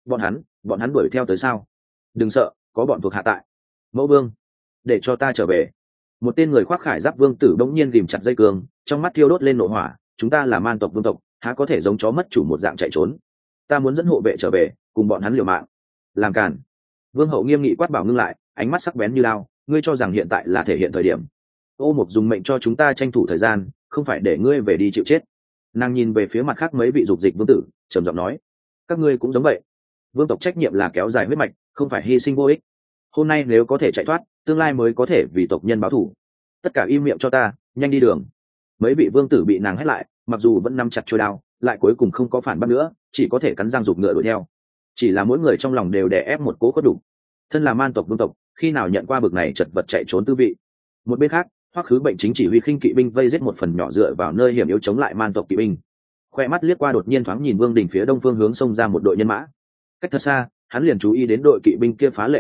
bọn hắn đuổi theo tới sao? Đừng sợ, có bọn thuộc hạ tại. Mẫu vương, để cho ta trở về. Một tên người khoác khải giáp vương tử bỗng nhiên ghìm chặt dây cương, trong mắt thiêu đốt lên nộ hỏa. Chúng ta là man tộc vương tộc, há có thể giống chó mất chủ một dạng chạy trốn? Ta muốn dẫn hộ vệ trở về, cùng bọn hắn liều mạng. Làm cản! Vương hậu nghiêm nghị quát bảo ngưng lại, ánh mắt sắc bén như lao. Ngươi cho rằng hiện tại là thể hiện thời điểm? Ô Mộc dùng mệnh cho chúng ta tranh thủ thời gian, không phải để ngươi về đi chịu chết. Nàng nhìn về phía mặt khác mấy vị dục dịch vương tử, trầm giọng nói: các ngươi cũng giống vậy. Vương tộc trách nhiệm là kéo dài huyết mạch, không phải hy sinh vô ích. Hôm nay nếu có thể chạy thoát, tương lai mới có thể vì tộc nhân báo thù. Tất cả im miệng cho ta, nhanh đi đường. Mấy vị vương tử bị nàng hét lại, mặc dù vẫn nắm chặt chuôi đao, lại cuối cùng không có phản bác nữa, chỉ có thể cắn răng giục ngựa đuổi theo. Chỉ là mỗi người trong lòng đều đè ép một cố có đủ. Thân là man tộc vương tộc, khi nào nhận qua bực này chật vật chạy trốn tư vị. Một bên khác, Hoắc Khứ Bệnh chính chỉ huy khinh kỵ binh vây giết một phần nhỏ dựa vào nơi hiểm yếu chống lại man tộc kỵ binh. Khoe mắt liếc qua đột nhiên thoáng nhìn vương đình phía đông phương hướng xông ra một đội nhân mã. Cách thật xa, hắn liền chú ý đến đội kỵ binh kia phá lệ khác biệt,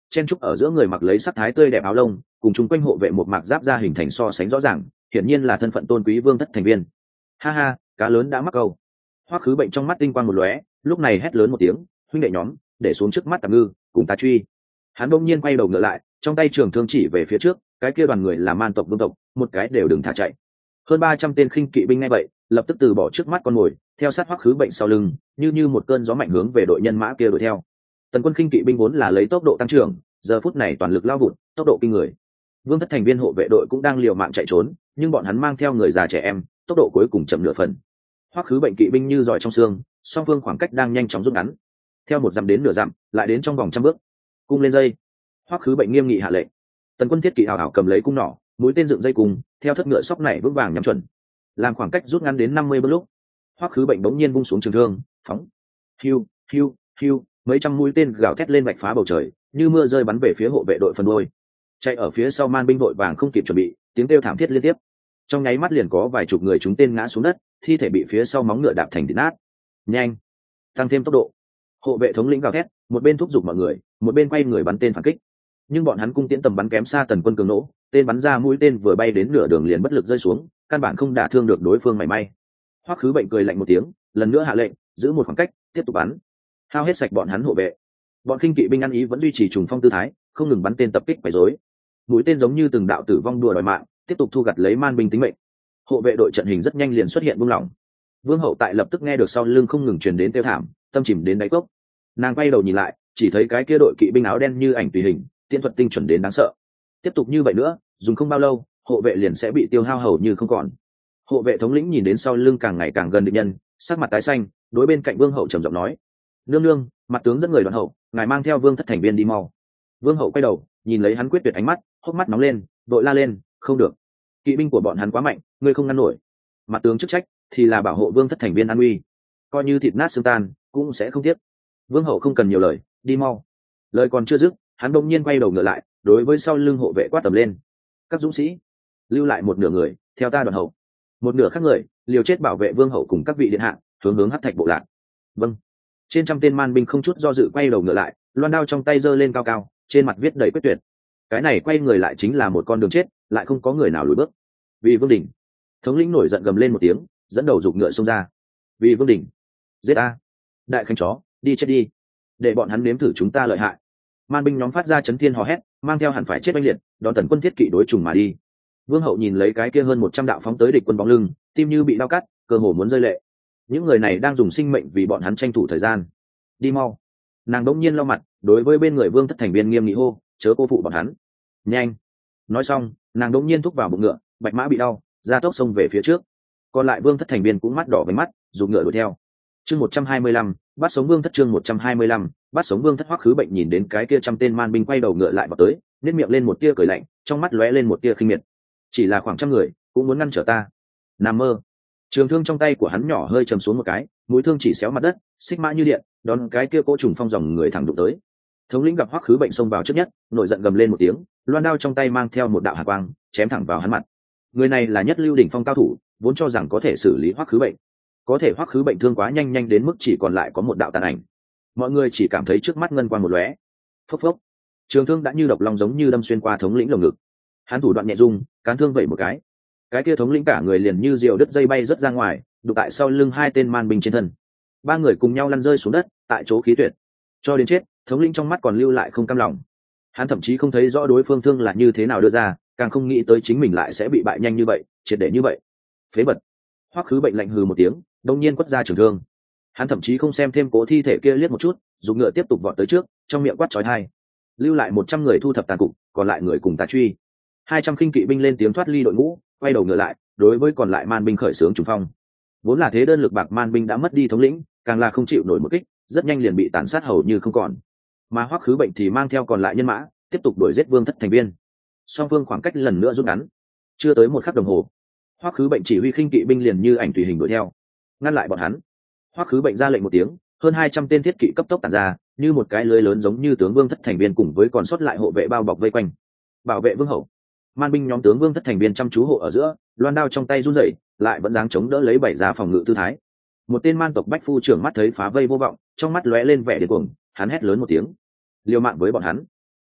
chen trúc ở giữa người mặc lấy sắc thái tươi đẹp áo lông cùng chung quanh hộ vệ một mạc giáp ra hình thành so sánh rõ ràng, hiển nhiên là thân phận tôn quý vương thất thành viên. Ha ha, cá lớn đã mắc câu. Hoắc Khứ Bệnh trong mắt tinh quang một lóe, lúc này hét lớn một tiếng, huynh đệ nhóm, để xuống trước mắt tạm ngư, cùng ta truy. Hắn bỗng nhiên quay đầu ngựa lại, trong tay trường thương chỉ về phía trước, cái kia đoàn người là man tộc vương tộc, một cái đều đừng thả chạy. Hơn 300 tên khinh kỵ binh nghe vậy, lập tức từ bỏ trước mắt con mồi, theo sát Hoắc Khứ Bệnh sau lưng, như một cơn gió mạnh hướng về đội nhân mã kia đuổi theo. Tần quân khinh kỵ binh vốn là lấy tốc độ tăng trưởng, giờ phút này toàn lực lao vụt, tốc độ kinh người. Vương thất thành viên hộ vệ đội cũng đang liều mạng chạy trốn, nhưng bọn hắn mang theo người già trẻ em, tốc độ cuối cùng chậm nửa phần. Hoắc Khứ Bệnh kỵ binh như giỏi trong xương, song phương khoảng cách đang nhanh chóng rút ngắn. Theo một dặm đến nửa dặm, lại đến trong vòng trăm bước. Cung lên dây. Hoắc Khứ Bệnh nghiêm nghị hạ lệnh. Tần quân thiết kỵ hào hào cầm lấy cung nỏ, mũi tên dựng dây cùng, theo thất ngựa sóc này vững vàng nhắm chuẩn. Làm khoảng cách rút ngắn đến 50 bước lúc, Hoắc Khứ Bệnh bỗng nhiên vung xuống trường thương, phóng. Hiu, hiu, hiu, mấy trăm mũi tên gào thét lên vạch phá bầu trời, như mưa rơi bắn về phía hộ vệ đội phần đuôi. Chạy ở phía sau man binh đội vàng không kịp chuẩn bị, tiếng kêu thảm thiết liên tiếp. Trong nháy mắt liền có vài chục người trúng tên ngã xuống đất, thi thể bị phía sau móng ngựa đạp thành thịt nát. Nhanh, tăng thêm tốc độ. Hộ vệ thống lĩnh gào thét, một bên thúc giục mọi người, một bên quay người bắn tên phản kích. Nhưng bọn hắn cung tiễn tầm bắn kém xa tần quân cường nỗ, tên bắn ra mũi tên vừa bay đến nửa đường liền bất lực rơi xuống, căn bản không đả thương được đối phương mảy may. Hoắc Khứ Bệnh cười lạnh một tiếng, lần nữa hạ lệnh, giữ một khoảng cách, tiếp tục bắn. Hao hết sạch bọn hắn hộ vệ. Bọn khinh kỵ binh ăn ý vẫn duy trì trùng phong tư thái, không ngừng bắn tên tập kích quấy rối. Mũi tên giống như từng đạo tử vong đùa đòi mạng, tiếp tục thu gặt lấy man binh tính mệnh. Hộ vệ đội trận hình rất nhanh liền xuất hiện buông lỏng. Vương Hậu tại lập tức nghe được sau lưng không ngừng truyền đến kêu thảm, tâm chìm đến đáy cốc. Nàng quay đầu nhìn lại, chỉ thấy cái kia đội kỵ binh áo đen như ảnh tùy hình, tiễn thuật tinh chuẩn đến đáng sợ. Tiếp tục như vậy nữa, dùng không bao lâu, hộ vệ liền sẽ bị tiêu hao hầu như không còn. Hộ vệ thống lĩnh nhìn đến sau lưng càng ngày càng gần địch nhân, sắc mặt tái xanh, đối bên cạnh Vương Hậu trầm giọng nói: "Nương nương, mặt tướng dẫn người đoàn hậu, ngài mang theo Vương thất thành viên đi mau." Vương Hậu quay đầu, nhìn lấy hắn quyết tuyệt ánh mắt, hốc mắt nóng lên, vội la lên: "Không được, kỵ binh của bọn hắn quá mạnh, ngươi không ngăn nổi. Mặt tướng chức trách thì là bảo hộ Vương thất thành viên an nguy, coi như thịt nát xương tan cũng sẽ không tiếc." Vương Hậu không cần nhiều lời, đi mau. Lời còn chưa dứt, hắn bỗng nhiên quay đầu ngựa lại, đối với sau lưng hộ vệ quát tầm lên: "Các dũng sĩ, lưu lại một nửa người, theo ta đoàn hậu. Một nửa khác người, liều chết bảo vệ Vương Hậu cùng các vị điện hạ, hướng Hắc Thạch bộ lạc." Vâng. Trên trăm tên man binh không chút do dự quay đầu ngựa lại, loan đao trong tay giơ lên cao cao, trên mặt viết đầy quyết tuyệt. Cái này quay người lại chính là một con đường chết, lại không có người nào lùi bước. Vì Vương Đình. Thống lĩnh nổi giận gầm lên một tiếng, dẫn đầu giục ngựa xông ra. Vì Vương Đình, giết a! Đại khánh chó, đi chết đi, để bọn hắn nếm thử chúng ta lợi hại. Man binh nhóm phát ra chấn thiên hò hét, mang theo hẳn phải chết oanh liệt, đón tần quân thiết kỵ đối trùng mà đi. Vương Hậu nhìn lấy cái kia hơn 100 đạo phóng tới địch quân bóng lưng, tim như bị đau cắt, cơ hồ muốn rơi lệ. Những người này đang dùng sinh mệnh vì bọn hắn tranh thủ thời gian. Đi mau. Nàng đống nhiên lau mặt, đối với bên người Vương thất thành viên nghiêm nghị hô: "Chớ cô phụ bọn hắn." Nhanh. Nói xong, nàng đống nhiên thúc vào bụng ngựa, bạch mã bị đau, ra tốc xông về phía trước. Còn lại Vương thất thành viên cũng mắt đỏ với mắt, dùng ngựa đuổi theo. Chương 125, bắt sống Vương thất. Chương 125, bắt sống Vương thất. Hoắc Khứ Bệnh nhìn đến cái kia trăm tên man binh quay đầu ngựa lại vào tới, nhếch miệng lên một tia cười lạnh, trong mắt lóe lên một tia khinh miệt. Chỉ là khoảng trăm người, cũng muốn ngăn trở ta? Nằm mơ. Trường thương trong tay của hắn nhỏ hơi chầm xuống một cái, mũi thương chỉ xéo mặt đất, xích mã như điện, đón cái kia cỗ trùng phong dòng người thẳng đụng tới. Thống lĩnh gặp Hoắc Khứ Bệnh xông vào trước nhất, nổi giận gầm lên một tiếng, loan đao trong tay mang theo một đạo hàn quang, chém thẳng vào hắn mặt. Người này là nhất lưu đỉnh phong cao thủ, vốn cho rằng có thể xử lý Hoắc Khứ Bệnh. Có thể Hoắc Khứ Bệnh thương quá nhanh đến mức chỉ còn lại có một đạo tàn ảnh. Mọi người chỉ cảm thấy trước mắt ngân quang một lóe. Phốc phốc. Trường thương đã như độc long giống như đâm xuyên qua thống lĩnh lồng ngực. Hắn thủ đoạn nhẹ rung, cán thương vẩy một cái kia thống lĩnh cả người liền như diều đứt dây bay rất ra ngoài, đụng tại sau lưng hai tên man binh trên thân. Ba người cùng nhau lăn rơi xuống đất, tại chỗ khí tuyệt. Cho đến chết, thống lĩnh trong mắt còn lưu lại không cam lòng. Hắn thậm chí không thấy rõ đối phương thương là như thế nào đưa ra, càng không nghĩ tới chính mình lại sẽ bị bại nhanh như vậy, triệt để như vậy. Phế vật. Hoắc Khứ Bệnh lạnh hừ một tiếng, đông nhiên quất ra trường thương. Hắn thậm chí không xem thêm cố thi thể kia liếc một chút, dùng ngựa tiếp tục vọt tới trước, trong miệng quát chói tai. Lưu lại 100 người thu thập tàn cục, còn lại người cùng ta truy. 200 khinh kỵ binh lên tiếng thoát ly đội ngũ, quay đầu ngựa lại, đối với còn lại man binh khởi xướng trùng phong. Vốn là thế đơn lực bạc man binh đã mất đi thống lĩnh, càng là không chịu nổi một kích, rất nhanh liền bị tàn sát hầu như không còn. Mà Hoắc Khứ Bệnh thì mang theo còn lại nhân mã, tiếp tục đuổi giết Vương thất thành viên. Song phương khoảng cách lần nữa rút ngắn. Chưa tới một khắc đồng hồ, Hoắc Khứ Bệnh chỉ huy khinh kỵ binh liền như ảnh tùy hình đuổi theo, ngăn lại bọn hắn. Hoắc Khứ Bệnh ra lệnh một tiếng, hơn 200 tên thiết kỵ cấp tốc tản ra, như một cái lưới lớn giống như tướng Vương thất thành viên cùng với còn sót lại hộ vệ bao bọc vây quanh, bảo vệ Vương hậu. Man binh nhóm tướng Vương thất thành viên chăm chú hộ ở giữa, loan đao trong tay run rẩy, lại vẫn dáng chống đỡ lấy bảy ra phòng ngự tư thái. Một tên man tộc bách phu trưởng mắt thấy phá vây vô vọng, trong mắt lóe lên vẻ điên cuồng, hắn hét lớn một tiếng: liều mạng với bọn hắn.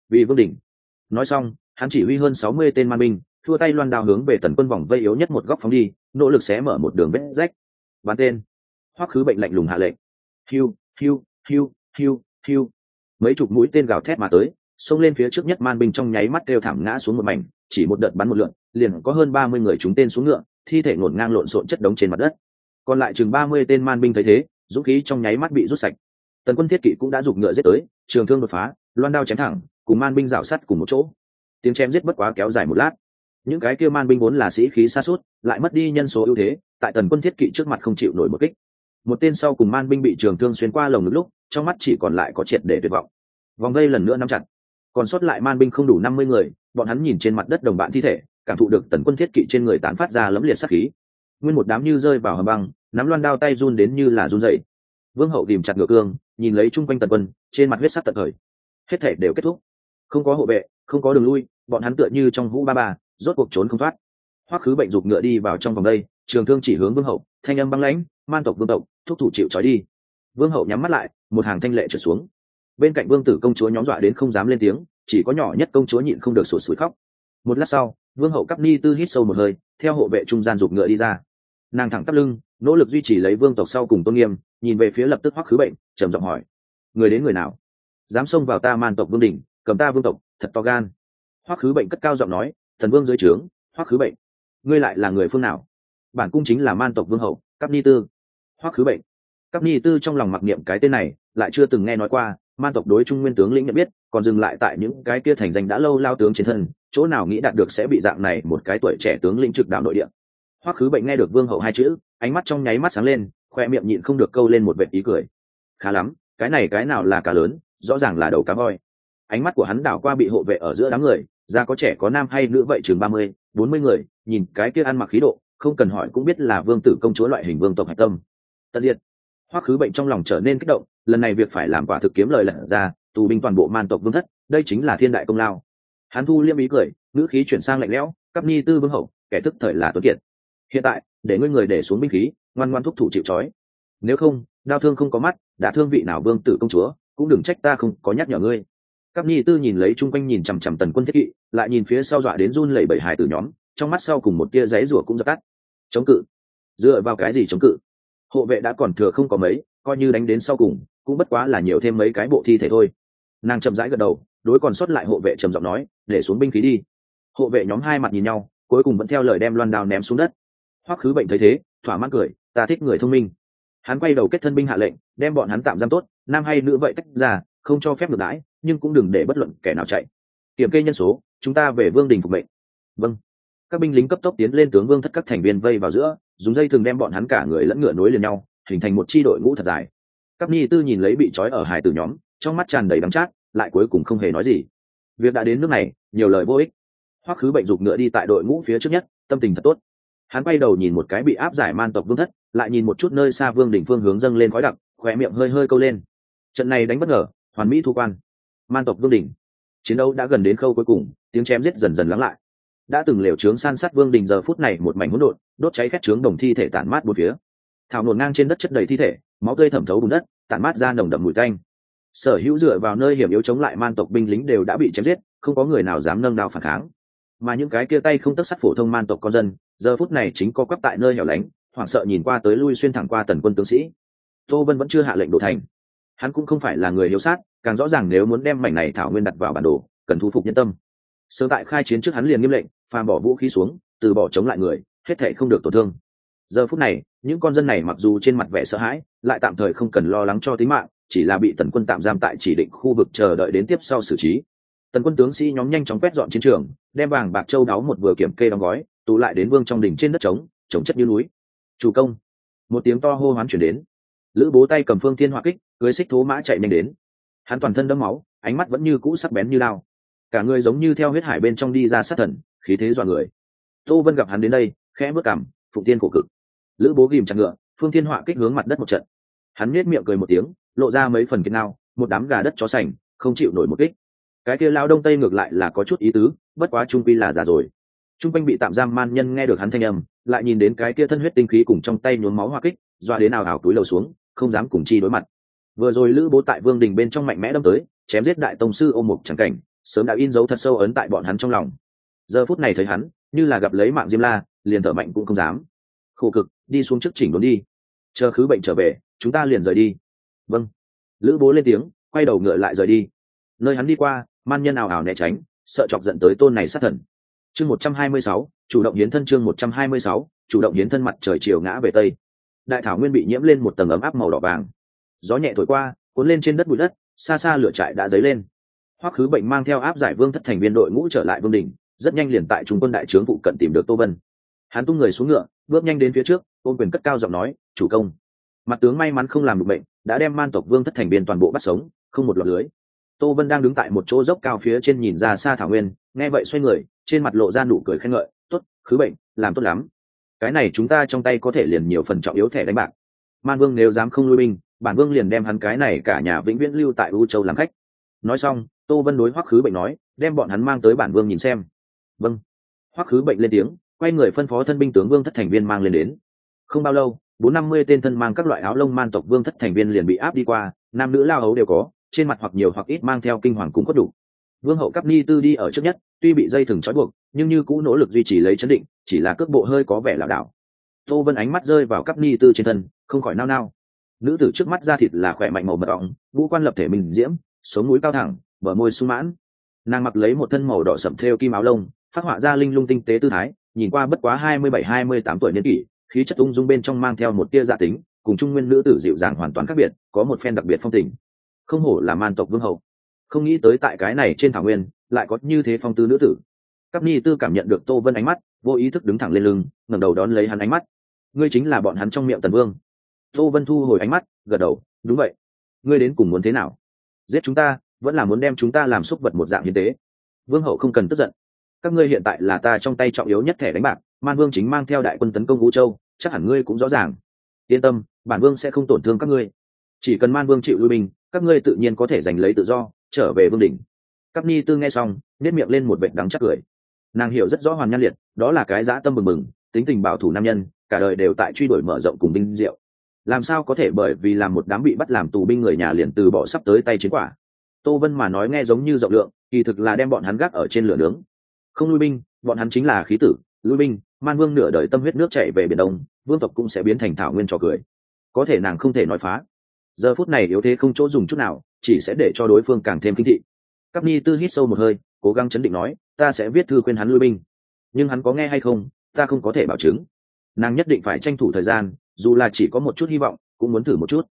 vì vương đỉnh. Nói xong hắn chỉ huy hơn 60 tên man binh thua tay loan đao hướng về tần quân vòng vây yếu nhất một góc phóng đi, nỗ lực xé mở một đường vết rách. Bắn tên. Hoắc Khứ Bệnh lạnh lùng hạ lệnh. Hiu hiu hiu hiu hiu, mấy chục mũi tên gào thét mà tới, xông lên phía trước nhất man binh trong nháy mắt kêu thảm ngã xuống một mảnh, chỉ một đợt bắn một lượn liền có hơn 30 người trúng tên xuống ngựa, thi thể ngổn ngang lộn xộn chất đống trên mặt đất. Còn lại chừng 30 tên man binh thấy thế, dũng khí trong nháy mắt bị rút sạch. Tần quân thiết kỵ cũng đã giục ngựa giết tới, trường thương đột phá, loan đao chém thẳng, cùng man binh rảo sát cùng một chỗ. Tiếng chém giết bất quá kéo dài một lát. Những cái kia man binh vốn là sĩ khí sa sút, lại mất đi nhân số ưu thế, tại tần quân thiết kỵ trước mặt không chịu nổi một kích. Một tên sau cùng man binh bị trường thương xuyên qua lồng ngực lúc, trong mắt chỉ còn lại có triệt để tuyệt vọng. Vòng vây lần nữa nắm chặt, còn sót lại man binh không đủ 50 người, bọn hắn nhìn trên mặt đất đồng bạn thi thể, cảm thụ được tần quân thiết kỵ trên người tán phát ra lẫm liệt sát khí. Nguyên một đám như rơi vào hầm băng, nắm loan đao tay run đến như là run rẩy. Vương Hậu ghìm chặt ngựa cương, nhìn lấy chung quanh tần quân, trên mặt huyết sắc tận thời. Hết thể đều kết thúc, không có hộ vệ, không có đường lui, bọn hắn tựa như trong hũ ba bà, rốt cuộc trốn không thoát. Hoắc Khứ Bệnh giục ngựa đi vào trong vòng đây, trường thương chỉ hướng Vương Hậu, thanh âm băng lãnh, man tộc vương tộc, thúc thủ chịu trói đi. Vương Hậu nhắm mắt lại, một hàng thanh lệ trượt xuống. Bên cạnh vương tử công chúa nhóm dọa đến không dám lên tiếng, chỉ có nhỏ nhất công chúa nhịn không được sụt sùi khóc. Một lát sau, Vương Hậu Cáp Ni Tư hít sâu một hơi, theo hộ vệ trung gian giục ngựa đi ra. Nàng thẳng tắp lưng, nỗ lực duy trì lấy vương tộc sau cùng tôn nghiêm, nhìn về phía lập tức Hoắc Khứ Bệnh, trầm giọng hỏi: người đến người nào? Dám xông vào ta man tộc vương đỉnh, cầm ta vương tộc, thật to gan. Hoắc Khứ Bệnh cất cao giọng nói: thần vương dưới trướng, Hoắc Khứ Bệnh. Ngươi lại là người phương nào? Bản cung chính là man tộc vương hậu Cáp Ni Tư. Hoắc Khứ Bệnh. Cáp Ni Tư trong lòng mặc niệm cái tên này, lại chưa từng nghe nói qua. Man tộc đối trung nguyên tướng lĩnh nhận biết, còn dừng lại tại những cái kia thành danh đã lâu lao tướng trên thân, chỗ nào nghĩ đạt được sẽ bị dạng này một cái tuổi trẻ tướng lĩnh trực đạo nội địa. Hoắc Khứ Bệnh nghe được vương hậu hai chữ, ánh mắt trong nháy mắt sáng lên, khoe miệng nhịn không được câu lên một vệt ý cười. Khá lắm, cái này cái nào là cá lớn, rõ ràng là đầu cá voi. Ánh mắt của hắn đảo qua bị hộ vệ ở giữa đám người, ra có trẻ có nam hay nữ vậy chừng 30, 40 người, nhìn cái kia ăn mặc khí độ, không cần hỏi cũng biết là vương tử công chúa loại hình vương tộc hạch tâm. Tận diệt. Hoắc Khứ Bệnh trong lòng trở nên kích động, lần này việc phải làm quả thực kiếm lời lật ra, tù binh toàn bộ man tộc vương thất, đây chính là thiên đại công lao. Hắn thu liêm ý cười, ngữ khí chuyển sang lạnh lẽo, Cáp Ni Tư vương hậu, kẻ thức thời là tuấn kiệt. Hiện tại, để ngươi người để xuống binh khí, ngoan ngoãn thúc thủ chịu trói. Nếu không, đao thương không có mắt, đã thương vị nào vương tử công chúa, cũng đừng trách ta không có nhắc nhở ngươi. Cáp Ni Tư nhìn lấy chung quanh nhìn chằm chằm tần quân thiết kỵ, lại nhìn phía sau dọa đến run lẩy bẩy hài tử nhóm, trong mắt sau cùng một tia giấy rủa cũng dập tắt. Chống cự? Dựa vào cái gì chống cự? Hộ vệ đã còn thừa không có mấy, coi như đánh đến sau cùng, cũng bất quá là nhiều thêm mấy cái bộ thi thể thôi. Nàng chậm rãi gật đầu, đối còn sót lại hộ vệ trầm giọng nói: để xuống binh khí đi. Hộ vệ nhóm hai mặt nhìn nhau, cuối cùng vẫn theo lời đem loan đao ném xuống đất. Hoắc Khứ Bệnh thấy thế, thỏa mãn cười: ta thích người thông minh. Hắn quay đầu kết thân binh hạ lệnh, đem bọn hắn tạm giam tốt, nam hay nữ vậy tách ra, không cho phép ngược đãi, nhưng cũng đừng để bất luận kẻ nào chạy. Kiểm kê nhân số, chúng ta về vương đình phục mệnh. Vâng. Các binh lính cấp tốc tiến lên tướng vương thất các thành viên vây vào giữa, dùng dây thừng đem bọn hắn cả người lẫn ngựa nối liền nhau, hình thành một chi đội ngũ thật dài. Cáp Ni Tư nhìn lấy bị trói ở hải tử nhóm, trong mắt tràn đầy đắng chát, lại cuối cùng không hề nói gì. Việc đã đến nước này, nhiều lời vô ích. Hoắc Khứ Bệnh giục ngựa đi tại đội ngũ phía trước nhất, tâm tình thật tốt. Hắn quay đầu nhìn một cái bị áp giải man tộc vương thất, lại nhìn một chút nơi xa vương đỉnh phương hướng dâng lên khói đặc, khóe miệng hơi hơi câu lên. Trận này đánh bất ngờ, hoàn mỹ thu quan. Man tộc vương đỉnh. Chiến đấu đã gần đến khâu cuối cùng, tiếng chém giết dần dần lắng lại. Đã từng liều trướng san sát vương đỉnh giờ phút này một mảnh hỗn độn, đốt cháy khét trướng đồng thi thể tản mát bốn phía. Thảo nổn ngang trên đất chất đầy thi thể, máu tươi thẩm thấu bùn đất, tản mát ra nồng đậm mùi tanh. Sở hữu dựa vào nơi hiểm yếu chống lại man tộc binh lính đều đã bị chém giết, không có người nào dám nâng đao phản kháng. Mà những cái kia tay không tấc sắt phổ thông man tộc con dân, giờ phút này chính co quắp tại nơi hẻo lánh, hoảng sợ nhìn qua tới lui xuyên thẳng qua tần quân tướng sĩ. Tô Vân vẫn chưa hạ lệnh đổ thành. Hắn cũng không phải là người hiếu sát, càng rõ ràng nếu muốn đem mảnh này thảo nguyên đặt vào bản đồ, cần thu phục nhân tâm. Sớm tại khai chiến trước hắn liền nghiêm lệnh, phàm bỏ vũ khí xuống, từ bỏ chống lại người, hết thảy không được tổn thương. Giờ phút này, những con dân này mặc dù trên mặt vẻ sợ hãi, lại tạm thời không cần lo lắng cho tính mạng, chỉ là bị tần quân tạm giam tại chỉ định khu vực chờ đợi đến tiếp sau xử trí. Tần quân tướng sĩ nhóm nhanh chóng quét dọn chiến trường, đem vàng bạc châu đáo một vừa kiểm kê đóng gói, tụ lại đến vương trong đỉnh trên đất trống, trồng chất như núi. Chủ công! Một tiếng to hô hoán chuyển đến. Lữ Bố tay cầm phương thiên hỏa kích, cưỡi xích thố mã chạy nhanh đến. Hắn toàn thân đẫm máu, ánh mắt vẫn như cũ sắc bén như lao, cả người giống như theo huyết hải bên trong đi ra sát thần, khí thế dọa người. Tô Vân gặp hắn đến đây, khẽ bước cằm, phụng tiên cổ cực. Lữ Bố ghìm chặt ngựa, phương thiên hỏa kích hướng mặt đất một trận. Hắn nhếch miệng cười một tiếng, lộ ra mấy phần kiên ngao, một đám gà đất chó sành, không chịu nổi một kích. Cái kia lao đông tây ngược lại là có chút ý tứ, bất quá trung quy là già rồi. Trung quanh bị tạm giam man nhân nghe được hắn thanh âm, lại nhìn đến cái kia thân huyết tinh khí cùng trong tay nhuốm máu hỏa kích, doa đến ảo ảo túi lầu xuống, không dám cùng chi đối mặt. Vừa rồi Lữ Bố tại vương đình bên trong mạnh mẽ đâm tới, chém giết đại tông sư Ô Mục chẳng cảnh, sớm đã in dấu thật sâu ấn tại bọn hắn trong lòng. Giờ phút này thấy hắn như là gặp lấy mạng Diêm La, liền thở mạnh cũng không dám. Khổ cực, đi xuống trước chỉnh đốn đi, chờ khứ bệnh trở về chúng ta liền rời đi. Vâng. Lữ Bố lên tiếng, quay đầu ngựa lại rời đi. Nơi hắn đi qua, man nhân ào ào né tránh, sợ chọc giận tới tôn này sát thần. Chương 126, chủ động hiến thân. Chương 126, chủ động hiến thân. Mặt trời chiều ngã về tây, đại thảo nguyên bị nhiễm lên một tầng ấm áp màu đỏ vàng. Gió nhẹ thổi qua, cuốn lên trên đất bụi đất, xa xa lửa trại đã dấy lên. Hoắc Khứ Bệnh mang theo áp giải Vương Thất thành viên đội ngũ trở lại Vương đỉnh, rất nhanh liền tại trung quân đại trướng phụ cận tìm được Tô Vân. Hắn tung người xuống ngựa, bước nhanh đến phía trước, ôm quyền cất cao giọng nói: "Chủ công." Mặt tướng may mắn không làm được bệnh, đã đem man tộc Vương Thất thành viên toàn bộ bắt sống, không một lọt lưới. Tô Vân đang đứng tại một chỗ dốc cao phía trên nhìn ra xa thảo nguyên, nghe vậy xoay người, trên mặt lộ ra nụ cười khen ngợi: "Tốt, Khứ Bệnh, làm tốt lắm. Cái này chúng ta trong tay có thể liền nhiều phần trọng yếu thẻ đánh bạc. Man Vương nếu dám không lui binh, bản Vương liền đem hắn cái này cả nhà vĩnh viễn lưu tại U Châu làm khách." Nói xong, Tô Vân đối Hoắc Khứ Bệnh nói: "Đem bọn hắn mang tới bản Vương nhìn xem." Vâng. Hoắc Khứ Bệnh lên tiếng, quay người phân phó thân binh tướng Vương Thất thành viên mang lên đến. Không bao lâu, 450 tên thân mang các loại áo lông man tộc Vương Thất thành viên liền bị áp đi qua, nam nữ lao hấu đều có, trên mặt hoặc nhiều hoặc ít mang theo kinh hoàng cũng có đủ. Vương hậu Cáp Ni Tư đi ở trước nhất, tuy bị dây thừng trói buộc, nhưng như cũ nỗ lực duy trì lấy chấn định, chỉ là cước bộ hơi có vẻ lảo đảo. Tô Vân ánh mắt rơi vào Cáp Ni Tư trên thân, không khỏi nao nao. Nữ tử trước mắt da thịt là khỏe mạnh màu mật óng, ngũ quan lập thể mình diễm, sống mũi cao thẳng, bờ môi sung mãn. Nàng mặc lấy một thân màu đỏ sẫm thêu kim áo lông, phát họa ra linh lung tinh tế tư thái, nhìn qua bất quá 27-28 tuổi niên kỷ, khí chất ung dung bên trong mang theo một tia dạ tính, cùng trung nguyên nữ tử dịu dàng hoàn toàn khác biệt, có một phen đặc biệt phong tình. Không hổ là man tộc vương hậu, không nghĩ tới tại cái này trên thảo nguyên lại có như thế phong tư nữ tử. Cáp Ni Tư cảm nhận được Tô Vân ánh mắt, vô ý thức đứng thẳng lên lưng, ngẩng đầu đón lấy hắn ánh mắt. "Ngươi chính là bọn hắn trong miệng Tần Vương?" Tô Vân thu hồi ánh mắt, gật đầu: "Đúng vậy." "Ngươi đến cùng muốn thế nào? Giết chúng ta, vẫn là muốn đem chúng ta làm súc vật một dạng hiến tế?" Vương hậu không cần tức giận. "Các ngươi hiện tại là ta trong tay trọng yếu nhất thẻ đánh bạc, Man Vương chính mang theo đại quân tấn công Vũ Châu, chắc hẳn ngươi cũng rõ ràng. Yên tâm, bản Vương sẽ không tổn thương các ngươi. Chỉ cần Man Vương chịu lui binh, các ngươi tự nhiên có thể giành lấy tự do, trở về vương đỉnh." Cáp Ni Tư nghe xong, nét miệng lên một vệt đắng chắc cười. Nàng hiểu rất rõ Hoàn Nhan Liệt, đó là cái dã tâm bừng bừng, tính tình bảo thủ nam nhân, cả đời đều tại truy đuổi mở rộng cùng binh diệu. Làm sao có thể bởi vì làm một đám bị bắt làm tù binh người nhà liền từ bỏ sắp tới tay chiến quả. Tô Vân mà nói nghe giống như rộng lượng, kỳ thực là đem bọn hắn gác ở trên lửa nướng. Không lui binh, bọn hắn chính là khí tử, lui binh, Man Vương nửa đời tâm huyết nước chảy về biển Đông, vương tộc cũng sẽ biến thành thảo nguyên trò cười. Có thể nàng không thể nói phá. Giờ phút này yếu thế không chỗ dùng chút nào, chỉ sẽ để cho đối phương càng thêm kinh thị. Cáp Ni Tư hít sâu một hơi, cố gắng chấn định nói: "Ta sẽ viết thư khuyên hắn lui binh, nhưng hắn có nghe hay không, ta không có thể bảo chứng." Nàng nhất định phải tranh thủ thời gian, dù là chỉ có một chút hy vọng, cũng muốn thử một chút.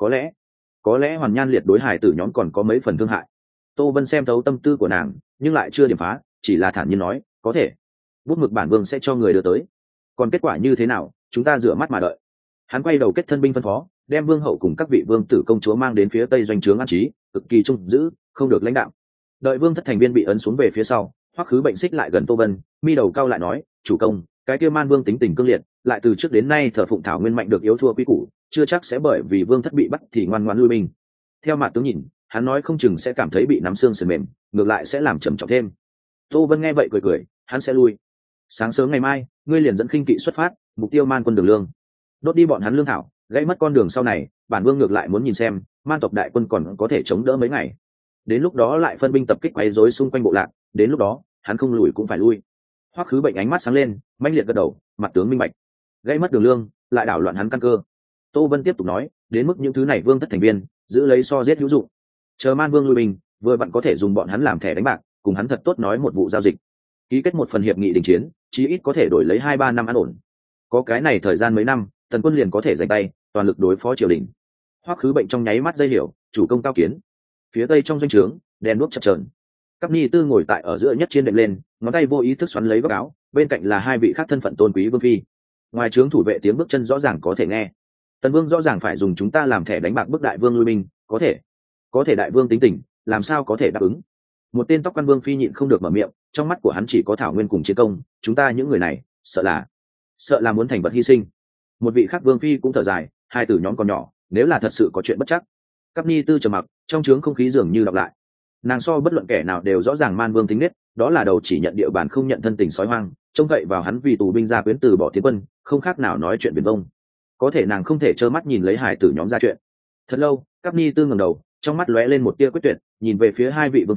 Có lẽ Hoàn Nhan Liệt đối hải tử nhóm còn có mấy phần thương hại. Tô Vân xem thấu tâm tư của nàng, nhưng lại chưa điểm phá, chỉ là thản nhiên nói: "Có thể. Bút mực bản Vương sẽ cho người đưa tới. Còn kết quả như thế nào, chúng ta rửa mắt mà đợi." Hắn quay đầu kết thân binh phân phó, đem vương hậu cùng các vị vương tử công chúa mang đến phía tây doanh trướng an trí, cực kỳ trung giữ, không được lãnh đạo. Đợi Vương Thất thành viên bị ấn xuống về phía sau, Hoắc Khứ Bệnh xích lại gần Tô Vân, mi đầu cao lại nói: "Chủ công, cái kia Man Vương tính tình cương liệt, lại từ trước đến nay thờ phụng thảo nguyên mạnh được yếu thua quý củ, chưa chắc sẽ bởi vì Vương Thất bị bắt thì ngoan ngoãn lui binh. Theo mặt tướng nhìn, hắn nói không chừng sẽ cảm thấy bị nắm xương sườn mềm, ngược lại sẽ làm trầm trọng thêm." Tô Vân nghe vậy cười cười: "Hắn sẽ lui. Sáng sớm ngày mai, ngươi liền dẫn khinh kỵ xuất phát, mục tiêu Man quân Đường Lương, đốt đi bọn hắn lương thảo, gãy mất con đường sau này, bản Vương ngược lại muốn nhìn xem Man tộc đại quân còn có thể chống đỡ mấy ngày. Đến lúc đó lại phân binh tập kích quấy rối xung quanh bộ lạc, đến lúc đó hắn không lùi cũng phải lui." Hoắc Khứ Bệnh ánh mắt sáng lên, mãnh liệt gật đầu, mặt tướng minh bạch. Gãy mất Đường Lương, lại đảo loạn hắn căn cơ. Tô Vân tiếp tục nói: "Đến mức những thứ này Vương Thất thành viên giữ lấy so giết hữu dụng, chờ Man Vương lui binh, vừa vặn có thể dùng bọn hắn làm thẻ đánh bạc, cùng hắn thật tốt nói một vụ giao dịch, ký kết một phần hiệp nghị đình chiến, chí ít có thể đổi lấy 2-3 năm an ổn. Có cái này thời gian mấy năm, Tần quân liền có thể giành tay, toàn lực đối phó triều đình." Hoắc Khứ Bệnh trong nháy mắt dây hiểu: "Chủ công cao kiến." Phía tây trong doanh trướng, đèn đuốc chập chờn. Cáp Ni Tư ngồi tại ở giữa nhất trên đệm lên, ngón tay vô ý thức xoắn lấy góc áo, bên cạnh là hai vị khác thân phận tôn quý vương phi. Ngoài trướng thủ vệ tiếng bước chân rõ ràng có thể nghe. Tần Vương rõ ràng phải dùng chúng ta làm thẻ đánh bạc bức đại vương lui binh, có thể đại vương tính tình, làm sao có thể đáp ứng. Một tên tóc quan vương phi nhịn không được mở miệng, trong mắt của hắn chỉ có thảo nguyên cùng chiến công, chúng ta những người này, sợ là muốn thành vật hy sinh. Một vị khác vương phi cũng thở dài, hai tử nhóm còn nhỏ, nếu là thật sự có chuyện bất chắc. Cáp Ni Tư trầm mặc, trong trướng không khí dường như đọc lại. Nàng so bất luận kẻ nào đều rõ ràng Man Vương tính nết, đó là đầu chỉ nhận địa bàn không nhận thân tình sói hoang, trông cậy vào hắn vì tù binh gia quyến từ bỏ tiến quân, không khác nào nói chuyện viển vông. Có thể nàng không thể trơ mắt nhìn lấy hải tử nhóm ra chuyện. Thật lâu, Cáp Ni Tư ngẩng đầu, trong mắt lóe lên một tia quyết tuyệt, nhìn về phía hai vị vương phi,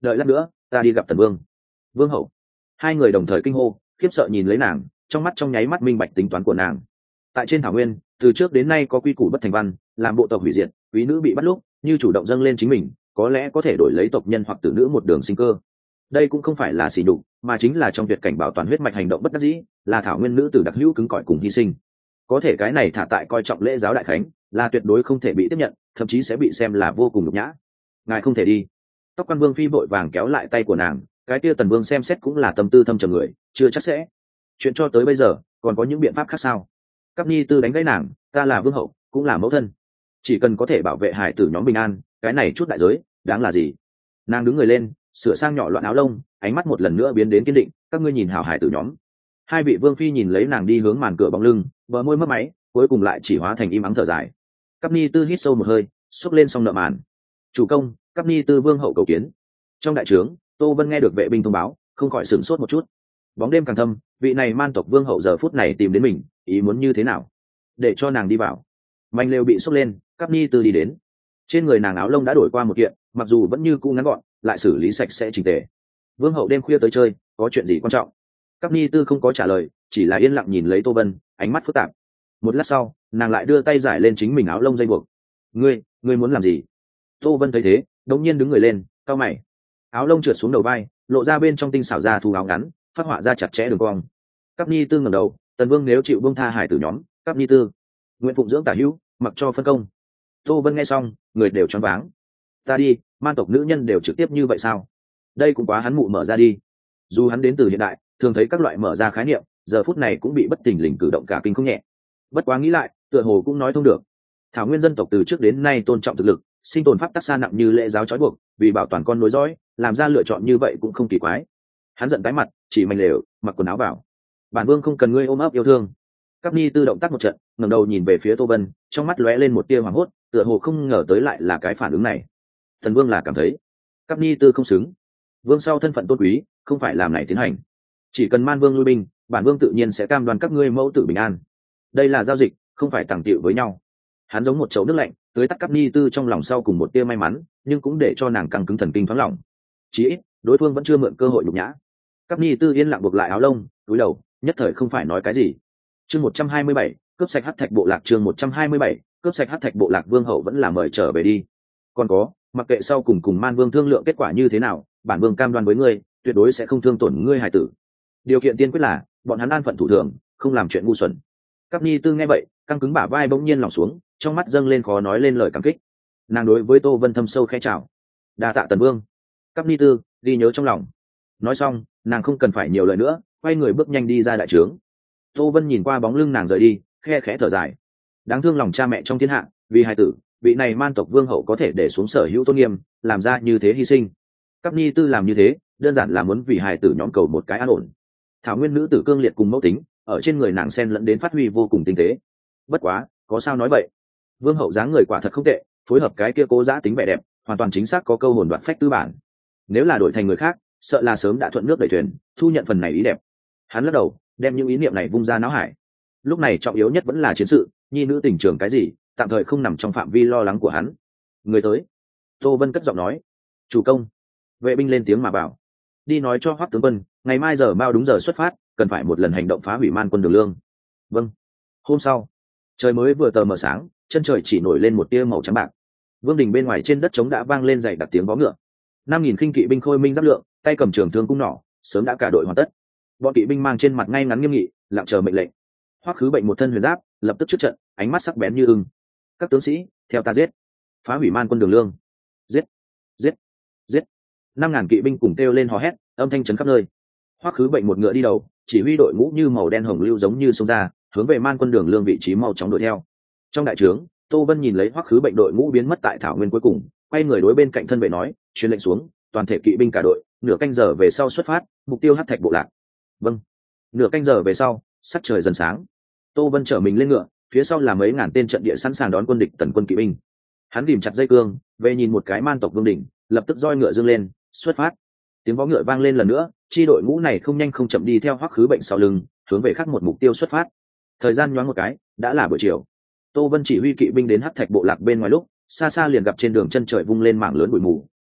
đợi lát nữa ta đi gặp Tần Vương. Vương hậu. Hai người đồng thời kinh hô, khiếp sợ nhìn lấy nàng, trong mắt trong nháy mắt minh bạch tính toán của nàng. Tại trên thảo nguyên, từ trước đến nay có quy củ bất thành văn, làm bộ tộc hủy diệt, quý nữ bị bắt lúc như chủ động dâng lên chính mình, có lẽ có thể đổi lấy tộc nhân hoặc tử nữ một đường sinh cơ. Đây cũng không phải là sỉ nhục, mà chính là trong tuyệt cảnh bảo toàn huyết mạch hành động bất đắc dĩ, là thảo nguyên nữ tử đặc hữu cứng cỏi cùng hy sinh. Có thể cái này thả tại coi trọng lễ giáo đại khánh, là tuyệt đối không thể bị tiếp nhận, thậm chí sẽ bị xem là vô cùng nhục nhã. Ngài không thể đi. Tóc quan vương phi vội vàng kéo lại tay của nàng, cái kia Tần Vương xem xét cũng là tâm tư thâm trầm người, chưa chắc sẽ. Chuyện cho tới bây giờ, còn có những biện pháp khác sao? Cáp Ni Tư đánh gãy nàng, ta là vương hậu, cũng là mẫu thân, chỉ cần có thể bảo vệ hải tử nhóm bình an, cái này chút đại giới đáng là gì? Nàng đứng người lên, sửa sang nhỏ loạn áo lông, ánh mắt một lần nữa biến đến kiên định. Các ngươi nhìn hảo hải tử nhóm. Hai vị vương phi nhìn lấy nàng đi hướng màn cửa bóng lưng, bờ môi mấp máy, cuối cùng lại chỉ hóa thành im ắng thở dài. Cáp Ni Tư hít sâu một hơi, xúc lên xong nợ màn. Chủ công, Cáp Ni Tư vương hậu cầu kiến. Trong đại trướng, Tô Vân nghe được vệ binh thông báo, không khỏi sửng sốt một chút. Bóng đêm càng thâm, vị này man tộc vương hậu giờ phút này tìm đến mình, ý muốn như thế nào? Để cho nàng đi vào. Manh lều bị xốc lên, Cáp Ni Tư đi đến. Trên người nàng áo lông đã đổi qua một kiện, mặc dù vẫn như cũ ngắn gọn, lại xử lý sạch sẽ chỉnh tề. Vương hậu đêm khuya tới chơi, có chuyện gì quan trọng? Cáp Ni Tư không có trả lời, chỉ là yên lặng nhìn lấy Tô Vân, ánh mắt phức tạp. Một lát sau, nàng lại đưa tay giải lên chính mình áo lông dây buộc. Ngươi muốn làm gì? Tô Vân thấy thế, đống nhiên đứng người lên, cau mày. Áo lông trượt xuống đầu vai, lộ ra bên trong tinh xảo da thú áo ngắn, phát họa ra chặt chẽ đường cong. Cáp Ni Tư ngẩng đầu, Tần Vương nếu chịu buông tha hải tử nhóm, Cáp Ni Tư nguyện phụng dưỡng tả hữu, mặc cho phân công. Tô Vân nghe xong, người đều choáng váng. Ta đi, man tộc nữ nhân đều trực tiếp như vậy sao? Đây cũng quá hắn mụ mở ra đi. Dù hắn đến từ hiện đại, thường thấy các loại mở ra khái niệm, giờ phút này cũng bị bất thình lình cử động cả kinh không nhẹ. Bất quá nghĩ lại, tựa hồ cũng nói thông được. Thảo nguyên dân tộc từ trước đến nay tôn trọng thực lực, sinh tồn pháp tắc xa nặng như lễ giáo trói buộc, vì bảo toàn con nối dõi, làm ra lựa chọn như vậy cũng không kỳ quái. Hắn giận tái mặt, chỉ mảnh lều, mặc quần áo vào. Bản vương không cần ngươi ôm ấp yêu thương. Cáp Ni Tư động tác một trận, ngẩng đầu nhìn về phía Tô Vân, trong mắt lóe lên một tia hoảng hốt, tựa hồ không ngờ tới lại là cái phản ứng này. Thần vương là cảm thấy Cáp Ni Tư không xứng. Vương sau thân phận tôn quý, không phải làm này tiến hành. Chỉ cần man vương lui binh, bản vương tự nhiên sẽ cam đoan các ngươi mẫu tử bình an. Đây là giao dịch, không phải tàng tiệu với nhau. Hắn giống một chậu nước lạnh, tưới tắt Cáp Ni Tư trong lòng sau cùng một tia may mắn, nhưng cũng để cho nàng căng cứng thần kinh thoáng lòng. Chỉ ít, đối phương vẫn chưa mượn cơ hội nhục nhã. Cáp Ni Tư yên lặng buộc lại áo lông, cúi đầu, nhất thời không phải nói cái gì. Chương 127, cướp sạch hắc thạch bộ lạc. Chương 127, cướp sạch hắc thạch bộ lạc. Vương hậu vẫn là mời trở về đi. Còn có, mặc kệ sau cùng man vương thương lượng kết quả như thế nào, bản vương cam đoan với ngươi, tuyệt đối sẽ không thương tổn ngươi hài tử. Điều kiện tiên quyết là bọn hắn an phận thủ thường, không làm chuyện ngu xuẩn. Cáp Ni Tư nghe vậy, căng cứng bả vai bỗng nhiên lỏng xuống, trong mắt dâng lên khó nói lên lời cảm kích. Nàng đối với Tô Vân thâm sâu khẽ chào. Đa tạ Tần Vương. Cáp Ni Tư ghi nhớ trong lòng. Nói xong, nàng không cần phải nhiều lời nữa, quay người bước nhanh đi ra đại trướng. Tô Vân nhìn qua bóng lưng nàng rời đi, khe khẽ thở dài. Đáng thương lòng cha mẹ trong thiên hạ, vì hài tử, vị này man tộc vương hậu có thể để xuống sở hữu tôn nghiêm, làm ra như thế hy sinh. Cáp Ni Tư làm như thế, đơn giản là muốn vì hài tử nhóm cầu một cái an ổn. Thảo nguyên nữ tử cương liệt cùng mẫu tính, ở trên người nàng xen lẫn đến phát huy vô cùng tinh tế. Bất quá, có sao nói vậy? Vương hậu dáng người quả thật không tệ, phối hợp cái kia cố giã tính vẻ đẹp, hoàn toàn chính xác có câu hồn đoạt phách tư bản. Nếu là đổi thành người khác, sợ là sớm đã thuận nước đẩy thuyền, thu nhận phần này ý đẹp. Hắn lắc đầu, đem những ý niệm này vung ra não hải. Lúc này trọng yếu nhất vẫn là chiến sự, nhi nữ tình trường cái gì, tạm thời không nằm trong phạm vi lo lắng của hắn. Người tới. Tô Vân cất giọng nói. Chủ công. Vệ binh lên tiếng mà bảo. Đi nói cho Hoắc tướng quân, ngày mai giờ bao đúng giờ xuất phát, cần phải một lần hành động phá hủy man quân Đường Lương. Vâng. Hôm sau, trời mới vừa tờ mờ sáng, chân trời chỉ nổi lên một tia màu trắng bạc. Vương đình bên ngoài trên đất trống đã vang lên dày đặc tiếng vó ngựa. 5.000 khinh kỵ binh khôi minh giáp lượng, tay cầm trường thương cung nỏ, sớm đã cả đội hoàn tất. Bọn kỵ binh mang trên mặt ngay ngắn nghiêm nghị, lặng chờ mệnh lệnh. Hoắc Khứ Bệnh một thân huyền giáp, lập tức trước trận, ánh mắt sắc bén như ưng. Các tướng sĩ, theo ta giết, phá hủy man quân Đường Lương. Giết, giết, giết. 5.000 kỵ binh cùng kêu lên hò hét, âm thanh chấn khắp nơi. Hoắc Khứ Bệnh một ngựa đi đầu, chỉ huy đội ngũ như màu đen hồng lưu giống như sông ra, hướng về man quân Đường Lương vị trí mau chóng đuổi theo. Trong đại trướng, Tô Vân nhìn lấy Hoắc Khứ Bệnh đội ngũ biến mất tại thảo nguyên cuối cùng, quay người đối bên cạnh thân vệ nói, truyền lệnh xuống, toàn thể kỵ binh cả đội, nửa canh giờ về sau xuất phát, mục tiêu hắc thạch bộ lạc. Vâng. Nửa canh giờ về sau, sắc trời dần sáng. Tô Vân chở mình lên ngựa, phía sau là mấy ngàn tên trận địa sẵn sàng đón quân địch tần quân kỵ binh. Hắn ghìm chặt dây cương, về nhìn một cái man tộc vương đỉnh, lập tức roi ngựa dương lên, xuất phát. Tiếng vó ngựa vang lên lần nữa, chi đội ngũ này không nhanh không chậm đi theo Hoắc Khứ Bệnh sau lưng, hướng về khác một mục tiêu xuất phát. Thời gian nhoáng một cái, đã là buổi chiều. Tô Vân chỉ huy kỵ binh đến hắc thạch bộ lạc bên ngoài lúc, xa xa liền gặp trên đường chân trời vung lên mảng lớn bụi mù,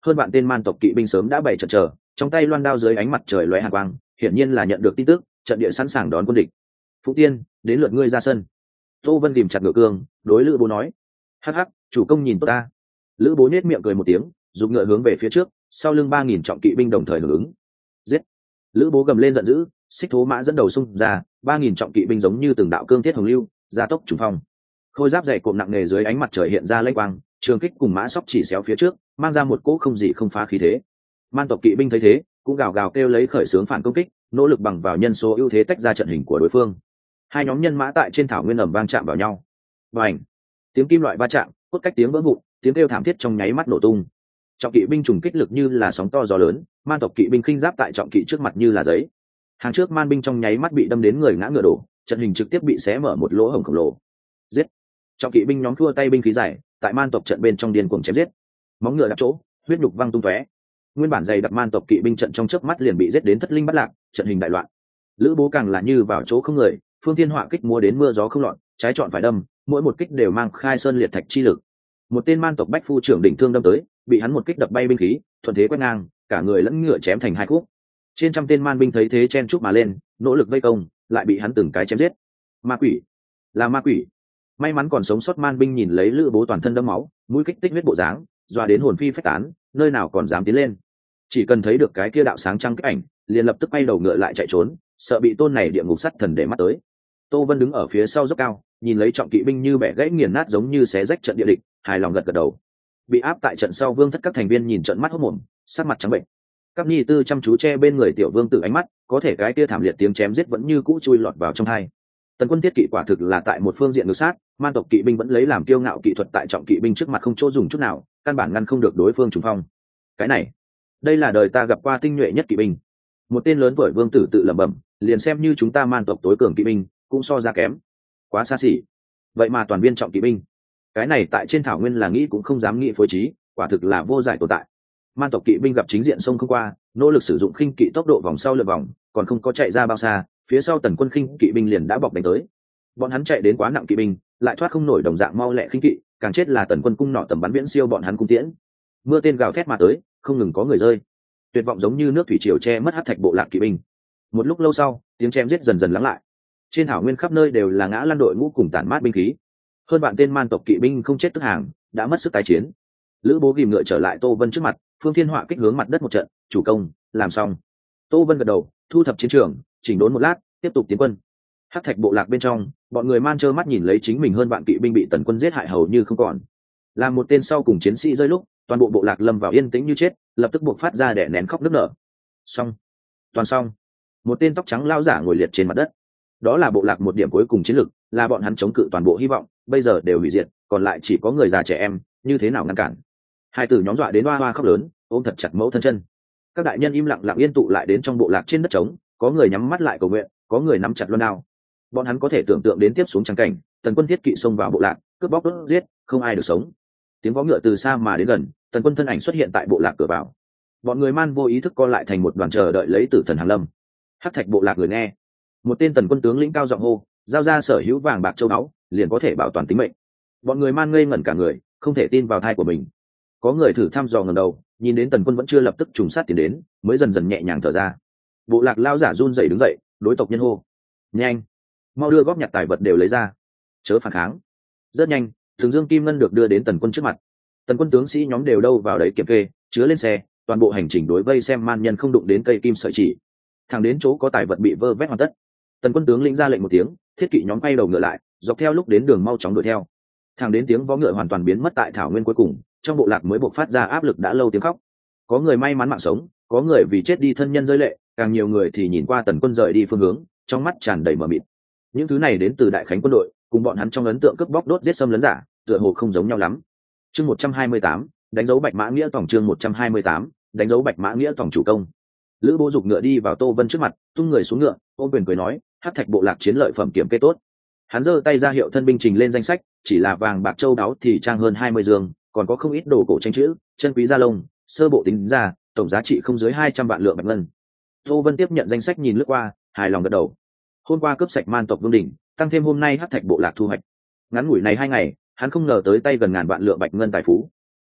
hơn bạn tên man tộc kỵ binh sớm đã bày trận chờ, trong tay loan đao dưới ánh mặt trời lóe hàn quang, hiển nhiên là nhận được tin tức, trận địa sẵn sàng đón quân địch. Phụng Tiên, đến lượt ngươi ra sân. Tô Vân ghìm chặt ngựa cương, đối Lữ Bố nói: hắc hắc, chủ công nhìn tốt ta. Lữ Bố nhếch miệng cười một tiếng, giục ngựa hướng về phía trước, sau lưng 3.000 trọng kỵ binh đồng thời hưởng ứng. Giết! Lữ Bố gầm lên giận dữ, xích thố mã dẫn đầu xung ra, 3.000 trọng kỵ binh giống như từng đạo cương thiết hồng lưu, gia tốc trùng phong. Khôi giáp dày cộm nặng nề dưới ánh mặt trời hiện ra lênh quang, trường kích cùng mã sóc chỉ xéo phía trước, mang ra một cỗ không gì không phá khí thế. Man tộc kỵ binh thấy thế, cũng gào gào kêu lấy khởi xướng phản công kích, nỗ lực bằng vào nhân số ưu thế tách ra trận hình của đối phương. Hai nhóm nhân mã tại trên thảo nguyên ầm vang chạm vào nhau. Bành! Tiếng kim loại va chạm, cốt cách tiếng vỡ vụn, tiếng kêu thảm thiết trong nháy mắt nổ tung. Trọng kỵ binh trùng kích lực như là sóng to gió lớn, man tộc kỵ binh khinh giáp tại trọng kỵ trước mặt như là giấy. Hàng trước man binh trong nháy mắt bị đâm đến người ngã ngựa đổ, trận hình trực tiếp bị xé mở một lỗ hổng khổng lồ. Giết! Trọng kỵ binh nhóm thua tay binh khí dài, tại man tộc trận bên trong điên cuồng chém giết. Móng ngựa đạp chỗ, huyết nhục văng tung tóe. Nguyên bản dày đặc man tộc kỵ binh trận trong chớp mắt liền bị giết đến thất linh bất lạc, trận hình đại loạn. Lữ Bố càng là như vào chỗ không người, phương thiên họa kích múa đến mưa gió không loạn, trái chọn phải đâm, mỗi một kích đều mang khai sơn liệt thạch chi lực. Một tên man tộc bách phu trưởng đỉnh thương đâm tới, bị hắn một kích đập bay binh khí, thuận thế quét ngang, cả người lẫn ngựa chém thành hai khúc. Trên trăm tên man binh thấy thế chen chúc mà lên, nỗ lực vây công, lại bị hắn từng cái chém giết. Ma quỷ, là ma quỷ. May mắn còn sống sót man binh nhìn lấy Lữ Bố toàn thân đẫm máu, mũi kích tích huyết bộ dáng, dọa đến hồn phi phách tán, nơi nào còn dám tiến lên. Chỉ cần thấy được cái kia đạo sáng trăng kích ảnh, liền lập tức quay đầu ngựa lại chạy trốn, sợ bị tôn này địa ngục sắt thần để mắt tới. Tô Vân đứng ở phía sau dốc cao, nhìn lấy trọng kỵ binh như bẻ gãy nghiền nát giống như xé rách trận địa địch, hài lòng gật gật đầu. Bị áp tại trận sau vương thất các thành viên nhìn trận mắt hốt mồm, sắc mặt trắng bệnh. Các nhi tư chăm chú che bên người tiểu vương tử ánh mắt, có thể cái kia thảm liệt tiếng chém giết vẫn như cũ chui lọt vào trong tai. Tần quân thiết kỵ quả thực là tại một phương diện ngược sát, man tộc kỵ binh vẫn lấy làm kiêu ngạo kỹ thuật tại trọng kỵ binh trước mặt không chỗ dùng chút nào, căn bản ngăn không được đối phương trùng phong. Cái này, đây là đời ta gặp qua tinh nhuệ nhất kỵ binh. Một tên lớn tuổi vương tử tự lẩm bẩm, liền xem như chúng ta man tộc tối cường kỵ binh, cũng so ra kém. Quá xa xỉ. Vậy mà toàn viên trọng kỵ binh, cái này tại trên thảo nguyên là nghĩ cũng không dám nghĩ phối trí, quả thực là vô giải tồn tại. Man tộc kỵ binh gặp chính diện sông không qua, nỗ lực sử dụng khinh kỵ tốc độ vòng sau lượt vòng, còn không có chạy ra bao xa, phía sau tần quân khinh kỵ binh liền đã bọc đánh tới. Bọn hắn chạy đến quá nặng kỵ binh, lại thoát không nổi đồng dạng mau lẹ khinh kỵ, càng chết là tần quân cung nỏ tầm bắn viễn siêu bọn hắn cung tiễn. Mưa tên gào thét mà tới, không ngừng có người rơi. Tuyệt vọng giống như nước thủy triều che mất hắc thạch bộ lạc kỵ binh. Một lúc lâu sau, tiếng chém giết dần dần lắng lại. Trên thảo nguyên khắp nơi đều là ngã lăn đội ngũ cùng tản mát binh khí. Hơn bạn tên man tộc kỵ binh không chết tức hàng, đã mất sức tái chiến. Lữ Bố ghìm ngựa trở lại Tô Vân trước mặt, phương thiên họa kích hướng mặt đất một trận, chủ công, làm xong. Tô Vân gật đầu, thu thập chiến trường, chỉnh đốn một lát, tiếp tục tiến quân. Hắc thạch bộ lạc bên trong, bọn người man trơ mắt nhìn lấy chính mình hơn bạn kỵ binh bị tần quân giết hại hầu như không còn. Làm một tên sau cùng chiến sĩ rơi lúc, toàn bộ bộ lạc lâm vào yên tĩnh như chết, lập tức buộc phát ra để nén khóc nức nở. Xong, toàn xong. Một tên tóc trắng lao giả ngồi liệt trên mặt đất. Đó là bộ lạc một điểm cuối cùng chiến lược, là bọn hắn chống cự toàn bộ hy vọng, bây giờ đều hủy diệt, còn lại chỉ có người già trẻ em, như thế nào ngăn cản? Hai tử nhóm dọa đến hoa hoa khóc lớn, ôm thật chặt mẫu thân chân. Các đại nhân im lặng lặng yên tụ lại đến trong bộ lạc trên đất trống, có người nhắm mắt lại cầu nguyện, có người nắm chặt loan đao. Bọn hắn có thể tưởng tượng đến tiếp xuống trắng cảnh, tần quân thiết kỵ xông vào bộ lạc, cướp bóc đốt giết, không ai được sống. Tiếng vó ngựa từ xa mà đến gần, tần quân thân ảnh xuất hiện tại bộ lạc cửa vào. Bọn người man vô ý thức co lại thành một đoàn chờ đợi lấy tử thần hàng lâm. Hắc thạch bộ lạc người nghe, một tên tần quân tướng lĩnh cao giọng hô, giao ra sở hữu vàng bạc châu báu, liền có thể bảo toàn tính mệnh. Bọn người man ngây ngẩn cả người, không thể tin vào thai của mình. Có người thử thăm dò ngẩng đầu, nhìn đến tần quân vẫn chưa lập tức trùng sát tiến đến, mới dần dần nhẹ nhàng thở ra. Bộ lạc lao giả run rẩy đứng dậy, đối tộc nhân hô, nhanh, mau đưa góp nhặt tài vật đều lấy ra, chớ phản kháng. Rất nhanh, thường dương kim ngân được đưa đến tần quân trước mặt. Tần quân tướng sĩ nhóm đều đâu vào đấy kiểm kê, chứa lên xe, toàn bộ hành trình đối vây xem man nhân không đụng đến cây kim sợi chỉ. Thẳng đến chỗ có tài vật bị vơ vét hoàn tất, tần quân tướng lĩnh ra lệnh một tiếng, thiết kỵ nhóm quay đầu ngựa lại, dọc theo lúc đến đường mau chóng đuổi theo. Thẳng đến tiếng vó ngựa hoàn toàn biến mất tại thảo nguyên cuối cùng, trong bộ lạc mới bộc phát ra áp lực đã lâu tiếng khóc. Có người may mắn mạng sống, có người vì chết đi thân nhân rơi lệ, càng nhiều người thì nhìn qua tần quân rời đi phương hướng, trong mắt tràn đầy mờ mịt. Những thứ này đến từ đại khánh quân đội, cùng bọn hắn trong ấn tượng cướp bóc đốt giết xâm lấn giả, tựa hồ không giống nhau lắm. Chương 128, đánh dấu bạch mã nghĩa tổng. Chương 128, đánh dấu bạch mã nghĩa tổng chủ công. Lữ Bố giục ngựa đi vào Tô Vân trước mặt, tung người xuống ngựa, ôm quyền cười nói, hắc thạch bộ lạc chiến lợi phẩm kiểm kê tốt. Hắn giơ tay ra hiệu thân binh trình lên danh sách, chỉ là vàng bạc châu đáo thì trang hơn 20 giường, còn có không ít đồ cổ tranh chữ, chân quý da lông, sơ bộ tính ra, tổng giá trị không dưới 200 vạn lượng bạch ngân. Tô Vân tiếp nhận danh sách nhìn lướt qua, hài lòng gật đầu. Hôm qua cướp sạch man tộc vương đỉnh, tăng thêm hôm nay hắc thạch bộ lạc thu hoạch. Ngắn ngủi này 2 ngày, hắn không ngờ tới tay gần ngàn vạn lượng bạch ngân tài phú.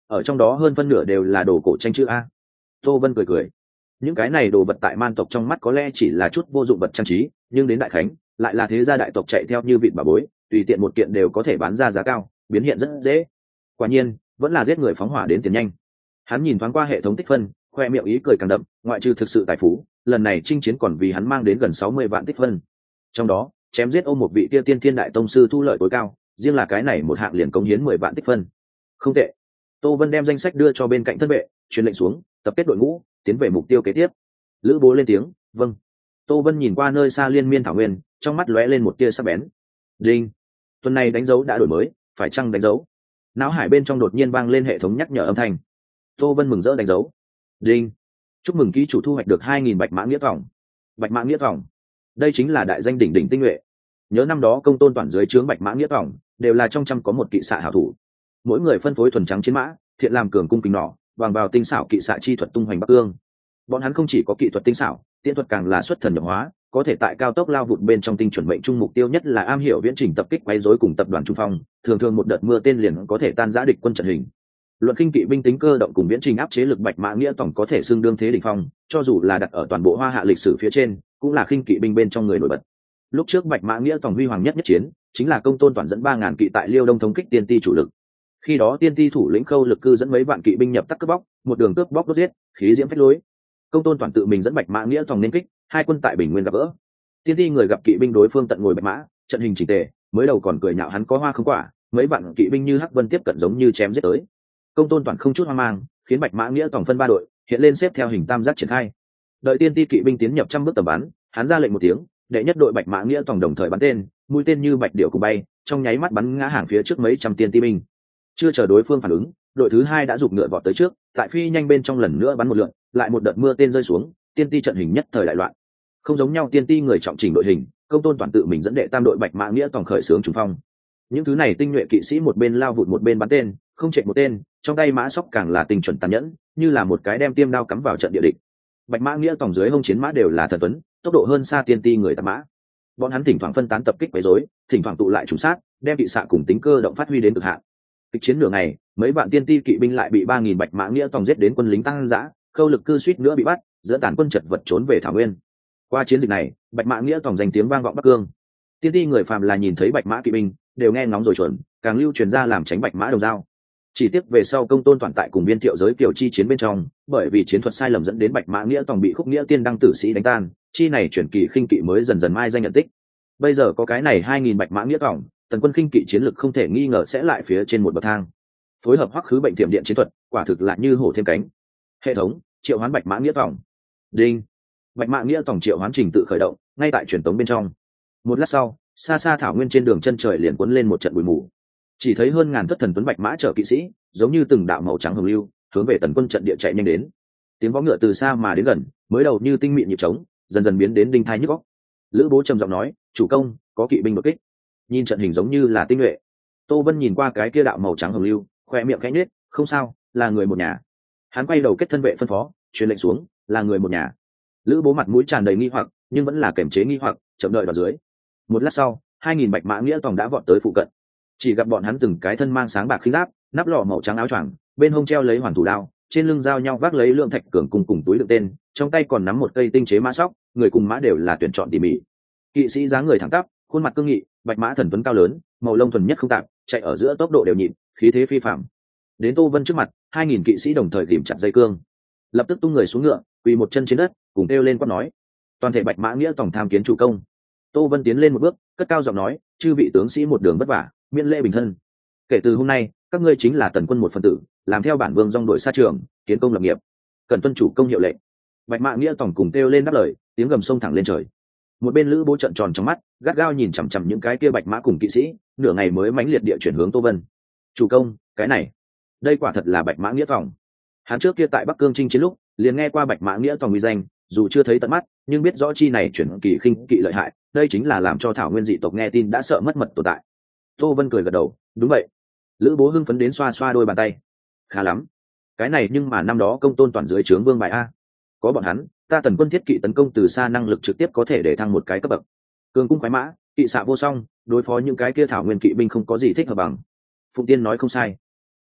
ở trong đó hơn phân nửa đều là đồ cổ tranh chữ a. Tô Vân cười cười, những cái này đồ vật tại man tộc trong mắt có lẽ chỉ là chút vô dụng vật trang trí, nhưng đến đại khánh lại là thế gia đại tộc chạy theo như vịt bà bối, tùy tiện một kiện đều có thể bán ra giá cao, biến hiện rất dễ. Quả nhiên vẫn là giết người phóng hỏa đến tiền nhanh. Hắn nhìn thoáng qua hệ thống tích phân, khoe miệng ý cười càng đậm, ngoại trừ thực sự tài phú, lần này chinh chiến còn vì hắn mang đến gần 60 vạn tích phân. Trong đó chém giết ôm một vị kia tiên thiên đại tông sư thu lợi tối cao, riêng là cái này một hạng liền cống hiến 10 vạn tích phân. Không tệ. Tô Vân đem danh sách đưa cho bên cạnh thân vệ, truyền lệnh xuống, tập kết đội ngũ, tiến về mục tiêu kế tiếp. Lữ Bố lên tiếng, vâng. Tô Vân nhìn qua nơi xa liên miên thảo nguyên, trong mắt lóe lên một tia sắc bén. Đinh. Tuần này đánh dấu đã đổi mới, phải chăng đánh dấu? Não hải bên trong đột nhiên vang lên hệ thống nhắc nhở âm thanh. Tô Vân mừng rỡ đánh dấu. Đinh. Chúc mừng ký chủ thu hoạch được 2000 bạch mã nghĩa vòng. Bạch mã nghĩa vòng, đây chính là đại danh đỉnh đỉnh tinh nhuệ. Nhớ năm đó công tôn toàn dưới trướng bạch mã nghĩa vòng đều là trong trăm có một kỵ xạ hảo thủ, mỗi người phân phối thuần trắng chiến mã, thiện làm cường cung kính nỏ, bằng vào tinh xảo kỵ xạ chi thuật tung hoành bắc cương. Bọn hắn không chỉ có kỹ thuật tinh xảo, tiễn thuật càng là xuất thần nhập hóa, có thể tại cao tốc lao vụt bên trong tinh chuẩn mệnh trung mục tiêu nhất là am hiểu viễn trình tập kích quấy rối cùng tập đoàn trung phong, thường thường một đợt mưa tên liền có thể tan rã địch quân trận hình. Luận kinh kỵ binh tính cơ động cùng viễn trình áp chế lực bạch mã nghĩa tổng có thể xưng đương thế đỉnh phong, cho dù là đặt ở toàn bộ hoa hạ lịch sử phía trên, cũng là khinh kỵ binh bên trong người nổi bật. Lúc trước bạch mã nghĩa tổng huy hoàng nhất chiến, chính là công tôn toàn dẫn 3000 kỵ tại Liêu Đông thống kích tiên ti chủ lực. Khi đó tiên ti thủ lĩnh Khâu Lực Cư dẫn mấy vạn kỵ binh nhập tắc cướp bóc, một đường cướp bóc đốt giết, khí diễm phách lối. Công tôn toàn tự mình dẫn bạch mã nghĩa tổng nên kích, hai quân tại Bình Nguyên gặp gỡ. Tiên ti người gặp kỵ binh đối phương tận ngồi bạch mã, trận hình chỉnh tề, mới đầu còn cười nhạo hắn có hoa không quả, mấy vạn kỵ binh như hắc vân tiếp cận giống như chém giết tới. Công tôn toàn không chút hoang mang, khiến bạch mã nghĩa tổng phân 3 đội, hiện lên xếp theo hình tam giác triển khai. Đợi tiên ti kỵ binh tiến nhập trăm bước tầm bắn, hắn ra lệnh một tiếng, đệ nhất đội bạch mã nghĩa tổng đồng thời bắn tên, mũi tên như bạch điểu cùng bay, trong nháy mắt bắn ngã hàng phía trước mấy trăm tiên ti binh. Chưa chờ đối phương phản ứng, đội thứ hai đã giục ngựa vọt tới trước, tại phi nhanh bên trong lần nữa bắn một lượt, lại một đợt mưa tên rơi xuống, tiên ti trận hình nhất thời đại loạn. Không giống nhau, tiên ti người trọng chỉnh đội hình, công tôn toàn tự mình dẫn đệ tam đội bạch mã nghĩa tổng khởi xướng trùng phong. Những thứ này tinh nhuệ kỵ sĩ một bên lao vụt một bên bắn tên, không chạy một tên, trong tay mã sóc càng là tình chuẩn tàn nhẫn, như là một cái đem tiêm đao cắm vào trận địa địch. Bạch mã nghĩa tổng dưới hông chiến mã đều là thần tuấn, tốc độ hơn xa tiên ti người tạp mã. Bọn hắn thỉnh thoảng phân tán tập kích quấy rối, thỉnh thoảng tụ lại trùng sát, đem kỵ xạ cùng tính cơ động phát huy đến cực hạn. Kịch chiến nửa ngày, mấy vạn tiên ti kỵ binh lại bị 3000 bạch mã nghĩa tổng giết đến quân lính tăng dã, Khâu Lực Cư suýt nữa bị bắt, dẫn tản quân chật vật trốn về thảo nguyên. Qua chiến dịch này, bạch mã nghĩa tổng danh tiếng vang vọng bắc cương. Tiên ti người phàm là nhìn thấy bạch mã kỵ binh đều nghe ngóng rồi chuẩn, càng lưu truyền ra làm tránh bạch mã đồng dao. Chỉ tiếc về sau công tôn toàn tại cùng Viên Thiệu giới Kiều chi chiến bên trong, bởi vì chiến thuật sai lầm dẫn đến bạch mã nghĩa tổng bị khúc nghĩa tiên đăng tử sĩ đánh tan, chi này chuyển kỳ khinh kỵ mới dần dần mai danh nhận tích. Bây giờ có cái này 2000 bạch mã nghĩa tổng, tần quân khinh kỵ chiến lực không thể nghi ngờ sẽ lại phía trên một bậc thang. Phối hợp hoắc khứ bệnh tiệm điện chiến thuật, quả thực là như hổ thêm cánh. Hệ thống triệu hoán bạch mã nghĩa tổng. Đinh. Bạch mã nghĩa tổng triệu hoán trình tự khởi động, ngay tại truyền tống bên trong. Một lát sau, xa xa thảo nguyên trên đường chân trời liền cuốn lên một trận bụi mù, chỉ thấy hơn ngàn thất thần tuấn bạch mã chở kỵ sĩ giống như từng đạo màu trắng hồng lưu hướng về tần quân trận địa chạy nhanh đến. Tiếng vó ngựa từ xa mà đến gần, mới đầu như tinh mịn nhịp trống, dần dần biến đến đinh thai nhức óc. Lữ Bố trầm giọng nói, chủ công, có kỵ binh đột kích. Nhìn trận hình giống như là tinh nhuệ. Tô Vân nhìn qua cái kia đạo màu trắng hồng lưu, khoe miệng khẽ nhếch, không sao, là người một nhà. Hắn quay đầu kết thân vệ phân phó, truyền lệnh xuống, là người một nhà. Lữ Bố mặt mũi tràn đầy nghi hoặc, nhưng vẫn là kiềm chế nghi hoặc, chậm đợi vào dưới. Một lát sau, 2000 bạch mã nghĩa tòng đã vọt tới phụ cận. Chỉ gặp bọn hắn từng cái thân mang sáng bạc khinh giáp, nắp lọ màu trắng áo choàng, bên hông treo lấy hoàn thủ đao, trên lưng giao nhau vác lấy lượng thạch cường cùng túi đựng tên, trong tay còn nắm một cây tinh chế mã sóc, người cùng mã đều là tuyển chọn tỉ mỉ. Kỵ sĩ dáng người thẳng tắp, khuôn mặt cương nghị, bạch mã thần tuấn cao lớn, màu lông thuần nhất không tạp, chạy ở giữa tốc độ đều nhịp, khí thế phi phàm. Đến Tô Vân trước mặt, 2000 kỵ sĩ đồng thời ghìm chặt dây cương, lập tức tung người xuống ngựa, quỳ một chân trên đất, cùng kêu lên quát nói: toàn thể bạch mã nghĩa tổng tham kiến chủ công. Tô Vân tiến lên một bước, cất cao giọng nói: chư vị tướng sĩ một đường vất vả, miễn lễ bình thân. Kể từ hôm nay, các ngươi chính là tần quân một phần tử, làm theo bản vương dong đội xa trường, kiến công lập nghiệp, cần tuân chủ công hiệu lệnh. Bạch mã nghĩa tổng cùng kêu lên đáp lời, tiếng gầm sông thẳng lên trời. Một bên Lữ Bố trợn tròn trong mắt, gắt gao nhìn chằm chằm những cái kia bạch mã cùng kỵ sĩ, nửa ngày mới mãnh liệt địa chuyển hướng Tô Vân. Chủ công, cái này, đây quả thật là bạch mã nghĩa tổng. Hắn trước kia tại Bắc Cương chinh chiến lúc, liền nghe qua bạch mã nghĩa tổng uy danh, dù chưa thấy tận mắt, nhưng biết rõ chi này chuyển kỳ khinh kỵ lợi hại, đây chính là làm cho thảo nguyên dị tộc nghe tin đã sợ mất mật tồn tại. Tô Vân cười gật đầu, đúng vậy. Lữ Bố hưng phấn đến xoa xoa đôi bàn tay. Khá lắm, cái này nhưng mà năm đó công tôn toàn dưới trướng vương bài a, có bọn hắn, ta tần quân thiết kỵ tấn công từ xa năng lực trực tiếp có thể để thăng một cái cấp bậc. Cường cung khoái mã, kỵ xạ vô song, đối phó những cái kia thảo nguyên kỵ binh không có gì thích hợp bằng. Phụng Tiên nói không sai.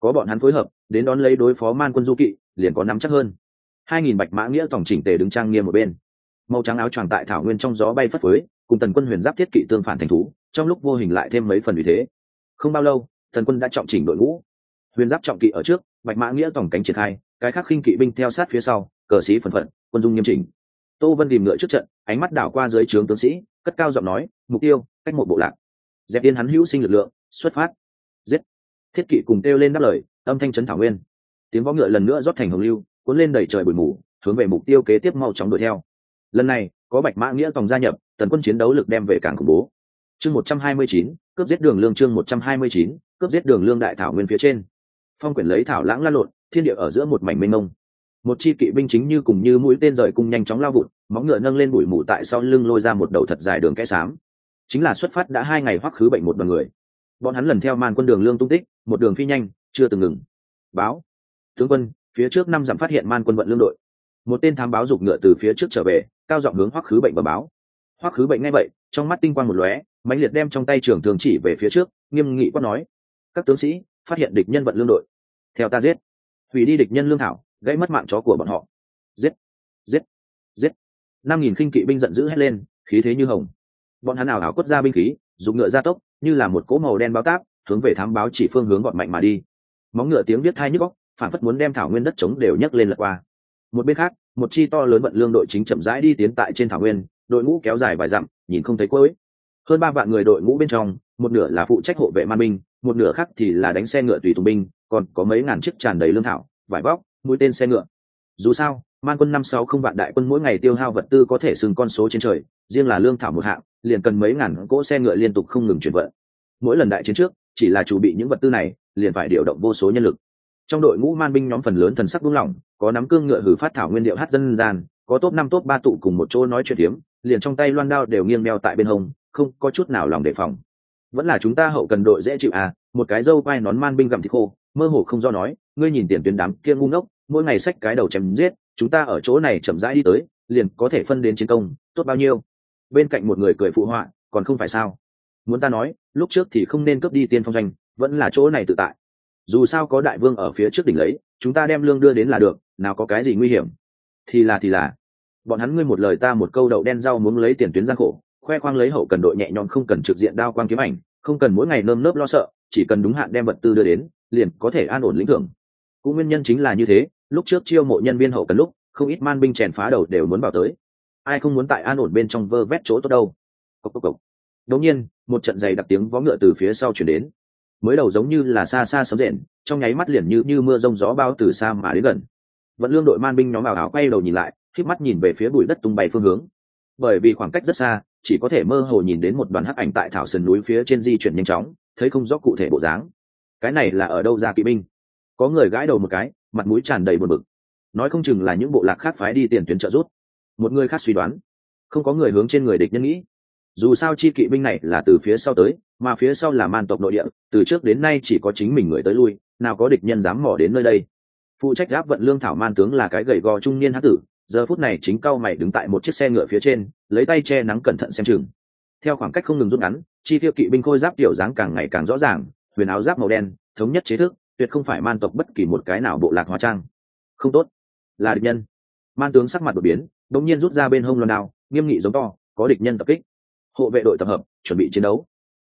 có bọn hắn phối hợp đến đón lấy đối phó man quân du kỵ liền có nắm chắc hơn. 2.000 bạch mã nghĩa tổng chỉnh tề đứng trang nghiêm một bên, màu trắng áo choàng tại thảo nguyên trong gió bay phất phới, cùng tần quân huyền giáp thiết kỵ tương phản thành thú, trong lúc vô hình lại thêm mấy phần uy thế. Không bao lâu tần quân đã trọng chỉnh đội ngũ, huyền giáp trọng kỵ ở trước, bạch mã nghĩa tổng cánh triển khai, cái khác khinh kỵ binh theo sát phía sau, cờ sĩ phần phận, quân dung nghiêm chỉnh. Tô Vân tìm ngựa trước trận, ánh mắt đảo qua dưới trướng tướng sĩ, cất cao giọng nói, mục tiêu cách một bộ lạc. Dẹp yên hắn hữu sinh lực lượng, xuất phát. Giết. Thiết kỵ cùng kêu lên đáp lời, âm thanh chấn thảo nguyên. Tiếng vó ngựa lần nữa rót thành hồng lưu, cuốn lên đầy trời bụi mù, hướng về mục tiêu kế tiếp mau chóng đuổi theo. Lần này có bạch mã nghĩa tòng gia nhập, tần quân chiến đấu lực đem về càng khủng bố. Chương 129, cướp giết đường lương. Chương 129, cướp giết đường lương. Đại thảo nguyên phía trên, phong quyển lấy thảo lãng lan lộn, thiên địa ở giữa một mảnh mênh mông. Một chi kỵ binh chính như cùng như mũi tên rời cung nhanh chóng lao vụt, móng ngựa nâng lên bụi mù tại sau lưng lôi ra một đầu thật dài đường kẽ xám. Chính là xuất phát đã 2 ngày Hoắc Khứ Bệnh một đoàn người. Bọn hắn lần theo man quân đường lương tung tích, một đường phi nhanh, chưa từng ngừng. Báo, tướng quân, phía trước 5 dặm phát hiện man quân vận lương đội. Một tên thám báo giục ngựa từ phía trước trở về, cao giọng hướng Hoắc Khứ Bệnh bẩm báo. Hoắc Khứ Bệnh nghe vậy, trong mắt tinh quang một lóe, mãnh liệt đem trong tay trường thương chỉ về phía trước, nghiêm nghị quát nói: các tướng sĩ, phát hiện địch nhân vận lương đội, theo ta giết, hủy đi địch nhân lương thảo, gãy mất mạng chó của bọn họ. Giết, giết, giết. 5.000 khinh kỵ binh giận dữ hét lên, khí thế như hồng. Bọn hắn ảo ảo quất ra binh khí, dùng ngựa gia tốc, như là một cỗ màu đen báo táp, hướng về thám báo chỉ phương hướng gọn mạnh mà đi. Móng ngựa tiếng biết tai nhức óc, phản phất muốn đem thảo nguyên đất trống đều nhấc lên lật qua. Một bên khác, một chi to lớn vận lương đội chính chậm rãi đi tiến tại trên thảo nguyên, đội ngũ kéo dài vài dặm, nhìn không thấy cuối. Hơn 3 vạn người đội ngũ bên trong, một nửa là phụ trách hộ vệ man binh, một nửa khác thì là đánh xe ngựa tùy tùng binh, còn có mấy ngàn chiếc tràn đầy lương thảo, vải vóc, mũi tên xe ngựa. Dù sao, man quân 560 vạn đại quân mỗi ngày tiêu hao vật tư có thể xưng con số trên trời, riêng là lương thảo một hạng, liền cần mấy ngàn cỗ xe ngựa liên tục không ngừng chuyển vận. Mỗi lần đại chiến trước, chỉ là chuẩn bị những vật tư này, liền phải điều động vô số nhân lực. Trong đội ngũ man binh nhóm phần lớn thần sắc buông lỏng, có nắm cương ngựa hử phát thảo nguyên điệu hát dân gian, có top 5 top 3 tụ cùng một chỗ nói chuyện tiếm, liền trong tay loan đao đều nghiêng đeo tại bên hông, không có chút nào lòng đề phòng. Vẫn là chúng ta hậu cần đội dễ chịu à? Một cái dâu quai nón man binh gặm thịt khô, mơ hồ không do nói, ngươi nhìn tiền tuyến đám kia ngu ngốc, mỗi ngày xách cái đầu chém giết, chúng ta ở chỗ này chậm rãi đi tới, liền có thể phân đến chiến công, tốt bao nhiêu. Bên cạnh một người cười phụ họa, còn không phải sao? Muốn ta nói, lúc trước thì không nên cướp đi tiên phong doanh, vẫn là chỗ này tự tại. Dù sao có đại vương ở phía trước đỉnh lấy, chúng ta đem lương đưa đến là được, nào có cái gì nguy hiểm. Thì là bọn hắn ngươi một lời ta một câu, đậu đen rau muống lấy tiền tuyến gian khổ, khoe khoang lấy hậu cần đội nhẹ nhõm, không cần trực diện đao quang kiếm ảnh, không cần mỗi ngày nơm nớp lo sợ, chỉ cần đúng hạn đem vật tư đưa đến, liền có thể an ổn lĩnh thưởng. Cũng nguyên nhân chính là như thế, lúc trước chiêu mộ nhân viên hậu cần lúc, không ít man binh chèn phá đầu đều muốn vào tới. Ai không muốn tại an ổn bên trong vơ vét chỗ tốt đâu. Cốc cốc cốc. Đột nhiên, một trận giày đặc tiếng vó ngựa từ phía sau truyền đến. Mới đầu giống như là xa xa sấm rền, trong nháy mắt liền như mưa rông gió bao từ xa mà đến gần. Vận lương đội man binh nhóm ảo ảo quay đầu nhìn lại, khép mắt nhìn về phía bụi đất tung bay phương hướng. Bởi vì khoảng cách rất xa, chỉ có thể mơ hồ nhìn đến một đoàn hắc ảnh tại thảo sườn núi phía trên di chuyển nhanh chóng, thấy không rõ cụ thể bộ dáng. Cái này là ở đâu ra kỵ binh? Có người gãi đầu một cái, mặt mũi tràn đầy buồn bực. Nói không chừng là những bộ lạc khác phái đi tiền tuyến trợ giúp. Một người khác suy đoán, không có người hướng trên người địch nhân nghĩ. Dù sao chi kỵ binh này là từ phía sau tới, mà phía sau là man tộc nội địa, từ trước đến nay chỉ có chính mình người tới lui, nào có địch nhân dám mò đến nơi đây. Phụ trách áp vận lương thảo man tướng là cái gầy gò trung niên hán tử, giờ phút này chính cau mày đứng tại một chiếc xe ngựa phía trên, lấy tay che nắng cẩn thận xem chừng. Theo khoảng cách không ngừng rút ngắn, chi tiêu kỵ binh khôi giáp tiểu dáng càng ngày càng rõ ràng, huyền áo giáp màu đen, thống nhất chế thức, tuyệt không phải man tộc bất kỳ một cái nào bộ lạc hóa trang. Không tốt, là địch nhân. Man tướng sắc mặt đột biến, đột nhiên rút ra bên hông loan đao, nghiêm nghị giống to, có địch nhân tập kích. Hộ vệ đội tập hợp, chuẩn bị chiến đấu.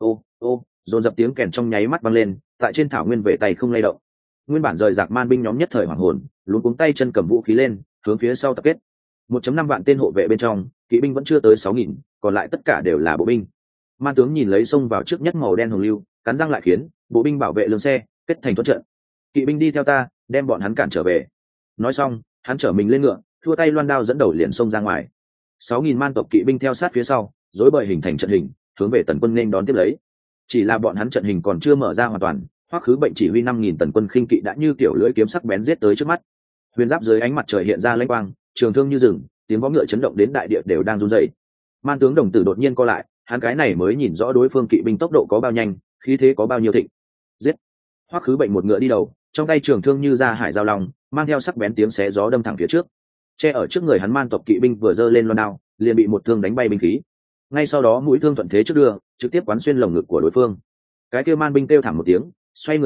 Ô, dồn dập tiếng kèn trong nháy mắt vang lên, tại trên thảo nguyên về tay không lay động. Nguyên bản rời rạc man binh nhóm nhất thời hoảng hồn, luống cuống tay chân cầm vũ khí lên, hướng phía sau tập kết. 1.5 vạn tên hộ vệ bên trong, kỵ binh vẫn chưa tới 6.000, còn lại tất cả đều là bộ binh. Man tướng nhìn lấy xông vào trước nhất màu đen hồng lưu, cắn răng lại khiến bộ binh bảo vệ lương xe, kết thành thuận trận. Kỵ binh đi theo ta, đem bọn hắn cản trở về. Nói xong, hắn trở mình lên ngựa, thua tay loan đao dẫn đầu liền xông ra ngoài. 6.000 man tộc kỵ binh theo sát phía sau, rối bời hình thành trận hình, hướng về tần quân nên đón tiếp lấy. Chỉ là bọn hắn trận hình còn chưa mở ra hoàn toàn, Hoắc Khứ Bệnh chỉ huy 5.000 tần quân khinh kỵ đã như tiểu lưỡi kiếm sắc bén giết tới trước mắt. Huyền giáp dưới ánh mặt trời hiện ra lênh quang, trường thương như rừng, tiếng vó ngựa chấn động đến đại địa đều đang run rẩy. Man tướng đồng tử đột nhiên co lại, hắn cái này mới nhìn rõ đối phương kỵ binh tốc độ có bao nhanh, khí thế có bao nhiêu thịnh. Giết! Hoắc Khứ Bệnh một ngựa đi đầu, trong tay trường thương như ra hải giao long, mang theo sắc bén tiếng xé gió đâm thẳng phía trước. Che ở trước người hắn man tộc kỵ binh vừa giơ lên loan đao, liền bị một thương đánh bay binh khí. Ngay sau đó mũi thương thuận thế trước đưa, trực tiếp quán xuyên lồng ngực của đối phương. Cái kia man binh kêu thảm một tiếng, xoay người rơi,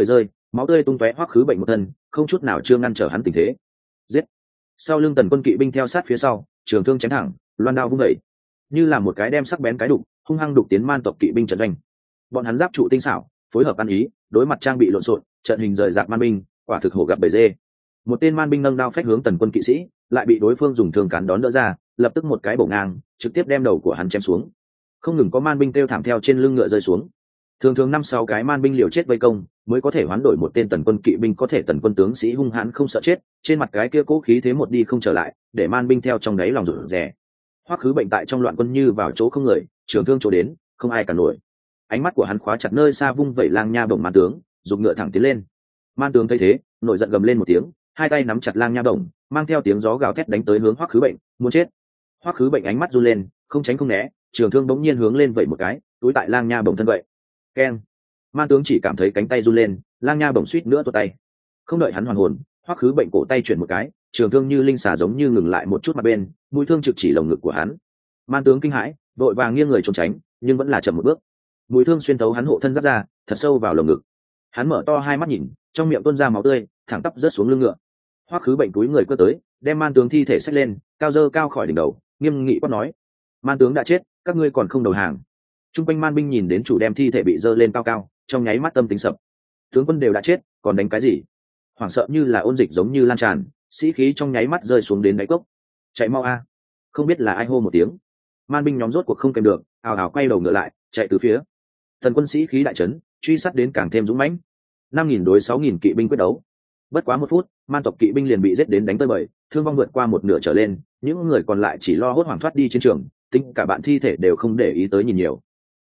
máu tươi tung tóe Hoắc Khứ Bệnh một thân, không chút nào chưa ngăn trở hắn tình thế. Giết! Sau lưng Tần Quân kỵ binh theo sát phía sau, trường thương chém thẳng, loan đao vung dậy, như là một cái đem sắc bén cái đục, hung hăng đục tiến man tộc kỵ binh trận doanh. Bọn hắn giáp trụ tinh xảo, phối hợp ăn ý, đối mặt trang bị lộn xộn, trận hình rời rạc man binh, quả thực hổ gặp bầy dê. Một tên man binh nâng đao phách hướng Tần Quân kỵ sĩ, lại bị đối phương dùng thương cán đón đỡ ra, lập tức một cái bổ ngang, trực tiếp đem đầu của hắn chém xuống. Không ngừng có man binh kêu thảm theo trên lưng ngựa rơi xuống. Thường thường 5-6 cái man binh liều chết vây công, mới có thể hoán đổi một tên Tần Quân kỵ binh, có thể Tần Quân tướng sĩ hung hãn không sợ chết, trên mặt cái kia cố khí thế một đi không trở lại, để man binh theo trong đáy lòng rụt rè. Hoắc Khứ Bệnh tại trong loạn quân như vào chỗ không người, trường thương chỗ đến, không ai cả nổi. Ánh mắt của hắn khóa chặt nơi xa vung vẩy lang nha bổng man tướng, giục ngựa thẳng tiến lên. Man tướng thấy thế, nổi giận gầm lên một tiếng, hai tay nắm chặt lang nha bổng, mang theo tiếng gió gào thét đánh tới hướng Hoắc Khứ Bệnh, muốn chết. Hoắc Khứ Bệnh ánh mắt run lên, không tránh không né, trường thương bỗng nhiên hướng lên vẩy một cái, túi tại lang nha bổng thân vậy. Keng! Man tướng chỉ cảm thấy cánh tay run lên, lang nha bổng suýt nữa tuột tay. Không đợi hắn hoàn hồn, Hoắc Khứ Bệnh cổ tay chuyển một cái, trường thương như linh xà giống như ngừng lại một chút mặt bên, mũi thương trực chỉ lồng ngực của hắn. Man tướng kinh hãi, vội vàng nghiêng người trốn tránh, nhưng vẫn là chậm một bước. Mũi thương xuyên thấu hắn hộ thân giáp ra, thật sâu vào lồng ngực. Hắn mở to hai mắt nhìn, trong miệng tuôn ra máu tươi, thẳng tắp rớt xuống lưng ngựa. Hoắc Khứ Bệnh cúi người cơ tới, đem man tướng thi thể xách lên, cao dơ cao khỏi đỉnh đầu, nghiêm nghị quát nói: "Man tướng đã chết, các ngươi còn không đầu hàng?" Trung quanh man binh nhìn đến chủ đem thi thể bị dơ lên cao cao, trong nháy mắt tâm tính sập. Tướng quân đều đã chết, còn đánh cái gì? Hoảng sợ như là ôn dịch giống như lan tràn, sĩ khí trong nháy mắt rơi xuống đến đáy cốc. Chạy mau a! Không biết là ai hô một tiếng. Man binh nhóm rốt cuộc không kèm được, ào ào quay đầu ngựa lại, chạy từ phía. Thần quân sĩ khí đại trấn, truy sát đến càng thêm dũng mãnh. 5.000 đối 6.000 kỵ binh quyết đấu. Bất quá 1 phút, man tộc kỵ binh liền bị giết đến đánh tơi bời, thương vong vượt qua một nửa trở lên, những người còn lại chỉ lo hốt hoảng thoát đi chiến trường, tính cả bạn thi thể đều không để ý tới nhìn nhiều.